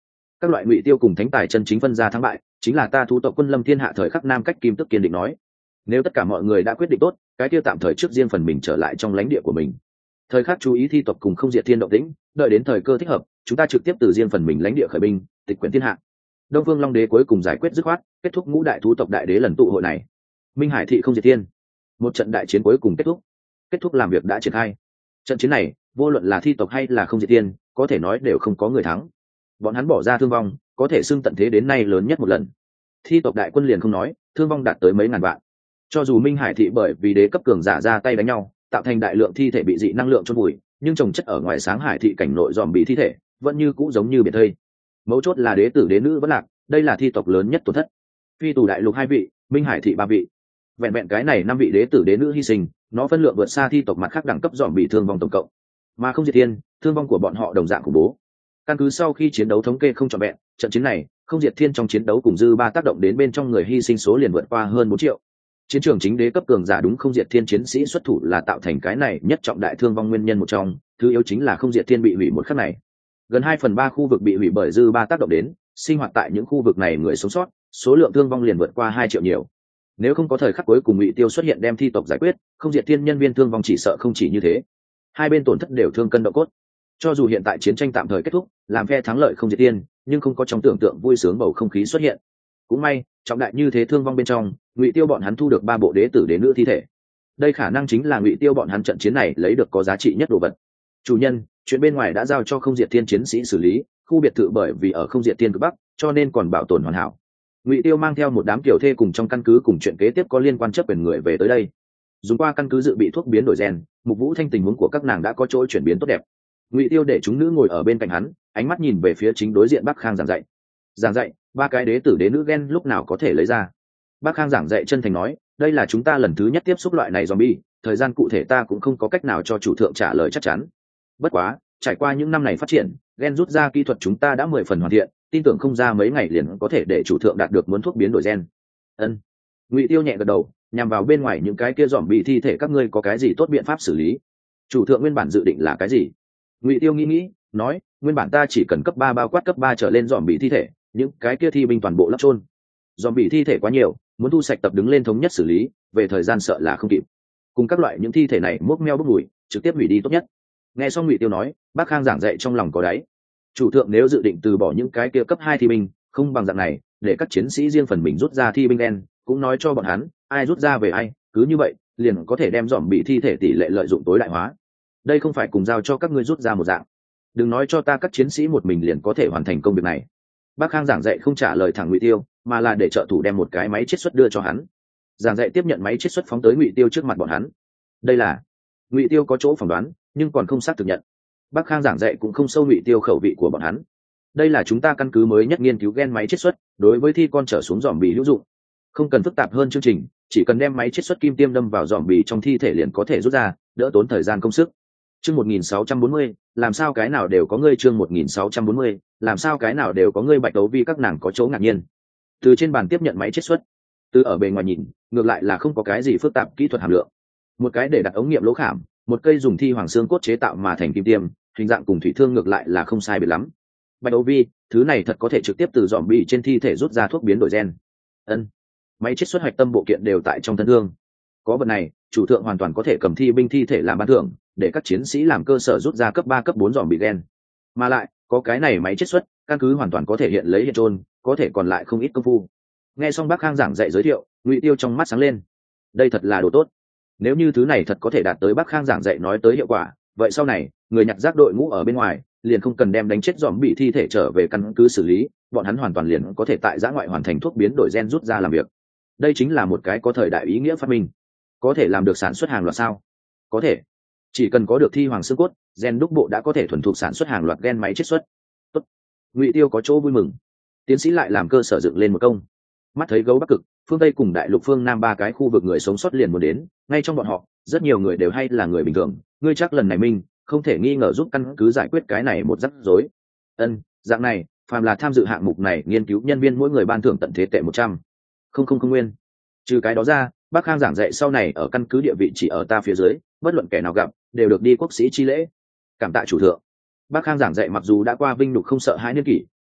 Các loại ngụy tiêu cùng thánh tài chân chính phân ra thắng bại chính là ta thú tộc quân lâm thiên hạ thời khắc nam cách kim tức kiên định nói. Nếu tất cả mọi người đã quyết định tốt, cái kia tạm thời trước riêng phần mình trở lại trong lãnh địa của mình. Thời khắc chú ý thi tộc cùng không diệt thiên động tĩnh, đợi đến thời cơ thích hợp, chúng ta trực tiếp từ riêng phần mình lãnh địa khởi binh, tịch quyển thiên hạ. Đông Vương Long Đế cuối cùng giải quyết dứt khoát, kết thúc ngũ đại thú tộc đại đế lần tụ hội này. Minh Hải thị không diệt thiên, một trận đại chiến cuối cùng kết thúc làm việc đã triển khai. Trận chiến này, vô luận là thi tộc hay là không diệt thiên, có thể nói đều không có người thắng. Bọn hắn bỏ ra thương vong, có thể xưng tận thế đến nay lớn nhất một lần. Thi tộc đại quân liền không nói, thương vong đạt tới mấy ngàn vạn. Cho dù Minh Hải thị bởi vì đế cấp cường giả ra tay đánh nhau, tạo thành đại lượng thi thể bị dị năng lượng chôn vùi, nhưng trồng chất ở ngoài sáng Hải thị cảnh nội dòm bị thi thể vẫn như cũ giống như biệt thây. Mấu chốt là đế tử đế nữ vẫn lạc, đây là thi tộc lớn nhất tổn thất. Phi tù đại lục 2 vị, Minh Hải thị 3 vị, vẹn vẹn cái này 5 vị đế tử đế nữ hy sinh, nó phân lượng vượt xa thi tộc mặt khác đẳng cấp dòm bị thương vong tổng cộng. Mà không diệt thiên, thương vong của bọn họ đồng dạng khủng bố. Căn cứ sau khi chiến đấu thống kê không trọn vẹn, trận chiến này không diệt thiên trong chiến đấu cùng dư ba tác động đến bên trong người hy sinh số liền vượt qua hơn 4 triệu. Chiến trường chính đế cấp cường giả đúng không diệt thiên chiến sĩ xuất thủ là tạo thành cái này nhất trọng đại thương vong nguyên nhân một trong, thứ yếu chính là không diệt thiên bị hủy một khắc này. Gần 2/3 khu vực bị hủy bởi dư ba tác động đến, sinh hoạt tại những khu vực này người sống sót, số lượng thương vong liền vượt qua 2 triệu nhiều. Nếu không có thời khắc cuối cùng Ngụy Tiêu xuất hiện đem thi tộc giải quyết, không diệt thiên nhân viên thương vong chỉ sợ không chỉ như thế. Hai bên tổn thất đều thương cân độ cốt. Cho dù hiện tại chiến tranh tạm thời kết thúc, làm phe thắng lợi không diệt thiên, nhưng không có trong tưởng tượng vui sướng bầu không khí xuất hiện. Cũng may, trọng đại như thế thương vong bên trong, Ngụy Tiêu bọn hắn thu được 3 bộ đế tử đế nữ thi thể. Đây khả năng chính là Ngụy Tiêu bọn hắn trận chiến này lấy được có giá trị nhất đồ vật. Chủ nhân, chuyện bên ngoài đã giao cho không diệt thiên chiến sĩ xử lý, khu biệt thự bởi vì ở không diệt thiên cực bắc, cho nên còn bảo tồn hoàn hảo. Ngụy Tiêu mang theo một đám tiểu thê cùng trong căn cứ cùng chuyện kế tiếp có liên quan chấp quyền người về tới đây. Dùng qua căn cứ dự bị thuốc biến đổi gen, Mục Vũ Thanh tình huống của các nàng đã có chỗ chuyển biến tốt đẹp. Ngụy Tiêu để chúng nữ ngồi ở bên cạnh hắn, ánh mắt nhìn về phía chính đối diện Bắc Khang giảng dạy 3 cái đế tử đế nữ gen lúc nào có thể lấy ra. Bắc Khang giảng dạy chân thành nói, đây là chúng ta lần thứ nhất tiếp xúc loại này zombie, thời gian cụ thể ta cũng không có cách nào cho chủ thượng trả lời chắc chắn. Bất quá, trải qua những năm này phát triển, gen rút ra kỹ thuật chúng ta đã 10 phần hoàn thiện, tin tưởng không ra mấy ngày liền có thể để chủ thượng đạt được muốn thuốc biến đổi gen. Ân. Ngụy Tiêu nhẹ gật đầu, nhằm vào bên ngoài những cái kia zombie thi thể các ngươi có cái gì tốt biện pháp xử lý? Chủ thượng nguyên bản dự định là cái gì? Ngụy Tiêu nghĩ, nói, nguyên bản ta chỉ cần cấp 3 bao quát cấp 3 trở lên zombie thi thể, những cái kia thi binh toàn bộ lấp chôn. Zombie thi thể quá nhiều, muốn thu sạch tập đứng lên thống nhất xử lý, về thời gian sợ là không kịp. Cùng các loại những thi thể này mốc meo bốc mùi, trực tiếp hủy đi tốt nhất. Nghe xong Ngụy Tiêu nói, Bắc Khang giảng dạy trong lòng có đáy. Chủ thượng nếu dự định từ bỏ những cái kia cấp 2 thi binh, không bằng dạng này, để các chiến sĩ riêng phần mình rút ra thi binh đen, cũng nói cho bọn hắn, ai rút ra về ai, cứ như vậy, liền có thể đem zombie thi thể tỷ lệ lợi dụng tối đại hóa. Đây không phải cùng giao cho các ngươi rút ra một dạng. Đừng nói cho ta các chiến sĩ một mình liền có thể hoàn thành công việc này. Bác Khang giảng dạy không trả lời thẳng Ngụy Tiêu, mà là để trợ thủ đem một cái máy chiết xuất đưa cho hắn. Giảng dạy tiếp nhận máy chiết xuất phóng tới Ngụy Tiêu trước mặt bọn hắn. Đây là. Ngụy Tiêu có chỗ phỏng đoán, nhưng còn không xác thực nhận. Bác Khang giảng dạy cũng không sâu Ngụy Tiêu khẩu vị của bọn hắn. Đây là chúng ta căn cứ mới nhất nghiên cứu gen máy chiết xuất, đối với thi con trở xuống zombie hữu dụng. Không cần phức tạp hơn chương trình, chỉ cần đem máy chiết xuất kim tiêm đâm vào zombie trong thi thể liền có thể rút ra, đỡ tốn thời gian công sức. Chương 1640, làm sao cái nào đều có ngươi chương 1640, làm sao cái nào đều có ngươi Bạch Đấu Vi các nàng có chỗ ngạc nhiên. Từ trên bàn tiếp nhận máy chiết xuất, từ ở bề ngoài nhìn, ngược lại là không có cái gì phức tạp kỹ thuật hàm lượng. Một cái để đặt ống nghiệm lỗ khảm, một cây dùng thi hoàng xương cốt chế tạo mà thành kim tiêm, hình dạng cùng thủy thương ngược lại là không sai biệt lắm. Bạch Đấu Vi, thứ này thật có thể trực tiếp từ zombie trên thi thể rút ra thuốc biến đổi gen. Ân. Máy chiết xuất hạch tâm bộ kiện đều tại trong thân thương. Có vật này, chủ thượng hoàn toàn có thể cầm thi binh thi thể làm ban thưởng, để các chiến sĩ làm cơ sở rút ra cấp 3 cấp 4 zombie gen. Mà lại, có cái này máy chiết xuất, căn cứ hoàn toàn có thể hiện lấy hiện trôn, có thể còn lại không ít công phu. Nghe xong Bác Khang giảng dạy giới thiệu, Ngụy Tiêu trong mắt sáng lên. Đây thật là đồ tốt. Nếu như thứ này thật có thể đạt tới Bác Khang giảng dạy nói tới hiệu quả, vậy sau này, người nhặt rác đội ngũ ở bên ngoài, liền không cần đem đánh chết zombie thi thể trở về căn cứ xử lý, bọn hắn hoàn toàn liền có thể tại giã ngoại hoàn thành thuốc biến đổi gen rút ra làm việc. Đây chính là một cái có thời đại ý nghĩa phát minh. Có thể làm được sản xuất hàng loạt sao? Có thể. Chỉ cần có được thi hoàng xương cốt, gen đúc bộ đã có thể thuần thục sản xuất hàng loạt gen máy chiết xuất. Tốt. Ngụy Tiêu có chỗ vui mừng. Tiến sĩ lại làm cơ sở dựng lên một công. Mắt thấy gấu Bắc Cực, phương Tây cùng đại lục phương Nam 3 cái khu vực người sống sót liền muốn đến, ngay trong bọn họ, rất nhiều người đều hay là người bình thường, ngươi chắc lần này mình không thể nghi ngờ giúp căn cứ giải quyết cái này một rắc rối. Ân, dạng này, phàm là tham dự hạng mục này nghiên cứu nhân viên mỗi người ban thưởng tận thế tệ 100. Không nguyên. Trừ cái đó ra, Bác Khang giảng dạy sau này ở căn cứ địa vị chỉ ở ta phía dưới, bất luận kẻ nào gặp đều được đi quốc sĩ chi lễ. Cảm tạ chủ thượng. Bác Khang giảng dạy mặc dù đã qua vinh nhục không sợ hãi niên kỷ,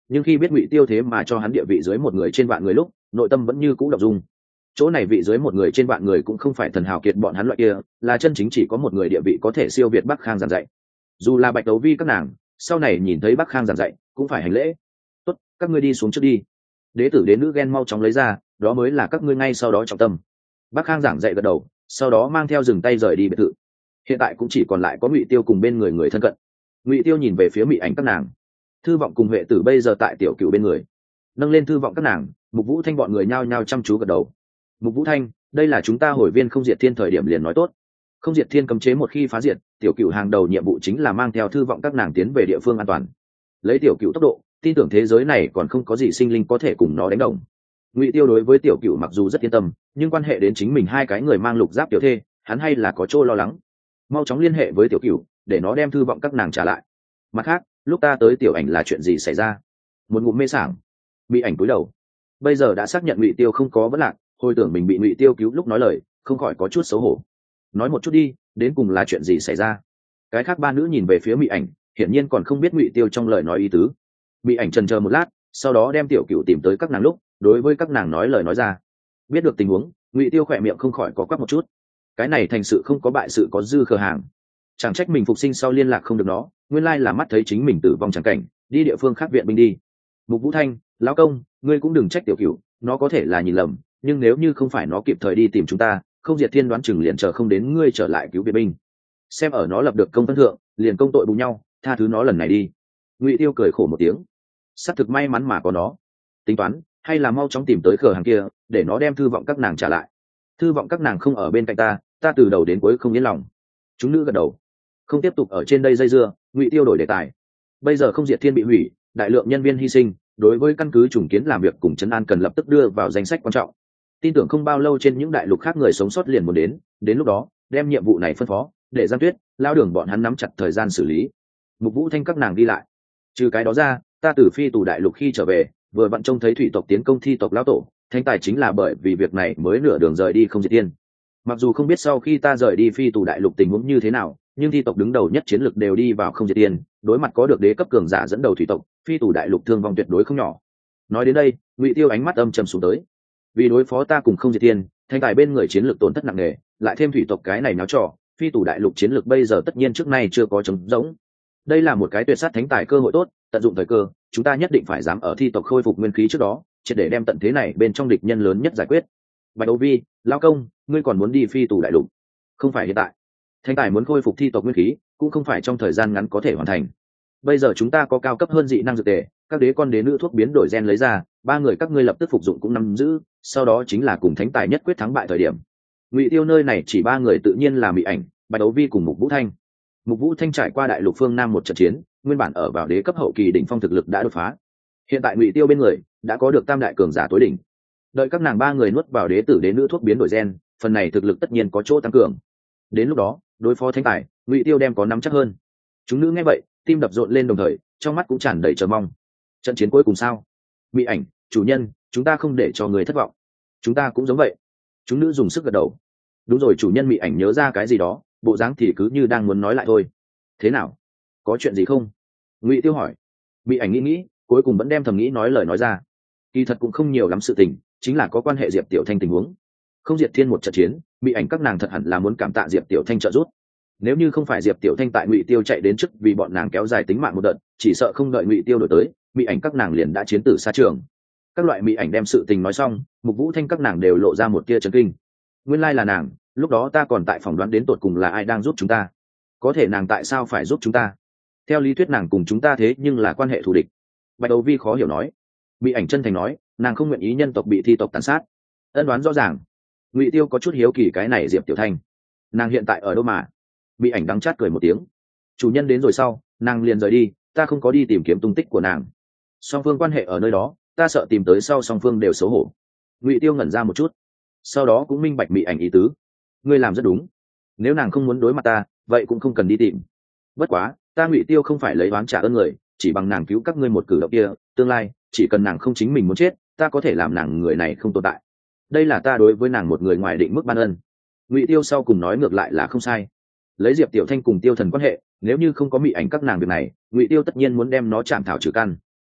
nhưng khi biết ngụy tiêu thế mà cho hắn địa vị dưới một người trên vạn người lúc nội tâm vẫn như cũ đ dung. Chỗ này vị dưới một người trên vạn người cũng không phải thần hào kiệt bọn hắn loại kia, là chân chính chỉ có một người địa vị có thể siêu việt Bắc Khang giảng dạy. Dù là Bạch Đấu Vi các nàng sau này nhìn thấy Bắc Khang giảng dạy cũng phải hành lễ. Tốt, các ngươi đi xuống trước đi. Đế tử đến nữ ghen mau chóng lấy ra, đó mới là các ngươi ngay sau đó trọng tâm. Bắc Khang giảng dạy gật đầu, sau đó mang theo dừng tay rời đi biệt thự. Hiện tại cũng chỉ còn lại có Ngụy Tiêu cùng bên người người thân cận. Ngụy Tiêu nhìn về phía Mị Ảnh các nàng. Thư Vọng cùng Huệ Tử bây giờ tại Tiểu Cửu bên người, nâng lên Thư Vọng các nàng. Mục Vũ Thanh bọn người nhao nhao chăm chú gật đầu. Mục Vũ Thanh, đây là chúng ta hồi viên Không Diệt Thiên thời điểm liền nói tốt. Không Diệt Thiên cấm chế một khi phá diệt, Tiểu Cửu hàng đầu nhiệm vụ chính là mang theo Thư Vọng các nàng tiến về địa phương an toàn. Lấy Tiểu Cửu tốc độ, tin tưởng thế giới này còn không có gì sinh linh có thể cùng nó đánh đồng. Ngụy Tiêu đối với Tiểu Cửu mặc dù rất yên tâm, nhưng quan hệ đến chính mình hai cái người mang lục giáp tiểu thê, hắn hay là có chỗ lo lắng. Mau chóng liên hệ với Tiểu Cửu, để nó đem Thư Vọng các nàng trả lại. Mặt khác, lúc ta tới Tiểu Ảnh là chuyện gì xảy ra? Một ngụm mê sảng. Mị Ảnh cúi đầu. Bây giờ đã xác nhận Ngụy Tiêu không có vấn lạc, hồi tưởng mình bị Ngụy Tiêu cứu lúc nói lời, không khỏi có chút xấu hổ. Nói một chút đi, đến cùng là chuyện gì xảy ra? Cái khác ba nữ nhìn về phía Mị Ảnh, hiển nhiên còn không biết Ngụy Tiêu trong lời nói ý tứ. Mị Ảnh chần chờ một lát, sau đó đem Tiểu Cửu tìm tới các nàng lúc, đối với các nàng nói lời nói ra. Biết được tình huống, Ngụy Tiêu khỏe miệng không khỏi có quắc một chút. Cái này thành sự không có bại sự có dư khờ hàng. Chẳng trách mình phục sinh sau liên lạc không được nó, nguyên lai là mắt thấy chính mình tử vong chẳng cảnh, đi địa phương khác viện binh đi. Mục Vũ Thanh, lão công, ngươi cũng đừng trách Tiểu Cửu, nó có thể là nhìn lầm, nhưng nếu như không phải nó kịp thời đi tìm chúng ta, Không Diệt Thiên đoán chừng liền chờ không đến ngươi trở lại cứu viện binh. Xem ở nó lập được công phân thượng, liền công tội bù nhau, tha thứ nó lần này đi. Ngụy Tiêu cười khổ một tiếng. Sắp thực may mắn mà có nó. Tính toán, hay là mau chóng tìm tới cửa hàng kia, để nó đem Thư Vọng các nàng trả lại. Thư Vọng các nàng không ở bên cạnh ta từ đầu đến cuối không yên lòng. Chúng nữ gật đầu. Không tiếp tục ở trên đây dây dưa, Ngụy Tiêu đổi đề tài. Bây giờ Không Diệt Thiên bị hủy, đại lượng nhân viên hy sinh, đối với căn cứ trùng kiến làm việc cùng trấn an cần lập tức đưa vào danh sách quan trọng. Tin tưởng không bao lâu trên những đại lục khác người sống sót liền muốn đến lúc đó đem nhiệm vụ này phân phó để Giang Tuyết, Lao Đường bọn hắn nắm chặt thời gian xử lý. Mục Vũ Thanh các nàng đi lại. Trừ cái đó ra, ta từ phi tù đại lục khi trở về, vừa vặn trông thấy thủy tộc tiến công thi tộc lão tổ, Thanh Tài chính là bởi vì việc này mới nửa đường rời đi Không Diệt Thiên. Mặc dù không biết sau khi ta rời đi phi tù đại lục tình huống như thế nào, nhưng thi tộc đứng đầu nhất chiến lực đều đi vào Không Diệt Thiên, đối mặt có được đế cấp cường giả dẫn đầu thủy tộc, phi tù đại lục thương vong tuyệt đối không nhỏ. Nói đến đây, Ngụy Tiêu ánh mắt âm trầm xuống tới. Vì đối phó ta cùng Không Diệt Thiên, Thanh Tài bên người chiến lược tổn thất nặng nề, lại thêm thủy tộc cái này náo trò, phi tù đại lục chiến lược bây giờ tất nhiên trước nay chưa có trống rỗng. Đây là một cái tuyệt sát thánh tài cơ hội tốt, tận dụng thời cơ, chúng ta nhất định phải dám ở thi tộc khôi phục nguyên khí trước đó, triệt để đem tận thế này bên trong địch nhân lớn nhất giải quyết. Bạch Đấu Vi, lão công, ngươi còn muốn đi phi tù đại lục? Không phải hiện tại. Thánh tài muốn khôi phục thi tộc nguyên khí, cũng không phải trong thời gian ngắn có thể hoàn thành. Bây giờ chúng ta có cao cấp hơn dị năng dược tề, các đế con đế nữ thuốc biến đổi gen lấy ra, ba người các ngươi lập tức phục dụng cũng nắm giữ, sau đó chính là cùng thánh tài nhất quyết thắng bại thời điểm. Ngụy Tiêu nơi này chỉ ba người tự nhiên là Mị Ảnh, Bạch Đấu Vi cùng Mục Vũ Thanh. Mục Vũ Thanh trải qua đại lục phương Nam một trận chiến, nguyên bản ở vào đế cấp hậu kỳ đỉnh phong thực lực đã đột phá. Hiện tại Ngụy Tiêu bên người đã có được tam đại cường giả tối đỉnh. Đợi các nàng ba người nuốt vào đế tử đế nữ thuốc biến đổi gen, phần này thực lực tất nhiên có chỗ tăng cường. Đến lúc đó, đối phó thánh tài, Ngụy Tiêu đem có nắm chắc hơn. Chúng nữ nghe vậy, tim đập rộn lên đồng thời, trong mắt cũng tràn đầy chờ mong. Trận chiến cuối cùng sao? Mị Ảnh, chủ nhân, chúng ta không để cho người thất vọng. Chúng ta cũng giống vậy. Chúng nữ dùng sức gật đầu. Đúng rồi, chủ nhân. Mị Ảnh nhớ ra cái gì đó, bộ dáng thì cứ như đang muốn nói lại thôi. Thế nào? Có chuyện gì không? Ngụy Tiêu hỏi. Mị Ảnh nghĩ, cuối cùng vẫn đem thầm nghĩ nói lời nói ra. Kỳ thật cũng không nhiều lắm sự tình, chính là có quan hệ Diệp Tiểu Thanh tình huống. Không Diệt Thiên một trận chiến, Mị Ảnh các nàng thật hẳn là muốn cảm tạ Diệp Tiểu Thanh trợ giúp. Nếu như không phải Diệp Tiểu Thanh tại Ngụy Tiêu chạy đến trước vì bọn nàng kéo dài tính mạng một đợt, chỉ sợ không đợi Ngụy Tiêu đổi tới, Mị Ảnh các nàng liền đã chiến tử xa trường. Các loại Mị Ảnh đem sự tình nói xong, Mục Vũ Thanh các nàng đều lộ ra một tia chấn kinh. Nguyên lai là nàng, lúc đó ta còn tại phỏng đoán đến tột cùng là ai đang giúp chúng ta. Có thể nàng tại sao phải giúp chúng ta? Theo lý thuyết nàng cùng chúng ta thế nhưng là quan hệ thù địch. Bạch Đấu Vi khó hiểu nói. Mị Ảnh chân thành nói, nàng không nguyện ý nhân tộc bị thi tộc tàn sát. Ân đoán rõ ràng. Ngụy Tiêu có chút hiếu kỳ cái này Diệp Tiểu Thanh, nàng hiện tại ở đâu mà? Mị Ảnh đắng chát cười một tiếng. Chủ nhân đến rồi sau, nàng liền rời đi, ta không có đi tìm kiếm tung tích của nàng. Song phương quan hệ ở nơi đó, ta sợ tìm tới sau song phương đều xấu hổ. Ngụy Tiêu ngẩn ra một chút, sau đó cũng minh bạch Mị Ảnh ý tứ. Ngươi làm rất đúng, nếu nàng không muốn đối mặt ta, vậy cũng không cần đi tìm. Bất quá, ta Ngụy Tiêu không phải lấy oán trả ơn người, chỉ bằng nàng cứu các ngươi một cử động kia, tương lai chỉ cần nàng không chính mình muốn chết, ta có thể làm nàng người này không tồn tại. Đây là ta đối với nàng một người ngoài định mức ban ân. Ngụy Tiêu sau cùng nói ngược lại là không sai. Lấy Diệp Tiểu Thanh cùng Tiêu Thần quan hệ, nếu như không có Mị Ảnh các nàng việc này, Ngụy Tiêu tất nhiên muốn đem nó chạm thảo trừ căn.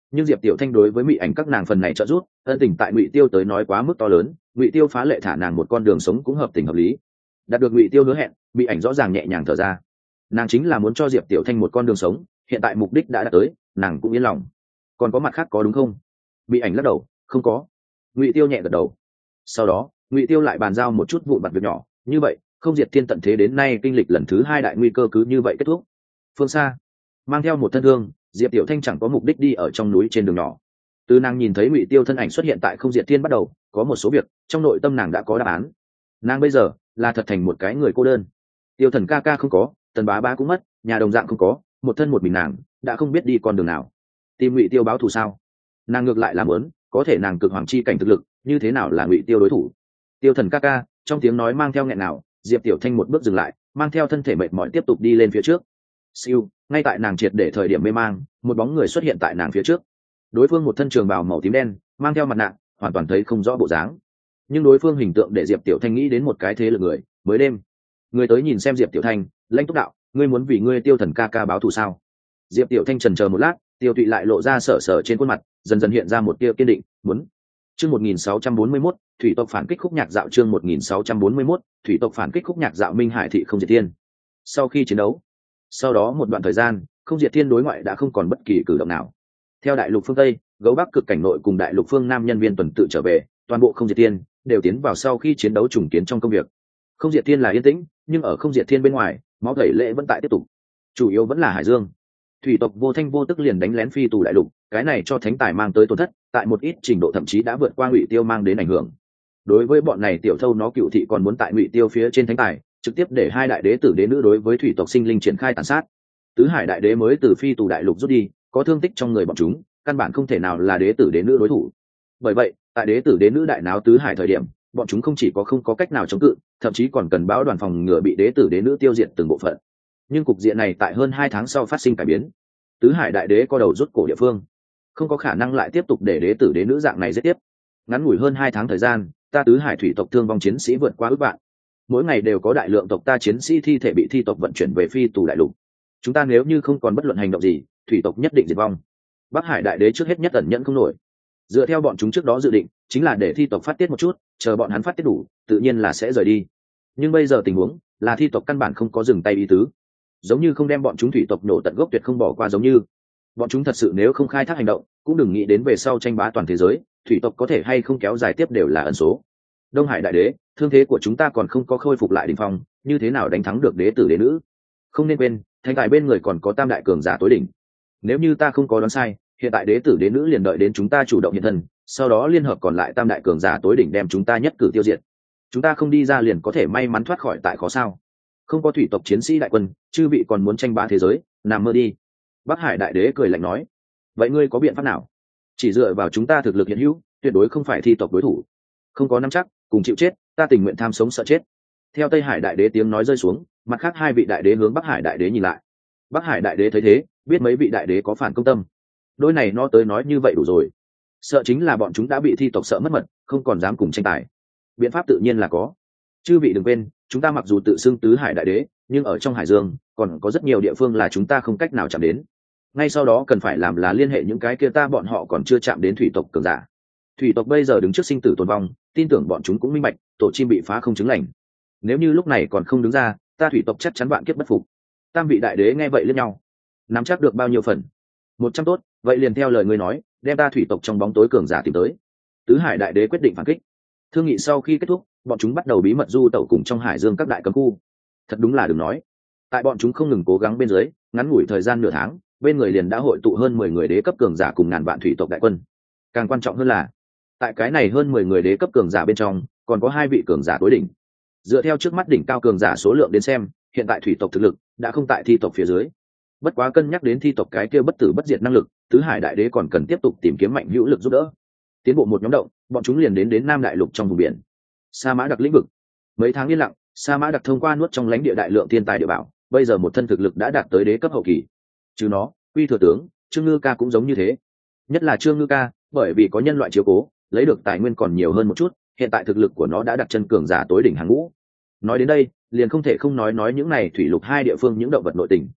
nhưng diệp tiểu thanh đối với Mị Ảnh các nàng phần này trợ giúp ân tình tại Ngụy Tiêu tới nói quá mức to lớn, Ngụy Tiêu phá lệ thả nàng một con đường sống cũng hợp tình hợp lý. Đạt được Ngụy Tiêu hứa hẹn, Mị Ảnh rõ ràng nhẹ nhàng thở ra. Nàng chính là muốn cho diệp tiểu thanh một con đường sống, hiện tại mục đích đã đạt tới, nàng cũng yên lòng. Còn có mặt khác có đúng không? Mị Ảnh lắc đầu, không có. Ngụy Tiêu nhẹ gật đầu. Sau đó Ngụy Tiêu lại bàn giao một chút vụn vặt việc nhỏ, như vậy Không Diệt Thiên tận thế đến nay kinh lịch lần thứ 2 đại nguy cơ cứ như vậy kết thúc. Phương xa, mang theo một thân thương, diệp tiểu thanh chẳng có mục đích đi ở trong núi trên đường nhỏ. Từ nàng nhìn thấy Ngụy Tiêu thân ảnh xuất hiện tại Không Diệt Thiên bắt đầu, có một số việc trong nội tâm nàng đã có đáp án. Nàng bây giờ là thật thành một cái người cô đơn. Tiêu Thần ca ca không có, Tần bá bá cũng mất, nhà đồng dạng không có, một thân một mình nàng đã không biết đi con đường nào. Tìm Ngụy Tiêu báo thù sao? Nàng ngược lại làm muốn, có thể nàng cực hoàng chi cảnh thực lực, như thế nào là Ngụy Tiêu đối thủ? Tiêu Thần ca ca, trong tiếng nói mang theo nghẹn nào, diệp tiểu thanh một bước dừng lại, mang theo thân thể mệt mỏi tiếp tục đi lên phía trước. Siêu, ngay tại nàng triệt để thời điểm mê mang, một bóng người xuất hiện tại nàng phía trước. Đối phương một thân trường bào màu tím đen, mang theo mặt nạ, hoàn toàn thấy không rõ bộ dáng. Nhưng đối phương hình tượng để diệp tiểu thanh nghĩ đến một cái thế lực người. Mới đêm, người tới nhìn xem diệp tiểu thanh, lãnh túc đạo, ngươi muốn vì ngươi Tiêu Thần ca ca báo thù sao? Diệp tiểu thanh trần chờ một lát, tiêu tụy lại lộ ra sở sở trên khuôn mặt, dần dần hiện ra một tia kiên định. Muốn. Chương 1641, thủy tộc phản kích khúc nhạc dạo. Chương 1641, thủy tộc phản kích khúc nhạc dạo. Minh Hải thị Không Diệt Thiên. Sau khi chiến đấu, sau đó một đoạn thời gian, Không Diệt Thiên đối ngoại đã không còn bất kỳ cử động nào. Theo đại lục phương Tây, gấu bắc cực cảnh nội cùng đại lục phương Nam nhân viên tuần tự trở về, toàn bộ Không Diệt Thiên đều tiến vào sau khi chiến đấu trùng kiến trong công việc. Không Diệt Thiên là yên tĩnh, nhưng ở Không Diệt Thiên bên ngoài, máu tẩy lệ vẫn tại tiếp tục. Chủ yếu vẫn là Hải Dương. Thủy tộc vô thanh vô tức liền đánh lén phi tù đại lục, cái này cho thánh tài mang tới tổn thất, tại một ít trình độ thậm chí đã vượt qua Ngụy Tiêu mang đến ảnh hưởng. Đối với bọn này tiểu thâu nó cựu thị còn muốn tại Ngụy Tiêu phía trên thánh tài, trực tiếp để hai đại đế tử đế nữ đối với thủy tộc sinh linh triển khai tàn sát. Tứ Hải đại đế mới từ phi tù đại lục rút đi, có thương tích trong người bọn chúng, căn bản không thể nào là đế tử đế nữ đối thủ. Bởi vậy, tại đế tử đế nữ đại náo tứ hải thời điểm, bọn chúng không chỉ không có cách nào chống cự, thậm chí còn cần báo đoàn phòng ngừa bị đế tử đế nữ tiêu diệt từng bộ phận. Nhưng cục diện này tại hơn 2 tháng sau phát sinh cải biến. Tứ Hải đại đế co đầu rút cổ địa phương, không có khả năng lại tiếp tục để đế tử đế nữ dạng này giết tiếp. Ngắn ngủi hơn 2 tháng thời gian, ta Tứ Hải thủy tộc thương vong chiến sĩ vượt qua ước vạn. Mỗi ngày đều có đại lượng tộc ta chiến sĩ thi thể bị thi tộc vận chuyển về phi tù đại lục. Chúng ta nếu như không còn bất luận hành động gì, thủy tộc nhất định diệt vong. Bắc Hải đại đế trước hết nhất ẩn nhẫn không nổi. Dựa theo bọn chúng trước đó dự định, chính là để thi tộc phát tiết một chút, chờ bọn hắn phát tiết đủ, tự nhiên là sẽ rời đi. Nhưng bây giờ tình huống là thi tộc căn bản không có dừng tay ý tứ, giống như không đem bọn chúng thủy tộc nổ tận gốc tuyệt không bỏ qua, giống như bọn chúng thật sự nếu không khai thác hành động, cũng đừng nghĩ đến về sau tranh bá toàn thế giới, thủy tộc có thể hay không kéo dài tiếp đều là ẩn số. Đông Hải đại đế, thương thế của chúng ta còn không có khôi phục lại đỉnh phong, như thế nào đánh thắng được đế tử đế nữ? Không nên quên, thành tại bên người còn có tam đại cường giả tối đỉnh. Nếu như ta không có đoán sai, hiện tại đế tử đế nữ liền đợi đến chúng ta chủ động hiện thân, sau đó liên hợp còn lại tam đại cường giả tối đỉnh đem chúng ta nhất cử tiêu diệt. Chúng ta không đi ra liền có thể may mắn thoát khỏi tại khó sao? Không có thủy tộc chiến sĩ đại quân, chư vị còn muốn tranh bá thế giới, nằm mơ đi. Bắc Hải đại đế cười lạnh nói, vậy ngươi có biện pháp nào? Chỉ dựa vào chúng ta thực lực hiện hữu, tuyệt đối không phải thi tộc đối thủ. Không có nắm chắc, cùng chịu chết, ta tình nguyện tham sống sợ chết. Theo Tây Hải đại đế tiếng nói rơi xuống, mặt khác 2 vị đại đế hướng Bắc Hải đại đế nhìn lại. Bắc Hải đại đế thấy thế, biết mấy vị đại đế có phản công tâm. Đôi này nó tới nói như vậy đủ rồi. Sợ chính là bọn chúng đã bị thi tộc sợ mất mật, không còn dám cùng tranh tài. Biện pháp tự nhiên là có. Chư vị đừng quên, chúng ta mặc dù tự xưng Tứ Hải đại đế, nhưng ở trong Hải Dương còn có rất nhiều địa phương là chúng ta không cách nào chạm đến. Ngay sau đó cần phải làm là liên hệ những cái kia ta bọn họ còn chưa chạm đến thủy tộc cường giả. Thủy tộc bây giờ đứng trước sinh tử tồn vong, tin tưởng bọn chúng cũng minh bạch, tổ chim bị phá không chứng lành. Nếu như lúc này còn không đứng ra, ta thủy tộc chắc chắn bạn kiếp bất phục. Tam vị đại đế nghe vậy liếc nhau, nắm chắc được bao nhiêu phần? 100 tốt, vậy liền theo lời ngươi nói, đem ta thủy tộc trong bóng tối cường giả tìm tới. Tứ Hải đại đế quyết định phản kích. Thương nghị sau khi kết thúc, bọn chúng bắt đầu bí mật du tẩu cùng trong Hải Dương các đại cấm khu. Thật đúng là đừng nói, tại bọn chúng không ngừng cố gắng bên dưới, ngắn ngủi thời gian nửa tháng, bên người liền đã hội tụ hơn 10 người đế cấp cường giả cùng ngàn vạn thủy tộc đại quân. Càng quan trọng hơn là, tại cái này hơn 10 người đế cấp cường giả bên trong, còn có 2 vị cường giả tối đỉnh. Dựa theo trước mắt đỉnh cao cường giả số lượng đến xem, hiện tại thủy tộc thực lực đã không tại thi tộc phía dưới. Bất quá cân nhắc đến thi tộc cái kia bất tử bất diệt năng lực, Tứ Hải đại đế còn cần tiếp tục tìm kiếm mạnh hữu lực giúp đỡ. Tiến bộ một nhóm động, bọn chúng liền đến Nam đại lục trong vùng biển Sa Mã Đặc lĩnh vực. Mấy tháng yên lặng, Sa Mã Đặc thông qua nuốt trong lãnh địa đại lượng thiên tài địa bảo, bây giờ một thân thực lực đã đạt tới đế cấp hậu kỳ. Chứ nó, Uy thừa tướng Trương Ngư Ca cũng giống như thế. Nhất là Trương Ngư Ca, bởi vì có nhân loại chiếu cố, lấy được tài nguyên còn nhiều hơn một chút, hiện tại thực lực của nó đã đặt chân cường giả tối đỉnh hàng ngũ. Nói đến đây, liền không thể không nói những này thủy lục 2 địa phương những động vật nội tình.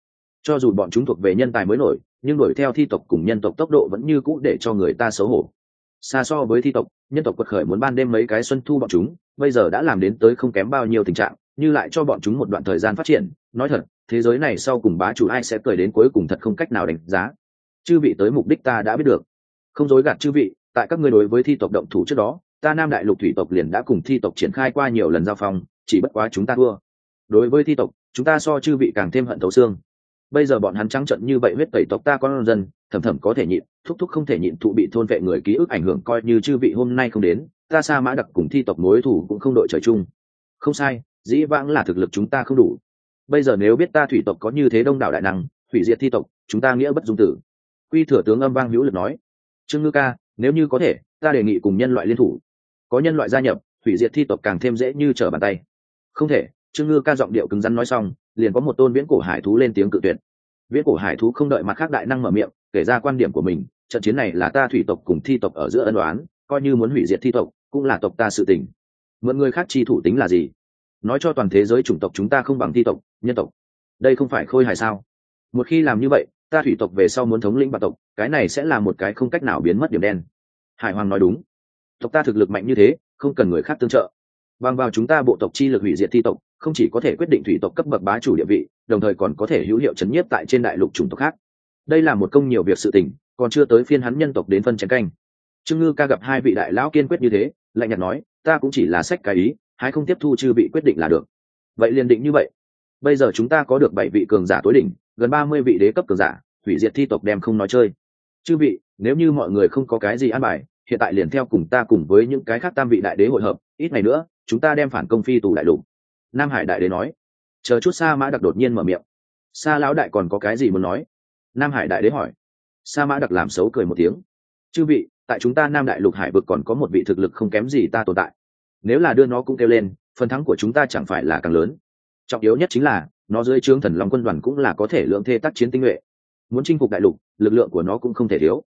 Cho dù bọn chúng thuộc về nhân tài mới nổi, nhưng đuổi theo thi tộc cùng nhân tộc tốc độ vẫn như cũ để cho người ta xấu hổ. Xa so với thi tộc, nhân tộc quật khởi muốn ban đêm mấy cái xuân thu bọn chúng bây giờ đã làm đến tới không kém bao nhiêu tình trạng, như lại cho bọn chúng một đoạn thời gian phát triển, nói thật, thế giới này sau cùng bá chủ ai sẽ cười đến cuối cùng thật không cách nào đánh giá. Chư vị tới mục đích ta đã biết được, không dối gạt chư vị, tại các ngươi đối với thi tộc động thủ trước đó, ta Nam Đại Lục thủy tộc liền đã cùng thi tộc triển khai qua nhiều lần giao phong, chỉ bất quá chúng ta thua. Đối với thi tộc, chúng ta so chư vị càng thêm hận thấu xương. Bây giờ bọn hắn trắng trận như vậy huyết tẩy tộc ta con dân, thầm thầm có thể nhịn, thúc thúc không thể nhịn, thụ bị thôn vệ người ký ức ảnh hưởng, coi như chư vị hôm nay không đến, ta Sa Mã Đặc cùng thi tộc mối thủ cũng không đội trời chung. Không sai, dĩ vãng là thực lực chúng ta không đủ. Bây giờ nếu biết ta thủy tộc có như thế đông đảo đại năng, hủy diệt thi tộc, chúng ta nghĩa bất dung tử. Quy Thừa tướng âm vang hữu lực nói. Trương Ngư ca, nếu như có thể, ta đề nghị cùng nhân loại liên thủ. Có nhân loại gia nhập, hủy diệt thi tộc càng thêm dễ như trở bàn tay. Không thể. Trương Ngư ca giọng điệu cứng rắn nói xong, liền có một tôn viễn cổ hải thú lên tiếng cự tuyệt. Viễn cổ hải thú không đợi mặt khác đại năng mở miệng, kể ra quan điểm của mình. Trận chiến này là ta thủy tộc cùng thi tộc ở giữa ân oán, coi như muốn hủy diệt thi tộc, cũng là tộc ta sự tình. Mượn người khác chi thủ tính là gì? Nói cho toàn thế giới chủng tộc chúng ta không bằng thi tộc, nhân tộc. Đây không phải khôi hài sao? Một khi làm như vậy, ta thủy tộc về sau muốn thống lĩnh bạc tộc, cái này sẽ là một cái không cách nào biến mất điểm đen. Hải Hoàng nói đúng, tộc ta thực lực mạnh như thế, không cần người khác tương trợ. Bằng vào chúng ta bộ tộc chi lực hủy diệt thi tộc, không chỉ có thể quyết định thủy tộc cấp bậc bá chủ địa vị, đồng thời còn có thể hữu hiệu chấn nhiếp tại trên đại lục chủng tộc khác. Đây là một công nhiều việc sự tình, còn chưa tới phiên hắn nhân tộc đến phân chén canh. Trương Ngư ca gặp hai vị đại lão kiên quyết như thế, lạnh nhạt nói, ta cũng chỉ là sách cái ý, hãy không tiếp thu chư vị quyết định là được. Vậy liền định như vậy. Bây giờ chúng ta có được 7 vị cường giả tối đỉnh, gần 30 vị đế cấp cường giả, hủy diệt thi tộc đem không nói chơi. Chư vị, nếu như mọi người không có cái gì an bài, hiện tại liền theo cùng ta cùng với những cái khác tam vị đại đế hội hợp, ít ngày nữa, chúng ta đem phản công phi tù đại lục. Nam Hải đại đế nói. Chờ chút, Sa Mã Đặc đột nhiên mở miệng. Sa lão đại còn có cái gì muốn nói? Nam Hải đại đế hỏi. Sa Mã Đặc làm xấu cười một tiếng. Chư vị, tại chúng ta Nam Đại Lục hải vực còn có một vị thực lực không kém gì ta tồn tại. Nếu là đưa nó cũng kêu lên, phần thắng của chúng ta chẳng phải là càng lớn. Trọng yếu nhất chính là, nó dưới trướng Thần Long quân đoàn cũng là có thể lượng thê tác chiến tinh nhuệ. Muốn chinh phục đại lục, lực lượng của nó cũng không thể thiếu.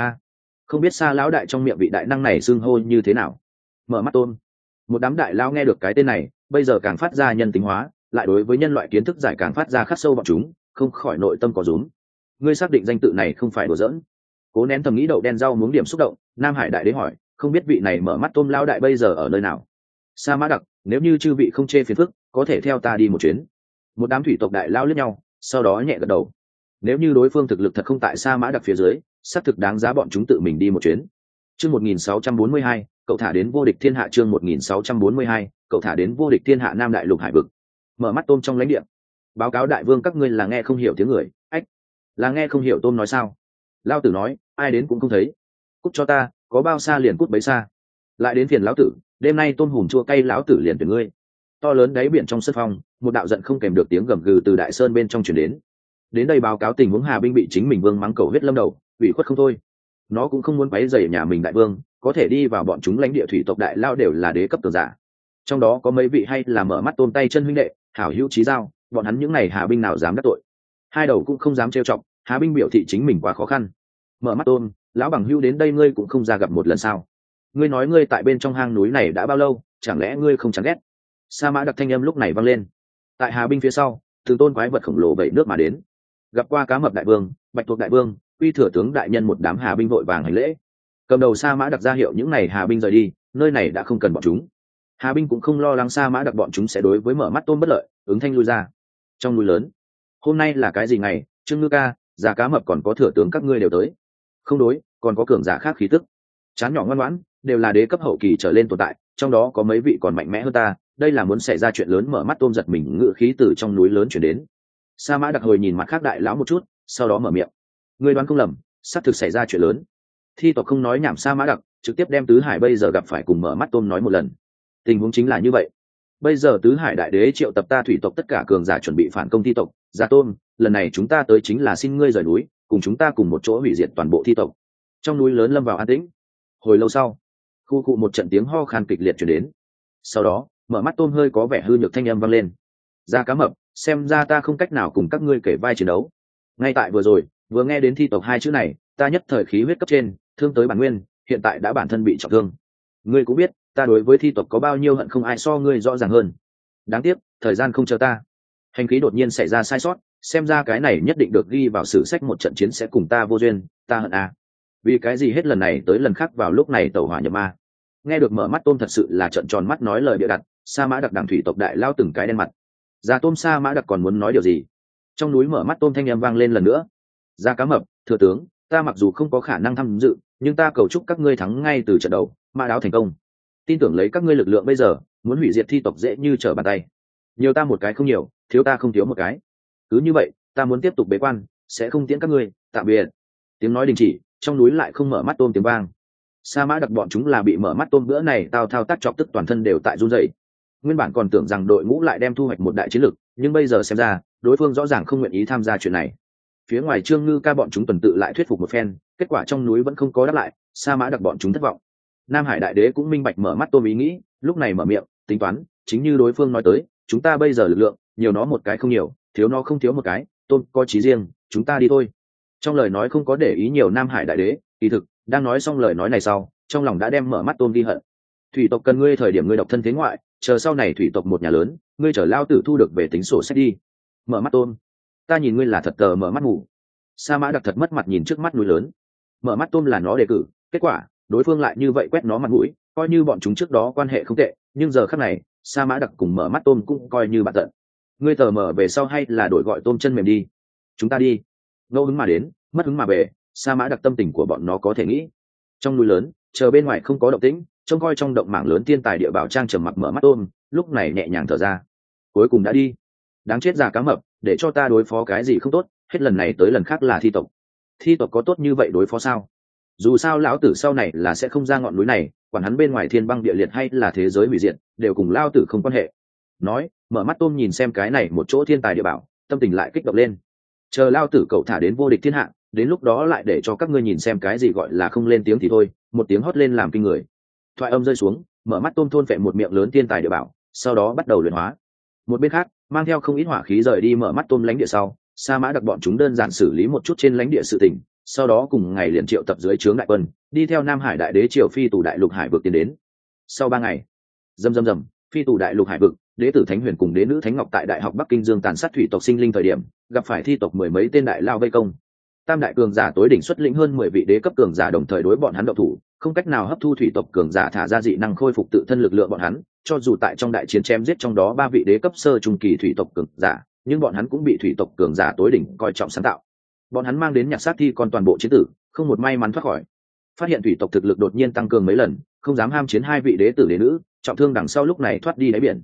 Không biết Sa lão đại trong miệng vị đại năng này xưng hô như thế nào? Mở mắt tôn. Một đám đại lão nghe được cái tên này, bây giờ càng phát ra nhân tính hóa, lại đối với nhân loại kiến thức giải càng phát ra khắc sâu bọn chúng, không khỏi nội tâm có rúm. Ngươi xác định danh tự này không phải đùa giỡn? Cố nén thầm nghĩ đậu đen rau muống điểm xúc động, Nam Hải đại đế hỏi, không biết vị này mở mắt tôm lão đại bây giờ ở nơi nào? Sa Mã Đặc, nếu như chư vị không chê phiền phức, có thể theo ta đi một chuyến. Một đám thủy tộc đại lão liếc nhau, sau đó nhẹ gật đầu. Nếu như đối phương thực lực thật không tại Sa Mã Đặc phía dưới, xác thực đáng giá bọn chúng tự mình đi một chuyến. Chương 1642, cậu thả đến vô địch thiên hạ. Chương 1642, cậu thả đến vô địch thiên hạ. Nam Đại Lục hải vực. Mở mắt tôm trong lãnh địa. Báo cáo đại vương, các ngươi là nghe không hiểu tiếng người. Ách, là nghe không hiểu tôm nói sao? Lao tử nói, ai đến cũng không thấy. Cút cho ta, có bao xa liền cút bấy xa. Lại đến phiền lão tử, đêm nay tôm hùm chua cay lão tử liền tuyển ngươi. To lớn đáy biển trong sân phong, một đạo giận không kèm được tiếng gầm gừ từ đại sơn bên trong truyền đến. Đến đây báo cáo tình huống Hà binh bị chính mình vương mắng cầu huyết lâm đầu, ủy khuất không thôi. Nó cũng không muốn quấy rầy nhà mình đại vương, có thể đi vào bọn chúng lãnh địa thủy tộc đại lao đều là đế cấp cường giả. Trong đó có mấy vị hay là mở mắt tôm tay chân huynh đệ, hảo hữu chí giao, bọn hắn những này Hà binh nào dám đắc tội. Hai đầu cũng không dám trêu chọc, Hà binh biểu thị chính mình quá khó khăn. Mở mắt tôm, lão bằng hữu đến đây ngươi cũng không ra gặp một lần sao? Ngươi nói ngươi tại bên trong hang núi này đã bao lâu, chẳng lẽ ngươi không chán ghét? Sa Mã Đặc thanh âm lúc này vang lên. Tại Hà binh phía sau, từng tôn quái vật khổng lồ vẩy nước mà đến. Gặp qua cá mập đại vương, bạch tuộc đại vương, uy thừa tướng đại nhân, một đám Hà binh vội vàng hành lễ. Cầm đầu Sa Mã Đặc ra hiệu những này Hà binh rời đi, nơi này đã không cần bọn chúng. Hà binh cũng không lo lắng Sa Mã Đặc bọn chúng sẽ đối với mở mắt tôm bất lợi, ứng thanh lui ra. Trong núi lớn, hôm nay là cái gì ngày? Trương Ngư ca, già cá mập còn có thừa tướng các ngươi đều tới. Không đối, còn có cường giả khác khí tức. Chán nhỏ ngoan ngoãn, đều là đế cấp hậu kỳ trở lên tồn tại, trong đó có mấy vị còn mạnh mẽ hơn ta, đây là muốn xảy ra chuyện lớn. Mở mắt tôm giật mình, ngự khí từ trong núi lớn chuyển đến. Sa Mã Đặc hồi nhìn mặt khác đại lão một chút, sau đó mở miệng. Ngươi đoán không lầm, sắp thực xảy ra chuyện lớn. Thi tộc không nói nhảm. Sa Mã Đặc trực tiếp đem Tứ Hải bây giờ gặp phải cùng mở mắt tôm nói một lần. Tình huống chính là như vậy. Bây giờ Tứ Hải đại đế triệu tập ta thủy tộc tất cả cường giả chuẩn bị phản công thi tộc. Gia Tôn, lần này chúng ta tới chính là xin ngươi rời núi, cùng chúng ta cùng một chỗ hủy diệt toàn bộ thi tộc. Trong núi lớn lâm vào an tĩnh. Hồi lâu sau, khu cụ một trận tiếng ho khan kịch liệt chuyển đến. Sau đó, mở mắt tôm hơi có vẻ hư nhược thanh âm vang lên. Ra cá mập, xem ra ta không cách nào cùng các ngươi kể vai chiến đấu. Ngay tại vừa rồi, vừa nghe đến thi tộc hai chữ này, ta nhất thời khí huyết cấp trên, thương tới bản nguyên, hiện tại đã bản thân bị trọng thương. Ngươi cũng biết, ta đối với thi tộc có bao nhiêu hận, không ai so ngươi rõ ràng hơn. Đáng tiếc, thời gian không chờ ta. Hành khí đột nhiên xảy ra sai sót, xem ra cái này nhất định được ghi vào sử sách, một trận chiến sẽ cùng ta vô duyên, ta hận a. Vì cái gì hết lần này tới lần khác vào lúc này tẩu hỏa nhập ma. Nghe được Mở Mắt Tôm thật sự là trợn tròn mắt nói lời bịa đặt, Sa Mã Đặc đảng thủy tộc đại lao từng cái đen mặt. Già Tôm Sa Mã Đặc còn muốn nói điều gì? Trong núi Mở Mắt Tôm thanh âm vang lên lần nữa. Gia Cá Mập, thừa tướng, ta mặc dù không có khả năng tham dự, nhưng ta cầu chúc các ngươi thắng ngay từ trận đấu, mã đáo thành công. Tin tưởng lấy các ngươi lực lượng bây giờ, muốn hủy diệt thi tộc dễ như trở bàn tay. Nhiều ta một cái không nhiều, thiếu ta không thiếu một cái. Cứ như vậy, ta muốn tiếp tục bế quan, sẽ không tiễn các ngươi, tạm biệt. Tiếng nói đình chỉ, trong núi lại không Mở Mắt Tôm tiếng vang. Sa Mã Đặc bọn chúng là bị Mở Mắt Tôm bữa này tao thao tác chọc tức toàn thân đều tại run rẩy. Nguyên bản còn tưởng rằng đội ngũ lại đem thu hoạch một đại chiến lực, nhưng bây giờ xem ra, đối phương rõ ràng không nguyện ý tham gia chuyện này. Phía ngoài Trương Ngư Ca bọn chúng tuần tự lại thuyết phục một phen, kết quả trong núi vẫn không có đáp lại, Sa Mã Đặc bọn chúng thất vọng. Nam Hải Đại Đế cũng minh bạch Mở Mắt Tôm ý nghĩ, lúc này mở miệng, tính toán, chính như đối phương nói tới, chúng ta bây giờ lực lượng, nhiều nó một cái không nhiều, thiếu nó không thiếu một cái, Tôm có chí riêng, chúng ta đi thôi. Trong lời nói không có để ý nhiều Nam Hải Đại Đế, kỳ thực, đang nói xong lời nói này sau, trong lòng đã đem Mở Mắt Tôm đi hận. Thủy tộc cần ngươi thời điểm ngươi độc thân thế ngoại, chờ sau này thủy tộc một nhà lớn, ngươi chở lao tử thu được về tính sổ sách đi. Mở Mắt Tôm, ta nhìn ngươi là thật tờ mở mắt ngủ. Sa Mã Đặc thật mất mặt nhìn trước mắt núi lớn. Mở Mắt Tôm là nó đề cử, kết quả đối phương lại như vậy quét nó mặt mũi, coi như bọn chúng trước đó quan hệ không tệ, nhưng giờ khắc này Sa Mã Đặc cùng Mở Mắt Tôm cũng coi như bạn tận. Ngươi tờ mở về sau hay là đổi gọi tôm chân mềm đi. Chúng ta đi. Ngẫu hứng mà đến, mất hứng mà về, Sa Mã Đặc tâm tình của bọn nó có thể nghĩ. Trong núi lớn, chờ bên ngoài không có động tĩnh, trông coi trong động mảng lớn thiên tài địa bảo trang trầm mặc Mở Mắt Tôm, lúc này nhẹ nhàng thở ra. Cuối cùng đã đi. Đáng chết Già Cá Mập, để cho ta đối phó cái gì không tốt, hết lần này tới lần khác là thi tộc. Thi tộc có tốt như vậy đối phó sao? Dù sao lão tử sau này là sẽ không ra ngọn núi này, quản hắn bên ngoài thiên băng địa liệt hay là thế giới hủy diệt, đều cùng lao tử không quan hệ. Nói, Mở Mắt Tôm nhìn xem cái này một chỗ thiên tài địa bảo, tâm tình lại kích động lên. Chờ lao tử cậu thả đến vô địch thiên hạ, đến lúc đó lại để cho các ngươi nhìn xem cái gì gọi là không lên tiếng thì thôi, một tiếng hót lên làm kinh người. Thoại âm rơi xuống, Mở Mắt Tôm thôn phệ một miệng lớn thiên tài địa bảo, sau đó bắt đầu luyện hóa. Một bên khác, mang theo không ít hỏa khí rời đi Mở Mắt Tôm lãnh địa sau, Sa Mã Đặc bọn chúng đơn giản xử lý một chút trên lãnh địa sự tình, sau đó cùng ngày liền triệu tập dưới trướng đại quân, đi theo Nam Hải Đại Đế triều phi tù đại lục hải vực tiến đến. Sau 3 ngày, rầm, phi tù đại lục hải vực, đế tử Thánh Huyền cùng đế nữ Thánh Ngọc tại Đại học Bắc Kinh Dương tàn sát thủy tộc sinh linh thời điểm, gặp phải thi tộc mười mấy tên đại lao vây công. Tam đại cường giả tối đỉnh xuất lĩnh hơn 10 vị đế cấp cường giả đồng thời đối bọn hắn động thủ, không cách nào hấp thu thủy tộc cường giả thả ra dị năng khôi phục tự thân lực lượng bọn hắn, cho dù tại trong đại chiến chém giết trong đó 3 vị đế cấp sơ trung kỳ thủy tộc cường giả, nhưng bọn hắn cũng bị thủy tộc cường giả tối đỉnh coi trọng sáng tạo. Bọn hắn mang đến nhặt xác thi còn toàn bộ chiến tử, không một may mắn thoát khỏi. Phát hiện thủy tộc thực lực đột nhiên tăng cường mấy lần, không dám ham chiến 2 vị đế tử đế nữ, trọng thương đằng sau lúc này thoát đi đáy biển.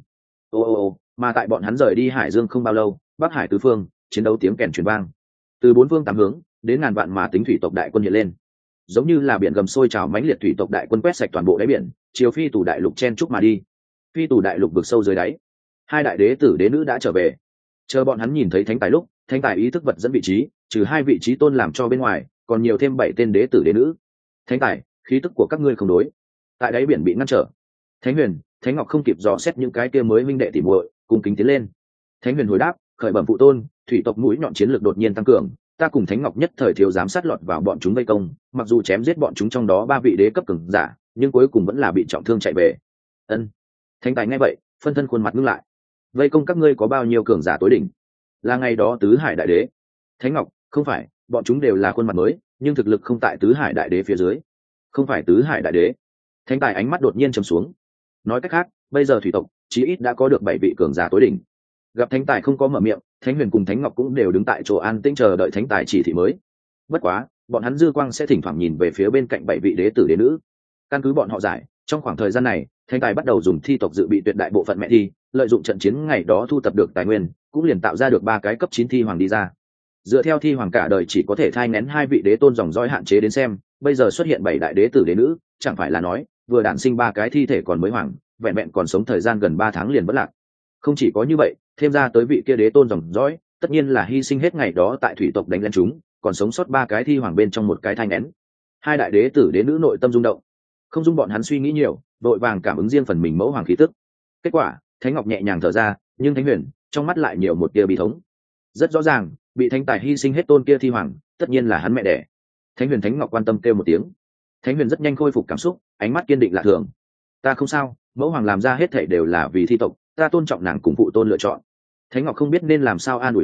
Mà tại bọn hắn rời đi Hải Dương không bao lâu, Bắc Hải tứ phương, chiến đấu tiếng kèn truyền vang. Từ 4 phương 8 hướng, đến ngàn vạn mà tính thủy tộc đại quân hiện lên. Giống như là biển gầm sôi trào mãnh liệt thủy tộc đại quân quét sạch toàn bộ đáy biển, chiều phi tù đại lục chen chúc mà đi. Phi tù đại lục vực sâu dưới đáy, 2 đại đế tử đế nữ đã trở về. Chờ bọn hắn nhìn thấy thánh tài lúc, thánh tài ý thức vật dẫn vị trí, trừ 2 vị trí tôn làm cho bên ngoài, còn nhiều thêm 7 tên đế tử đế nữ. Thánh tài, khí tức của các ngươi không đối. Tại đáy biển bị ngăn trở. Thánh Huyền, Thánh Ngọc không kịp dò xét những cái kia mới minh đệ tỉ muội, cùng kính tiến lên. Thánh Huyền hồi đáp, khởi bẩm phụ tôn, thủy tộc mũi nhọn chiến lược đột nhiên tăng cường, ta cùng Thánh Ngọc nhất thời thiếu giám sát lọt vào bọn chúng vây công, mặc dù chém giết bọn chúng trong đó 3 vị đế cấp cường giả, nhưng cuối cùng vẫn là bị trọng thương chạy về. Ân. Thánh tài nghe vậy, phân thân khuôn mặt ngưng lại. Vây công các ngươi có bao nhiêu cường giả tối đỉnh? Là ngày đó tứ hải đại đế. Thánh Ngọc, không phải, bọn chúng đều là khuôn mặt mới, nhưng thực lực không tại tứ hải đại đế phía dưới. Không phải tứ hải đại đế. Thánh tài ánh mắt đột nhiên trầm xuống. Nói cách khác, bây giờ thủy tộc chí ít đã có được 7 vị cường giả tối đỉnh. Gặp thánh tài không có mở miệng, Thánh Huyền cùng Thánh Ngọc cũng đều đứng tại chỗ an tĩnh chờ đợi thánh tài chỉ thị mới. Bất quá, bọn hắn dư quang sẽ thỉnh thoảng nhìn về phía bên cạnh 7 vị đế tử đế nữ. Căn cứ bọn họ giải, trong khoảng thời gian này, thánh tài bắt đầu dùng thi tộc dự bị tuyệt đại bộ phận mẹ thi, lợi dụng trận chiến ngày đó thu thập được tài nguyên, cũng liền tạo ra được 3 cái cấp 9 thi hoàng đi ra. Dựa theo thi hoàng cả đời chỉ có thể thai nghén 2 vị đế tôn dòng dõi hạn chế đến xem, bây giờ xuất hiện 7 đại đế tử đế nữ, chẳng phải là nói, vừa đản sinh 3 cái thi thể còn mới hoàng, vẹn vẹn còn sống thời gian gần 3 tháng liền bất lạc. Không chỉ có như vậy, thêm ra tới vị kia đế tôn dòng dõi, tất nhiên là hy sinh hết ngày đó tại thủy tộc đánh lên chúng, còn sống sót 3 cái thi hoàng bên trong một cái thai nghén. 2 đại đế tử đế nữ nội tâm rung động, không dung bọn hắn suy nghĩ nhiều, đội vàng cảm ứng riêng phần mình mẫu hoàng khí tức. Kết quả, Thánh Ngọc nhẹ nhàng thở ra, nhưng Thánh Huyền trong mắt lại nhiều một tia bi thống. Rất rõ ràng, bị thánh tài hy sinh hết tôn kia thi hoàng, tất nhiên là hắn mẹ đẻ. Thánh Huyền Thánh Ngọc quan tâm kêu một tiếng. Thánh Huyền rất nhanh khôi phục cảm xúc, ánh mắt kiên định lạ thường. Ta không sao, mẫu hoàng làm ra hết thảy đều là vì thi tộc, ta tôn trọng nàng cùng phụ tôn lựa chọn. Thánh Ngọc không biết nên làm sao an ủi hắn,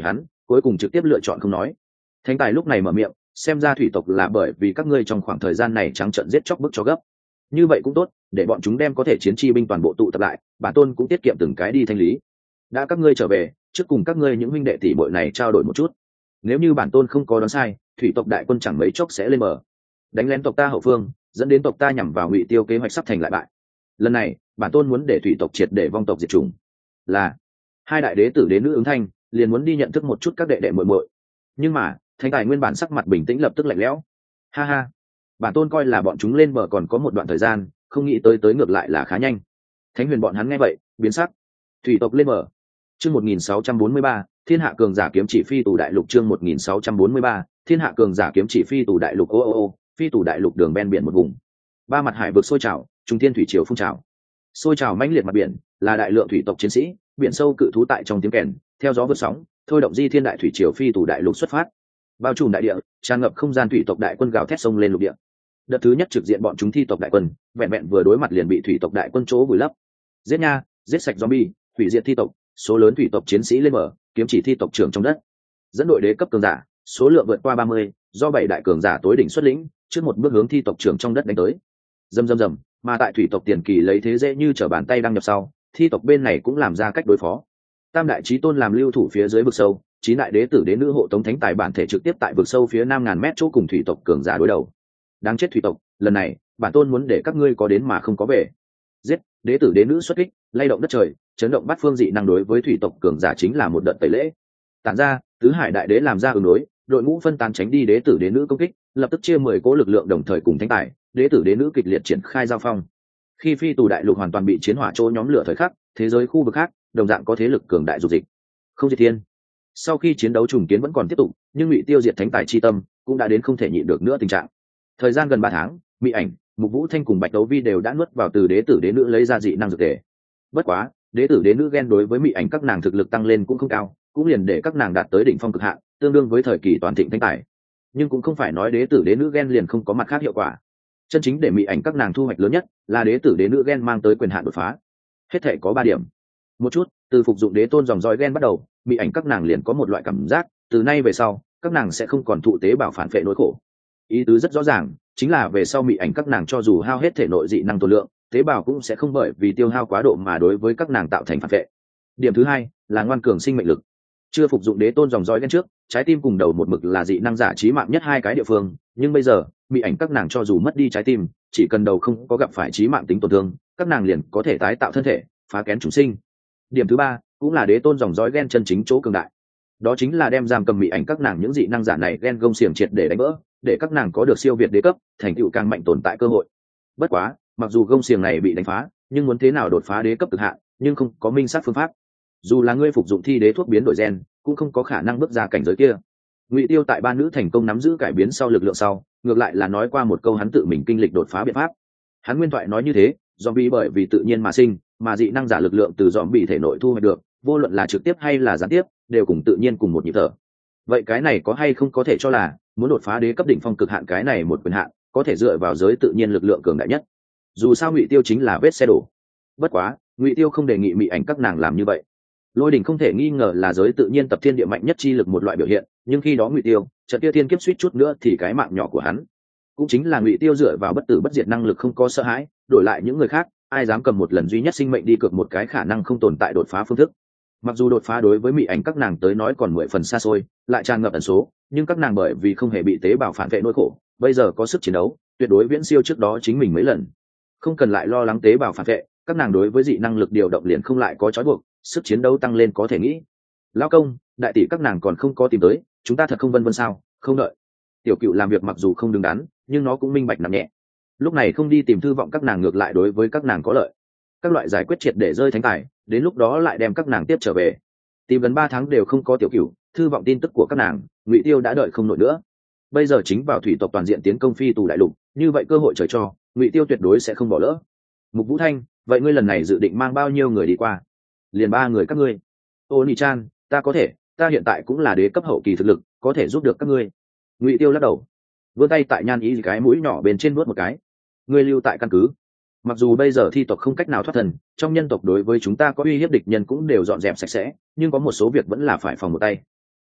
cuối cùng trực tiếp lựa chọn không nói. Thánh tài lúc này mở miệng, xem ra thủy tộc là bởi vì các ngươi trong khoảng thời gian này trắng trợn giết chóc bức cho gấp. Như vậy cũng tốt, để bọn chúng đem có thể chiến chi binh toàn bộ tụ tập lại, bản tôn cũng tiết kiệm từng cái đi thanh lý. Đã các ngươi trở về, trước cùng các ngươi những huynh đệ tỷ muội này trao đổi một chút. Nếu như bản tôn không có đoán sai, thủy tộc đại quân chẳng mấy chốc sẽ lên bờ, đánh lén tộc ta hậu phương, dẫn đến tộc ta nhằm vào Ngụy Tiêu kế hoạch sắp thành lại bại. Lần này, bản tôn muốn để thủy tộc triệt để vong tộc diệt chủng. Là hai đại đế tử đế nữ ứng thanh, liền muốn đi nhận thức một chút các đệ đệ muội muội. Nhưng mà, Thánh tài nguyên bản sắc mặt bình tĩnh lập tức lạnh lẽo. Ha ha, bản tôn coi là bọn chúng lên bờ còn có một đoạn thời gian, không nghĩ tới ngược lại là khá nhanh. Thánh huyền bọn hắn nghe vậy biến sắc. Thủy tộc lên bờ. Chương 1643, thiên hạ cường giả kiếm chỉ phi tù đại lục. Chương 1643, thiên hạ cường giả kiếm chỉ phi tù đại lục. Phi tù đại lục đường ven biển một vùng. Ba mặt hải vực sôi trào, trung thiên thủy triều phun trào. Sôi trào mãnh liệt mặt biển, là đại lượng thủy tộc chiến sĩ, biển sâu cự thú tại trong tiếng kèn, theo gió vượt sóng, thôi động di thiên đại thủy triều phi tù đại lục xuất phát. Bao trùm đại địa, tràn ngập không gian thủy tộc đại quân gào thét sông lên lục địa. Đợt thứ nhất trực diện bọn chúng thi tộc đại quân, vẹn vẹn vừa đối mặt liền bị thủy tộc đại quân chỗ vùi lấp. Giết nha, giết sạch zombie, hủy diệt thi tộc, số lớn thủy tộc chiến sĩ lên mở, kiếm chỉ thi tộc trưởng trong đất. Dẫn đội đế cấp cường giả, số lượng vượt qua 30, do 7 đại cường giả tối đỉnh xuất lĩnh, trước một bước hướng thi tộc trưởng trong đất đánh tới. Rầm rầm rầm, mà tại thủy tộc tiền kỳ lấy thế dễ như trở bàn tay đăng nhập sau, thi tộc bên này cũng làm ra cách đối phó. Tam đại chí tôn làm lưu thủ phía dưới vực sâu, 9 đại đế tử đế nữ hộ tống thánh tài bản thể trực tiếp tại vực sâu phía 5000 mét chỗ cùng thủy tộc cường giả đối đầu. Đáng chết thủy tộc, lần này, bản tôn muốn để các ngươi có đến mà không có về. Giết, đế tử đế nữ xuất kích, lay động đất trời, chấn động bát phương dị năng đối với thủy tộc cường giả chính là một đợt tẩy lễ. Tản ra, tứ hải đại đế làm ra ứng đối, đội ngũ phân tán tránh đi đế tử đế nữ công kích, lập tức chia 10 cỗ lực lượng đồng thời cùng thánh tài, đế tử đế nữ kịch liệt triển khai giao phong. Khi phi tù đại lục hoàn toàn bị chiến hỏa trô nhóm lửa thời khắc, thế giới khu vực khác đồng dạng có thế lực cường đại dục dịch. Không diệt thiên. Sau khi chiến đấu trùng kiến vẫn còn tiếp tục, nhưng Ngụy Tiêu diệt thánh tài chi tâm cũng đã đến không thể nhịn được nữa tình trạng. Thời gian gần 3 tháng, Mỹ Ảnh, Mục Vũ Thanh cùng Bạch Đấu Vi đều đã nuốt vào từ đế tử đế nữ lấy ra dị năng dược thể. Bất quá, đế tử đế nữ ghen đối với Mỹ Ảnh các nàng thực lực tăng lên cũng không cao, cũng liền để các nàng đạt tới đỉnh phong cực hạn, tương đương với thời kỳ toàn thịnh thánh tài. Nhưng cũng không phải nói đế tử đế nữ ghen liền không có mặt khác hiệu quả. Chân chính để Mỹ Ảnh các nàng thu hoạch lớn nhất là đế tử đế nữ ghen mang tới quyền hạn đột phá. Hết thể có 3 điểm. Một chút, từ phục dụng đế tôn dòng dõi ghen bắt đầu, Mỹ Ảnh các nàng liền có một loại cảm giác, từ nay về sau, các nàng sẽ không còn thụ tế bào phản phệ nỗi khổ. Ý tứ rất rõ ràng, chính là về sau Mỹ Ảnh các nàng cho dù hao hết thể nội dị năng tồn lượng, tế bào cũng sẽ không bởi vì tiêu hao quá độ mà đối với các nàng tạo thành phản vệ. Điểm thứ hai là ngoan cường sinh mệnh lực. Chưa phục dụng đế tôn dòng dõi ghen trước, trái tim cùng đầu một mực là dị năng giả chí mạng nhất hai cái địa phương, nhưng bây giờ Mỹ Ảnh các nàng cho dù mất đi trái tim, chỉ cần đầu không có gặp phải chí mạng tính tổn thương, các nàng liền có thể tái tạo thân thể, phá kén chúng sinh. Điểm thứ ba cũng là đế tôn dòng dõi ghen chân chính chỗ cường đại, đó chính là đem giam cầm Mỹ Ảnh các nàng những dị năng giả này ghen gông xiềng triệt để đánh vỡ, để các nàng có được siêu việt đế cấp, thành tựu càng mạnh tồn tại cơ hội. Bất quá, mặc dù gông xiềng này bị đánh phá, nhưng muốn thế nào đột phá đế cấp cực hạn, nhưng không có minh xác phương pháp. Dù là ngươi phục dụng thi đế thuốc biến đổi gen, cũng không có khả năng bước ra cảnh giới kia. Ngụy Tiêu tại ba nữ thành công nắm giữ cải biến sau lực lượng sau, ngược lại là nói qua một câu hắn tự mình kinh lịch đột phá biện pháp. Hắn nguyên thoại nói như thế, zombie bởi vì tự nhiên mà sinh, mà dị năng giả lực lượng từ zombie thể nội thu hoạch được, vô luận là trực tiếp hay là gián tiếp, đều cùng tự nhiên cùng một nhịp thở. Vậy cái này có hay không có thể cho là muốn đột phá đế cấp đỉnh phong cực hạn, cái này một quyền hạn có thể dựa vào giới tự nhiên lực lượng cường đại nhất. Dù sao Ngụy Tiêu chính là vết xe đổ. Bất quá, Ngụy Tiêu không đề nghị Mỹ Ảnh các nàng làm như vậy. Lôi đỉnh không thể nghi ngờ là giới tự nhiên tập thiên địa mạnh nhất chi lực một loại biểu hiện, nhưng khi đó Ngụy Tiêu, trận kia thiên kiếp suýt chút nữa thì cái mạng nhỏ của hắn. Cũng chính là Ngụy Tiêu dựa vào bất tử bất diệt năng lực không có sợ hãi, đổi lại những người khác, ai dám cầm một lần duy nhất sinh mệnh đi cược một cái khả năng không tồn tại đột phá phương thức. Mặc dù đột phá đối với Mỹ Ảnh các nàng tới nói còn 10 phần xa xôi, lại tràn ngập ẩn số, nhưng các nàng bởi vì không hề bị tế bào phản vệ nỗi khổ, bây giờ có sức chiến đấu tuyệt đối viễn siêu trước đó chính mình mấy lần. Không cần lại lo lắng tế bào phản vệ, các nàng đối với dị năng lực điều động liền không lại có trói buộc, sức chiến đấu tăng lên có thể nghĩ. Lão công, đại tỷ các nàng còn không có tìm tới, chúng ta thật không vân vân sao? Không đợi. Tiểu Cựu làm việc mặc dù không đứng đắn, nhưng nó cũng minh bạch nặng nhẹ. Lúc này không đi tìm Thư Vọng các nàng ngược lại đối với các nàng có lợi. Các loại giải quyết triệt để rơi thánh tài, đến lúc đó lại đem các nàng tiếp trở về. Tìm gần 3 tháng đều không có Tiểu Cựu, Thư Vọng tin tức của các nàng, Ngụy Tiêu đã đợi không nổi nữa. Bây giờ chính vào thủy tộc toàn diện tiến công phi tù đại lục, như vậy cơ hội trời cho, Ngụy Tiêu tuyệt đối sẽ không bỏ lỡ. Mục Vũ Thanh, vậy ngươi lần này dự định mang bao nhiêu người đi qua? Liền 3 người các ngươi. Ô Nị Chan, ta có thể, ta hiện tại cũng là đế cấp hậu kỳ thực lực, có thể giúp được các ngươi. Ngụy Tiêu lắc đầu, vươn tay tại Nhan Ý cái mũi nhỏ bên trên vuốt một cái. Ngươi lưu tại căn cứ. Mặc dù bây giờ thi tộc không cách nào thoát thần, trong nhân tộc đối với chúng ta có uy hiếp địch nhân cũng đều dọn dẹp sạch sẽ, nhưng có một số việc vẫn là phải phòng một tay.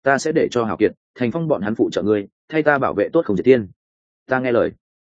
ta sẽ để cho Hảo Kiệt, Thành Phong bọn hắn phụ trợ ngươi, thay ta bảo vệ tốt Không Diệt Tiên. Ta nghe lời.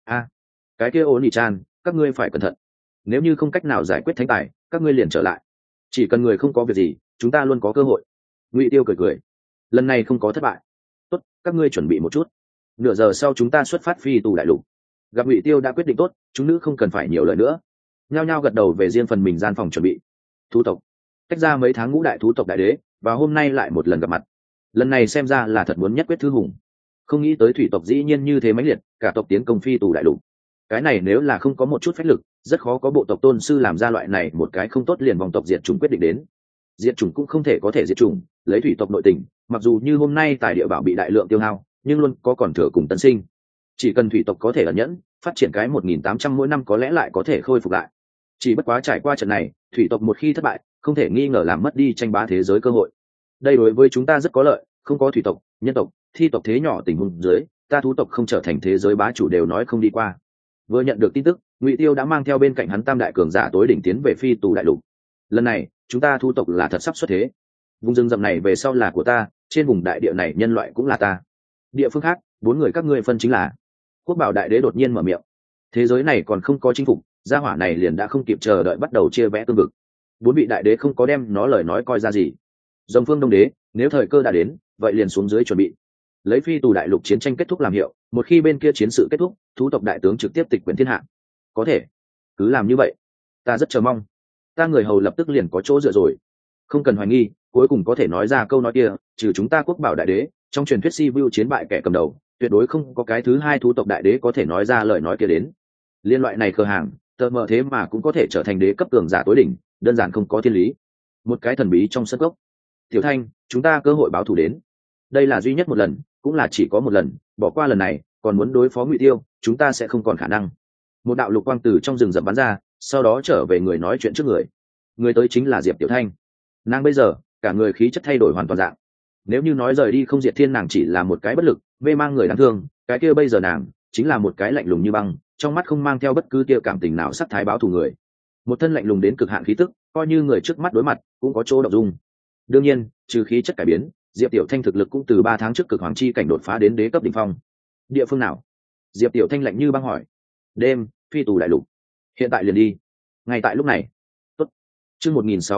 Cái kia ôn nhị chan, các ngươi phải cẩn thận, nếu như không cách nào giải quyết thánh tài, các ngươi liền trở lại, chỉ cần người không có việc gì, chúng ta luôn có cơ hội. Ngụy Tiêu cười cười, lần này không có thất bại. Tốt, các ngươi chuẩn bị một chút, nửa giờ sau chúng ta xuất phát phi tù đại lục. Gặp Ngụy Tiêu đã quyết định tốt, chúng nữ không cần phải nhiều lời nữa, nhao nhao gật đầu về riêng phần mình gian phòng chuẩn bị. Thú tộc tách ra mấy tháng ngũ đại thú tộc đại đế, và hôm nay lại một lần gặp mặt. Lần này xem ra là thật muốn nhất quyết thư hùng. Không nghĩ tới thủy tộc dĩ nhiên như thế mãnh liệt, cả tộc tiến công phi tù đại lục. Cái này nếu là không có một chút phách lực, rất khó có bộ tộc tôn sư làm ra loại này một cái không tốt liền vòng tộc diệt chủng quyết định đến. Diệt chủng cũng không thể có thể diệt chủng, lấy thủy tộc nội tình, mặc dù như hôm nay tài địa bảo bị đại lượng tiêu hao, nhưng luôn có còn thừa cùng tân sinh. Chỉ cần thủy tộc có thể ẩn nhẫn, phát triển cái 1.800 mỗi năm có lẽ lại có thể khôi phục lại. Chỉ bất quá trải qua trận này, thủy tộc một khi thất bại, không thể nghi ngờ làm mất đi tranh bá thế giới cơ hội. Đây đối với chúng ta rất có lợi, không có thủy tộc, nhân tộc, thi tộc thế nhỏ tình huống dưới, ta thú tộc không trở thành thế giới bá chủ đều nói không đi qua. Vừa nhận được tin tức, Ngụy Tiêu đã mang theo bên cạnh hắn tam đại cường giả tối đỉnh tiến về phi tù đại lục. Lần này, chúng ta thú tộc là thật sắp xuất thế. Vùng rừng rậm này về sau là của ta, trên vùng đại địa này nhân loại cũng là ta. Địa phương khác, 4 người các ngươi phân chính là. Quốc Bảo đại đế đột nhiên mở miệng. Thế giới này còn không có chinh phục, gia hỏa này liền đã không kịp chờ đợi bắt đầu chia vẽ tương vực. 4 vị đại đế không có đem nó lời nói coi ra gì. Dòng Phương Đông đế, nếu thời cơ đã đến, vậy liền xuống dưới chuẩn bị. Lấy phi tù đại lục chiến tranh kết thúc làm hiệu, một khi bên kia chiến sự kết thúc, thú tộc đại tướng trực tiếp tịch quyển thiên hạ. Có thể, cứ làm như vậy. Ta rất chờ mong. Ta người hầu lập tức liền có chỗ dựa rồi. Không cần hoài nghi, cuối cùng có thể nói ra câu nói kia, trừ chúng ta Quốc Bảo đại đế, trong truyền thuyết Sibiu chiến bại kẻ cầm đầu, tuyệt đối không có cái thứ hai thú tộc đại đế có thể nói ra lời nói kia đến. Liên loại này cơ hàng, tờ mờ thế mà cũng có thể trở thành đế cấp cường giả tối đỉnh, đơn giản không có thiên lý. Một cái thần bí trong sân cốc. Tiểu Thanh, chúng ta cơ hội báo thù đến. Đây là duy nhất một lần, cũng là chỉ có một lần, bỏ qua lần này, còn muốn đối phó Ngụy Tiêu, chúng ta sẽ không còn khả năng. Một đạo lục quang từ trong rừng rậm bắn ra, sau đó trở về người nói chuyện trước người. Người tới chính là Diệp Tiểu Thanh. Nàng bây giờ, cả người khí chất thay đổi hoàn toàn dạng. Nếu như nói rời đi Không Diệt Thiên nàng chỉ là một cái bất lực, mê mang người đáng thương, cái kia bây giờ nàng chính là một cái lạnh lùng như băng, trong mắt không mang theo bất cứ tia cảm tình nào sắc thái báo thù người. Một thân lạnh lùng đến cực hạn khí tức, coi như người trước mắt đối mặt cũng có chỗ động dung. Đương nhiên, trừ khí chất cải biến, Diệp Tiểu Thanh thực lực cũng từ 3 tháng trước cực hoàng chi cảnh đột phá đến đế cấp đỉnh phong. Địa phương nào? Diệp Tiểu Thanh lạnh như băng hỏi. Đêm, phi tù đại lục. Hiện tại liền đi. Ngay tại lúc này. Tốt. Chương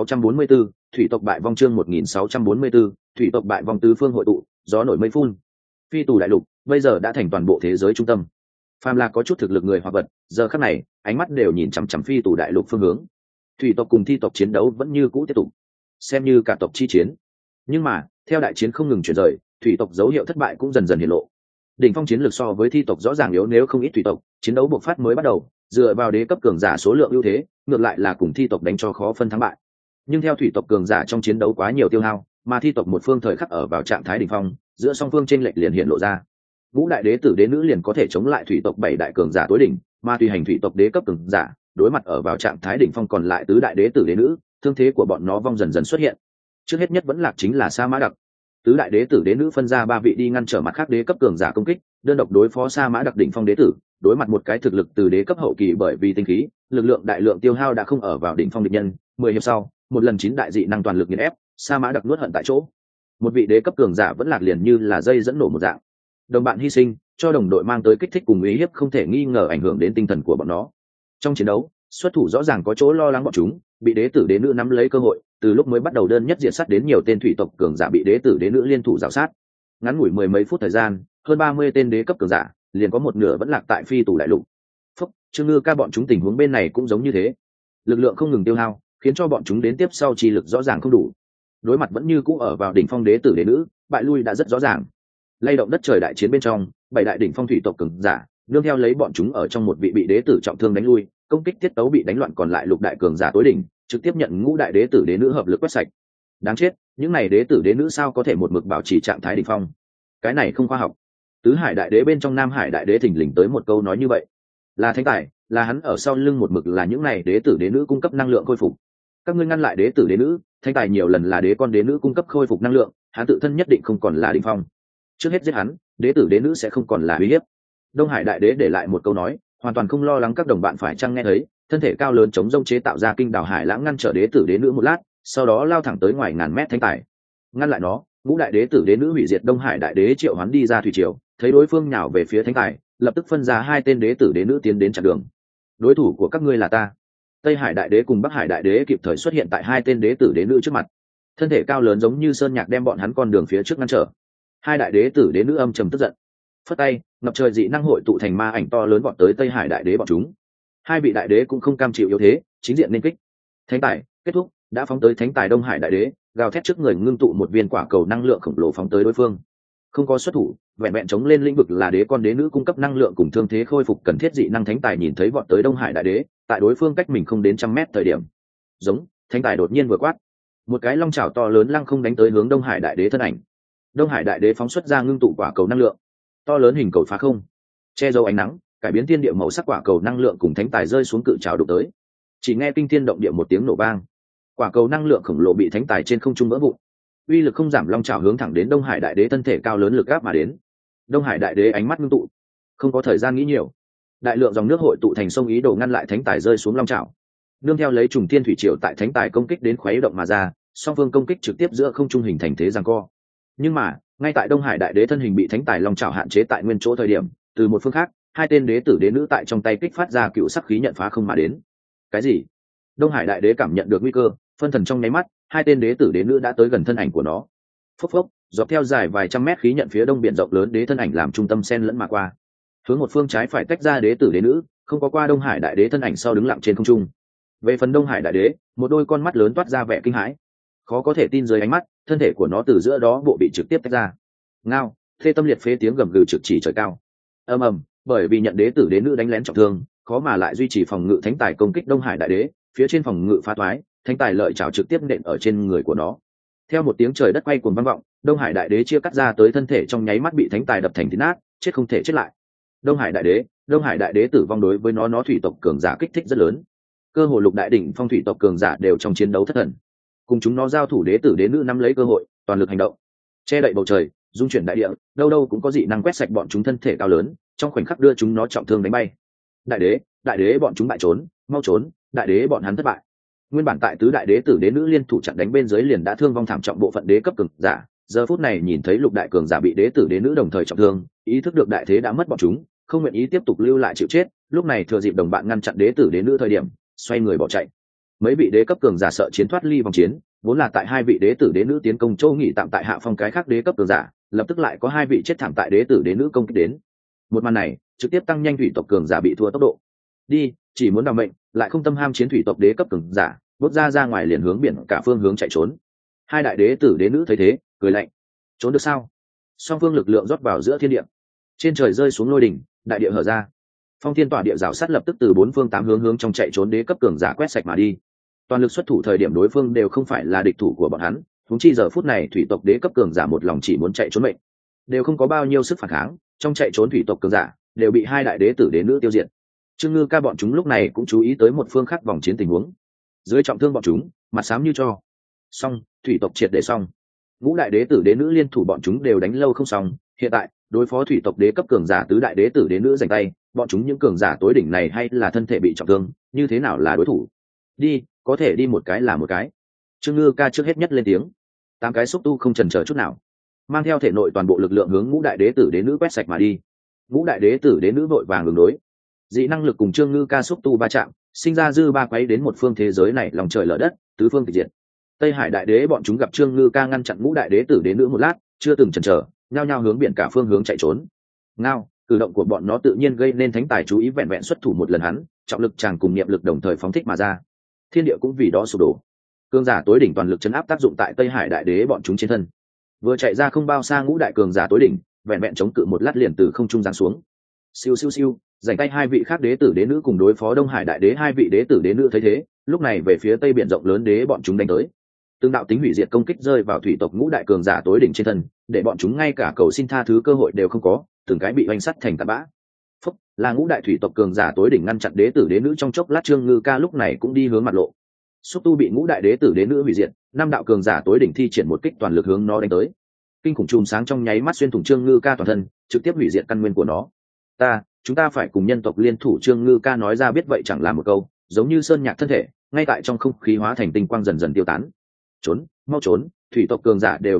1644, thủy tộc bại vong. Chương 1644, thủy tộc bại vong. Tứ phương hội tụ, gió nổi mây phun. Phi tù đại lục bây giờ đã thành toàn bộ thế giới trung tâm. Phàm là có chút thực lực người hoặc vật, giờ khắc này, ánh mắt đều nhìn chằm chằm phi tù đại lục phương hướng. Thủy tộc cùng thi tộc chiến đấu vẫn như cũ tiếp tục, xem như cả tộc chi chiến. Nhưng mà, theo đại chiến không ngừng chuyển rời, thủy tộc dấu hiệu thất bại cũng dần dần hiện lộ. Đỉnh phong chiến lược so với thi tộc rõ ràng yếu, nếu không ít thủy tộc, chiến đấu bộc phát mới bắt đầu, dựa vào đế cấp cường giả số lượng ưu thế, ngược lại là cùng thi tộc đánh cho khó phân thắng bại. Nhưng theo thủy tộc cường giả trong chiến đấu quá nhiều tiêu hao, mà thi tộc một phương thời khắc ở vào trạng thái đỉnh phong, giữa song phương chênh lệch liền hiện lộ ra. Ngũ đại đế tử đế nữ liền có thể chống lại thủy tộc 7 đại cường giả tối đỉnh, mà tùy hành thủy tộc đế cấp cường giả, đối mặt ở vào trạng thái đỉnh phong còn lại tứ đại đế tử đế nữ, thương thế của bọn nó vong dần dần xuất hiện. Trước hết nhất vẫn lạc chính là Sa Mã Đặc. Tứ đại đế tử đế nữ phân ra 3 vị đi ngăn trở mặt khác đế cấp cường giả công kích, đơn độc đối phó Sa Mã Đặc đỉnh phong đế tử, đối mặt một cái thực lực từ đế cấp hậu kỳ bởi vì tinh khí, lực lượng đại lượng tiêu hao đã không ở vào đỉnh phong địch nhân, 10 hiệp sau, một lần 9 đại dị năng toàn lực nghiền ép, Sa Mã Đặc nuốt hận tại chỗ. Một vị đế cấp cường giả vẫn lạc liền như là dây dẫn nổ một dạng. Đồng bạn hy sinh, cho đồng đội mang tới kích thích cùng uy hiếp không thể nghi ngờ ảnh hưởng đến tinh thần của bọn nó. Trong chiến đấu, xuất thủ rõ ràng có chỗ lo lắng bọn chúng, bị đế tử đế nữ nắm lấy cơ hội, từ lúc mới bắt đầu đơn nhất diệt sát đến nhiều tên thủy tộc cường giả bị đế tử đế nữ liên thủ rào sát. Ngắn ngủi 10 mấy phút thời gian, hơn 30 tên đế cấp cường giả, liền có một nửa vẫn lạc tại phi tù đại lục. Phúc, Trương Ngư ca bọn chúng tình huống bên này cũng giống như thế. Lực lượng không ngừng tiêu hao, khiến cho bọn chúng đến tiếp sau chi lực rõ ràng không đủ. Đối mặt vẫn như cũ ở vào đỉnh phong đế tử đế nữ, bại lui đã rất rõ ràng. Lay động đất trời đại chiến bên trong, 7 đại đỉnh phong thủy tộc cường giả, nương theo lấy bọn chúng ở trong một vị bị đế tử trọng thương đánh lui, công kích tiết tấu bị đánh loạn, còn lại lục đại cường giả tối đỉnh, trực tiếp nhận ngũ đại đế tử đế nữ hợp lực quét sạch. Đáng chết, những này đế tử đế nữ sao có thể một mực bảo trì trạng thái đỉnh phong? Cái này không khoa học. Tứ Hải đại đế bên trong Nam Hải đại đế thình lình tới một câu nói như vậy. Là thánh tài, là hắn ở sau lưng một mực là những này đế tử đế nữ cung cấp năng lượng khôi phục. Các ngươi ngăn lại đế tử đế nữ, thánh tài nhiều lần là đế con đế nữ cung cấp khôi phục năng lượng, hắn tự thân nhất định không còn là đỉnh phong. Trước hết giết hắn, đế tử đế nữ sẽ không còn là uy hiếp. Đông Hải đại đế để lại một câu nói, hoàn toàn không lo lắng các đồng bạn phải chăng nghe thấy, thân thể cao lớn chống rông chế tạo ra kinh đảo hải lãng ngăn trở đế tử đế nữ một lát, sau đó lao thẳng tới ngoài ngàn mét thánh tài. Ngăn lại nó, Ngũ đại đế tử đế nữ hủy diệt Đông Hải đại đế triệu hoán đi ra thủy triều, thấy đối phương nhào về phía thánh tài, lập tức phân ra hai tên đế tử đế nữ tiến đến chặn đường. Đối thủ của các ngươi là ta. Tây Hải đại đế cùng Bắc Hải đại đế kịp thời xuất hiện tại hai tên đế tử đế nữ trước mặt, thân thể cao lớn giống như sơn nhạc đem bọn hắn con đường phía trước ngăn trở. Hai đại đế tử đế nữ âm trầm tức giận, phất tay, ngập trời dị năng hội tụ thành ma ảnh to lớn vọt tới Tây Hải đại đế bọn chúng. Hai vị đại đế cũng không cam chịu yếu thế, chính diện nên kích. Thánh tài kết thúc, đã phóng tới thánh tài Đông Hải đại đế, gào thét trước người ngưng tụ một viên quả cầu năng lượng khổng lồ phóng tới đối phương. Không có xuất thủ, vẹn vẹn chống lên lĩnh vực là đế con đế nữ cung cấp năng lượng cùng thương thế khôi phục cần thiết dị năng. Thánh tài nhìn thấy vọt tới Đông Hải đại đế, tại đối phương cách mình không đến 100 mét thời điểm, giống thánh tài đột nhiên vừa quát, một cái long chảo to lớn lăng không đánh tới hướng Đông Hải đại đế thân ảnh. Đông Hải đại đế phóng xuất ra ngưng tụ quả cầu năng lượng to lớn hình cầu phá không, che giấu ánh nắng, cải biến thiên địa màu sắc. Quả cầu năng lượng cùng thánh tài rơi xuống cự trào đụng tới, chỉ nghe kinh thiên động địa một tiếng nổ vang, quả cầu năng lượng khổng lồ bị thánh tài trên không trung vỡ vụn. Uy lực không giảm long chảo hướng thẳng đến Đông Hải đại đế thân thể cao lớn lực áp mà đến. Đông Hải đại đế ánh mắt ngưng tụ, không có thời gian nghĩ nhiều, đại lượng dòng nước hội tụ thành sông ý đồ ngăn lại thánh tài rơi xuống long chảo. Nương theo lấy trùng thiên thủy triều tại thánh tài công kích đến khuấy động mà ra, song phương công kích trực tiếp giữa không trung hình thành thế giằng co. Nhưng mà ngay tại Đông Hải đại đế thân hình bị thánh tài long chảo hạn chế tại nguyên chỗ thời điểm, từ một phương khác, hai tên đế tử đế nữ tại trong tay kích phát ra cựu sắc khí nhận phá không mà đến. Cái gì? Đông Hải đại đế cảm nhận được nguy cơ, phân thần trong nháy mắt, hai tên đế tử đế nữ đã tới gần thân ảnh của nó. Phốc phốc, dọc theo dài vài trăm mét khí nhận phía đông biển rộng lớn đế thân ảnh làm trung tâm xen lẫn mà qua, hướng một phương trái phải tách ra đế tử đế nữ, không có qua Đông Hải đại đế thân ảnh sau đứng lặng trên không trung. Về phần Đông Hải đại đế, một đôi con mắt lớn toát ra vẻ kinh hãi, khó có thể tin dưới ánh mắt, thân thể của nó từ giữa đó bộ bị trực tiếp tách ra. Ngao, thê tâm liệt phế tiếng gầm gừ trực chỉ trời cao. Ầm ầm, bởi vì nhận đế tử đế nữ đánh lén trọng thương, khó mà lại duy trì phòng ngự thánh tài công kích Đông Hải đại đế, phía trên phòng ngự phá thoái, thánh tài lợi chảo trực tiếp nện ở trên người của nó. Theo một tiếng trời đất quay cuồng vang vọng, Đông Hải đại đế chia cắt ra tới thân thể trong nháy mắt bị thánh tài đập thành thít nát, chết không thể chết lại. Đông Hải đại đế tử vong đối với nó thủy tộc cường giả kích thích rất lớn. Cơ hồ lục đại đỉnh phong thủy tộc cường giả đều trong chiến đấu thất thần. Cùng chúng nó giao thủ đế tử đế nữ nắm lấy cơ hội, toàn lực hành động, che đậy bầu trời, dung chuyển đại địa, đâu đâu cũng có dị năng quét sạch bọn chúng thân thể cao lớn, trong khoảnh khắc đưa chúng nó trọng thương đánh bay. Đại đế bọn chúng bại trốn, mau trốn, đại đế bọn hắn thất bại. Nguyên bản tại tứ đại đế tử đế nữ liên thủ chặn đánh bên dưới liền đã thương vong thảm trọng bộ phận đế cấp cường giả, giờ phút này nhìn thấy lục đại cường giả bị đế tử đế nữ đồng thời trọng thương, ý thức được đại thế đã mất bọn chúng, không nguyện ý tiếp tục lưu lại chịu chết, lúc này thừa dịp đồng bạn ngăn chặn đế tử đế nữ thời điểm, xoay người bỏ chạy. Mấy vị đế cấp cường giả sợ chiến thoát ly vòng chiến, vốn là tại hai vị đế tử đế nữ tiến công châu nghỉ tạm tại hạ phong cái khác đế cấp cường giả, lập tức lại có hai vị chết thảm tại đế tử đế nữ công kích đến. Một màn này trực tiếp tăng nhanh thủy tộc cường giả bị thua tốc độ. Đi, chỉ muốn đảm mệnh, lại không tâm ham chiến thủy tộc đế cấp cường giả, bước ra ngoài liền hướng biển cả phương hướng chạy trốn. Hai đại đế tử đế nữ thấy thế, cười lạnh. Trốn được sao? Song phương lực lượng rót vào giữa thiên địa. Trên trời rơi xuống lôi đỉnh, đại địa hở ra. Phong thiên tỏa địa rào sát lập tức từ bốn phương tám hướng trong chạy trốn đế cấp cường giả quét sạch mà đi. Toàn lực xuất thủ thời điểm đối phương đều không phải là địch thủ của bọn hắn, huống chi giờ phút này thủy tộc đế cấp cường giả một lòng chỉ muốn chạy trốn mệnh, đều không có bao nhiêu sức phản kháng, trong chạy trốn thủy tộc cường giả đều bị hai đại đế tử đế nữ tiêu diệt. Trương Ngư Ca bọn chúng lúc này cũng chú ý tới một phương khác vòng chiến tình huống. Dưới trọng thương bọn chúng, mặt xám như cho. Xong, thủy tộc triệt để xong. Ngũ đại đế tử đế nữ liên thủ bọn chúng đều đánh lâu không xong, hiện tại đối phó thủy tộc đế cấp cường giả tứ đại đế tử đế nữ giành tay, bọn chúng những cường giả tối đỉnh này hay là thân thể bị trọng thương, như thế nào là đối thủ? Đi, có thể đi một cái là một cái. Trương Ngư Ca trước hết nhất lên tiếng. 8 cái xúc tu không chần chờ chút nào, mang theo thể nội toàn bộ lực lượng hướng ngũ đại đế tử đế nữ quét sạch mà đi. Ngũ đại đế tử đế nữ vội vàng ứng đối, dị năng lực cùng Trương Ngư Ca xúc tu va chạm, sinh ra dư ba quấy đến một phương thế giới này lòng trời lở đất, tứ phương tịch diệt. Tây Hải đại đế bọn chúng gặp Trương Ngư Ca ngăn chặn ngũ đại đế tử đế nữ một lát, chưa từng chần chờ, nhao nhao hướng biển cả phương hướng chạy trốn. Ngao, cử động của bọn nó tự nhiên gây nên thánh tài chú ý, vẹn vẹn xuất thủ một lần hắn, trọng lực chàng cùng niệm lực đồng thời phóng thích mà ra, thiên địa cũng vì đó sụp đổ. Cường giả tối đỉnh toàn lực chấn áp tác dụng tại Tây Hải đại đế bọn chúng trên thân. Vừa chạy ra không bao xa ngũ đại cường giả tối đỉnh, vẹn vẹn chống cự một lát liền từ không trung giáng xuống. Siêu siêu siêu, giành tay hai vị khác đế tử đế nữ cùng đối phó Đông Hải đại đế hai vị đế tử đế nữ thấy thế, lúc này về phía tây biển rộng lớn đế bọn chúng đánh tới. Từng đạo tính hủy diệt công kích rơi vào thủy tộc ngũ đại cường giả tối đỉnh trên thân, để bọn chúng ngay cả cầu xin tha thứ cơ hội đều không có, từng cái bị oanh sắt thành tạt bã. Phúc, là ngũ đại thủy tộc cường giả tối đỉnh ngăn chặn đế tử đế nữ trong chốc lát. Trương Ngư Ca lúc này cũng đi hướng mặt lộ. Xúc tu bị ngũ đại đế tử đế nữ hủy diệt, 5 đạo cường giả tối đỉnh thi triển một kích toàn lực hướng nó đánh tới. Kinh khủng chùm sáng trong nháy mắt xuyên thủng Trương Ngư Ca toàn thân, trực tiếp hủy diệt căn nguyên của nó. Chúng ta phải cùng nhân tộc liên thủ. Trương Ngư Ca nói ra biết vậy chẳng là một câu, giống như sơn nhạc thân thể, ngay tại trong không khí hóa thành tinh quang dần dần tiêu tán. Trốn, mau trốn, thủy tộc cường giả đều bất lạc,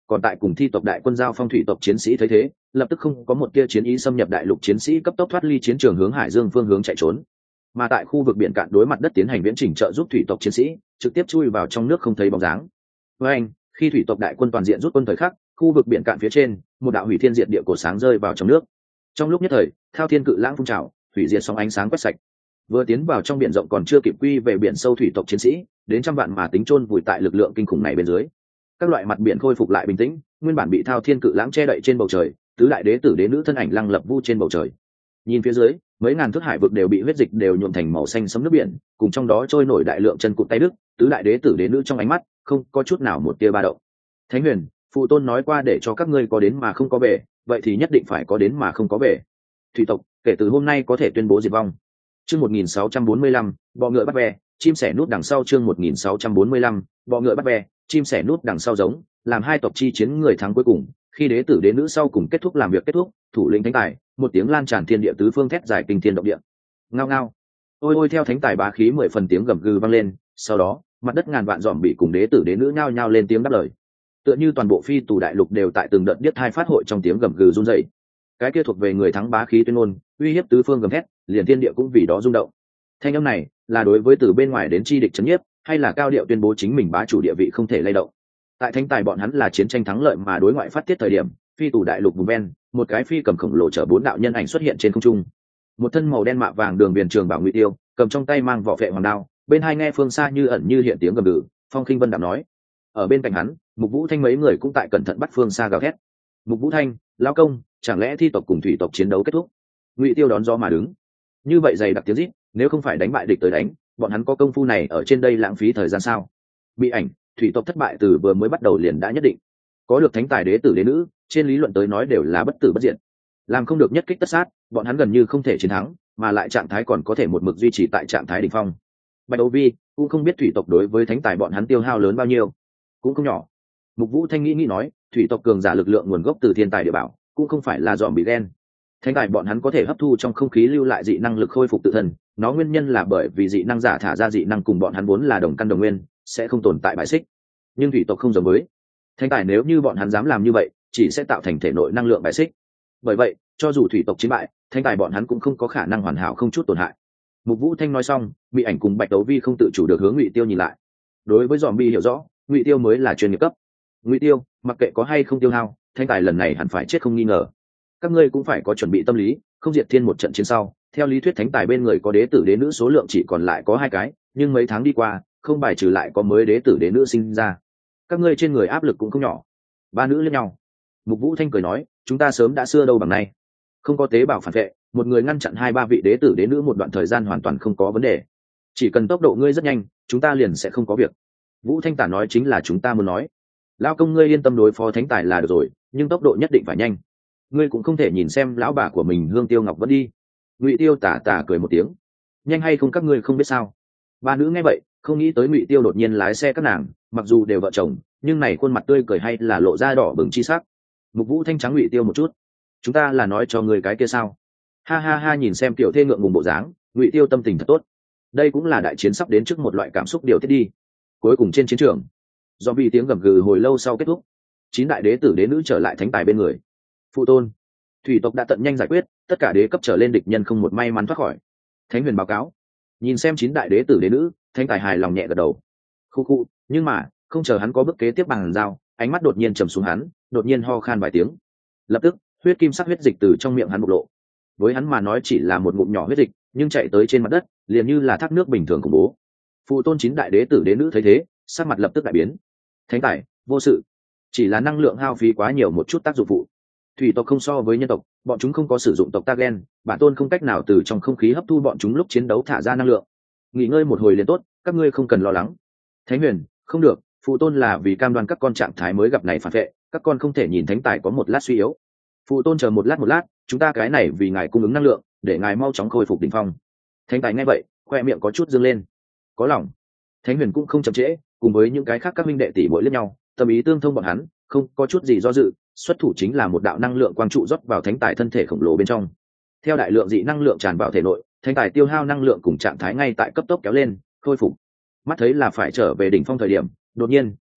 còn tại cùng thi tộc đại quân giao phong thủy tộc chiến sĩ thấy thế lập tức không có một tia chiến ý xâm nhập đại lục chiến sĩ cấp tốc thoát ly chiến trường hướng hải dương phương hướng chạy trốn, mà tại khu vực biển cạn đối mặt đất tiến hành viễn trình trợ giúp thủy tộc chiến sĩ trực tiếp chui vào trong nước không thấy bóng dáng. Với anh, khi thủy tộc đại quân toàn diện rút quân thời khắc, khu vực biển cạn phía trên một đạo hủy thiên diệt địa cổ sáng rơi vào trong nước. Trong lúc nhất thời, thao thiên cự lãng phun trào, hủy diệt sóng ánh sáng quét sạch. Vừa tiến vào trong biển rộng còn chưa kịp quy về biển sâu thủy tộc chiến sĩ, đến trăm vạn mà tính chôn vùi tại lực lượng kinh khủng này bên dưới. Các loại mặt biển khôi phục lại bình tĩnh, nguyên bản bị thao thiên cự lãng che đậy trên bầu trời, tứ đại đế tử đế nữ thân ảnh lăng lập vu trên bầu trời. Nhìn phía dưới, mấy ngàn thước hải vực đều bị huyết dịch đều nhuộm thành màu xanh sẫm nước biển, cùng trong đó trôi nổi đại lượng chân cụt tay đức, tứ đại đế tử đế nữ trong ánh mắt không có chút nào một tia ba động. Thánh Huyền, phụ tôn nói qua để cho các ngươi có đến mà không có về, vậy thì nhất định phải có đến mà không có về. Thủy tộc kể từ hôm nay có thể tuyên bố diệt vong. Chương 1645, bọ ngựa bắt ve, chim sẻ nút đằng sau. Chương 1645, bọ ngựa bắt ve, chim sẻ nút đằng sau giống, làm hai tộc chi chiến người thắng cuối cùng. Khi đế tử đế nữ sau cùng kết thúc làm việc kết thúc, thủ lĩnh thánh tài, một tiếng lan tràn thiên địa tứ phương thét dài kinh thiên động địa. Ngao ngao. Ôi ôi, theo thánh tài bá khí 10 phần tiếng gầm gừ vang lên, sau đó, mặt đất ngàn vạn dòm bị cùng đế tử đế nữ nhao nhao lên tiếng đáp lời. Tựa như toàn bộ phi tù đại lục đều tại từng đợt điếc hai phát hội trong tiếng gầm gừ run rẩy. Cái kia thuộc về người thắng bá khí tuyên ngôn, uy hiếp tứ phương gầm thét, liền thiên địa cũng vì đó rung động. Thanh âm này là đối với từ bên ngoài đến chi địch chấn nhiếp, hay là cao điệu tuyên bố chính mình bá chủ địa vị không thể lay động. Tại thánh tài bọn hắn là chiến tranh thắng lợi mà đối ngoại phát tiết thời điểm, phi tù đại lục vùng ven, một cái phi cầm khổng lồ chở 4 đạo nhân ảnh xuất hiện trên không trung. Một thân màu đen mạ vàng đường viền trường bảo Ngụy Tiêu, cầm trong tay mang vỏ phệ hoàng đao, bên hai nghe phương xa như ẩn như hiện tiếng gầm gừ, phong khinh vân đạm nói. Ở bên cạnh hắn, Mục Vũ Thanh mấy người cũng tại cẩn thận bắt phương xa gào thét. Mục Vũ Thanh, lão công, chẳng lẽ thi tộc cùng thủy tộc chiến đấu kết thúc? Ngụy Tiêu đón gió mà đứng. Như vậy dày đặc tiếng rít, nếu không phải đánh bại địch tới đánh, bọn hắn có công phu này ở trên đây lãng phí thời gian sao? Bị ảnh, thủy tộc thất bại từ vừa mới bắt đầu liền đã nhất định. Có được thánh tài đế tử đế nữ, trên lý luận tới nói đều là bất tử bất diệt. Làm không được nhất kích tất sát, bọn hắn gần như không thể chiến thắng, mà lại trạng thái còn có thể một mực duy trì tại trạng thái đỉnh phong. Bạch Đấu Vi cũng không biết thủy tộc đối với thánh tài bọn hắn tiêu hao lớn bao nhiêu, cũng không nhỏ. Mục Vũ Thanh nghĩ nói, thủy tộc cường giả lực lượng nguồn gốc từ thiên tài địa bảo, cũng không phải là dòm bị ghen. Thánh tài bọn hắn có thể hấp thu trong không khí lưu lại dị năng lực khôi phục tự thân, nó nguyên nhân là bởi vì dị năng giả thả ra dị năng cùng bọn hắn vốn là đồng căn đồng nguyên, sẽ không tồn tại bại xích. Nhưng thủy tộc không giống với thánh tài, nếu như bọn hắn dám làm như vậy, chỉ sẽ tạo thành thể nội năng lượng bại xích. Bởi vậy, cho dù thủy tộc chiến bại, thánh tài bọn hắn cũng không có khả năng hoàn hảo không chút tổn hại. Mục Vũ Thanh nói xong, Bị Ảnh cùng Bạch Đấu Vi không tự chủ được hướng Ngụy Tiêu nhìn lại. Đối với zombie hiểu rõ, Ngụy Tiêu mới là chuyên nghiệp cấp. Ngụy Tiêu, mặc kệ có hay không tiêu hao, thánh tài lần này hẳn phải chết không nghi ngờ. Các ngươi cũng phải có chuẩn bị tâm lý, không diệt thiên một trận chiến sau. Theo lý thuyết thánh tài bên người có đế tử đế nữ số lượng chỉ còn lại có 2 cái, nhưng mấy tháng đi qua, không bài trừ lại có mới đế tử đế nữ sinh ra. Các ngươi trên người áp lực cũng không nhỏ. 3 nữ lẫn nhau. Mục Vũ Thanh cười nói, chúng ta sớm đã xưa đâu bằng nay. Không có tế bào phản vệ, một người ngăn chặn 2-3 vị đế tử đế nữ một đoạn thời gian hoàn toàn không có vấn đề. Chỉ cần tốc độ ngươi rất nhanh, chúng ta liền sẽ không có việc. Vũ Thanh Tả nói chính là chúng ta muốn nói. Lão công ngươi yên tâm đối phó thánh tài là được rồi, nhưng tốc độ nhất định phải nhanh. Ngươi cũng không thể nhìn xem lão bà của mình Hương Tiêu Ngọc vẫn đi. Ngụy Tiêu tà tà cười một tiếng. Nhanh hay không các ngươi không biết sao? 3 nữ nghe vậy, không nghĩ tới Ngụy Tiêu đột nhiên lái xe các nàng, mặc dù đều vợ chồng, nhưng này khuôn mặt tươi cười hay là lộ ra đỏ bừng chi sắc. Mục Vũ Thanh trắng Ngụy Tiêu một chút. Chúng ta là nói cho người cái kia sao? Ha ha ha, nhìn xem tiểu thê ngượng ngùng bộ dáng, Ngụy Tiêu tâm tình thật tốt. Đây cũng là đại chiến sắp đến trước một loại cảm xúc điều tiết đi. Cuối cùng trên chiến trường, do bị tiếng gầm gừ hồi lâu sau kết thúc, 9 đại đế tử đế nữ trở lại thánh tài bên người. Phụ tôn, thủy tộc đã tận nhanh giải quyết, tất cả đế cấp trở lên địch nhân không một may mắn thoát khỏi. Thánh Huyền báo cáo. Nhìn xem 9 đại đế tử đế nữ, thánh tài hài lòng nhẹ gật đầu. Khu khu, nhưng mà không chờ hắn có bước kế tiếp bằng dao, ánh mắt đột nhiên trầm xuống, hắn đột nhiên ho khan vài tiếng. Lập tức huyết kim sắc huyết dịch từ trong miệng hắn bộc lộ. Với hắn mà nói chỉ là một ngụm nhỏ huyết dịch, nhưng chạy tới trên mặt đất liền như là thác nước bình thường khủng bố. Phụ tôn 9 đại đế tử đế nữ thấy thế, sắc mặt lập tức đại biến. Thánh tài vô sự, chỉ là năng lượng hao phí quá nhiều một chút tác dụng phụ. Thủy tộc không so với nhân tộc, bọn chúng không có sử dụng tộc ta gen, bản tôn không cách nào từ trong không khí hấp thu bọn chúng lúc chiến đấu thả ra năng lượng. Nghỉ ngơi một hồi liền tốt, các ngươi không cần lo lắng. Thánh Huyền, không được, phụ tôn là vì cam đoan các con trạng thái mới gặp này phản vệ, các con không thể nhìn thánh tài có một lát suy yếu. Phụ tôn chờ một lát, chúng ta cái này vì ngài cung ứng năng lượng, để ngài mau chóng khôi phục đỉnh phong. Thánh tài nghe vậy, khoe miệng có chút dương lên. Có lòng. Thánh Huyền cũng không chậm trễ, cùng với những cái khác các minh đệ tỷ muội liếc nhau, tâm ý tương thông bọn hắn, không có chút gì do dự, xuất thủ chính là một đạo năng lượng quang trụ rót vào thánh tài thân thể khổng lồ bên trong. Theo đại lượng dị năng lượng tràn vào thể nội, thánh tài tiêu hao năng lượng cùng trạng thái ngay tại cấp tốc kéo lên, khôi phục. Mắt thấy là phải trở về đỉnh phong thời điểm, đột nhiên,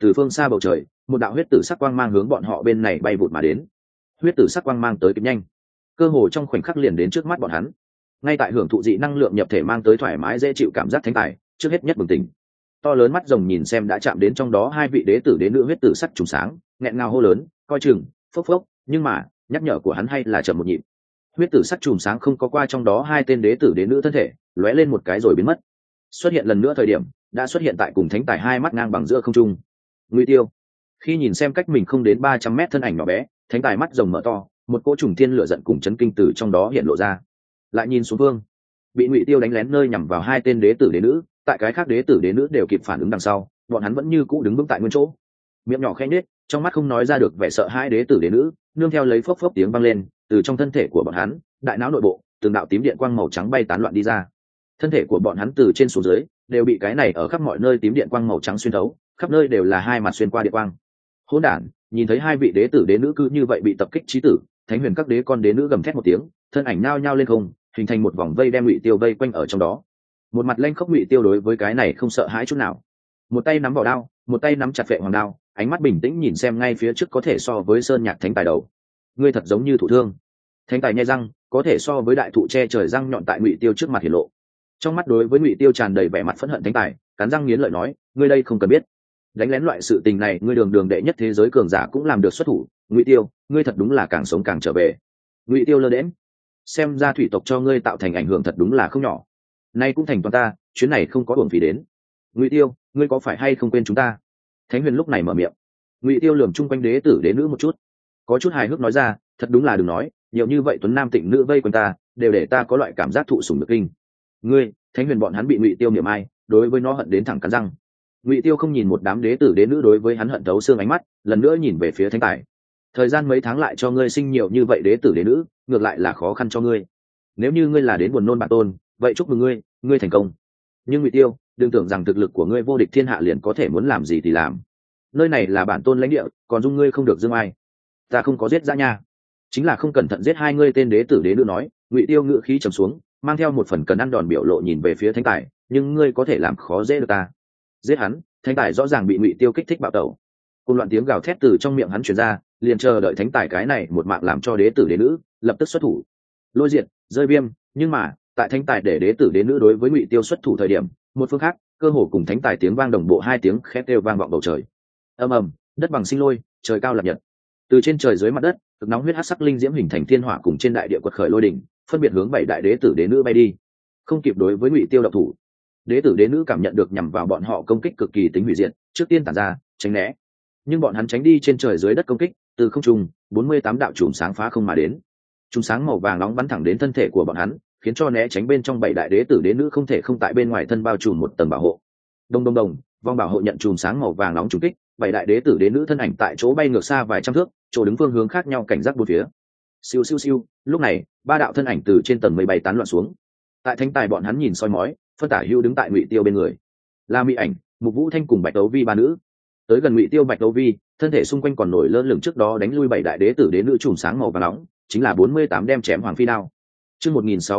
từ phương xa bầu trời một đạo huyết tử sắc quang mang hướng bọn họ bên này bay vụt mà đến. Huyết tử sắc quang mang tới kịp nhanh, cơ hồ trong khoảnh khắc liền đến trước mắt bọn hắn. Ngay tại hưởng thụ dị năng lượng nhập thể mang tới thoải mái dễ chịu cảm giác thánh tài trước hết nhất bừng tỉnh. To lớn mắt rồng nhìn xem đã chạm đến trong đó hai vị đế tử đế nữ huyết tử sắc trùng sáng, nghẹn ngào hô lớn coi chừng, phốc phốc, nhưng mà nhắc nhở của hắn hay là chậm một nhịp. Huyết tử sắc trùng sáng không có qua trong đó hai tên đế tử đế nữ thân thể, lóe lên một cái rồi biến mất. Xuất hiện lần nữa thời điểm đã xuất hiện tại cùng thánh tài hai mắt ngang bằng giữa không trung. Ngụy Tiêu khi nhìn xem cách mình không đến 300 mét thân ảnh nhỏ bé, thánh tài mắt rồng mở to, một cỗ trùng thiên lửa giận cùng chấn kinh từ trong đó hiện lộ ra. Lại nhìn xuống vương, bị Ngụy Tiêu đánh lén nơi nhằm vào hai tên đế tử đế nữ, tại cái khác đế tử đế nữ đều kịp phản ứng đằng sau, bọn hắn vẫn như cũ đứng vững tại nguyên chỗ, miệng nhỏ khẽ nhếch, trong mắt không nói ra được vẻ sợ hãi. Đế tử đế nữ nương theo lấy phốc phốc tiếng vang lên, từ trong thân thể của bọn hắn, đại não nội bộ, từng đạo tím điện quang màu trắng bay tán loạn đi ra. Thân thể của bọn hắn từ trên xuống dưới đều bị cái này ở khắp mọi nơi tím điện quang màu trắng xuyên thấu, khắp nơi đều là hai mặt xuyên qua điện quang. Hỗn đản, nhìn thấy hai vị đế tử đế nữ cứ như vậy bị tập kích chí tử, thánh huyền các đế con đế nữ gầm thét một tiếng, thân ảnh nao nhao lên không, hình thành một vòng vây đem Ngụy Tiêu vây quanh ở trong đó. Một mặt lanh khốc Ngụy Tiêu đối với cái này không sợ hãi chút nào, một tay nắm vào đao, một tay nắm chặt vệ hoàng đao, ánh mắt bình tĩnh nhìn xem ngay phía trước có thể so với sơn nhạc thánh tài đầu. Ngươi thật giống như thụ thương. Thánh tài nhai răng, có thể so với đại thụ che trời răng nhọn tại Ngụy Tiêu trước mặt hiển lộ. Trong mắt đối với Ngụy Tiêu tràn đầy vẻ mặt phẫn hận thánh tài, cắn răng nghiến lợi nói, ngươi đây không cần biết. Đánh lén loại sự tình này ngươi đường đường đệ nhất thế giới cường giả cũng làm được xuất thủ. Ngụy Tiêu, ngươi thật đúng là càng sống càng trở về. Ngụy Tiêu lơ đễnh, xem ra thủy tộc cho ngươi tạo thành ảnh hưởng thật đúng là không nhỏ. Nay cũng thành toàn ta, chuyến này không có uổng phí đến. Ngụy Tiêu, ngươi có phải hay không quên chúng ta? Thánh huyền lúc này mở miệng. Ngụy Tiêu lườm chung quanh đế tử đế nữ một chút, có chút hài hước nói ra, thật đúng là đừng nói, nhiều như vậy tuấn nam tịnh nữ vây quanh ta, đều để ta có loại cảm giác thụ sủng nhược kinh. Ngươi, Thánh huyền bọn hắn bị Ngụy Tiêu niệm ai, đối với nó hận đến thẳng cắn răng. Ngụy Tiêu không nhìn một đám đế tử đế nữ đối với hắn hận thấu xương ánh mắt, lần nữa nhìn về phía thánh tài. Thời gian mấy tháng lại cho ngươi sinh nhiều như vậy đế tử đế nữ, ngược lại là khó khăn cho ngươi. Nếu như ngươi là đến buồn nôn bản tôn, vậy chúc mừng ngươi, ngươi thành công. Nhưng Ngụy Tiêu, đừng tưởng rằng thực lực của ngươi vô địch thiên hạ liền có thể muốn làm gì thì làm. Nơi này là bản tôn lãnh địa, còn dung ngươi không được dương ai. Ta không có giết ra nha, chính là không cẩn thận giết hai ngươi tên đế tử đế nữ nói. Ngụy Tiêu ngữ khí trầm xuống, mang theo một phần cần ăn đòn biểu lộ nhìn về phía thánh tài, nhưng ngươi có thể làm khó dễ được ta. Giết hắn. Thánh tài rõ ràng bị Ngụy Tiêu kích thích bạo tẩu, cùng loạn tiếng gào thét từ trong miệng hắn truyền ra, liền chờ đợi thánh tài cái này một mạng làm cho đế tử đế nữ lập tức xuất thủ, lôi diệt, rơi viêm. Nhưng mà tại thánh tài để đế tử đế nữ đối với Ngụy Tiêu xuất thủ thời điểm, một phương khác cơ hồ cùng thánh tài tiếng vang đồng bộ, hai tiếng khét kêu vang vọng bầu trời. Ầm ầm, đất bằng sinh lôi, trời cao lập nhật. Từ trên trời dưới mặt đất, cực nóng huyết hắc sắc linh diễm hình thành thiên hỏa cùng trên đại địa quật khởi lôi đỉnh, phân biệt hướng bảy đại đế tử đế nữ bay đi. Không kịp đối với Ngụy Tiêu động thủ, đế tử đế nữ cảm nhận được nhằm vào bọn họ công kích cực kỳ tính hủy diệt, trước tiên tản ra tránh né. Nhưng bọn hắn tránh đi trên trời dưới đất công kích, từ không trung 48 đạo chùm sáng phá không mà đến. Chùm sáng màu vàng nóng bắn thẳng đến thân thể của bọn hắn, khiến cho né tránh bên trong bảy đại đế tử đế nữ không thể không tại bên ngoài thân bao trùm một tầng bảo hộ. Đông đông đông, vòng bảo hộ nhận chùm sáng màu vàng nóng trúng kích, bảy đại đế tử đế nữ thân ảnh tại chỗ bay ngược xa vài trăm thước, chỗ đứng phương hướng khác nhau cảnh giác bốn phía. Siêu siêu siêu, lúc này ba đạo thân ảnh từ trên tầng mây bay tán loạn xuống. Tại thánh tài bọn hắn nhìn soi mói, phân tả hữu đứng tại Ngụy Tiêu bên người là Mỹ Ảnh, Mục Vũ Thanh cùng Bạch Đấu Vi ba nữ. Tới gần Ngụy Tiêu, Bạch Đấu Vi thân thể xung quanh còn nổi lơ lửng trước đó đánh lui bảy đại đế tử đế nữ chùm sáng màu vàng nóng, chính là 48 đem chém hoàng phi đao. Chương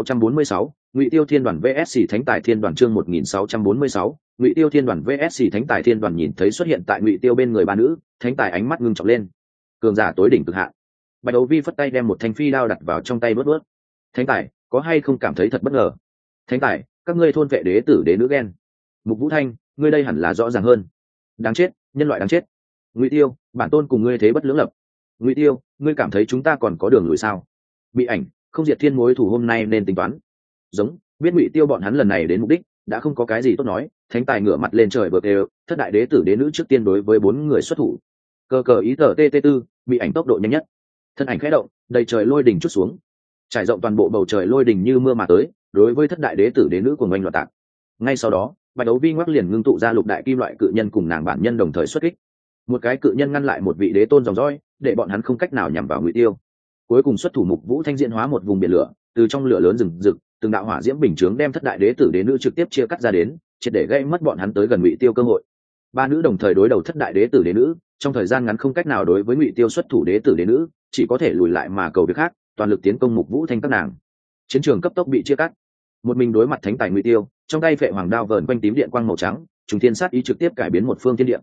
1646, Ngụy Tiêu Thiên Đoàn VS Thánh Tài Thiên Đoàn. Chương 1646, Ngụy Tiêu Thiên Đoàn VS Thánh Tài Thiên Đoàn. Nhìn thấy xuất hiện tại Ngụy Tiêu bên người ba nữ, thánh tài ánh mắt ngưng trọng lên. Cường giả tối đỉnh cực hạn. Bạch Đấu Vi phất tay đem một thanh phi đao đặt vào trong tay bớt bớt. Thánh tài, có hay không cảm thấy thật bất ngờ? Thánh tài, các ngươi thôn vệ đế tử đế nữ ghen. Mục Vũ Thanh, ngươi đây hẳn là rõ ràng hơn. Đáng chết, nhân loại đáng chết. Ngụy Tiêu, bản tôn cùng ngươi thế bất lưỡng lập. Ngụy Tiêu, ngươi cảm thấy chúng ta còn có đường lùi sao? Bị Ảnh, không diệt thiên mối thủ hôm nay nên tính toán. Giống, biết Ngụy Tiêu bọn hắn lần này đến mục đích đã không có cái gì tốt nói. Thánh tài ngửa mặt lên trời bực đều, thất đại đế tử đế nữ trước tiên đối với bốn người xuất thủ. Cờ cờ ý tờ tt tư, Bị Ảnh tốc độ nhanh nhất, thân ảnh khẽ động, đầy trời lôi đình chút xuống, trải rộng toàn bộ bầu trời lôi đình như mưa mà tới, đối với thất đại đế tử đế nữ của ngoanh loạn tạc. Ngay sau đó, Bạch Đấu Vi ngoắc liền ngưng tụ ra lục đại kim loại cự nhân cùng nàng bản nhân đồng thời xuất kích. Một cái cự nhân ngăn lại một vị đế tôn dòng dõi, để bọn hắn không cách nào nhằm vào Ngụy Tiêu. Cuối cùng xuất thủ Mục Vũ Thanh diễn hóa một vùng biển lửa, từ trong lửa lớn rừng rực, từng đạo hỏa diễm bình chướng đem thất đại đế tử đế nữ trực tiếp chia cắt ra đến, triệt để gây mất bọn hắn tới gần Ngụy Tiêu cơ hội. Ba nữ đồng thời đối đầu thất đại đế tử đế nữ, trong thời gian ngắn không cách nào đối với Ngụy Tiêu xuất thủ đế tử đế nữ, chỉ có thể lùi lại mà cầu việc khác, toàn lực tiến công Mục Vũ Thanh các nàng. Chiến trường cấp tốc bị chia cắt. Một mình đối mặt thánh tài Ngụy Tiêu, trong tay phệ hoàng đao vờn quanh tím điện quang màu trắng, trùng thiên sát ý trực tiếp cải biến một phương thiên địa.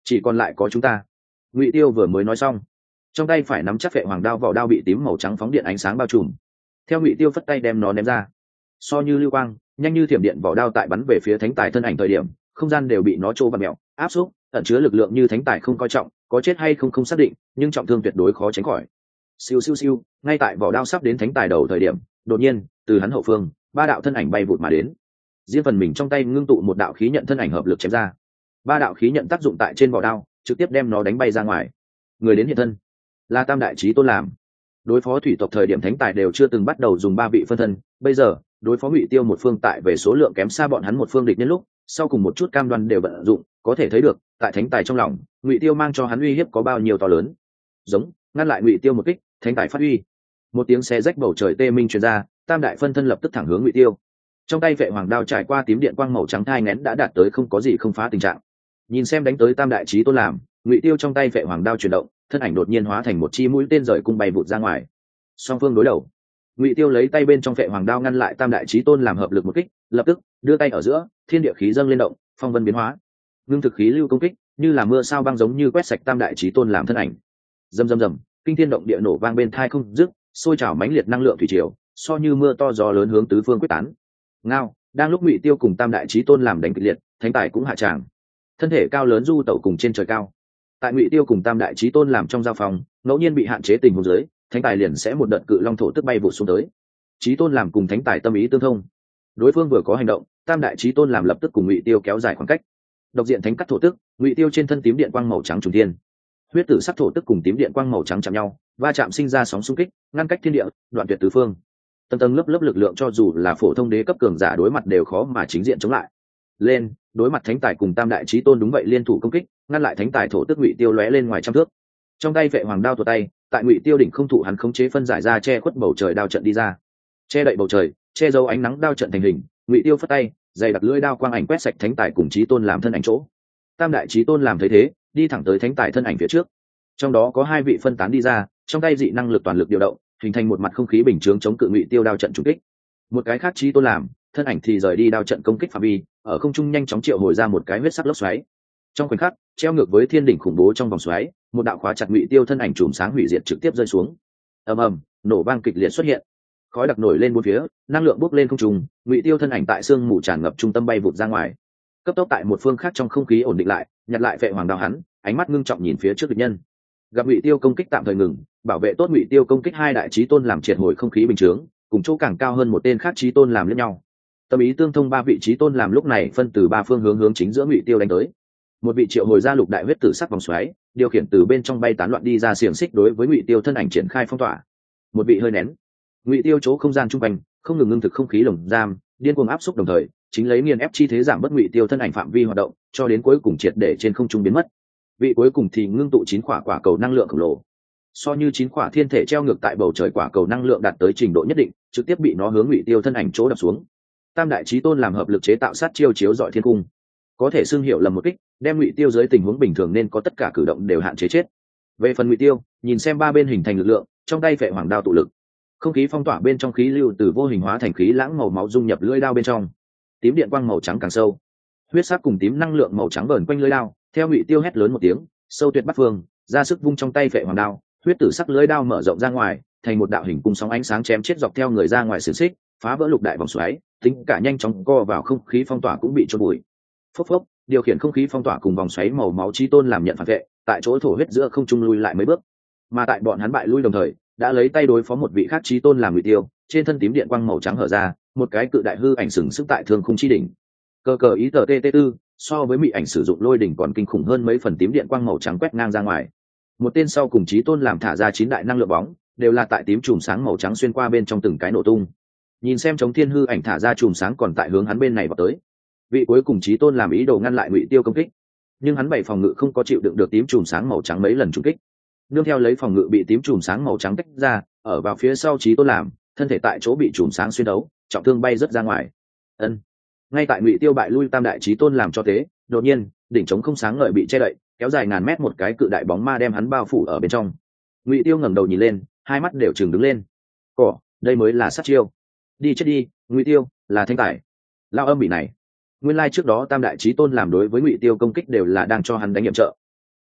chỉ còn lại có chúng ta. Ngụy Tiêu vừa mới nói xong, trong tay phải nắm chắc phệ hoàng đao, vỏ đao bị tím màu trắng phóng điện ánh sáng bao trùm. Theo Ngụy Tiêu phất tay đem nó ném ra, so như lưu quang, nhanh như thiểm điện, vỏ đao tại bắn về phía thánh tài thân ảnh thời điểm, không gian đều bị nó trô và mẹo áp xúc, ẩn chứa lực lượng như thánh tài không coi trọng, có chết hay không không xác định, nhưng trọng thương tuyệt đối khó tránh khỏi. Siêu siêu siêu, ngay tại vỏ đao sắp đến thánh tài đầu thời điểm, đột nhiên từ hắn hậu phương, ba đạo thân ảnh bay vụt mà đến. Riêng phần mình trong tay ngưng tụ một đạo khí nhận thân ảnh hợp lực chém ra. Ba đạo khí nhận tác dụng tại trên vỏ đao, trực tiếp đem nó đánh bay ra ngoài. Người đến hiện thân là Tam Đại Chí Tôn làm. Đối phó thủy tộc thời điểm thánh tài đều chưa từng bắt đầu dùng ba vị phân thân, bây giờ đối phó Ngụy Tiêu một phương tại về số lượng kém xa bọn hắn một phương địch nhân lúc, sau cùng một chút cam đoan đều vận dụng, có thể thấy được tại thánh tài trong lòng, Ngụy Tiêu mang cho hắn uy hiếp có bao nhiêu to lớn. Giống, ngăn lại Ngụy Tiêu một kích, thánh tài phát uy. Một tiếng xé rách bầu trời tê minh truyền ra, tam đại phân thân lập tức thẳng hướng Ngụy Tiêu. Trong tay vệ hoàng đao trải qua tím điện quang màu trắng thai nghén đã đạt tới không có gì không phá tình trạng. Nhìn xem đánh tới Tam Đại Chí Tôn làm, Ngụy Tiêu trong tay vệ hoàng đao chuyển động, thân ảnh đột nhiên hóa thành một chi mũi tên rời cung bay vụt ra ngoài. Song phương đối đầu, Ngụy Tiêu lấy tay bên trong vệ hoàng đao ngăn lại Tam Đại Chí Tôn làm hợp lực một kích, lập tức đưa tay ở giữa, thiên địa khí dâng lên động, phong vân biến hóa, ngưng thực khí lưu công kích, như là mưa sao băng giống như quét sạch Tam Đại Chí Tôn làm thân ảnh. Rầm rầm rầm, kinh thiên động địa nổ vang bên tai không dứt, sôi trào mãnh liệt năng lượng thủy triều, so như mưa to gió lớn hướng tứ phương quyết tán. Ngao, đang lúc Ngụy Tiêu cùng Tam Đại Chí Tôn làm đánh kịch liệt, thánh tài cũng hạ tràng. Thân thể cao lớn du tẩu cùng trên trời cao. Tại Ngụy Tiêu cùng Tam Đại Chí Tôn làm trong giao phòng, ngẫu nhiên bị hạn chế tình huống dưới, thánh tài liền sẽ một đợt cự long thổ tức bay vụt xuống tới. Chí Tôn làm cùng thánh tài tâm ý tương thông. Đối phương vừa có hành động, Tam Đại Chí Tôn làm lập tức cùng Ngụy Tiêu kéo dài khoảng cách. Độc diện thánh cắt thổ tức, Ngụy Tiêu trên thân tím điện quang màu trắng trùng thiên. Huyết tử sắc thổ tức cùng tím điện quang màu trắng chạm nhau, va chạm sinh ra sóng xung kích, ngăn cách thiên địa, đoạn tuyệt tứ phương. Tầng tầng lớp lớp lực lượng cho dù là phổ thông đế cấp cường giả đối mặt đều khó mà chính diện chống lại. Lên, đối mặt thánh tài cùng Tam Đại Chí Tôn đúng vậy liên thủ công kích, ngăn lại thánh tài thổ tức Ngụy Tiêu lóe lên ngoài trăm thước. Trong tay vệ hoàng đao tuột tay, tại Ngụy Tiêu đỉnh không thụ hắn khống chế phân giải ra che khuất bầu trời đao trận đi ra. Che đậy bầu trời, che giấu ánh nắng đao trận thành hình, Ngụy Tiêu phất tay, dày đặc lưỡi đao quang ảnh quét sạch thánh tài cùng Chí Tôn làm thân ảnh chỗ. Tam Đại Chí Tôn làm thấy thế, đi thẳng tới thánh tài thân ảnh phía trước. Trong đó có hai vị phân tán đi ra, trong tay dị năng lực toàn lực điều động, hình thành một mặt không khí bình chướng chống cự Ngụy Tiêu đao trận trùng kích. Một cái khác Chí Tôn làm, thân ảnh thì rời đi đao trận công kích phạm vi, ở không trung nhanh chóng triệu hồi ra một cái huyết sắc lốc xoáy. Trong khoảnh khắc, treo ngược với thiên đỉnh khủng bố trong vòng xoáy, một đạo khóa chặt Ngụy Tiêu thân ảnh chùm sáng hủy diệt trực tiếp rơi xuống. Ầm ầm, nổ vang kịch liệt xuất hiện. Khói đặc nổi lên bốn phía, năng lượng bốc lên không trung, Ngụy Tiêu thân ảnh tại sương mù tràn ngập trung tâm bay vụt ra ngoài. Cấp tốc tại một phương khác trong không khí ổn định lại, nhặt lại vệ hoàng đao hắn, ánh mắt ngưng trọng nhìn phía trước địch nhân. Gặp Ngụy Tiêu công kích tạm thời ngừng, bảo vệ tốt Ngụy Tiêu công kích hai đại chí tôn làm triệt hồi không khí bình chướng, cùng chỗ càng cao hơn một tên khác chí tôn làm lẫn nhau. Tâm ý tương thông ba vị chí tôn làm lúc này phân từ ba phương hướng chính giữa Ngụy Tiêu đánh tới. Một vị triệu hồi ra lục đại huyết tử sắc vòng xoáy, điều khiển từ bên trong bay tán loạn đi ra xiềng xích đối với Ngụy Tiêu thân ảnh triển khai phong tỏa. Một vị hơi nén, Ngụy Tiêu chỗ không gian trung quanh không ngừng ngưng thực không khí lồng giam, điên cuồng áp xúc đồng thời, chính lấy nghiền ép chi thế giảm bớt Ngụy Tiêu thân ảnh phạm vi hoạt động, cho đến cuối cùng triệt để trên không trung biến mất. Vị cuối cùng thì ngưng tụ 9 quả cầu năng lượng khổng lồ. So như 9 quả thiên thể treo ngược tại bầu trời quả cầu năng lượng đạt tới trình độ nhất định, trực tiếp bị nó hướng Ngụy Tiêu thân ảnh chỗ đập xuống. Tam đại chí tôn làm hợp lực chế tạo sát chiêu chiếu dọi thiên cung, có thể xưng hiệu lầm một kích, đem Ngụy Tiêu dưới tình huống bình thường nên có tất cả cử động đều hạn chế chết. Về phần Ngụy Tiêu, nhìn xem ba bên hình thành lực lượng, trong tay phệ hoàng đao tụ lực, không khí phong tỏa bên trong khí lưu từ vô hình hóa thành khí lãng màu máu dung nhập lưỡi đao bên trong. Tím điện quang màu trắng càng sâu, huyết sắc cùng tím năng lượng màu trắng vờn quanh lưỡi đao, theo Ngụy Tiêu hét lớn một tiếng, sâu tuyệt bắt phương, ra sức vung trong tay phệ hoàng đao, huyết tử sắc lưỡi đao mở rộng ra ngoài, thành một đạo hình cung sóng ánh sáng chém chết dọc theo người ra ngoài xiềng xích, phá vỡ lục đại vòng xoáy, tính cả nhanh chóng co vào không khí phong tỏa cũng bị chôn bụi. Phốc phốc, điều khiển không khí phong tỏa cùng vòng xoáy màu máu chí tôn làm nhận phản vệ, tại chỗ thổ huyết giữa không trung lui lại mấy bước. Mà tại bọn hắn bại lui đồng thời, đã lấy tay đối phó một vị khác chí tôn làm Ngụy Tiêu, trên thân tím điện quang màu trắng hở ra, một cái cự đại hư ảnh sừng sững tại thương khung chi đỉnh. Cờ cờ ý tờ tt tư, so với mị ảnh sử dụng lôi đỉnh còn kinh khủng hơn mấy phần, tím điện quang màu trắng quét ngang ra ngoài. Một tên sau cùng chí tôn làm thả ra 9 đại năng lượng bóng, đều là tại tím chùm sáng màu trắng xuyên qua bên trong từng cái nổ tung. Nhìn xem chống thiên hư ảnh thả ra chùm sáng còn tại hướng hắn bên này vào tới. Vị cuối cùng chí tôn làm ý đồ ngăn lại Ngụy Tiêu công kích, nhưng hắn bảy phòng ngự không có chịu đựng được tím chùm sáng màu trắng mấy lần trúng kích, nương theo lấy phòng ngự bị tím chùm sáng màu trắng tách ra, ở vào phía sau chí tôn làm, thân thể tại chỗ bị chùm sáng xuyên đấu, trọng thương bay rất ra ngoài. Ân. Ngay tại Ngụy Tiêu bại lui tam đại chí tôn làm cho thế, đột nhiên đỉnh trống không sáng ngời bị che đậy, kéo dài ngàn mét một cái cự đại bóng ma đem hắn bao phủ ở bên trong. Ngụy Tiêu ngẩng đầu nhìn lên, hai mắt đều trừng đứng lên. Cỏ, đây mới là sát chiêu. Đi chết đi, Ngụy Tiêu, là thanh tài. Lao âm bị này. Nguyên lai trước đó tam đại chí tôn làm đối với Ngụy Tiêu công kích đều là đang cho hắn đánh nhiệm trợ.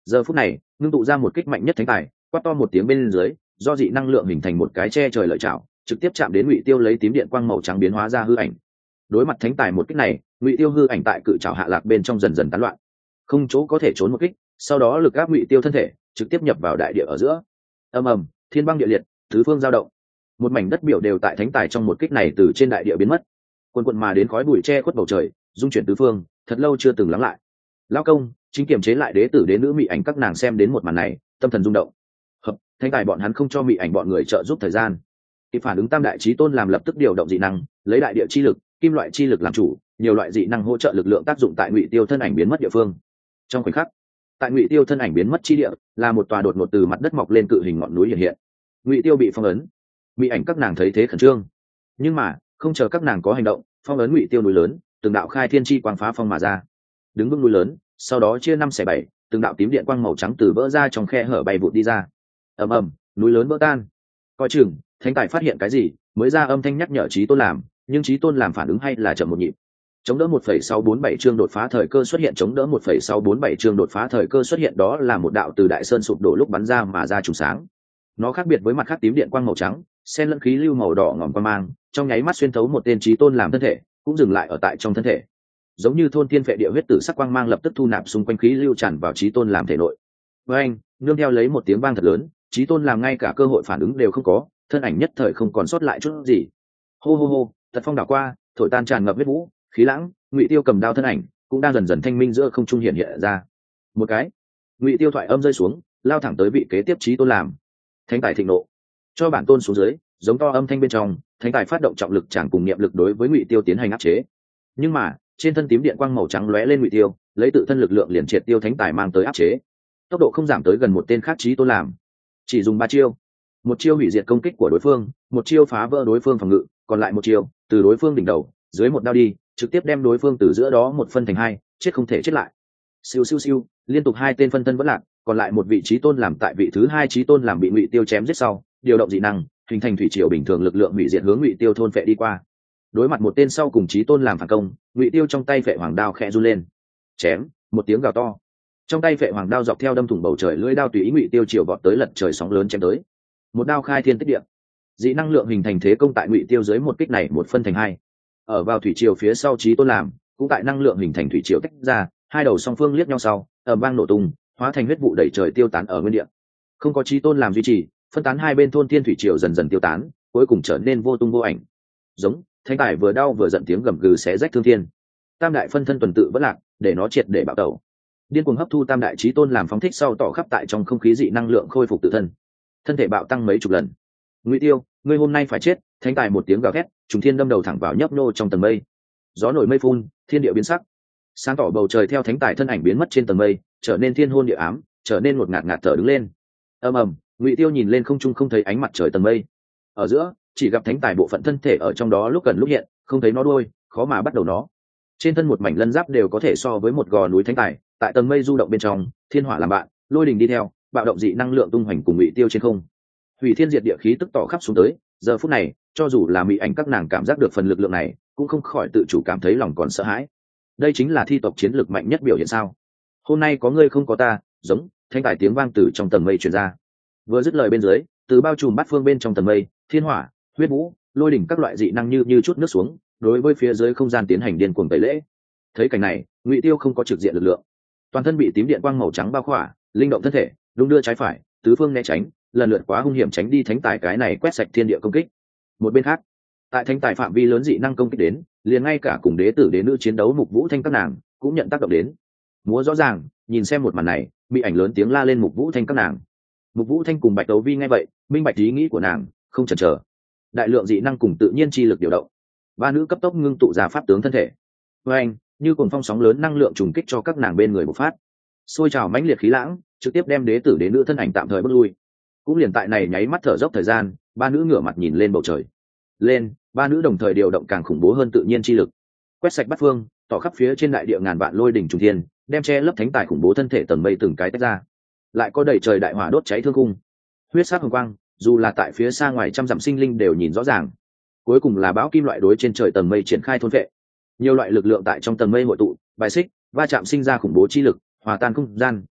Giờ phút này ngưng tụ ra một kích mạnh nhất thánh tài, quát to một tiếng bên dưới, do dị năng lượng hình thành một cái che trời lợi chảo, trực tiếp chạm đến Ngụy Tiêu lấy tím điện quang màu trắng biến hóa ra hư ảnh. Đối mặt thánh tài một kích này, Ngụy Tiêu hư ảnh tại cự chảo hạ lạc bên trong dần dần tán loạn, không chỗ có thể trốn một kích, sau đó lực áp Ngụy Tiêu thân thể trực tiếp nhập vào đại địa ở giữa. Ầm ầm, thiên băng địa liệt, tứ phương dao động, một mảnh đất biểu đều tại thánh tài trong một kích này từ trên đại địa biến mất. Quần quần mà đến khói bụi che khuất bầu trời, dung chuyển tứ phương, thật lâu chưa từng lắng lại. Lão công chính kiềm chế lại đế tử đế nữ mị ảnh các nàng xem đến một màn này, tâm thần rung động. Hợp, thánh tài bọn hắn không cho mị ảnh bọn người trợ giúp thời gian. Kịp phản ứng tam đại chí tôn làm lập tức điều động dị năng, lấy đại địa chi lực, kim loại chi lực làm chủ, nhiều loại dị năng hỗ trợ lực lượng tác dụng tại Ngụy Tiêu thân ảnh biến mất địa phương. Trong khoảnh khắc, tại Ngụy Tiêu thân ảnh biến mất chi địa, là một tòa đột ngột từ mặt đất mọc lên cự hình ngọn núi hiện hiện. Ngụy Tiêu bị phong ấn, mị ảnh các nàng thấy thế khẩn trương, nhưng mà không chờ các nàng có hành động, phong ấn Ngụy Tiêu núi lớn, từng đạo khai thiên chi quang phá phong mà ra, đứng vững núi lớn, sau đó chia 5/7, từng đạo tím điện quang màu trắng từ vỡ ra trong khe hở bay vụt đi ra. Ầm ầm, núi lớn vỡ tan. Coi chừng, thánh tài phát hiện cái gì, mới ra âm thanh nhắc nhở Chí Tôn làm, nhưng Chí Tôn làm phản ứng hay là chậm một nhịp. Chống đỡ 1,647 chương đột phá thời cơ xuất hiện, chống đỡ 1,647 chương đột phá thời cơ xuất hiện, đó là một đạo từ đại sơn sụp đổ lúc bắn ra mà ra trùng sáng. Nó khác biệt với mặt khác tím điện quang màu trắng, xen lẫn khí lưu màu đỏ ngòm quang mang, trong nháy mắt xuyên thấu một tên Chí Tôn làm thân thể, cũng dừng lại ở tại trong thân thể. Giống như thôn thiên vệ địa huyết tử sắc quang mang lập tức thu nạp xung quanh khí lưu tràn vào Chí Tôn làm thể nội. Với anh, nương theo lấy một tiếng vang thật lớn, Chí Tôn làm ngay cả cơ hội phản ứng đều không có, thân ảnh nhất thời không còn sót lại chút gì. Hô hô hô, tật phong đảo qua, thổi tan tràn ngập huyết vũ, khí lãng. Ngụy Tiêu cầm đao thân ảnh cũng đang dần dần thanh minh giữa không trung hiện hiện ra. Một cái, Ngụy Tiêu thoại âm rơi xuống, lao thẳng tới vị kế tiếp Chí Tôn làm. Thánh tài thịnh nộ, cho bản tôn xuống dưới, giống to âm thanh bên trong, thánh tài phát động trọng lực chẳng cùng niệm lực đối với Ngụy Tiêu tiến hành áp chế. Nhưng mà trên thân tím điện quang màu trắng lóe lên Ngụy Tiêu, lấy tự thân lực lượng liền triệt tiêu thánh tài mang tới áp chế, tốc độ không giảm tới gần một tên khác Chí Tôn làm. Chỉ dùng 3 chiêu, một chiêu hủy diệt công kích của đối phương, một chiêu phá vỡ đối phương phòng ngự, còn lại một chiêu từ đối phương đỉnh đầu dưới một đao đi, trực tiếp đem đối phương từ giữa đó một phân thành hai, chết không thể chết lại. Siêu siêu siêu, liên tục 2 tên phân thân vẫn lạc, còn lại một vị Chí Tôn làm tại vị thứ 2 Chí Tôn làm bị Ngụy Tiêu chém giết sau, điều động dị năng, hình thành thủy triều bình thường lực lượng hủy diệt hướng Ngụy Tiêu thôn phệ đi qua. Đối mặt một tên sau cùng Chí Tôn làm phản công, Ngụy Tiêu trong tay phệ hoàng đao khẽ run lên, chém, một tiếng gào to, trong tay phệ hoàng đao dọc theo đâm thủng bầu trời, lưỡi đao tùy ý Ngụy Tiêu chiều vọt tới, lật trời sóng lớn chém tới. Một đao khai thiên tích địa, dị năng lượng hình thành thế công tại Ngụy Tiêu dưới một kích này một phân thành hai. Ở vào thủy triều phía sau Chí Tôn làm cũng tại năng lượng hình thành thủy triều tách ra, hai đầu song phương liếc nhau sau, ầm vang nổ tung, hóa thành huyết vụ đẩy trời tiêu tán ở nguyên địa. Không có Chí Tôn làm duy trì, phân tán hai bên thôn thiên thủy triều dần dần tiêu tán, cuối cùng trở nên vô tung vô ảnh. Giống thánh tài vừa đau vừa giận tiếng gầm gừ xé rách thương thiên. Tam đại phân thân tuần tự vẫn lạc, để nó triệt để bạo tẩu. Điên cuồng hấp thu tam đại Chí Tôn làm phóng thích sau, tỏ khắp tại trong không khí dị năng lượng khôi phục tự thân, thân thể bạo tăng mấy chục lần. Ngụy Tiêu, ngươi hôm nay phải chết! Thánh tài một tiếng gào thét, trùng thiên đâm đầu thẳng vào nhấp nô trong tầng mây. Gió nổi mây phun, thiên địa biến sắc, sáng tỏ bầu trời theo thánh tài thân ảnh biến mất trên tầng mây, trở nên thiên hôn địa ám, trở nên một ngạt ngạt thở đứng lên. Ầm ầm, Ngụy Tiêu nhìn lên không trung không thấy ánh mặt trời tầng mây, ở giữa chỉ gặp thánh tài bộ phận thân thể ở trong đó lúc gần lúc hiện, không thấy nó đuôi, khó mà bắt đầu nó. Trên thân một mảnh lân giáp đều có thể so với một gò núi thánh tài, tại tầng mây du động bên trong, thiên hỏa làm bạn, lôi đình đi theo, bạo động dị năng lượng tung hoành cùng Ngụy Tiêu trên không. Hủy thiên diệt địa khí tức tỏ khắp xuống tới, giờ phút này, cho dù là mị ảnh các nàng cảm giác được phần lực lượng này, cũng không khỏi tự chủ cảm thấy lòng còn sợ hãi. Đây chính là thi tộc chiến lực mạnh nhất biểu hiện sao? Hôm nay có ngươi không có ta, giống thanh tài tiếng vang từ trong tầng mây truyền ra. Vừa dứt lời bên dưới, từ bao trùm bát phương bên trong tầng mây, thiên hỏa, huyết vũ, lôi đỉnh các loại dị năng như chút nước xuống, đối với phía dưới không gian tiến hành điên cuồng tẩy lễ. Thấy cảnh này, Ngụy Tiêu không có trực diện lực lượng, toàn thân bị tím điện quang màu trắng bao khỏa, linh động thân thể, đung đưa trái phải, tứ phương né tránh, lần lượt quá hung hiểm tránh đi thánh tài cái này quét sạch thiên địa công kích. Một bên khác, tại thánh tài phạm vi lớn dị năng công kích đến, liền ngay cả cùng đế tử đế nữ chiến đấu Mục Vũ Thanh các nàng cũng nhận tác động đến. Múa rõ ràng, nhìn xem một màn này, bị ảnh lớn tiếng la lên Mục Vũ Thanh các nàng. Mục Vũ Thanh cùng Bạch Đấu Vi nghe vậy, minh bạch ý nghĩ của nàng, không chần chờ, đại lượng dị năng cùng tự nhiên chi lực điều động, ba nữ cấp tốc ngưng tụ ra pháp tướng thân thể. Với anh, như cuồng phong sóng lớn năng lượng trùng kích cho các nàng bên người bộc phát, xôi trào mãnh liệt khí lãng, trực tiếp đem đế tử đế nữ thân ảnh tạm thời bước lui. Cũng liền tại này nháy mắt thở dốc thời gian, ba nữ ngửa mặt nhìn lên bầu trời. Lên, ba nữ đồng thời điều động càng khủng bố hơn tự nhiên chi lực, quét sạch bát phương, tỏ khắp phía trên đại địa ngàn vạn lôi đỉnh trùng thiên, đem che lấp thánh tài khủng bố thân thể tầng mây từng cái tách ra. Lại có đầy trời đại hỏa đốt cháy thương cung, huyết sắc hồng quang, dù là tại phía xa ngoài trăm dặm sinh linh đều nhìn rõ ràng. Cuối cùng là bão kim loại đối trên trời tầng mây triển khai thôn vệ. Nhiều loại lực lượng tại trong tầng mây hội tụ, bài xích, va chạm sinh ra khủng bố chi lực, hòa tan không gian,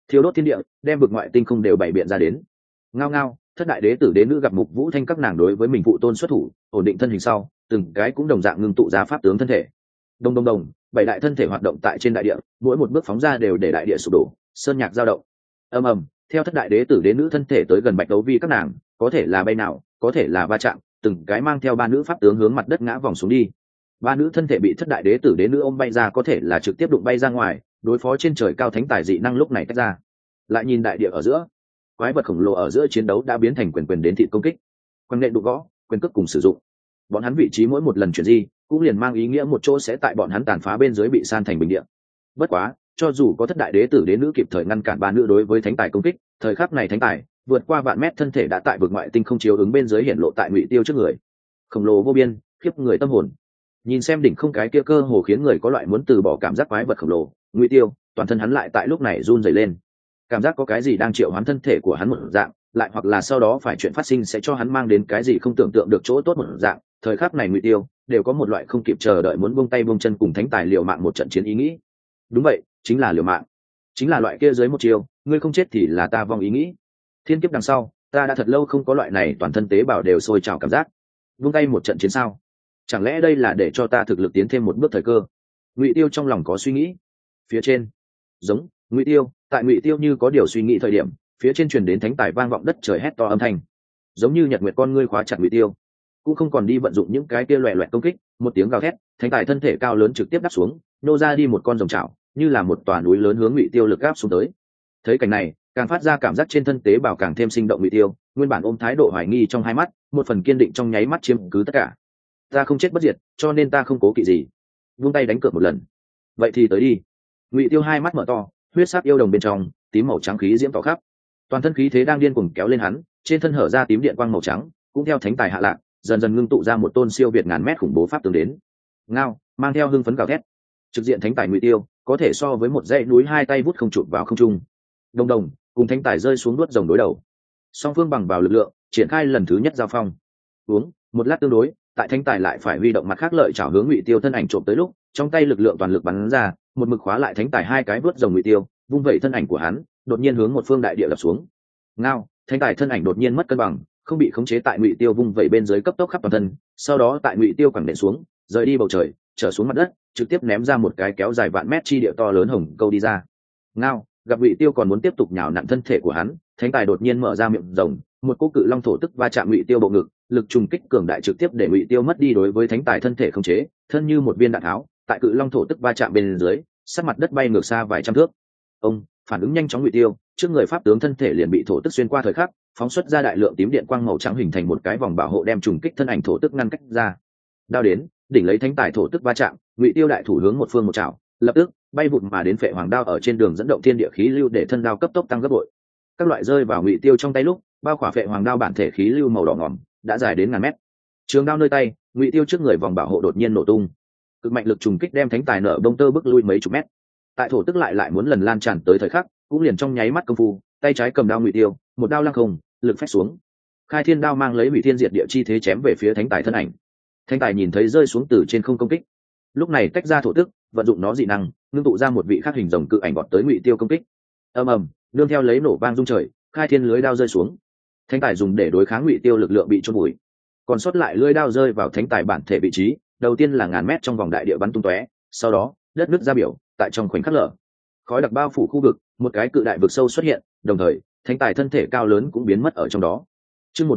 thiêu đốt thiên địa, đem vực ngoại tinh không đều bày biện ra đến. Ngao ngao, thất đại đế tử đế nữ gặp Mục Vũ Thanh các nàng đối với mình phụ tôn xuất thủ, ổn định thân hình sau, từng cái cũng đồng dạng ngưng tụ ra pháp tướng thân thể. Đồng đồng đồng, bảy đại thân thể hoạt động tại trên đại địa, mỗi một bước phóng ra đều để đại địa sụp đổ, sơn nhạc dao động. Ầm ầm, theo thất đại đế tử đế nữ thân thể tới gần Bạch Đấu Vi các nàng, có thể là bay nào, có thể là va chạm, từng cái mang theo ba nữ pháp tướng hướng mặt đất ngã vòng xuống đi. Ba nữ thân thể bị thất đại đế tử đế nữ ôm bay ra, có thể là trực tiếp đụng bay ra ngoài, đối phó trên trời cao thánh tài dị năng lúc này tách ra. Lại nhìn đại địa ở giữa, quái vật khổng lồ ở giữa chiến đấu đã biến thành quyền quyền đến thị công kích, quanh nện đụng gõ, quyền cước cùng sử dụng. Bọn hắn vị trí mỗi một lần chuyển di, cũng liền mang ý nghĩa một chỗ sẽ tại bọn hắn tàn phá bên dưới bị san thành bình địa. Bất quá, cho dù có thất đại đế tử đế nữ kịp thời ngăn cản ba nữ đối với thánh tài công kích, thời khắc này thánh tài vượt qua vạn mét thân thể đã tại vực ngoại tinh không chiếu ứng bên dưới hiện lộ tại Ngụy Tiêu trước người. Khổng lồ vô biên, khiếp người tâm hồn. Nhìn xem đỉnh không cái kia cơ hồ khiến người có loại muốn từ bỏ cảm giác quái vật khổng lồ, Ngụy Tiêu, toàn thân hắn lại tại lúc này run rẩy lên. Cảm giác có cái gì đang triệu hoán thân thể của hắn một dạng, lại hoặc là sau đó phải chuyện phát sinh sẽ cho hắn mang đến cái gì không tưởng tượng được chỗ tốt một dạng. Thời khắc này Ngụy Tiêu đều có một loại không kịp chờ đợi muốn buông tay buông chân cùng thánh tài liều mạng một trận chiến ý nghĩ. Đúng vậy, chính là liều mạng, chính là loại kia dưới một chiều, ngươi không chết thì là ta vong ý nghĩ. Thiên kiếp đằng sau, ta đã thật lâu không có loại này toàn thân tế bào đều sôi trào cảm giác. Buông tay một trận chiến sao? Chẳng lẽ đây là để cho ta thực lực tiến thêm một bước thời cơ? Ngụy Tiêu trong lòng có suy nghĩ. Phía trên, giống Ngụy Tiêu, tại Ngụy Tiêu như có điều suy nghĩ thời điểm, phía trên truyền đến thánh tài vang vọng đất trời hét to âm thanh, giống như nhật nguyệt con ngươi khóa chặt Ngụy Tiêu, cũng không còn đi vận dụng những cái kia loè loẹt công kích. Một tiếng gào thét, thánh tài thân thể cao lớn trực tiếp đáp xuống, nô ra đi một con rồng chảo, như là một tòa núi lớn hướng Ngụy Tiêu lực áp xuống tới. Thấy cảnh này, càng phát ra cảm giác trên thân tế bào càng thêm sinh động. Ngụy Tiêu nguyên bản ôm thái độ hoài nghi trong hai mắt, một phần kiên định trong nháy mắt chiếm cứ tất cả. Ta không chết bất diệt, cho nên ta không cố kỵ gì. Vung tay đánh cược một lần, vậy thì tới đi. Ngụy Tiêu hai mắt mở to, huyết sắc yêu đồng bên trong tím màu trắng khí diễm tỏ khắp, toàn thân khí thế đang điên cuồng kéo lên hắn, trên thân hở ra tím điện quang màu trắng, cũng theo thánh tài hạ lạc, dần dần ngưng tụ ra một tôn siêu việt ngàn mét khủng bố pháp tướng đến. Ngao, mang theo hưng phấn gào thét, trực diện thánh tài Ngụy Tiêu có thể so với một dãy núi hai tay vút không chụp vào không trung. Đồng đồng cùng thánh tài rơi xuống nuốt rồng đối đầu, song phương bằng vào lực lượng triển khai lần thứ nhất giao phong. Uống một lát tương đối, tại thánh tài lại phải huy động mặt khác lợi chảo hướng Ngụy Tiêu thân ảnh trộm tới lúc, trong tay lực lượng toàn lực bắn ra, một mực khóa lại thánh tài hai cái vớt rồng Ngụy Tiêu, vung vẩy thân ảnh của hắn đột nhiên hướng một phương đại địa lập xuống. Ngao, thánh tài thân ảnh đột nhiên mất cân bằng, không bị khống chế tại Ngụy Tiêu vung vẩy bên dưới cấp tốc khắp toàn thân, sau đó tại Ngụy Tiêu quẳng nện xuống, rời đi bầu trời, trở xuống mặt đất, trực tiếp ném ra một cái kéo dài vạn mét chi địa to lớn hồng câu đi ra. Ngao, gặp Ngụy Tiêu còn muốn tiếp tục nhào nặn thân thể của hắn, thánh tài đột nhiên mở ra miệng rồng, một cỗ cự long thổ tức va chạm Ngụy Tiêu bộ ngực, lực trùng kích cường đại trực tiếp để Ngụy Tiêu mất đi đối với thánh tài thân thể khống chế, thân như một viên đạn tháo, tại cự long thổ tức va chạm bên dưới, sát mặt đất bay ngược xa vài trăm thước. Ông phản ứng nhanh chóng, Ngụy Tiêu trước người pháp tướng thân thể liền bị thổ tức xuyên qua thời khắc, phóng xuất ra đại lượng tím điện quang màu trắng hình thành một cái vòng bảo hộ đem trùng kích thân ảnh thổ tức ngăn cách ra. Đao đến, đỉnh lấy thánh tài thổ tức va chạm, Ngụy Tiêu đại thủ hướng một phương một chảo, lập tức bay vụt mà đến phệ hoàng đao ở trên đường dẫn động thiên địa khí lưu để thân đao cấp tốc tăng gấp bội. Các loại rơi vào Ngụy Tiêu trong tay lúc, bao khỏa phệ hoàng đao bản thể khí lưu màu đỏ ngòm đã dài đến ngàn mét. Trường đao nơi tay, Ngụy Tiêu trước người vòng bảo hộ đột nhiên nổ tung, cực mạnh lực trùng kích đem thánh tài nở bông tơ bước lui mấy chục mét. Tại thổ tức lại muốn lần lan tràn tới thời khắc, cũng liền trong nháy mắt công phu, tay trái cầm đao Ngụy Tiêu, một đao lăng không, lực phách xuống, khai thiên đao mang lấy hủy thiên diệt địa chi thế chém về phía thánh tài thân ảnh. Thánh tài nhìn thấy rơi xuống từ trên không công kích, lúc này tách ra thổ tức, vận dụng nó dị năng, ngưng tụ ra một vị khắc hình rồng cự ảnh vọt tới Ngụy Tiêu công kích. Ầm ầm, nương theo lấy nổ vang rung trời, khai thiên lưới đao rơi xuống. Thánh tài dùng để đối kháng Ngụy Tiêu lực lượng bị chôn vùi, còn sót lại lưới đao rơi vào thánh tài bản thể vị trí, đầu tiên là ngàn mét trong vòng đại địa bắn tung tóe, sau đó đất nứt ra biểu, tại trong khoảnh khắc lở, khói đặc bao phủ khu vực, một cái cự đại vực sâu xuất hiện, đồng thời thánh tài thân thể cao lớn cũng biến mất ở trong đó. Chương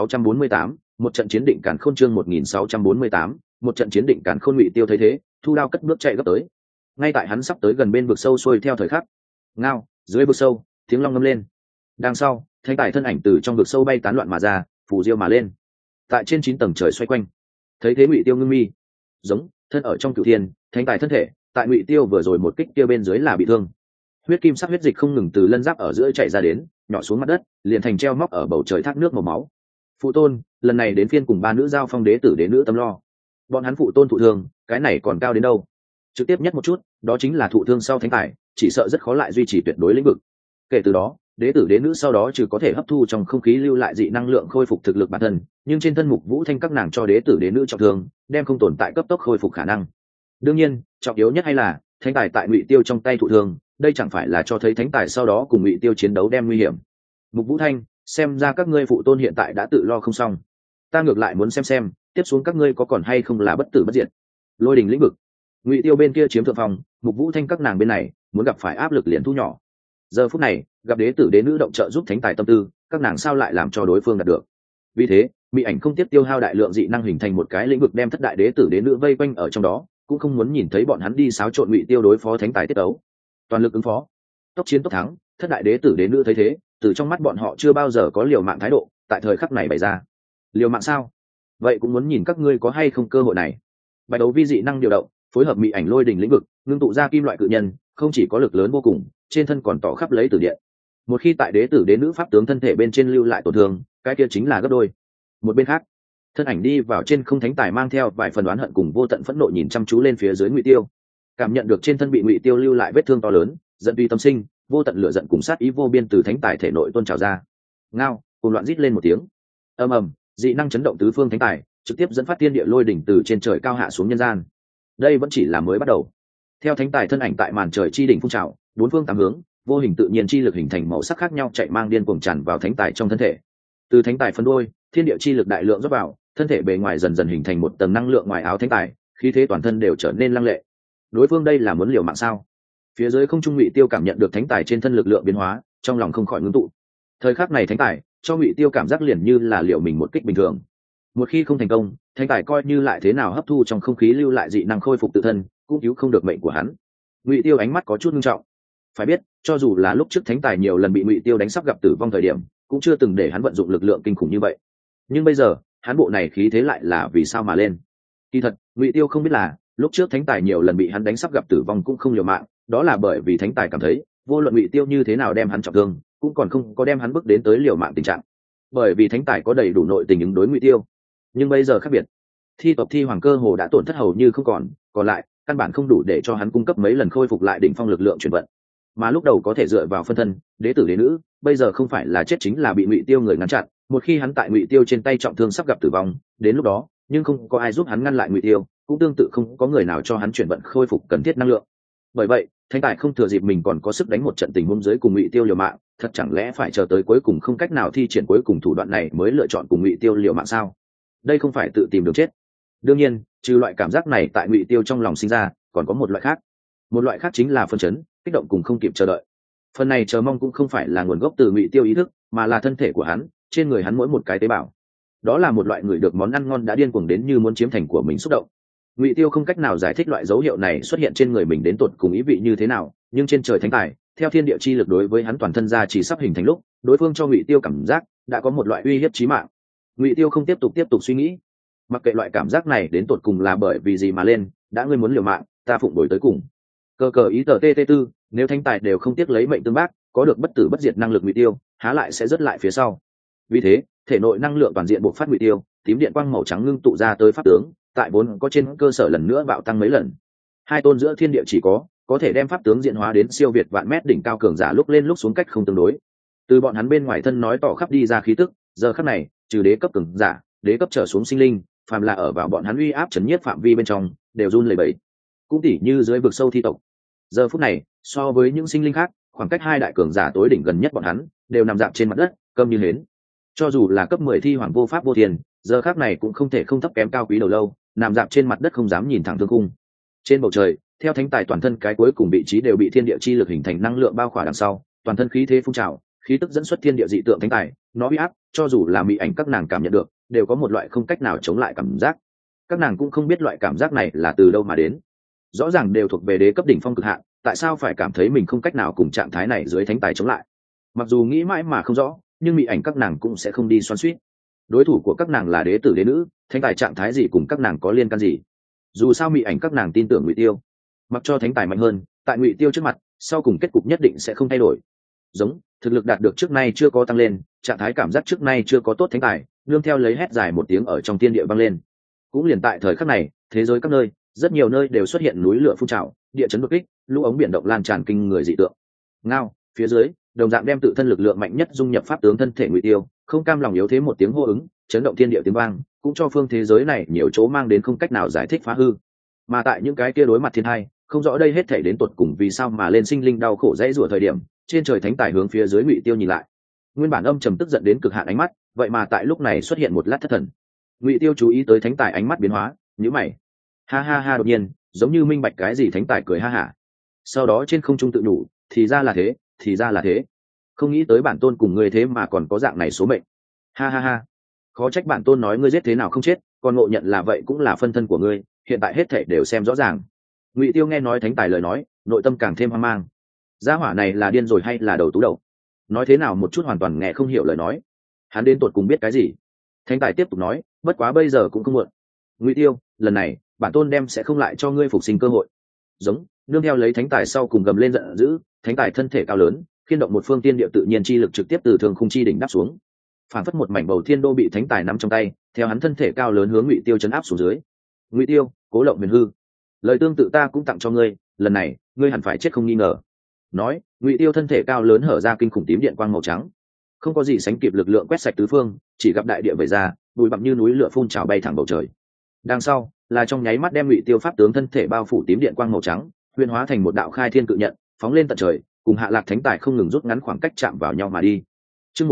1648, một trận chiến định càn khôn. Chương 1648, một trận chiến định càn khôn. Ngụy Tiêu thấy thế, thu đao cất bước chạy gấp tới. Ngay tại hắn sắp tới gần bên vực sâu xuôi theo thời khắc, ngao, dưới vực sâu tiếng long ngâm lên. Đằng sau, thánh tài thân ảnh từ trong vực sâu bay tán loạn mà ra, phù diêu mà lên, tại trên 9 tầng trời xoay quanh. Thấy thế Ngụy Tiêu ngưng mi, giống thân ở trong cửu thiên, thánh tài thân thể tại Ngụy Tiêu vừa rồi một kích kia bên dưới là bị thương, huyết kim sắc huyết dịch không ngừng từ lân giáp ở giữa chảy ra đến, nhỏ xuống mặt đất, liền thành treo móc ở bầu trời thác nước màu máu. Phụ tôn, lần này đến phiên cùng ba nữ giao phong đế tử đế nữ tâm lo. Bọn hắn phụ tôn thụ thương, cái này còn cao đến đâu? Trực tiếp nhất một chút, đó chính là thụ thương sau thánh tài, chỉ sợ rất khó lại duy trì tuyệt đối lĩnh vực. Kể từ đó, đế tử đế nữ sau đó trừ có thể hấp thu trong không khí lưu lại dị năng lượng khôi phục thực lực bản thân, nhưng trên thân Mục Vũ Thanh các nàng cho đế tử đế nữ trọng thương, đem không tồn tại cấp tốc khôi phục khả năng. Đương nhiên, trọng yếu nhất hay là thánh tài tại Ngụy Tiêu trong tay thụ thương, đây chẳng phải là cho thấy thánh tài sau đó cùng Ngụy Tiêu chiến đấu đem nguy hiểm. Mục Vũ Thanh, xem ra các ngươi phụ tôn hiện tại đã tự lo không xong, ta ngược lại muốn xem tiếp xuống các ngươi có còn hay không là bất tử bất diệt. Lôi đình lĩnh vực, Ngụy Tiêu bên kia chiếm thượng phong, Mục Vũ Thanh các nàng bên này muốn gặp phải áp lực liền thu nhỏ. Giờ phút này gặp đế tử đế nữ động trợ giúp thánh tài tâm tư, các nàng sao lại làm cho đối phương đạt được. Vì thế Mị Ảnh không tiếp tiêu hao đại lượng dị năng hình thành một cái lĩnh vực đem thất đại đế tử đế nữ vây quanh ở trong đó, cũng không muốn nhìn thấy bọn hắn đi xáo trộn Ngụy Tiêu đối phó thánh tài tiết đấu, toàn lực ứng phó, tốc chiến tốc thắng. Thất đại đế tử đế nữ thấy thế, từ trong mắt bọn họ chưa bao giờ có liều mạng thái độ, tại thời khắc này bày ra. Liều mạng sao? Vậy cũng muốn nhìn các ngươi có hay không cơ hội này. Bài đấu vi dị năng điều động, phối hợp Mị Ảnh lôi đỉnh lĩnh vực, ngưng tụ ra kim loại cự nhân, không chỉ có lực lớn vô cùng, trên thân còn tỏ khắp lấy tử điện. Một khi tại đế tử đế nữ pháp tướng thân thể bên trên lưu lại tổn thương, cái kia chính là gấp đôi. Một bên khác, thân ảnh đi vào trên không thánh tài mang theo vài phần oán hận cùng vô tận phẫn nộ nhìn chăm chú lên phía dưới Ngụy Tiêu, cảm nhận được trên thân bị Ngụy Tiêu lưu lại vết thương to lớn, giận tùy tâm sinh, vô tận lửa giận cùng sát ý vô biên từ thánh tài thể nội tuôn trào ra. Ngao, cùng loạn rít lên một tiếng, ầm ầm, dị năng chấn động tứ phương thánh tài, trực tiếp dẫn phát thiên địa lôi đỉnh từ trên trời cao hạ xuống nhân gian. Đây vẫn chỉ là mới bắt đầu. Theo thánh tài thân ảnh tại màn trời chi đỉnh phun trào, bốn phương tám hướng, vô hình tự nhiên chi lực hình thành màu sắc khác nhau chạy mang điên cuồng tràn vào thánh tài trong thân thể. Từ thánh tài phân đôi, thiên địa chi lực đại lượng rót vào, thân thể bề ngoài dần dần hình thành một tầng năng lượng ngoài áo thánh tài, khí thế toàn thân đều trở nên lăng lệ. Đối phương đây là muốn liều mạng sao? Phía dưới không trung Ngụy Tiêu cảm nhận được thánh tài trên thân lực lượng biến hóa, trong lòng không khỏi ngưng tụ. Thời khắc này thánh tài cho Ngụy Tiêu cảm giác liền như là liều mình một kích bình thường. Một khi không thành công, thánh tài coi như lại thế nào hấp thu trong không khí lưu lại dị năng khôi phục tự thân, cũng cứu không được mệnh của hắn. Ngụy Tiêu ánh mắt có chút nghiêm trọng. Phải biết, cho dù là lúc trước thánh tài nhiều lần bị Ngụy Tiêu đánh sắp gặp tử vong thời điểm, cũng chưa từng để hắn vận dụng lực lượng kinh khủng như vậy. Nhưng bây giờ, hắn bộ này khí thế lại là vì sao mà lên? Kỳ thật, Ngụy Tiêu không biết là, lúc trước thánh tài nhiều lần bị hắn đánh sắp gặp tử vong cũng không liều mạng, đó là bởi vì thánh tài cảm thấy, vô luận Ngụy Tiêu như thế nào đem hắn trọng thương, cũng còn không có đem hắn bước đến tới liều mạng tình trạng. Bởi vì thánh tài có đầy đủ nội tình ứng đối Ngụy Tiêu. Nhưng bây giờ khác biệt, thi tộc thi hoàng cơ hồ đã tổn thất hầu như không còn lại căn bản không đủ để cho hắn cung cấp mấy lần khôi phục lại đỉnh phong lực lượng chuyển vận. Mà lúc đầu có thể dựa vào phân thân đế tử đế nữ, bây giờ không phải là chết chính là bị Ngụy Tiêu người ngăn chặn. Một khi hắn tại Ngụy Tiêu trên tay trọng thương sắp gặp tử vong, đến lúc đó nhưng không có ai giúp hắn ngăn lại Ngụy Tiêu, cũng tương tự không có người nào cho hắn chuyển vận khôi phục cần thiết năng lượng. Bởi vậy thánh tài không thừa dịp mình còn có sức đánh một trận tình huống dưới cùng Ngụy Tiêu liều mạng, thật chẳng lẽ phải chờ tới cuối cùng không cách nào thi triển cuối cùng thủ đoạn này mới lựa chọn cùng Ngụy Tiêu liều mạng sao? Đây không phải tự tìm đường chết. Đương nhiên, trừ loại cảm giác này tại Ngụy Tiêu trong lòng sinh ra, còn có một loại khác. Một loại khác chính là phân chấn, kích động cùng không kịp chờ đợi. Phần này chờ mong cũng không phải là nguồn gốc từ Ngụy Tiêu ý thức, mà là thân thể của hắn, trên người hắn mỗi một cái tế bào. Đó là một loại người được món ăn ngon đã điên cuồng đến như muốn chiếm thành của mình xúc động. Ngụy Tiêu không cách nào giải thích loại dấu hiệu này xuất hiện trên người mình đến tột cùng ý vị như thế nào, nhưng trên trời thánh tài, theo thiên địa chi lực đối với hắn toàn thân ra chỉ sắp hình thành lúc, đối phương cho Ngụy Tiêu cảm giác đã có một loại uy hiếp chí mạng. Ngụy Tiêu không tiếp tục suy nghĩ, mặc kệ loại cảm giác này đến tột cùng là bởi vì gì mà lên, đã ngươi muốn liều mạng, ta phụng đổi tới cùng. Cờ cờ ý tờ tt tư, nếu thánh tài đều không tiếc lấy mệnh tương bác, có được bất tử bất diệt năng lực Ngụy Tiêu, há lại sẽ rớt lại phía sau. Vì thế, thể nội năng lượng toàn diện bộc phát Ngụy Tiêu, tím điện quang màu trắng ngưng tụ ra tới pháp tướng, tại vốn có trên cơ sở lần nữa bạo tăng mấy lần. Hai tôn giữa thiên địa chỉ có thể đem pháp tướng diễn hóa đến siêu việt vạn mét đỉnh cao cường giả lúc lên lúc xuống cách không tương đối. Từ bọn hắn bên ngoài thân nói tỏ khắp đi ra khí tức, giờ khắc này, trừ đế cấp cường giả, đế cấp trở xuống sinh linh, phàm là ở vào bọn hắn uy áp chấn nhiếp phạm vi bên trong, đều run lẩy bẩy. Cũng tỉ như dưới vực sâu thi tộc. Giờ phút này, so với những sinh linh khác, khoảng cách hai đại cường giả tối đỉnh gần nhất bọn hắn, đều nằm dạp trên mặt đất, câm như hến. Cho dù là cấp 10 thi hoàng vô pháp vô thiên, giờ khắc này cũng không thể không thấp kém cao quý đầu lâu, nằm dạp trên mặt đất không dám nhìn thẳng thương cung. Trên bầu trời, theo thánh tài toàn thân cái cuối cùng vị trí đều bị thiên địa chi lực hình thành năng lượng bao khỏa đằng sau, toàn thân khí thế phun trào, khí tức dẫn xuất thiên địa dị tượng thánh tài, nó uy áp, cho dù là Mị Ảnh các nàng cảm nhận được, đều có một loại không cách nào chống lại cảm giác. Các nàng cũng không biết loại cảm giác này là từ đâu mà đến. Rõ ràng đều thuộc về đế cấp đỉnh phong cực hạn, tại sao phải cảm thấy mình không cách nào cùng trạng thái này dưới thánh tài chống lại? Mặc dù nghĩ mãi mà không rõ, nhưng Mị Ảnh các nàng cũng sẽ không đi xoắn xuýt. Đối thủ của các nàng là đế tử đế nữ, thánh tài trạng thái gì cùng các nàng có liên can gì? Dù sao Mị Ảnh các nàng tin tưởng Ngụy Tiêu, mặc cho thánh tài mạnh hơn, tại Ngụy Tiêu trước mặt, sau cùng kết cục nhất định sẽ không thay đổi. Giống thực lực đạt được trước nay chưa có tăng lên, trạng thái cảm giác trước nay chưa có tốt thánh tài, nương theo lấy hét dài một tiếng ở trong thiên địa vang lên. Cũng liền tại thời khắc này, thế giới các nơi, rất nhiều nơi đều xuất hiện núi lửa phun trào, địa chấn đột kích, lũ ống biển động lan tràn kinh người dị tượng. Ngao, phía dưới, đồng dạng đem tự thân lực lượng mạnh nhất dung nhập pháp tướng thân thể Ngụy Tiêu, không cam lòng yếu thế một tiếng hô ứng, chấn động thiên địa tiếng vang, cũng cho phương thế giới này nhiều chỗ mang đến không cách nào giải thích phá hư. Mà tại những cái kia đối mặt thiên hai, Không rõ đây hết thể đến tột cùng vì sao mà lên sinh linh đau khổ dãy rủa thời điểm, trên trời thánh tài hướng phía dưới Ngụy Tiêu nhìn lại. Nguyên bản âm trầm tức giận đến cực hạn ánh mắt, vậy mà tại lúc này xuất hiện một lát thất thần. Ngụy Tiêu chú ý tới thánh tài ánh mắt biến hóa, nhíu mày. Ha ha ha, đột nhiên, giống như minh bạch cái gì, thánh tài cười ha hả. Sau đó trên không trung tự nhủ, thì ra là thế, thì ra là thế. Không nghĩ tới bản tôn cùng ngươi thế mà còn có dạng này số mệnh. Ha ha ha. Khó trách bản tôn nói ngươi giết thế nào không chết, còn ngộ nhận là vậy cũng là phân thân của ngươi, hiện tại hết thảy đều xem rõ ràng. Ngụy Tiêu nghe nói thánh tài lời nói, nội tâm càng thêm hoang mang. Gia hỏa này là điên rồi hay là đầu tú đầu? Nói thế nào một chút hoàn toàn nghe không hiểu lời nói. Hắn đến tột cùng biết cái gì? Thánh tài tiếp tục nói, bất quá bây giờ cũng không muộn. Ngụy Tiêu, lần này bản tôn đem sẽ không lại cho ngươi phục sinh cơ hội. Giống, nương theo lấy thánh tài sau cùng gầm lên giận dữ, thánh tài thân thể cao lớn, khiên động một phương tiên địa tự nhiên chi lực trực tiếp từ thường khung chi đỉnh đáp xuống. Phản phất một mảnh bầu thiên đô bị thánh tài nắm trong tay, theo hắn thân thể cao lớn hướng Ngụy Tiêu chấn áp xuống dưới. Ngụy Tiêu, cố lộng huyền hư, lời tương tự ta cũng tặng cho ngươi, lần này ngươi hẳn phải chết không nghi ngờ. Nói, Ngụy Tiêu thân thể cao lớn hở ra kinh khủng tím điện quang màu trắng, không có gì sánh kịp lực lượng quét sạch tứ phương, chỉ gặp đại địa vẩy ra, bụi bặm như núi lửa phun trào bay thẳng bầu trời. Đằng sau là trong nháy mắt đem Ngụy Tiêu pháp tướng thân thể bao phủ tím điện quang màu trắng, huyền hóa thành một đạo khai thiên cự nhận, phóng lên tận trời, cùng Hạ Lạc thánh tài không ngừng rút ngắn khoảng cách chạm vào nhau mà đi. Chương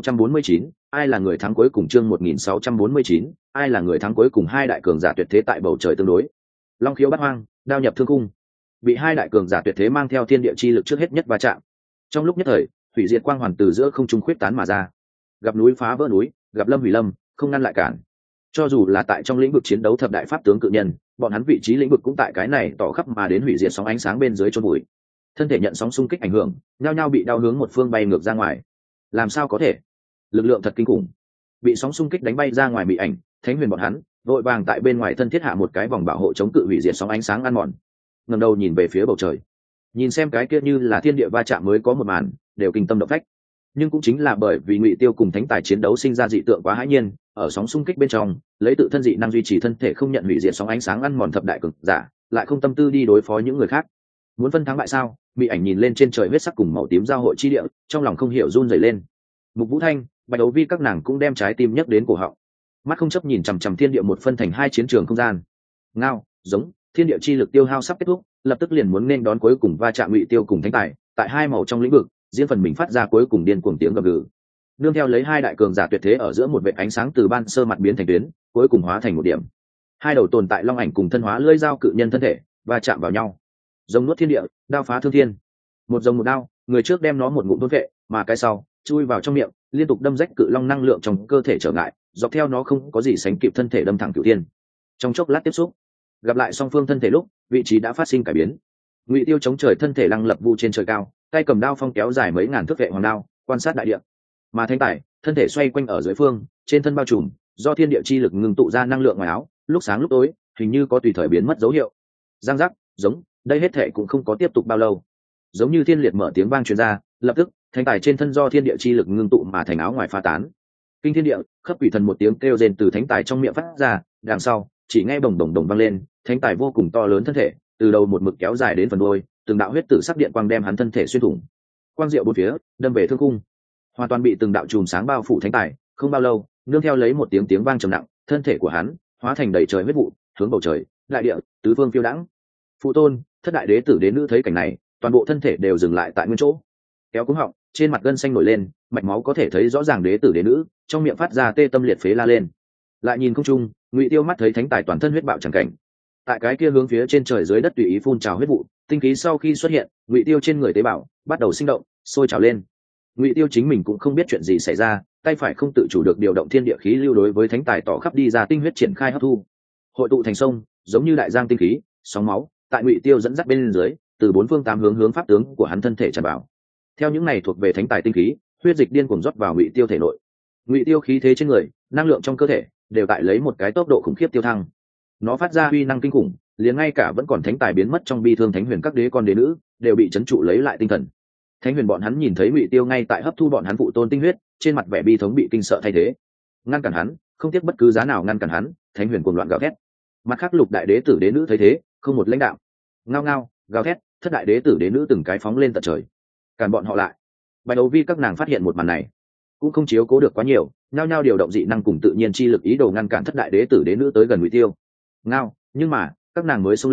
1649, ai là người thắng cuối cùng? Chương 1649, ai là người thắng cuối cùng? Hai đại cường giả tuyệt thế tại bầu trời tương đối. Long khiếu bát hoang, đao nhập thương cung. Bị hai đại cường giả tuyệt thế mang theo thiên địa chi lực trước hết nhất va chạm. Trong lúc nhất thời, hủy diệt quang hoàn từ giữa không trung khuyết tán mà ra. Gặp núi phá vỡ núi, gặp lâm hủy lâm, không ngăn lại cản. Cho dù là tại trong lĩnh vực chiến đấu thập đại pháp tướng cự nhân, bọn hắn vị trí lĩnh vực cũng tại cái này tỏ khắp mà đến hủy diệt sóng ánh sáng bên dưới chôn bụi. Thân thể nhận sóng xung kích ảnh hưởng, nhao nhao bị đao hướng một phương bay ngược ra ngoài. Làm sao có thể? Lực lượng thật kinh khủng. Bị sóng xung kích đánh bay ra ngoài, bị ảnh thánh huyền bọn hắn vội vàng tại bên ngoài thân thiết hạ một cái vòng bảo hộ chống cự hủy diệt sóng ánh sáng ăn mòn. Ngẩng đầu nhìn về phía bầu trời, nhìn xem cái kia như là thiên địa va chạm mới có một màn, đều kinh tâm động phách. Nhưng cũng chính là bởi vì Ngụy Tiêu cùng thánh tài chiến đấu sinh ra dị tượng quá hãi nhiên, ở sóng xung kích bên trong lấy tự thân dị năng duy trì thân thể không nhận hủy diệt sóng ánh sáng ăn mòn thập đại cực giả, lại không tâm tư đi đối phó những người khác. Muốn phân thắng bại sao? Bị ảnh nhìn lên trên trời huyết sắc cùng màu tím giao hội chi địa, trong lòng không hiểu run rẩy lên. Mục Vũ Thanh, Bạch Đấu Vi các nàng cũng đem trái tim nhấc đến cổ họng, mắt không chấp nhìn chằm chằm thiên địa một phân thành hai chiến trường không gian. Ngao, giống, thiên địa chi lực tiêu hao sắp kết thúc, lập tức liền muốn nên đón cuối cùng va chạm Ngụy Tiêu cùng thánh tài, tại hai màu trong lĩnh vực, riêng phần mình phát ra cuối cùng điên cuồng tiếng gầm gừ. Nương theo lấy hai đại cường giả tuyệt thế ở giữa một vệt ánh sáng từ ban sơ mặt biến thành tuyến, cuối cùng hóa thành một điểm. Hai đầu tồn tại long ảnh cùng thân hóa lưỡi dao cự nhân thân thể va chạm vào nhau. Rồng nuốt thiên địa, đao phá thương thiên. Một rồng một đao, người trước đem nó một ngụm thôn vệ, mà cái sau chui vào trong miệng, liên tục đâm rách cự long năng lượng trong cơ thể trở ngại, dọc theo nó không có gì sánh kịp thân thể đâm thẳng cửu thiên. Trong chốc lát tiếp xúc, gặp lại song phương thân thể lúc, vị trí đã phát sinh cải biến. Ngụy Tiêu chống trời thân thể lăng lập vu trên trời cao, tay cầm đao phong kéo dài mấy ngàn thước vệ hoàng đao, quan sát đại địa. Mà thánh tài, thân thể xoay quanh ở dưới phương, trên thân bao trùm do thiên địa chi lực ngừng tụ ra năng lượng ngoài áo, lúc sáng lúc tối, hình như có tùy thời biến mất dấu hiệu. Giang giác, giống, đây hết thể cũng không có tiếp tục bao lâu. Giống như thiên liệt mở tiếng vang truyền ra, lập tức, thánh tài trên thân do thiên địa chi lực ngưng tụ mà thành áo ngoài phá tán. Kinh thiên địa, khắp quỷ thần một tiếng kêu rên từ thánh tài trong miệng phát ra, đằng sau, chỉ nghe bồng bồng đồng vang lên, thánh tài vô cùng to lớn thân thể, từ đầu một mực kéo dài đến phần đuôi, từng đạo huyết tử sắc điện quang đem hắn thân thể xuyên thủng. Quang diệu bốn phía, đâm về thương cung. Hoàn toàn bị từng đạo chùm sáng bao phủ thánh tài, không bao lâu, nương theo lấy một tiếng vang trầm nặng, thân thể của hắn hóa thành đầy trời huyết vụ, hướng bầu trời, đại địa, tứ phương phiêu đãng. Phụ tôn, thất đại đế tử đế nữ thấy cảnh này, toàn bộ thân thể đều dừng lại tại nguyên chỗ. Kéo cúng họng, trên mặt gân xanh nổi lên, mạch máu có thể thấy rõ ràng đế tử đế nữ, trong miệng phát ra tê tâm liệt phế la lên. Lại nhìn không trung, Ngụy Tiêu mắt thấy thánh tài toàn thân huyết bạo chẳng cảnh. Tại cái kia hướng phía trên trời dưới đất tùy ý phun trào huyết vụ, tinh khí sau khi xuất hiện, Ngụy Tiêu trên người tế bào bắt đầu sinh động, sôi trào lên. Ngụy Tiêu chính mình cũng không biết chuyện gì xảy ra, tay phải không tự chủ được điều động thiên địa khí lưu đối với thánh tài tỏ khắp đi ra tinh huyết triển khai hấp thu, hội tụ thành sông, giống như đại giang tinh khí, sóng máu, tại Ngụy Tiêu dẫn dắt bên dưới, từ bốn phương tám hướng pháp tướng của hắn thân thể tràn vào. Theo những này thuộc về thánh tài tinh khí, huyết dịch điên cuồng rót vào Ngụy Tiêu thể nội. Ngụy Tiêu khí thế trên người, năng lượng trong cơ thể đều tại lấy một cái tốc độ khủng khiếp tiêu thăng. Nó phát ra uy năng kinh khủng, liền ngay cả vẫn còn thánh tài biến mất trong bi thương thánh huyền các đế con đế nữ đều bị trấn trụ lấy lại tinh thần. Thánh huyền bọn hắn nhìn thấy Ngụy Tiêu ngay tại hấp thu bọn hắn phụ tôn tinh huyết, trên mặt vẻ bi thống bị kinh sợ thay thế. Ngăn cản hắn, không tiếc bất cứ giá nào ngăn cản hắn. Thánh huyền cuồng loạn gào thét. Mặt khác lục đại đế tử đế nữ thấy thế, không một lãnh đạo, ngao ngao gào thét, thất đại đế tử đế nữ từng cái phóng lên tận trời, cản bọn họ lại. Bạch Đấu Vi các nàng phát hiện một màn này, cũng không chiếu cố được quá nhiều, nhao nhao điều động dị năng cùng tự nhiên chi lực ý đồ ngăn cản thất đại đế tử đế nữ tới gần Ngụy Tiêu. Ngao, nhưng mà các nàng mới xông lên,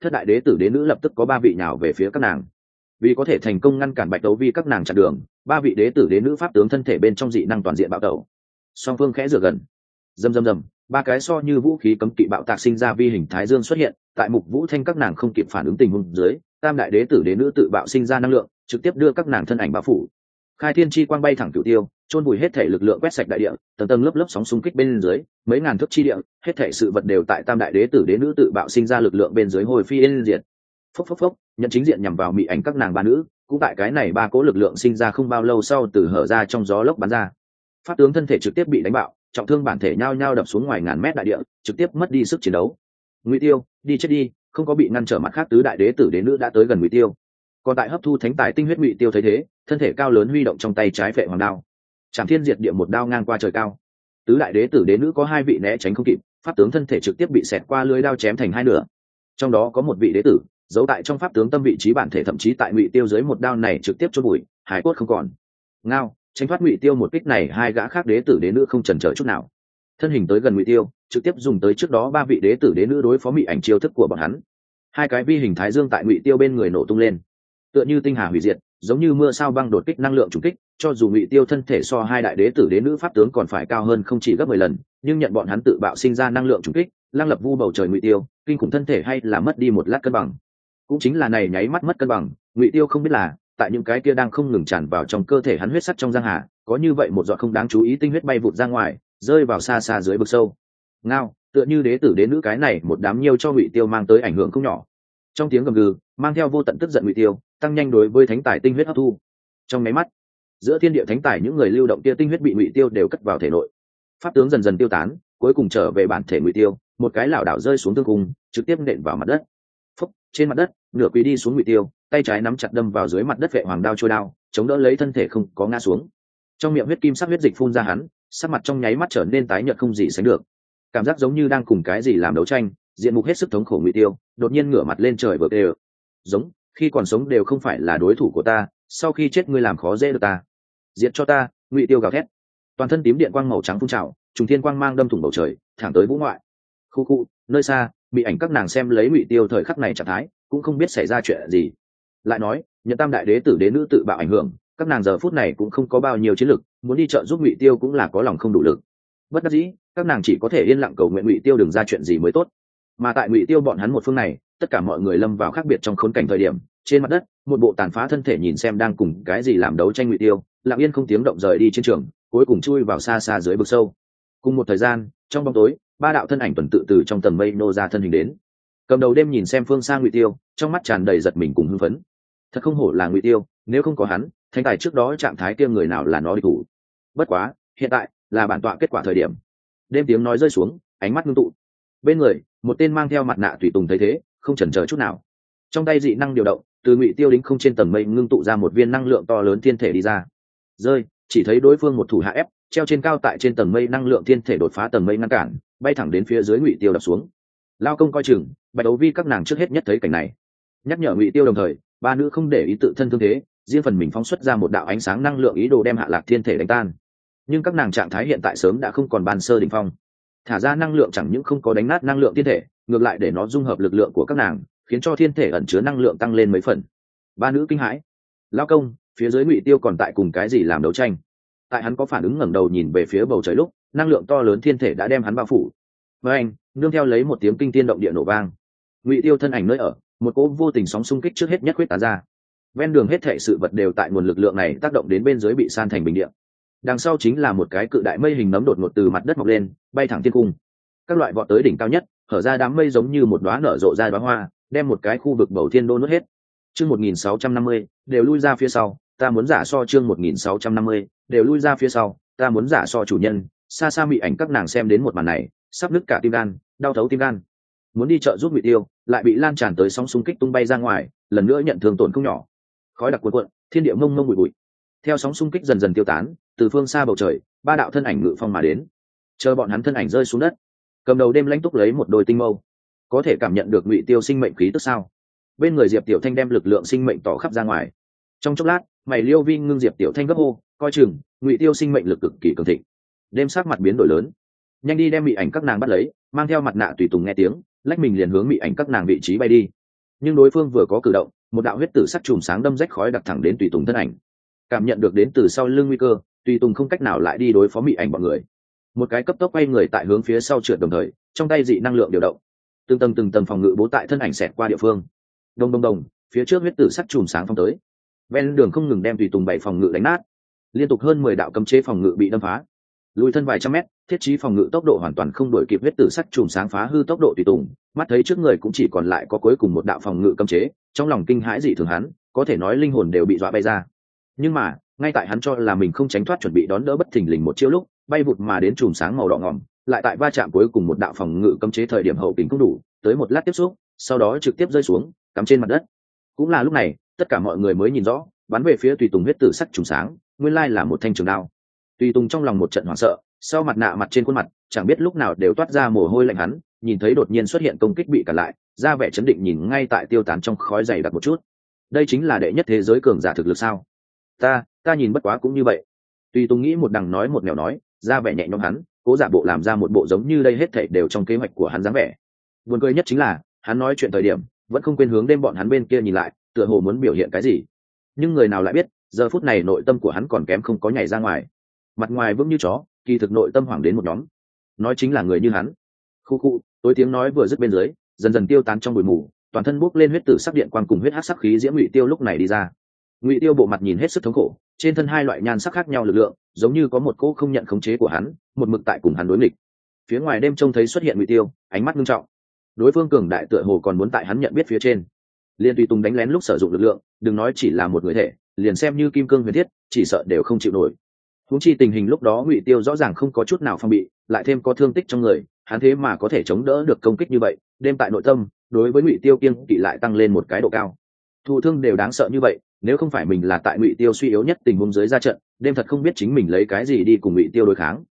thất đại đế tử đế nữ lập tức có ba vị nhào về phía các nàng. Vì có thể thành công ngăn cản Bạch Đấu Vi các nàng chặn đường, ba vị đế tử đế nữ pháp tướng thân thể bên trong dị năng toàn diện bạo tẩu. Song phương khẽ rửa gần, rầm rầm rầm, ba cái so như vũ khí cấm kỵ bạo tạc sinh ra vi hình thái dương xuất hiện tại Mục Vũ Thanh các nàng không kịp phản ứng tình huống dưới, tam đại đế tử đế nữ tự bạo sinh ra năng lượng, trực tiếp đưa các nàng thân ảnh bao phủ. Khai thiên chi quang bay thẳng cửu tiêu, chôn vùi hết thể lực lượng quét sạch đại địa, tầng tầng lớp lớp sóng xung kích bên dưới, mấy ngàn thước chi địa, hết thể sự vật đều tại tam đại đế tử đế nữ tự bạo sinh ra lực lượng bên dưới hồi phi yên diệt. Phốc phốc phốc, nhận chính diện nhằm vào mị ảnh các nàng ba nữ, cũng tại cái này ba cố lực lượng sinh ra không bao lâu sau từ hở ra trong gió lốc bắn ra. Pháp tướng thân thể trực tiếp bị đánh bạo, trọng thương bản thể nhao nhao đập xuống ngoài ngàn mét đại địa, trực tiếp mất đi sức chiến đấu. Ngụy Tiêu, đi chết đi, không có bị ngăn trở mặt khác tứ đại đế tử đế nữ đã tới gần Ngụy Tiêu. Còn tại hấp thu thánh tài tinh huyết Ngụy Tiêu thấy thế, thân thể cao lớn huy động trong tay trái phệ hoàng đao, Trảm Thiên Diệt Địa một đao ngang qua trời cao. Tứ đại đế tử đế nữ có hai vị né tránh không kịp, pháp tướng thân thể trực tiếp bị xẹt qua lưỡi đao chém thành hai nửa. Trong đó có một vị đế tử giấu tại trong pháp tướng tâm vị trí bản thể, thậm chí tại Ngụy Tiêu dưới một đao này trực tiếp chôn bụi, hải cốt không còn. Ngao, tránh thoát Ngụy Tiêu một kích này, hai gã khác đế tử đế nữ không chần chờ chút nào, thân hình tới gần Ngụy Tiêu, trực tiếp dùng tới trước đó ba vị đế tử đế nữ đối phó mị ảnh chiêu thức của bọn hắn. Hai cái vi hình thái dương tại Ngụy Tiêu bên người nổ tung lên, tựa như tinh hà hủy diệt, giống như mưa sao băng đột kích năng lượng trùng kích, cho dù Ngụy Tiêu thân thể so hai đại đế tử đế nữ pháp tướng còn phải cao hơn không chỉ gấp 10 lần, nhưng nhận bọn hắn tự bạo sinh ra năng lượng trùng kích, lăng lập vu bầu trời Ngụy Tiêu, kinh khủng thân thể hay là mất đi một lát cân bằng. Cũng chính là này nháy mắt mất cân bằng, Ngụy Tiêu không biết là tại những cái kia đang không ngừng tràn vào trong cơ thể hắn huyết sắc trong giang hà, có như vậy một giọt không đáng chú ý tinh huyết bay vụt ra ngoài, rơi vào xa xa dưới vực sâu. Ngao, tựa như đế tử đế nữ cái này một đám nhiêu cho Ngụy Tiêu mang tới ảnh hưởng không nhỏ. Trong tiếng gầm gừ, mang theo vô tận tức giận Ngụy Tiêu, tăng nhanh đối với thánh tài tinh huyết hấp thu. Trong máy mắt, giữa thiên địa thánh tài những người lưu động kia tinh huyết bị Ngụy Tiêu đều cất vào thể nội. Pháp tướng dần dần tiêu tán, cuối cùng trở về bản thể Ngụy Tiêu, một cái lảo đảo rơi xuống tương cung, trực tiếp nện vào mặt đất. Phúc, trên mặt đất, nửa quỳ đi xuống Ngụy Tiêu, tay trái nắm chặt đâm vào dưới mặt đất vệ hoàng đao trôi đao, chống đỡ lấy thân thể không có ngã xuống. Trong miệng huyết kim sắc huyết dịch phun ra hắn, sắc mặt trong nháy mắt trở nên tái nhợt không gì sánh được. Cảm giác giống như đang cùng cái gì làm đấu tranh, diện mục hết sức thống khổ Ngụy Tiêu, đột nhiên ngửa mặt lên trời vừa kêu. Giống, khi còn sống đều không phải là đối thủ của ta, sau khi chết ngươi làm khó dễ được ta. Diệt cho ta, Ngụy Tiêu gào thét. Toàn thân tím điện quang màu trắng phun trào, trùng thiên quang mang đâm thủng bầu trời, thẳng tới vũ ngoại. Khu khu, nơi xa, bị ảnh các nàng xem lấy Ngụy Tiêu thời khắc này trạng thái, cũng không biết xảy ra chuyện gì. Lại nói, nhận tam đại đế tử đế nữ tự bạo ảnh hưởng, các nàng giờ phút này cũng không có bao nhiêu chiến lực, muốn đi trợ giúp Ngụy Tiêu cũng là có lòng không đủ lực. Bất đắc dĩ, các nàng chỉ có thể yên lặng cầu nguyện Ngụy Tiêu đừng ra chuyện gì mới tốt. Mà tại Ngụy Tiêu bọn hắn một phương này, tất cả mọi người lâm vào khác biệt trong khốn cảnh thời điểm, trên mặt đất, một bộ tàn phá thân thể nhìn xem đang cùng cái gì làm đấu tranh Ngụy Tiêu, lặng yên không tiếng động rời đi chiến trường, cuối cùng chui vào xa xa dưới vực sâu. Cùng một thời gian, trong bóng tối, ba đạo thân ảnh tuần tự từ trong tầng mây nô ra thân hình đến. Cầm đầu đêm nhìn xem phương xa Ngụy Tiêu, trong mắt tràn đầy giật mình cùng hưng phấn. Thật không hổ là Ngụy Tiêu, nếu không có hắn, thánh tài trước đó trạng thái kia người nào là nó địch thủ. Bất quá, hiện tại là bản tọa kết quả thời điểm. Đêm tiếng nói rơi xuống, ánh mắt ngưng tụ. Bên người, một tên mang theo mặt nạ tùy tùng thấy thế, không chần chờ chút nào. Trong tay dị năng điều động, từ Ngụy Tiêu đính không trên tầng mây ngưng tụ ra một viên năng lượng to lớn thiên thể đi ra. Rơi, chỉ thấy đối phương một thủ hạ ép, treo trên cao tại trên tầng mây năng lượng thiên thể đột phá tầng mây ngăn cản, bay thẳng đến phía dưới Ngụy Tiêu đập xuống. Lao công coi chừng, Bạch Đấu Vi các nàng trước hết nhất thấy cảnh này, nhắc nhở Ngụy Tiêu, đồng thời ba nữ không để ý tự thân thương thế, riêng phần mình phóng xuất ra một đạo ánh sáng năng lượng ý đồ đem Hạ Lạc thiên thể đánh tan. Nhưng các nàng trạng thái hiện tại sớm đã không còn ban sơ đỉnh phong, thả ra năng lượng chẳng những không có đánh nát năng lượng thiên thể, ngược lại để nó dung hợp lực lượng của các nàng, khiến cho thiên thể ẩn chứa năng lượng tăng lên mấy phần. Ba nữ kinh hãi. Lao công, phía dưới Ngụy Tiêu còn tại cùng cái gì làm đấu tranh? Tại hắn có phản ứng ngẩng đầu nhìn về phía bầu trời lúc, năng lượng to lớn thiên thể đã đem hắn bao phủ. Với anh, nương theo lấy một tiếng kinh thiên động địa nổ vang, Ngụy Tiêu thân ảnh nơi ở, một cỗ vô tình sóng xung kích trước hết nhất quyết tán ra. Ven đường hết thảy sự vật đều tại nguồn lực lượng này tác động đến bên dưới bị san thành bình địa. Đằng sau chính là một cái cự đại mây hình nấm đột ngột từ mặt đất mọc lên, bay thẳng thiên cung. Các loại vọt tới đỉnh cao nhất, hở ra đám mây giống như một đóa nở rộ ra đóa hoa, đem một cái khu vực bầu thiên đô nuốt hết. Chương 1650, đều lui ra phía sau, ta muốn giả so chương 1650, đều lui ra phía sau, ta muốn giả so chủ nhân. Xa xa mị ảnh các nàng xem đến một màn này, sắp nứt cả tim gan, đau thấu tim gan. Muốn đi chợ giúp Ngụy Tiêu, lại bị lan tràn tới sóng xung kích tung bay ra ngoài, lần nữa nhận thương tổn không nhỏ. Khói đặc cuồn cuộn, thiên địa mông mông bụi bụi. Theo sóng xung kích dần dần tiêu tán, từ phương xa bầu trời, ba đạo thân ảnh ngự phong mà đến. Chờ bọn hắn thân ảnh rơi xuống đất, cầm đầu đêm lãnh túc lấy một đôi tinh mâu, có thể cảm nhận được Ngụy Tiêu sinh mệnh khí tức sao? Bên người Diệp Tiểu Thanh đem lực lượng sinh mệnh tỏ khắp ra ngoài. Trong chốc lát, mày liêu vi ngưng Diệp Tiểu Thanh gấp hô, coi chừng, Ngụy Tiêu sinh mệnh lực cực kỳ cường thịnh. Đêm sắc mặt biến đổi lớn, nhanh đi đem mị ảnh các nàng bắt lấy, mang theo mặt nạ tùy tùng nghe tiếng, lách mình liền hướng mị ảnh các nàng vị trí bay đi. nhưng đối phương vừa có cử động, một đạo huyết tử sắc chùm sáng đâm rách khói đặc thẳng đến tùy tùng thân ảnh. Cảm nhận được đến từ sau lưng nguy cơ, tùy tùng không cách nào lại đi đối phó mị ảnh bọn người, một cái cấp tốc quay người tại hướng phía sau trượt, đồng thời trong tay dị năng lượng điều động, từng tầng phòng ngự bố tại thân ảnh xẹt qua địa phương. Đồng, phía trước huyết tử sắc chùm sáng phong tới, ven đường không ngừng đem tùy tùng bảy phòng ngự đánh nát, liên tục hơn 10 đạo cấm chế phòng ngự bị đâm phá, lùi thân vài trăm mét, thiết trí phòng ngự tốc độ hoàn toàn không đổi kịp huyết tử sắc chùm sáng phá hư tốc độ tùy tùng. Mắt thấy trước người cũng chỉ còn lại có cuối cùng một đạo phòng ngự cấm chế, trong lòng kinh hãi dị thường, hắn có thể nói linh hồn đều bị dọa bay ra. Nhưng mà ngay tại hắn cho là mình không tránh thoát, chuẩn bị đón đỡ bất thình lình một chiêu lúc, bay vụt mà đến chùm sáng màu đỏ ngòm lại tại va chạm cuối cùng một đạo phòng ngự cấm chế thời điểm hậu kính không đủ, tới một lát tiếp xúc, sau đó trực tiếp rơi xuống cắm trên mặt đất. Cũng là lúc này tất cả mọi người mới nhìn rõ, bắn về phía tùy tùng huyết tử sắc chùm sáng nguyên lai là một thanh trường đao. Tùy tùng trong lòng một trận hoảng sợ, sau mặt nạ mặt trên khuôn mặt chẳng biết lúc nào đều toát ra mồ hôi lạnh, hắn nhìn thấy đột nhiên xuất hiện công kích bị cản lại, ra vẻ chấn định nhìn ngay tại tiêu tán trong khói dày đặc một chút. Đây chính là đệ nhất thế giới cường giả thực lực sao? Ta nhìn bất quá cũng như vậy. Tùy tùng nghĩ một đằng nói một nẻo nói, ra vẻ nhẹ nhõm, hắn cố giả bộ làm ra một bộ giống như đây hết thảy đều trong kế hoạch của hắn dáng vẻ. Buồn cười nhất chính là hắn nói chuyện thời điểm vẫn không quên hướng đêm bọn hắn bên kia nhìn lại, tựa hồ muốn biểu hiện cái gì. Nhưng người nào lại biết giờ phút này nội tâm của hắn còn kém không có nhảy ra ngoài. Mặt ngoài vững như chó, kỳ thực nội tâm hoảng đến một nhóm. Nói chính là người như hắn. Khu tối tiếng nói vừa dứt bên dưới, dần dần tiêu tán trong bụi mù, toàn thân bốc lên huyết tử sắc điện quang cùng huyết hắc sắc khí diễm Ngụy Tiêu lúc này đi ra. Ngụy Tiêu bộ mặt nhìn hết sức thống khổ, trên thân hai loại nhan sắc khác nhau lực lượng, giống như có một cỗ không nhận khống chế của hắn, một mực tại cùng hắn đối nghịch. Phía ngoài đêm trông thấy xuất hiện Ngụy Tiêu, ánh mắt nghiêm trọng. Đối phương cường đại tựa hồ còn muốn tại hắn nhận biết phía trên. Liên tùy tùng đánh lén lúc sử dụng lực lượng, đừng nói chỉ là một người thể, liền xem như kim cương huyền thiết, chỉ sợ đều không chịu nổi. Huống chi tình hình lúc đó Ngụy Tiêu rõ ràng không có chút nào phòng bị, lại thêm có thương tích trong người, hắn thế mà có thể chống đỡ được công kích như vậy. Đêm tại nội tâm đối với Ngụy Tiêu kiêng kỵ lại tăng lên một cái độ cao. Thụ thương đều đáng sợ như vậy, nếu không phải mình là tại Ngụy Tiêu suy yếu nhất tình huống dưới ra trận, đêm thật không biết chính mình lấy cái gì đi cùng Ngụy Tiêu đối kháng.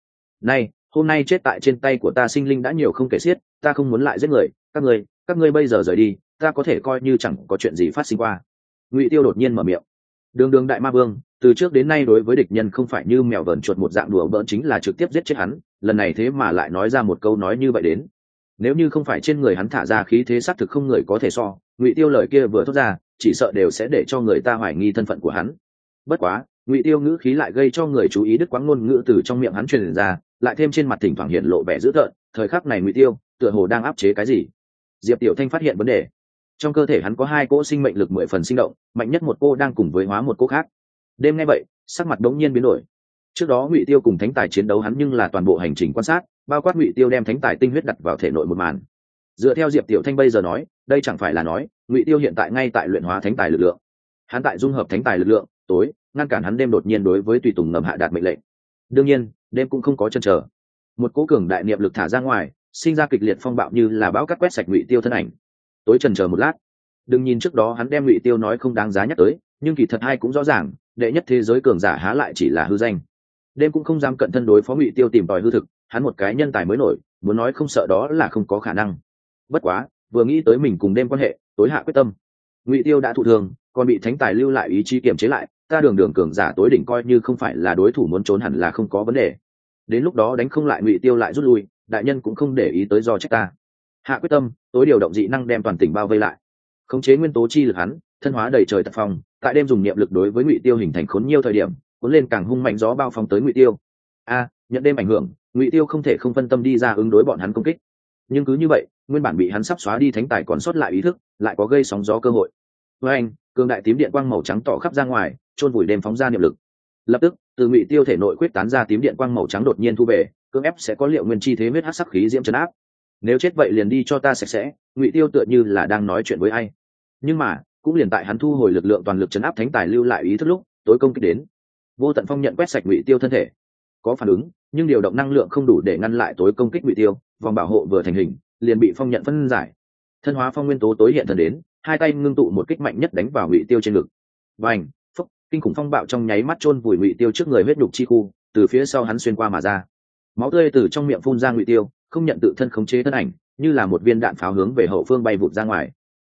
Hôm nay chết tại trên tay của ta sinh linh đã nhiều không kể xiết, ta không muốn lại giết người, các ngươi bây giờ rời đi, ta có thể coi như chẳng có chuyện gì phát sinh qua. Ngụy Tiêu đột nhiên mở miệng. Đường đại ma vương từ trước đến nay đối với địch nhân không phải như mèo vờn chuột một dạng đùa bỡn, chính là trực tiếp giết chết hắn, lần này thế mà lại nói ra một câu nói như vậy đến. Nếu như không phải trên người hắn thả ra khí thế xác thực không người có thể so, Ngụy Tiêu lời kia vừa thốt ra, chỉ sợ đều sẽ để cho người ta hoài nghi thân phận của hắn. Bất quá Ngụy Tiêu ngữ khí lại gây cho người chú ý, đứt quãng ngôn ngữ từ trong miệng hắn truyền ra, lại thêm trên mặt thỉnh thoảng hiện lộ vẻ dữ tợn. Thời khắc này Ngụy Tiêu tựa hồ đang áp chế cái gì. Diệp Tiểu Thanh phát hiện vấn đề, trong cơ thể hắn có hai cỗ sinh mệnh lực 10 phần sinh động, mạnh nhất một cô đang cùng với hóa một cô khác. Đêm nghe vậy sắc mặt đống nhiên biến đổi. Trước đó Ngụy Tiêu cùng thánh tài chiến đấu hắn nhưng là toàn bộ hành trình quan sát, bao quát Ngụy Tiêu đem thánh tài tinh huyết đặt vào thể nội một màn. Dựa theo Diệp Tiểu Thanh bây giờ nói, đây chẳng phải là nói Ngụy Tiêu hiện tại ngay tại luyện hóa thánh tài lực lượng. Hắn tại dung hợp thánh tài lực lượng, tối ngăn cản hắn đêm đột nhiên đối với tùy tùng ngầm hạ đạt mệnh lệnh. Đương nhiên đêm cũng không có chân chờ, một cỗ cường đại niệm lực thả ra ngoài, sinh ra kịch liệt phong bạo như là bão cát quét sạch Ngụy Tiêu thân ảnh. Tối chần chờ một lát, đừng nhìn trước đó hắn đem Ngụy Tiêu nói không đáng giá nhắc tới, nhưng kỳ thật ai cũng rõ ràng, đệ nhất thế giới cường giả há lại chỉ là hư danh. Đêm cũng không dám cận thân đối phó Ngụy Tiêu tìm tòi hư thực, hắn một cái nhân tài mới nổi, muốn nói không sợ đó là không có khả năng. Bất quá vừa nghĩ tới mình cùng đêm quan hệ, tối hạ quyết tâm. Ngụy Tiêu đã thụ thương, còn bị thánh tài lưu lại ý chí kiềm chế lại, ta đường cường giả tối đỉnh coi như không phải là đối thủ, muốn trốn hẳn là không có vấn đề. Đến lúc đó đánh không lại Ngụy Tiêu lại rút lui, đại nhân cũng không để ý tới do trách ta. Hạ quyết tâm, tối điều động dị năng đem toàn tỉnh bao vây lại, khống chế nguyên tố chi lực hắn, thân hóa đầy trời tật phong, tại đêm dùng niệm lực đối với Ngụy Tiêu hình thành khốn nhiêu thời điểm, cuốn lên càng hung mạnh gió bao phong tới Ngụy Tiêu. Nhận đêm ảnh hưởng, Ngụy Tiêu không thể không phân tâm đi ra ứng đối bọn hắn công kích. Nhưng cứ như vậy, nguyên bản bị hắn sắp xóa đi thánh tài còn sót lại ý thức, lại có gây sóng gió cơ hội. Với anh, cường đại tím điện quang màu trắng tỏ khắp ra ngoài, chôn vùi đêm phóng ra niệm lực. Lập tức, từ Ngụy Tiêu thể nội quyết tán ra tím điện quang màu trắng đột nhiên thu về, cưỡng ép sẽ có liệu nguyên chi thế huyết hắc sắc khí diễm trấn áp. Nếu chết vậy liền đi cho ta sạch sẽ. Ngụy Tiêu tựa như là đang nói chuyện với ai. Nhưng mà cũng liền tại hắn thu hồi lực lượng toàn lực trấn áp thánh tài lưu lại ý thức lúc, tối công kích đến. Vô tận phong nhận quét sạch Ngụy Tiêu thân thể, có phản ứng, nhưng điều động năng lượng không đủ để ngăn lại tối công kích Ngụy Tiêu. Vòng bảo hộ vừa thành hình, liền bị phong nhận phân giải. Thân hóa phong nguyên tố tối hiện thần đến, hai tay ngưng tụ một kích mạnh nhất đánh vào Ngụy Tiêu trên ngực. Bành, phốc, kinh khủng phong bạo trong nháy mắt chôn vùi Ngụy Tiêu trước người huyết đục chi khu, từ phía sau hắn xuyên qua mà ra. Máu tươi từ trong miệng phun ra, Ngụy Tiêu không nhận tự thân khống chế thân ảnh, như là một viên đạn pháo hướng về hậu phương bay vụt ra ngoài.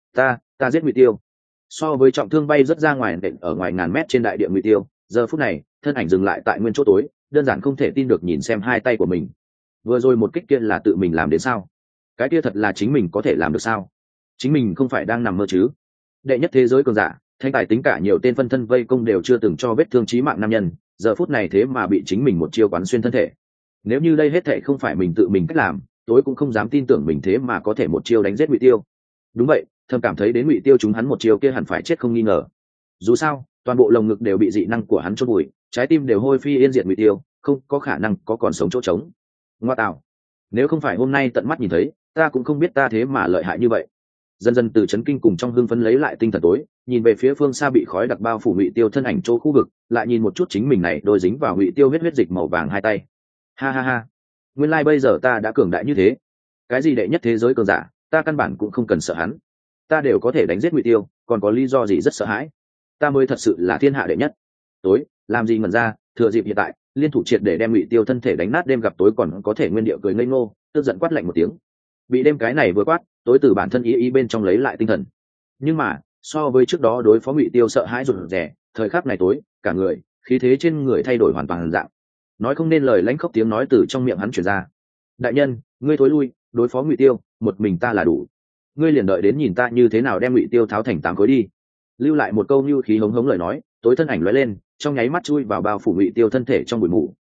Ta giết Ngụy Tiêu. So với trọng thương bay rất ra ngoài nện ở ngoài ngàn mét trên đại địa Ngụy Tiêu, giờ phút này thân ảnh dừng lại tại nguyên chỗ tối, đơn giản không thể tin được nhìn xem hai tay của mình. Vừa rồi một kích kia là tự mình làm đến sao? Cái kia thật là chính mình có thể làm được sao? chính mình không phải đang nằm mơ chứ? Đệ nhất thế giới cường giả, thanh tài tính cả nhiều tên phân thân vây công đều chưa từng cho vết thương chí mạng nam nhân, giờ phút này thế mà bị chính mình một chiêu quán xuyên thân thể. Nếu như đây hết thệ không phải mình tự mình cách làm, tối cũng không dám tin tưởng mình thế mà có thể một chiêu đánh giết Ngụy Tiêu. Đúng vậy, thầm cảm thấy đến Ngụy Tiêu chúng hắn một chiêu kia hẳn phải chết không nghi ngờ. Dù sao, toàn bộ lồng ngực đều bị dị năng của hắn chôn bụi, trái tim đều hôi phi yên diệt Ngụy Tiêu, không có khả năng có còn sống chỗ trống. Ngoa tạo, nếu không phải hôm nay tận mắt nhìn thấy, ta cũng không biết ta thế mà lợi hại như vậy. Dần dần từ chấn kinh cùng trong hưng phấn lấy lại tinh thần tối, nhìn về phía phương xa bị khói đặc bao phủ Ngụy Tiêu thân ảnh chỗ khu vực, lại nhìn một chút chính mình này đôi dính vào Ngụy Tiêu huyết dịch màu vàng hai tay. Ha ha ha, nguyên lai bây giờ ta đã cường đại như thế. Cái gì đệ nhất thế giới cường giả, ta căn bản cũng không cần sợ hắn, ta đều có thể đánh giết Ngụy Tiêu, còn có lý do gì rất sợ hãi? Ta mới thật sự là thiên hạ đệ nhất. Tối, làm gì ngẩn ra, thừa dịp hiện tại, liên thủ triệt để đem Ngụy Tiêu thân thể đánh nát, đêm gặp tối còn có thể nguyên địa cười ngây ngô, tức giận quát lạnh một tiếng. Bị đêm cái này vừa quát, tối từ bản thân ý bên trong lấy lại tinh thần. Nhưng mà, so với trước đó đối phó Ngụy Tiêu sợ hãi rụt rè, thời khắc này tối, cả người, khí thế trên người thay đổi hoàn toàn dạng. Nói không nên lời, lãnh khốc tiếng nói từ trong miệng hắn truyền ra. Đại nhân, ngươi thối lui, đối phó Ngụy Tiêu, một mình ta là đủ. Ngươi liền đợi đến nhìn ta như thế nào đem Ngụy Tiêu tháo thành 8 khối đi. Lưu lại một câu như khí hống hống lời nói, tối thân ảnh lóe lên, trong nháy mắt chui vào bao phủ Ngụy Tiêu thân thể trong bụi mù,